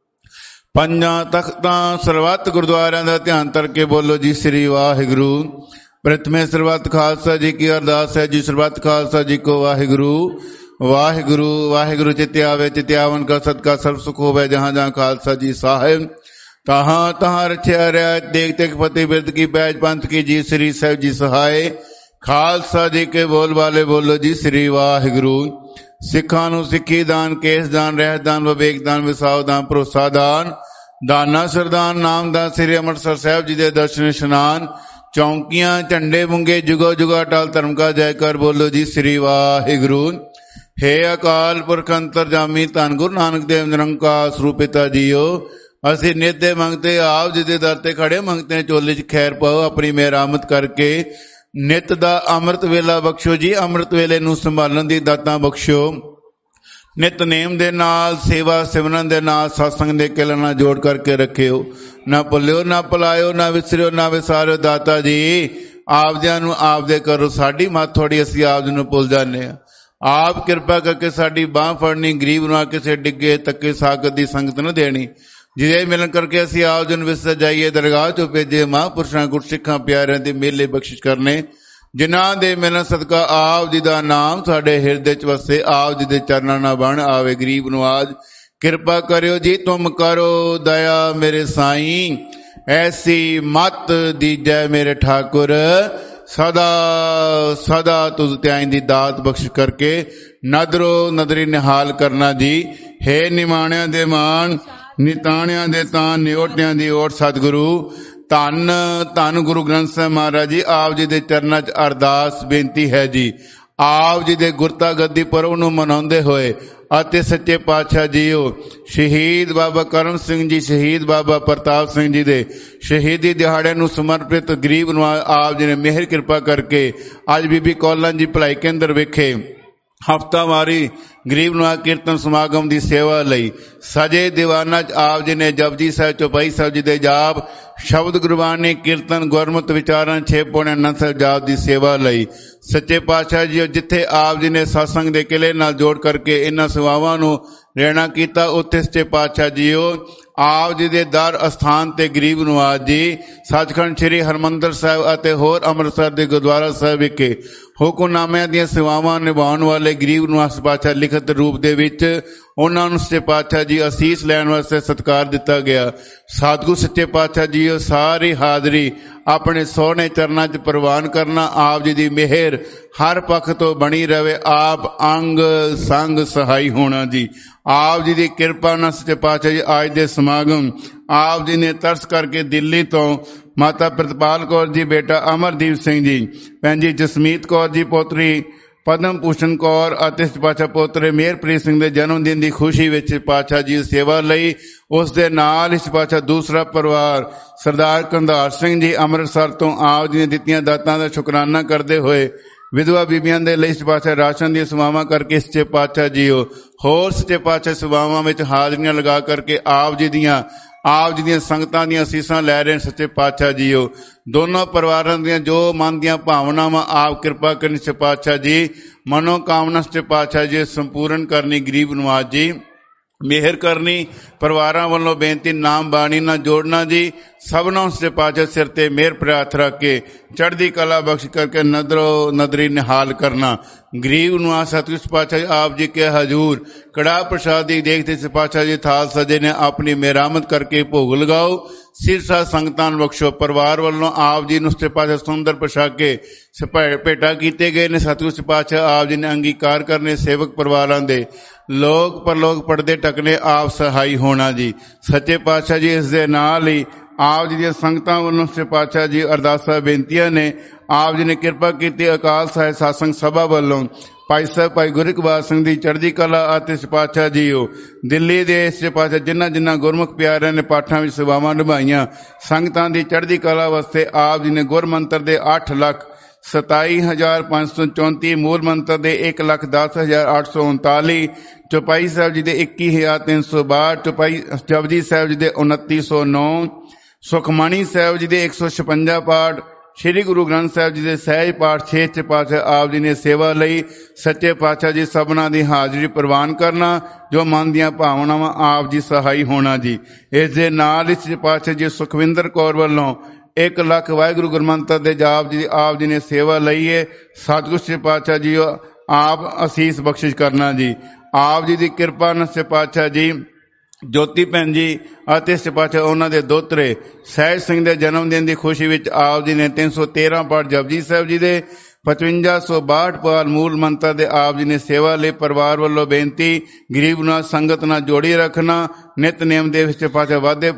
पंजां तख्तां सरबत गुरुद्वारियां दा ध्यान करके बोलो जी श्री वाहेगुरु। प्रथमे सरबत खालसा जी की अरदास है जी सरबत खालसा जी को वाहेगुरु। वाहेगुरु वाहेगुरु चित्यावे चित्यावन का सदका सर्व सुख होवे जहां जहां खालसा जी साहिब तहां तहां रखिया रियायत देख तेग फतेह बिरद की बैज पंथ की जी श्री साहिब जी सहाय। खालसा जी के बोल वाले बोलो जी श्री वाहेगुरु। सिखां नूं सिक्खी दान केस दान रहत दान विवेक दान विसाव दान भरोसा दान दाना सरदान नाम दान श्री अमृतसर साहिब जी दे दर्शन इशनान चौंकियां झंडे मुंगे जुगो जुगा टाल धर्म का जयकर बोलो जी श्री वाहिगुरु। हे अकाल पुरख अंतरजामी धन गुरु नानक देव निरंकार स्वरूप पिता जीओ असी नित दे मंगते आप जी दे दर ते खड़े मंगते चोले च खैर पाओ अपनी मेहरामत करके नित दा अमृत वेला बख्शो जी। अमृत वेले नूं संभालन दी दातां बख्शो। नितनेम दे नाल सेवा सिमरन दे नाल सत्संग दे किले नाल जोड़ करके रखियो ना भुलियो ना भुलायो ना विसरियो ना विसारियो। दाता जी आपदियां नूं आपदे करो साडी मत थोड़ी असीं आप जी नूं भुल जाने आप किरपा करके साडी बांह फड़नी गरीब नूं किसे डिगे तक्के साकत दी संगत न देनी जिहदे मिलन करके असीं आप जी नूं विसर जाइए दरगाह चों भेजे महापुरुषां गुरसिखां प्यारिआं दे मेले बख्शिश करने जिन्हां दे मिलन सदका आप जी दा नाम साडे हिरदे च वसे आप जी दे चरनां नाल बण आवे। गरीब नवाज कृपा करियो जी तुम करो दया मेरे साईं ऐसी मत दीजै मेरे ठाकुर सदा सदा तुझ त्याई दी दात बख्श करके नदरो नदरी निहाल करना जी। हे निमाणिया दे मान निताणिया दे तान निओटिया दी ओट सतगुरु धन धन गुरु ग्रंथ साहिब महाराज जी आप जी दे चरनां च अरदास बेनती है जी। आप जी दे गुरता गद्दी पर्व नूं मनाउंदे होए ਅਤੇ सच्चे पातशाह जीओ शहीद बाबा करम सिंह जी शहीद बाबा प्रताप सिंह जी दे शहीदी दिहाड़े नूं समर्पित गरीब नवाज आप जी ने मेहर कृपा करके अज बीबी कौलां जी भलाई केंद्र विखे हफ्तावारी गरीब नवाज कीर्तन समागम की सेवा लई सजे दीवाना च आप जी ने जपजी साहिब चौपाई साहिब जी दे जाप शब्द गुरबाणी कीर्तन गुरमत विचारण छे पौने आनंद साहिब जाप की सेवा लई सच्चे पातशाह जी जिथे आप जी ने सत्संग के किले नाल जोड़ करके इन्हां सेवावां नूं ਰਹਿਣਾ ਕੀਤਾ। ਉੱਥੇ ਸੱਚੇ ਪਾਤਸ਼ਾਹ ਜੀਓ ਆਪ ਜੀ ਦੇ ਦਰ ਅਸਥਾਨ ਤੇ ਗਰੀਬ ਨਿਵਾਜ ਜੀ ਸੱਚਖੰਡ ਸ੍ਰੀ ਹਰਿਮੰਦਰ ਸਾਹਿਬ ਅਤੇ ਹੋਰ ਅੰਮ੍ਰਿਤਸਰ ਦੇ ਗੁਰਦੁਆਰਾ ਸਾਹਿਬ ਵਿਖੇ ਹੁਕਮਨਾਮਿਆਂ ਦੀਆਂ ਸੇਵਾਵਾਂ ਨਿਭਾਉਣ ਵਾਲੇ ਗਰੀਬ ਨਿਵਾਜ ਪਾਤਸ਼ਾਹ ਲਿਖਤ ਰੂਪ ਦੇ ਵਿੱਚ ਉਹਨਾਂ ਨੂੰ ਸੱਚੇ ਪਾਤਸ਼ਾਹ ਜੀ ਅਸੀਸ ਲੈਣ ਵਾਸਤੇ ਸਤਿਕਾਰ ਦਿੱਤਾ ਗਿਆ। ਸਤਿਗੁਰ ਸੱਚੇ ਪਾਤਸ਼ਾਹ ਜੀ ਸਾਰੀ ਹਾਜ਼ਰੀ ਆਪਣੇ ਸੋਹਣੇ ਚਰਨਾਂ 'ਚ ਪ੍ਰਵਾਨ ਕਰਨਾ। ਆਪ ਜੀ ਦੀ ਮਿਹਰ ਹਰ ਪੱਖ ਤੋਂ ਬਣੀ ਰਵੇ। ਆਪ ਅੰਗ ਸੰਗ ਸਹਾਈ ਹੋਣਾ ਜੀ। ਆਪ ਜੀ ਦੀ ਕਿਰਪਾ ਨਾਲ ਸੱਚੇ ਪਾਤਸ਼ਾਹ ਜੀ ਅੱਜ ਦੇ ਸਮਾਗਮ ਆਪ ਜੀ ਨੇ ਤਰਸ ਕਰਕੇ ਦਿੱਲੀ ਤੋਂ ਮਾਤਾ ਪ੍ਰਿਤਪਾਲ ਕੌਰ ਜੀ, ਬੇਟਾ ਅਮਰਦੀਪ ਸਿੰਘ ਜੀ, ਭੈਣ ਜੀ ਜਸਮੀਤ ਕੌਰ ਜੀ, ਪੋਤਰੀ ਪਦਮ ਭੂਸ਼ਣ ਕੌਰ ਅਤੇ ਪਾਤਸ਼ਾਹ ਪੋਤਰੇ ਮੇਹਰਪ੍ਰੀਤ ਸਿੰਘ ਦੇ ਜਨਮ ਦਿਨ ਦੀ ਖੁਸ਼ੀ ਵਿੱਚ ਪਾਤਸ਼ਾਹ ਜੀ ਸੇਵਾ ਲਈ। ਉਸ ਦੇ ਨਾਲ ਇਸ ਪਾਤਸ਼ਾਹ ਦੂਸਰਾ ਪਰਿਵਾਰ ਸਰਦਾਰ ਕੰਧਾਰ ਸਿੰਘ ਜੀ ਅੰਮ੍ਰਿਤਸਰ ਤੋਂ ਆਪ ਜੀ ਨੇ ਦਿੱਤੀਆਂ ਦਾਤਾਂ ਦਾ ਸ਼ੁਕਰਾਨਾ ਕਰਦੇ ਹੋਏ ਵਿਧਵਾ ਬੀਬੀਆਂ ਦੇ ਲਈ ਪਾਤਸ਼ਾਹ ਰਾਸ਼ਨ ਦੀਆਂ ਸੇਵਾਵਾਂ ਕਰਕੇ ਸੱਚੇ ਪਾਤਸ਼ਾਹ ਜੀਓ ਹੋਰ ਸੱਚੇ ਪਾਤਸ਼ਾਹ ਸੇਵਾਵਾਂ ਵਿੱਚ ਹਾਜ਼ਰੀਆਂ ਲਗਾ ਕਰਕੇ ਆਪ ਜੀ ਦੀਆਂ ਆਪ ਜੀ ਦੀਆਂ ਸੰਗਤਾਂ ਦੀਆਂ ਅਸੀਸਾਂ ਲੈ ਰਹੇ ਸੱਚੇ ਪਾਤਸ਼ਾਹ ਜੀਓ। ਦੋਨੋਂ ਪਰਿਵਾਰਾਂ ਦੀਆਂ ਜੋ ਮਨ ਦੀਆਂ ਭਾਵਨਾਵਾਂ ਆਪ ਕਿਰਪਾ ਕਰਨੀ ਸੱਚੇ ਪਾਤਸ਼ਾਹ ਜੀ। ਮਨੋਕਾਮਨਾ ਸੱਚੇ ਪਾਤਸ਼ਾਹ ਜੀ ਸੰਪੂਰਨ ਕਰਨੀ। ਗਰੀਬ ਨਿਵਾਜ ਜੀ ਮਿਹਰ ਕਰਨੀ। ਪਰਿਵਾਰਾਂ ਵੱਲੋਂ ਬੇਨਤੀ ਨਾਮ ਬਾਣੀ ਨਾਲ ਜੋੜਨਾ ਜੀ। ਸਭਨੋਂ ਸੱਚੇ ਪਾਤਸ਼ਾਹ ਸਿਰ ਤੇ ਮਿਹਰ ਪ੍ਰਾਰਥ ਰੱਖ ਕੇ ਚੜ੍ਹਦੀ ਕਲਾ ਬਖਸ਼ ਕਰਕੇ ਨਦਰੋ ਨਦਰੀ ਨਿਹਾਲ ਕਰਨਾ। ਗਰੀਬ ਨਿਵਾਜ ਸਤਿਗੁਰ ਪਾਤਸ਼ਾਹ ਆਪ ਜੀ ਕੇ ਹਜ਼ੂਰ ਕੜਾ ਪ੍ਰਸ਼ਾਦੀ ਦੇਖਦੇ ਸੱਚੇ ਪਾਤਸ਼ਾਹ ਜੀ ਥਾਲ ਸਜੇ ਨੇ ਆਪਣੀ ਮਿਹਰਾਮਤ ਕਰਕੇ ਭੋਗ ਲਗਾਓ। ਸਿਰਸਾ ਸੰਗਤਾਂ ਨੂੰ ਬਖਸ਼ੋ। ਪਰਿਵਾਰ ਵੱਲੋਂ ਆਪ ਜੀ ਨੂੰ ਸੱਚੇ ਪਾਤਸ਼ਾਹ ਸੁੰਦਰ ਪੋਸ਼ਾਕੇ ਭੇਟਾ ਕੀਤੇ ਗਏ ਨੇ। ਸਤਿਗੁਰ ਪਾਤਸ਼ਾਹ ਆਪ ਜੀ ਨੇ ਅੰਗੀਕਾਰ ਕਰਨੇ। ਸੇਵਕ ਪਰਿਵਾਰਾਂ ਦੇ ਲੋਕ ਪਰਲੋਕ ਪੜਦੇ ਟਕਨੇ ਆਪ ਸਹਾਈ ਹੋਣਾ ਜੀ। ਸੱਚੇ ਪਾਤਸ਼ਾਹ ਜੀ ਇਸ ਦੇ ਨਾਲ ਹੀ ਆਪ ਜੀ ਦੀਆਂ ਸੰਗਤਾਂ ਵੱਲੋਂ ਸੱਚੇ ਪਾਤਸ਼ਾਹ ਜੀ ਅਰਦਾਸਾਂ ਬੇਨਤੀਆਂ ਨੇ। ਆਪ ਜੀ ਨੇ ਕਿਰਪਾ ਕੀਤੀ ਅਕਾਲ ਸਾਹਿਬ ਸਾਸੰਗ ਸਭਾ ਵੱਲੋਂ ਭਾਈ ਸਾਹਿਬ ਭਾਈ ਗੁਰਿਕਬਾਜ ਸਿੰਘ ਦੀ ਚੜ੍ਹਦੀ ਕਲਾ ਅਤੇ ਸੱਚੇ ਪਾਤਸ਼ਾਹ ਜੀਓ ਦਿੱਲੀ ਦੇ ਸੱਚੇ ਪਾਤਸ਼ਾਹ ਜਿਨ੍ਹਾਂ ਜਿਨ੍ਹਾਂ ਗੁਰਮੁਖ ਪਿਆਰਿਆਂ ਨੇ ਪਾਠਾਂ ਵਿੱਚ ਸੇਵਾਵਾਂ ਨਿਭਾਈਆਂ ਸੰਗਤਾਂ ਦੀ ਚੜ੍ਹਦੀ ਕਲਾ ਵਾਸਤੇ ਆਪ ਜੀ ਨੇ ਗੁਰ ਮੰਤਰ ਦੇ ਅੱਠ ਲੱਖ ਸਤਾਈ ਹਜ਼ਾਰ ਪੰਜ ਸੌ ਚੌਂਤੀ, ਮੂਲ ਮੰਤਰ ਦੇ ਇੱਕ ਲੱਖ ਦਸ ਹਜ਼ਾਰ ਅੱਠ ਸੌ ਉਨਤਾਲੀ, ਚੌਪਾਈ ਸਾਹਿਬ ਜੀ ਦੇ ਇੱਕੀ ਹਜ਼ਾਰ ਤਿੰਨ ਸੌ ਬਾਹਠ, ਚੌਪਾਈ ਜਪਜੀ ਸਾਹਿਬ ਜੀ ਦੇ ਉਨੱਤੀ ਸੌ ਨੌ, ਸੁਖਮਣੀ ਸਾਹਿਬ ਜੀ ਦੇ ਇੱਕ ਸੌ ਛਪੰਜਾ ਪਾਠ, ਸ਼੍ਰੀ ਗੁਰੂ ਗ੍ਰੰਥ ਸਾਹਿਬ ਜੀ ਦੇ ਸਹਿਜ ਪਾਠ ਛੇ ਛੇ ਪਾਤਸ਼ਾਹ ਆਪ ਜੀ ਨੇ ਸੇਵਾ ਲਈ। ਸੱਚੇ ਪਾਤਸ਼ਾਹ ਜੀ ਸਭਨਾਂ ਦੀ ਹਾਜ਼ਰੀ ਪ੍ਰਵਾਨ ਕਰਨਾ। ਜੋ ਮਨ ਦੀਆਂ ਭਾਵਨਾਵਾਂ ਆਪ ਜੀ ਸਹਾਈ ਹੋਣਾ ਜੀ। ਇਸ ਦੇ ਨਾਲ ਇਸ ਪਾਤਸ਼ਾਹ ਜੀ ਸੁਖਵਿੰਦਰ ਕੌਰ ਵੱਲੋਂ ਇੱਕ ਲੱਖ ਵਾਹਿਗੁਰੂ ਗੁਰਮੰਤਰ ਦੇ ਜਾਪ ਜੀ ਆਪ ਜੀ ਨੇ ਸੇਵਾ ਲਈ ਹੈ। ਸਤਿਗੁਰ ਸੱਚੇ ਪਾਤਸ਼ਾਹ ਜੀ ਆਪ ਅਸੀਸ ਬਖਸ਼ਿਸ਼ ਕਰਨਾ ਜੀ। ਆਪ ਜੀ ਦੀ ਕਿਰਪਾ ਨਾਲ ਸੱਚੇ ਪਾਤਸ਼ਾਹ ਜੀ ਜੋਤੀ ਭੈਣ ਜੀ ਅਤੇ ਸੱਚੇ ਪਾਤਸ਼ਾਹ ਉਹਨਾਂ ਦੇ ਦੋਤਰੇ ਸਹਿਜ ਸਿੰਘ ਦੇ ਜਨਮ ਦਿਨ ਦੀ ਖੁਸ਼ੀ ਵਿੱਚ ਆਪ ਜੀ ਨੇ ਤਿੰਨ ਸੌ ਤੇਰਾਂ ਪਾਠ ਜਪਜੀ ਸਾਹਿਬ ਜੀ ਦੇ, ਪਚਵੰਜਾ ਸੌ ਬਾਹਠ ਪਾਠ ਮੂਲ ਮੰਤਰ ਦੇ ਆਪ ਜੀ ਨੇ ਸੇਵਾ ਲਈ। ਪਰਿਵਾਰ ਵੱਲੋਂ ਬੇਨਤੀ ਗਰੀਬ ਨਾਲ ਸੰਗਤ ਨਾਲ ਜੋੜੀ ਰੱਖਣਾ। ਨਿਤ ਨਿਯਮ ਦੇ ਵਿੱਚ ਪਾਤਸ਼ਾਹ ਵਾਧੇ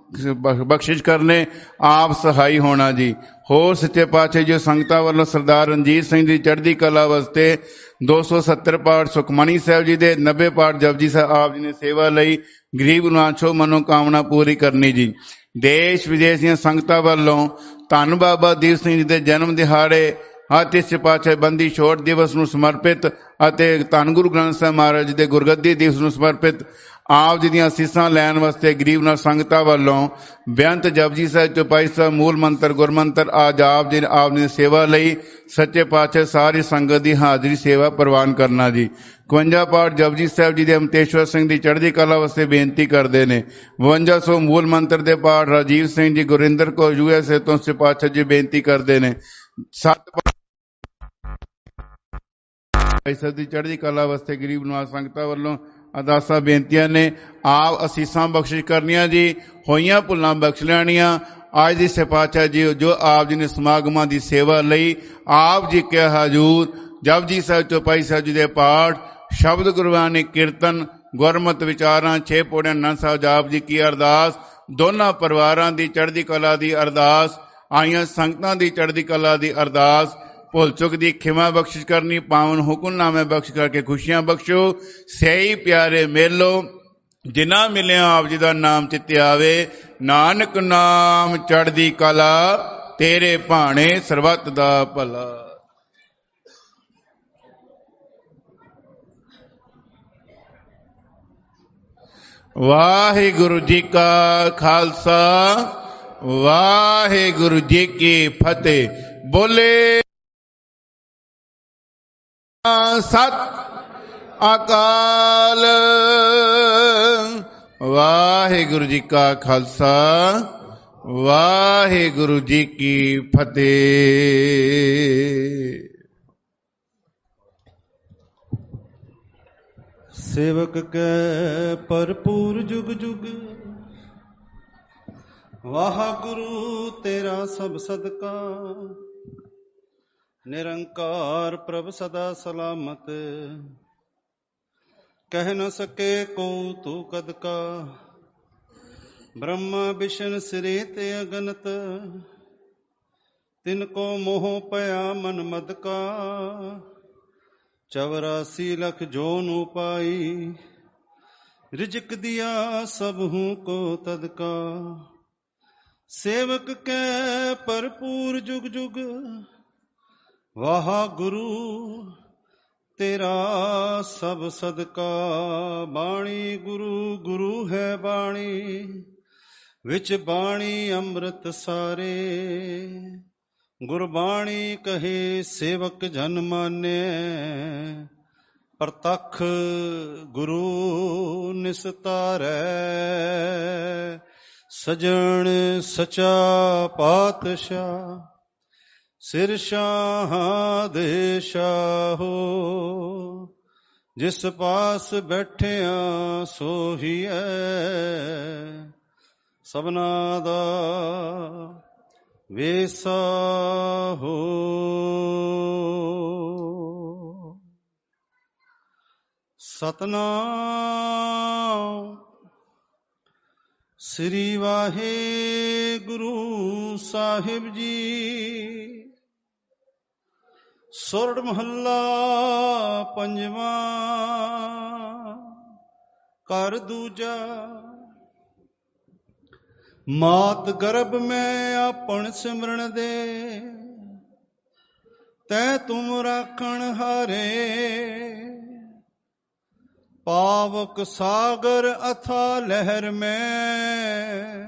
ਬਖਸ਼ਿਸ਼ ਕਰਨੇ ਆਪ ਸਹਾਈ ਹੋਣਾ ਜੀ। ਹੋਰ ਸੱਚੇ ਪਾਤਸ਼ਾਹ ਜੀ ਸੰਗਤਾਂ ਵੱਲੋਂ ਸਰਦਾਰ ਰਣਜੀਤ ਸਿੰਘ ਦੀ ਚੜ੍ਹਦੀ ਕਲਾ ਵਾਸਤੇ ਦੋ ਸੌ ਸੱਤਰ ਪਾਠ ਸੁਖਮਣੀ ਸਾਹਿਬ ਜੀ ਦੇ, ਨੱਬੇ ਪਾਠ ਜਪਜੀ ਸਾਹਿਬ ਆਪ ਜੀ ਨੇ ਸੇਵਾ ਲਈ। ਗਰੀਬ ਨਾਛੋ ਮਨੋਕਾਮਨਾ ਪੂਰੀ ਕਰਨੀ ਜੀ। ਦੇਸ਼ ਵਿਦੇਸ਼ ਦੀਆਂ ਸੰਗਤਾਂ ਵੱਲੋਂ ਧੰਨ ਬਾਬਾ ਦੀਪ ਸਿੰਘ ਜੀ ਦੇ ਜਨਮ ਦਿਹਾੜੇ ਅਤੇ ਸੱਚੇ ਪਾਤਸ਼ਾਹ ਬੰਦੀ ਛੋੜ ਦਿਵਸ ਨੂੰ ਸਮਰਪਿਤ ਅਤੇ ਧੰਨ ਗੁਰੂ ਗ੍ਰੰਥ ਸਾਹਿਬ ਮਹਾਰਾਜ ਦੇ ਗੁਰਗੱਦੀ ਦਿਵਸ ਨੂੰ ਸਮਰਪਿਤ ਆਪ ਜੀ ਦੀਆਂ ਅਸੀਸਾਂ ਲੈਣ ਵਾਸਤੇ ਗਰੀਬ ਨਾਲ ਸੰਗਤਾਂ ਵੱਲੋਂ ਬੇਅੰਤ ਜਪਜੀ ਸਾਹਿਬ, ਚੌਪਾਈ ਸਾਹਿਬ, ਮੂਲ ਮੰਤਰ, ਗੁਰਮੰਤਰ ਆਜ ਆਪ ਜੀ ਆਪ ਨੇ ਸੇਵਾ ਲਈ। ਸੱਚੇ ਪਾਤਸ਼ਾਹ ਸਾਰੀ ਸੰਗਤ ਦੀ ਹਾਜ਼ਰੀ ਸੇਵਾ ਪ੍ਰਵਾਨ ਕਰਨਾ ਜੀ। ਇਕਵੰਜਾ ਪਾਠ ਜਪਜੀ ਸਾਹਿਬ ਜੀ ਦੇ ਅਮਤੇਸ਼ਵਰ ਸਿੰਘ ਦੀ ਚੜ੍ਹਦੀ ਕਲਾ ਵਾਸਤੇ ਬੇਨਤੀ ਕਰਦੇ ਨੇ। ਬਵੰਜਾ ਸੌ ਮੂਲ ਮੰਤਰ ਦੇ ਪਾਠ Rajeev Singh ji Gurinder Kaur U S A ਤੋਂ ਸੱਚੇ ਪਾਤਸ਼ਾਹ ਜੀ ਬੇਨਤੀ ਕਰਦੇ ਨੇ। ਸੱਤ ਸਭ ਦੀ ਚੜ੍ਹਦੀ ਕਲਾ ਵਾਸਤੇ ਗਰੀਬ ਨਿਵਾਜ ਸੰਗਤਾਂ ਵੱਲੋਂ ਅਰਦਾਸਾਂ ਬੇਨਤੀਆਂ ਨੇ। ਆਪ ਅਸੀਸਾਂ ਬਖਸ਼ਿਸ਼ ਕਰਨੀਆਂ ਜੀ। ਹੋਈਆਂ ਭੁੱਲਾਂ ਬਖਸ਼ ਲੈਣੀਆਂ। ਅੱਜ ਦੀ ਸੱਚੇ ਪਾਤਸ਼ਾਹ ਜੀ ਜੋ ਆਪ ਜੀ ਨੇ ਸਮਾਗਮਾਂ ਦੀ ਸੇਵਾ ਲਈ ਆਪ ਜੀ ਕੇ ਹਜ਼ੂਰ ਜਪਜੀ ਸਾਹਿਬ, ਚੌਪਾਈ ਸਾਹਿਬ ਜੀ ਦੇ ਪਾਠ, ਸ਼ਬਦ ਗੁਰਬਾਣੀ, ਕੀਰਤਨ, ਗੁਰਮਤਿ ਵਿਚਾਰਾਂ, ਛੇ ਪੌੜੀਆਂ ਆਨੰਦ ਸਾਹਿਬ ਜਾਪ ਜੀ ਕੀ ਅਰਦਾਸ, ਦੋਨਾਂ ਪਰਿਵਾਰਾਂ ਦੀ ਚੜ੍ਹਦੀ ਕਲਾ ਦੀ ਅਰਦਾਸ, ਆਈਆਂ ਸੰਗਤਾਂ ਦੀ ਚੜ੍ਹਦੀ ਕਲਾ ਦੀ ਅਰਦਾਸ, ਭੁੱਲ ਚੁੱਕ ਦੀ ਖਿਮਾ ਬਖਸ਼ਿਸ਼ ਕਰਨੀ, ਪਾਵਨ ਹੁਕਮਨਾਮੇ ਬਖਸ਼ ਕਰਕੇ ਖੁਸ਼ੀਆਂ ਬਖਸ਼ੋ। ਸਹੀ ਪਿਆਰੇ ਮੇਲੋ ਜਿਨ੍ਹਾਂ ਮਿਲਿਆ ਆਪ ਜੀ ਦਾ ਨਾਮ ਚਿੱਤੇ ਆਵੇ। ਨਾਨਕ ਨਾਮ ਚੜ੍ਹਦੀ ਕਲਾ ਤੇਰੇ ਭਾਣੇ ਸਰਬੱਤ ਦਾ ਭਲਾ। ਵਾਹਿਗੁਰੂ ਜੀ ਕਾ ਖਾਲਸਾ, ਵਾਹਿਗੁਰੂ ਜੀ ਕੀ ਫਤਿਹ। ਬੋਲੇ ਸਤ ਅਕਾਲ। ਵਾਹਿਗੁਰੂ ਜੀ ਕਾ ਖਾਲਸਾ, ਵਾਹਿਗੁਰੂ ਜੀ ਕੀ ਫਤਿਹ। ਸੇਵਕ ਕੈ ਭਰਪੂਰ ਜੁਗ ਜੁਗ, ਵਾਹਿਗੁਰੂ ਤੇਰਾ ਸਭ ਸਦਕਾ। ਨਿਰੰਕਾਰ ਪ੍ਰਭ ਸਦਾ ਸਲਾਮਤ, ਕਹਿ ਨ ਸਕੇ ਕੋ ਤੂ ਕਦ ਕਾ। ਬ੍ਰਹਮਾ ਵਿਸ਼ਨ ਸਿਰੇ ਤੇ ਅਗਨਤ, ਤਿਨ ਕੋ ਮੋਹ ਪਿਆ ਮਨ ਮਦ ਕਾ। ਚੌਰਾਸੀ ਲਖ ਜੋਨ ਉਪਾਈ, ਰਿਜਕ ਦਿਆ ਸਭੂ ਕੋ ਤਦਕਾ। ਸੇਵਕ ਕੈ ਭਰਪੂਰ ਜੁਗ ਜੁਗ, ਵਾਹਿਗੁਰੂ ਤੇਰਾ ਸਭ ਸਦਕਾ। ਬਾਣੀ ਗੁਰੂ ਗੁਰੂ ਹੈ ਬਾਣੀ, ਵਿੱਚ ਬਾਣੀ ਅੰਮ੍ਰਿਤ ਸਾਰੇ। ਗੁਰਬਾਣੀ ਕਹੇ ਸੇਵਕ ਜਨ ਮਾਨੈ, ਪ੍ਰਤੱਖ ਗੁਰੂ ਨਿਸਤਾਰੈ। ਸਜਣ ਸਚਾ ਪਾਤਸ਼ਾਹ, ਸਿਰ ਸ਼ਾਹਾਂ ਦੇ ਸ਼ਾਹੋ। ਜਿਸ ਪਾਸ ਬੈਠਿਆ ਸੋਹੀਐ, ਸਭਨਾ ਦਾ ਵੇਸਾ ਹੋ। ਸਤਨਾਮ ਸ੍ਰੀ ਵਾਹਿਗੁਰੂ ਸਾਹਿਬ ਜੀ। ਸੋਰਠ ਮਹੱਲਾ ਪੰਜਵਾਂ। ਘਰ ਦੂਜਾ। ਮਾਤ ਗਰਭ ਮੈਂ ਆਪਣ ਸਿਮਰਨ ਦੇ, ਤੈ ਤੁਮ ਰਾਖਣ ਹਾਰੇ। ਪਾਵਕ ਸਾਗਰ ਅਥਾ ਲਹਿਰ ਮੈਂ,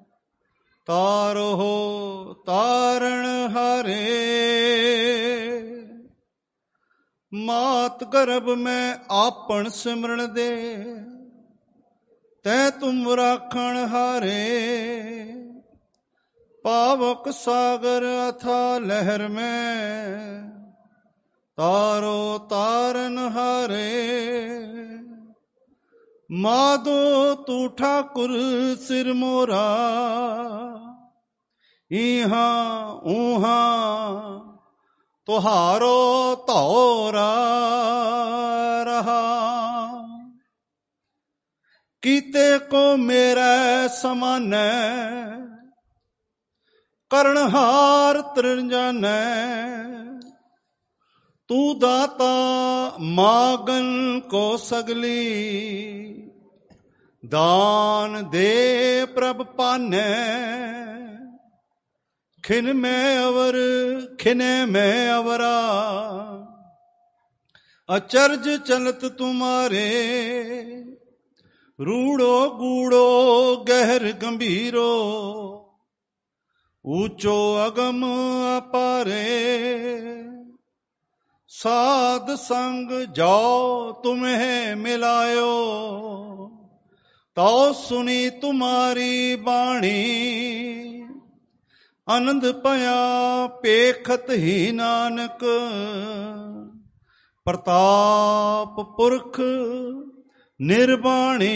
ਤਾਰੋ ਤਾਰਨ ਹਾਰੇ। ਮਾਤ ਗਰਭ ਮੈਂ ਆਪਣ ਸਿਮਰਨ ਦੇ, ਤੈ ਤੁਮ ਰਾਖਣ ਹਾਰੇ। ਪਾਵਕ ਸਾਗਰ ਅਥਾ ਲਹਿਰ ਮੈਂ, ਤਾਰੋ ਤਾਰਨ ਹਾਰੇ। ਮਾਧੋ ਤੂੰ ਠਾਕੁਰ ਸਿਰ ਮੋਰਾ, ਇਹਾਂ ਊਹਾਂ ਤੁਹਾਰੋ ਧੌਰਾ ਰਹਾ। ਕੀਤੇ ਕੋ ਮੇਰਾ ਸਮਾਨੈ, ਕਰਨਹਾਰ ਤ੍ਰਿੰਜਾਨੈ। ਤੂੰ ਦਾਤਾ ਮਾਗਨ ਕੋ ਸਗਲੀ, ਦਾਨ ਦੇ ਪ੍ਰਭ ਪਾਨੈ। ਖਿਨ ਮੈਂ ਅਵਰ ਖਿਨੇ ਮੈਂ ਅਵਰਾ, ਅਚਰਜ ਚਲਤ ਤੁਮਾਰੇ। ਰੂੜੋ ਗੂੜੋ ਗਹਿਰ ਗੰਭੀਰੋ, ਊਚੋ ਅਗਮ ਅਪਾਰੇ। ਸਾਧ ਸੰਗ ਜਾਓ ਤੁਮਹਿ ਮਿਲਾਇਓ, ਤਉ ਸੁਣੀ ਤੁਮਾਰੀ ਬਾਣੀ। ਆਨੰਦ ਭਇਆ ਪੇਖਤ ਹੀ ਨਾਨਕ, ਪ੍ਰਤਾਪ ਪੁਰਖ ਨਿਰਬਾਣੀ।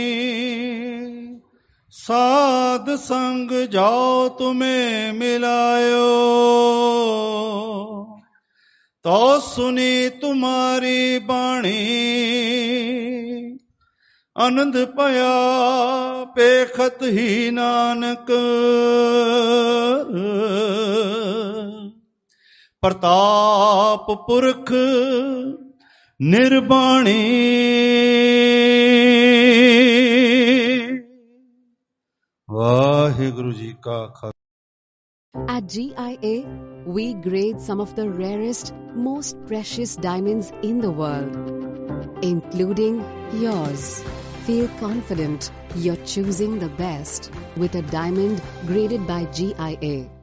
ਸਾਧ ਸੰਗ ਜਾਓ ਤੁਮੇ ਮਿਲਾਇਓ, ਤਉ ਸੁਣੀ ਤੁਮਾਰੀ ਬਾਣੀ। ਆਨੰਦ ਭਇਆ ਪੇਖਤ ਹੀ ਨਾਨਕ, ਪ੍ਰਤਾਪ ਪੁਰਖ ਨਿਰਬਾਣੀ। ਵਾਹਿਗੁਰੂ ਜੀ ਕਾ Khalsa. At G I A, we grade some of the rarest, most precious diamonds in the world, including yours. Feel confident you're choosing the best with a diamond graded by G I A.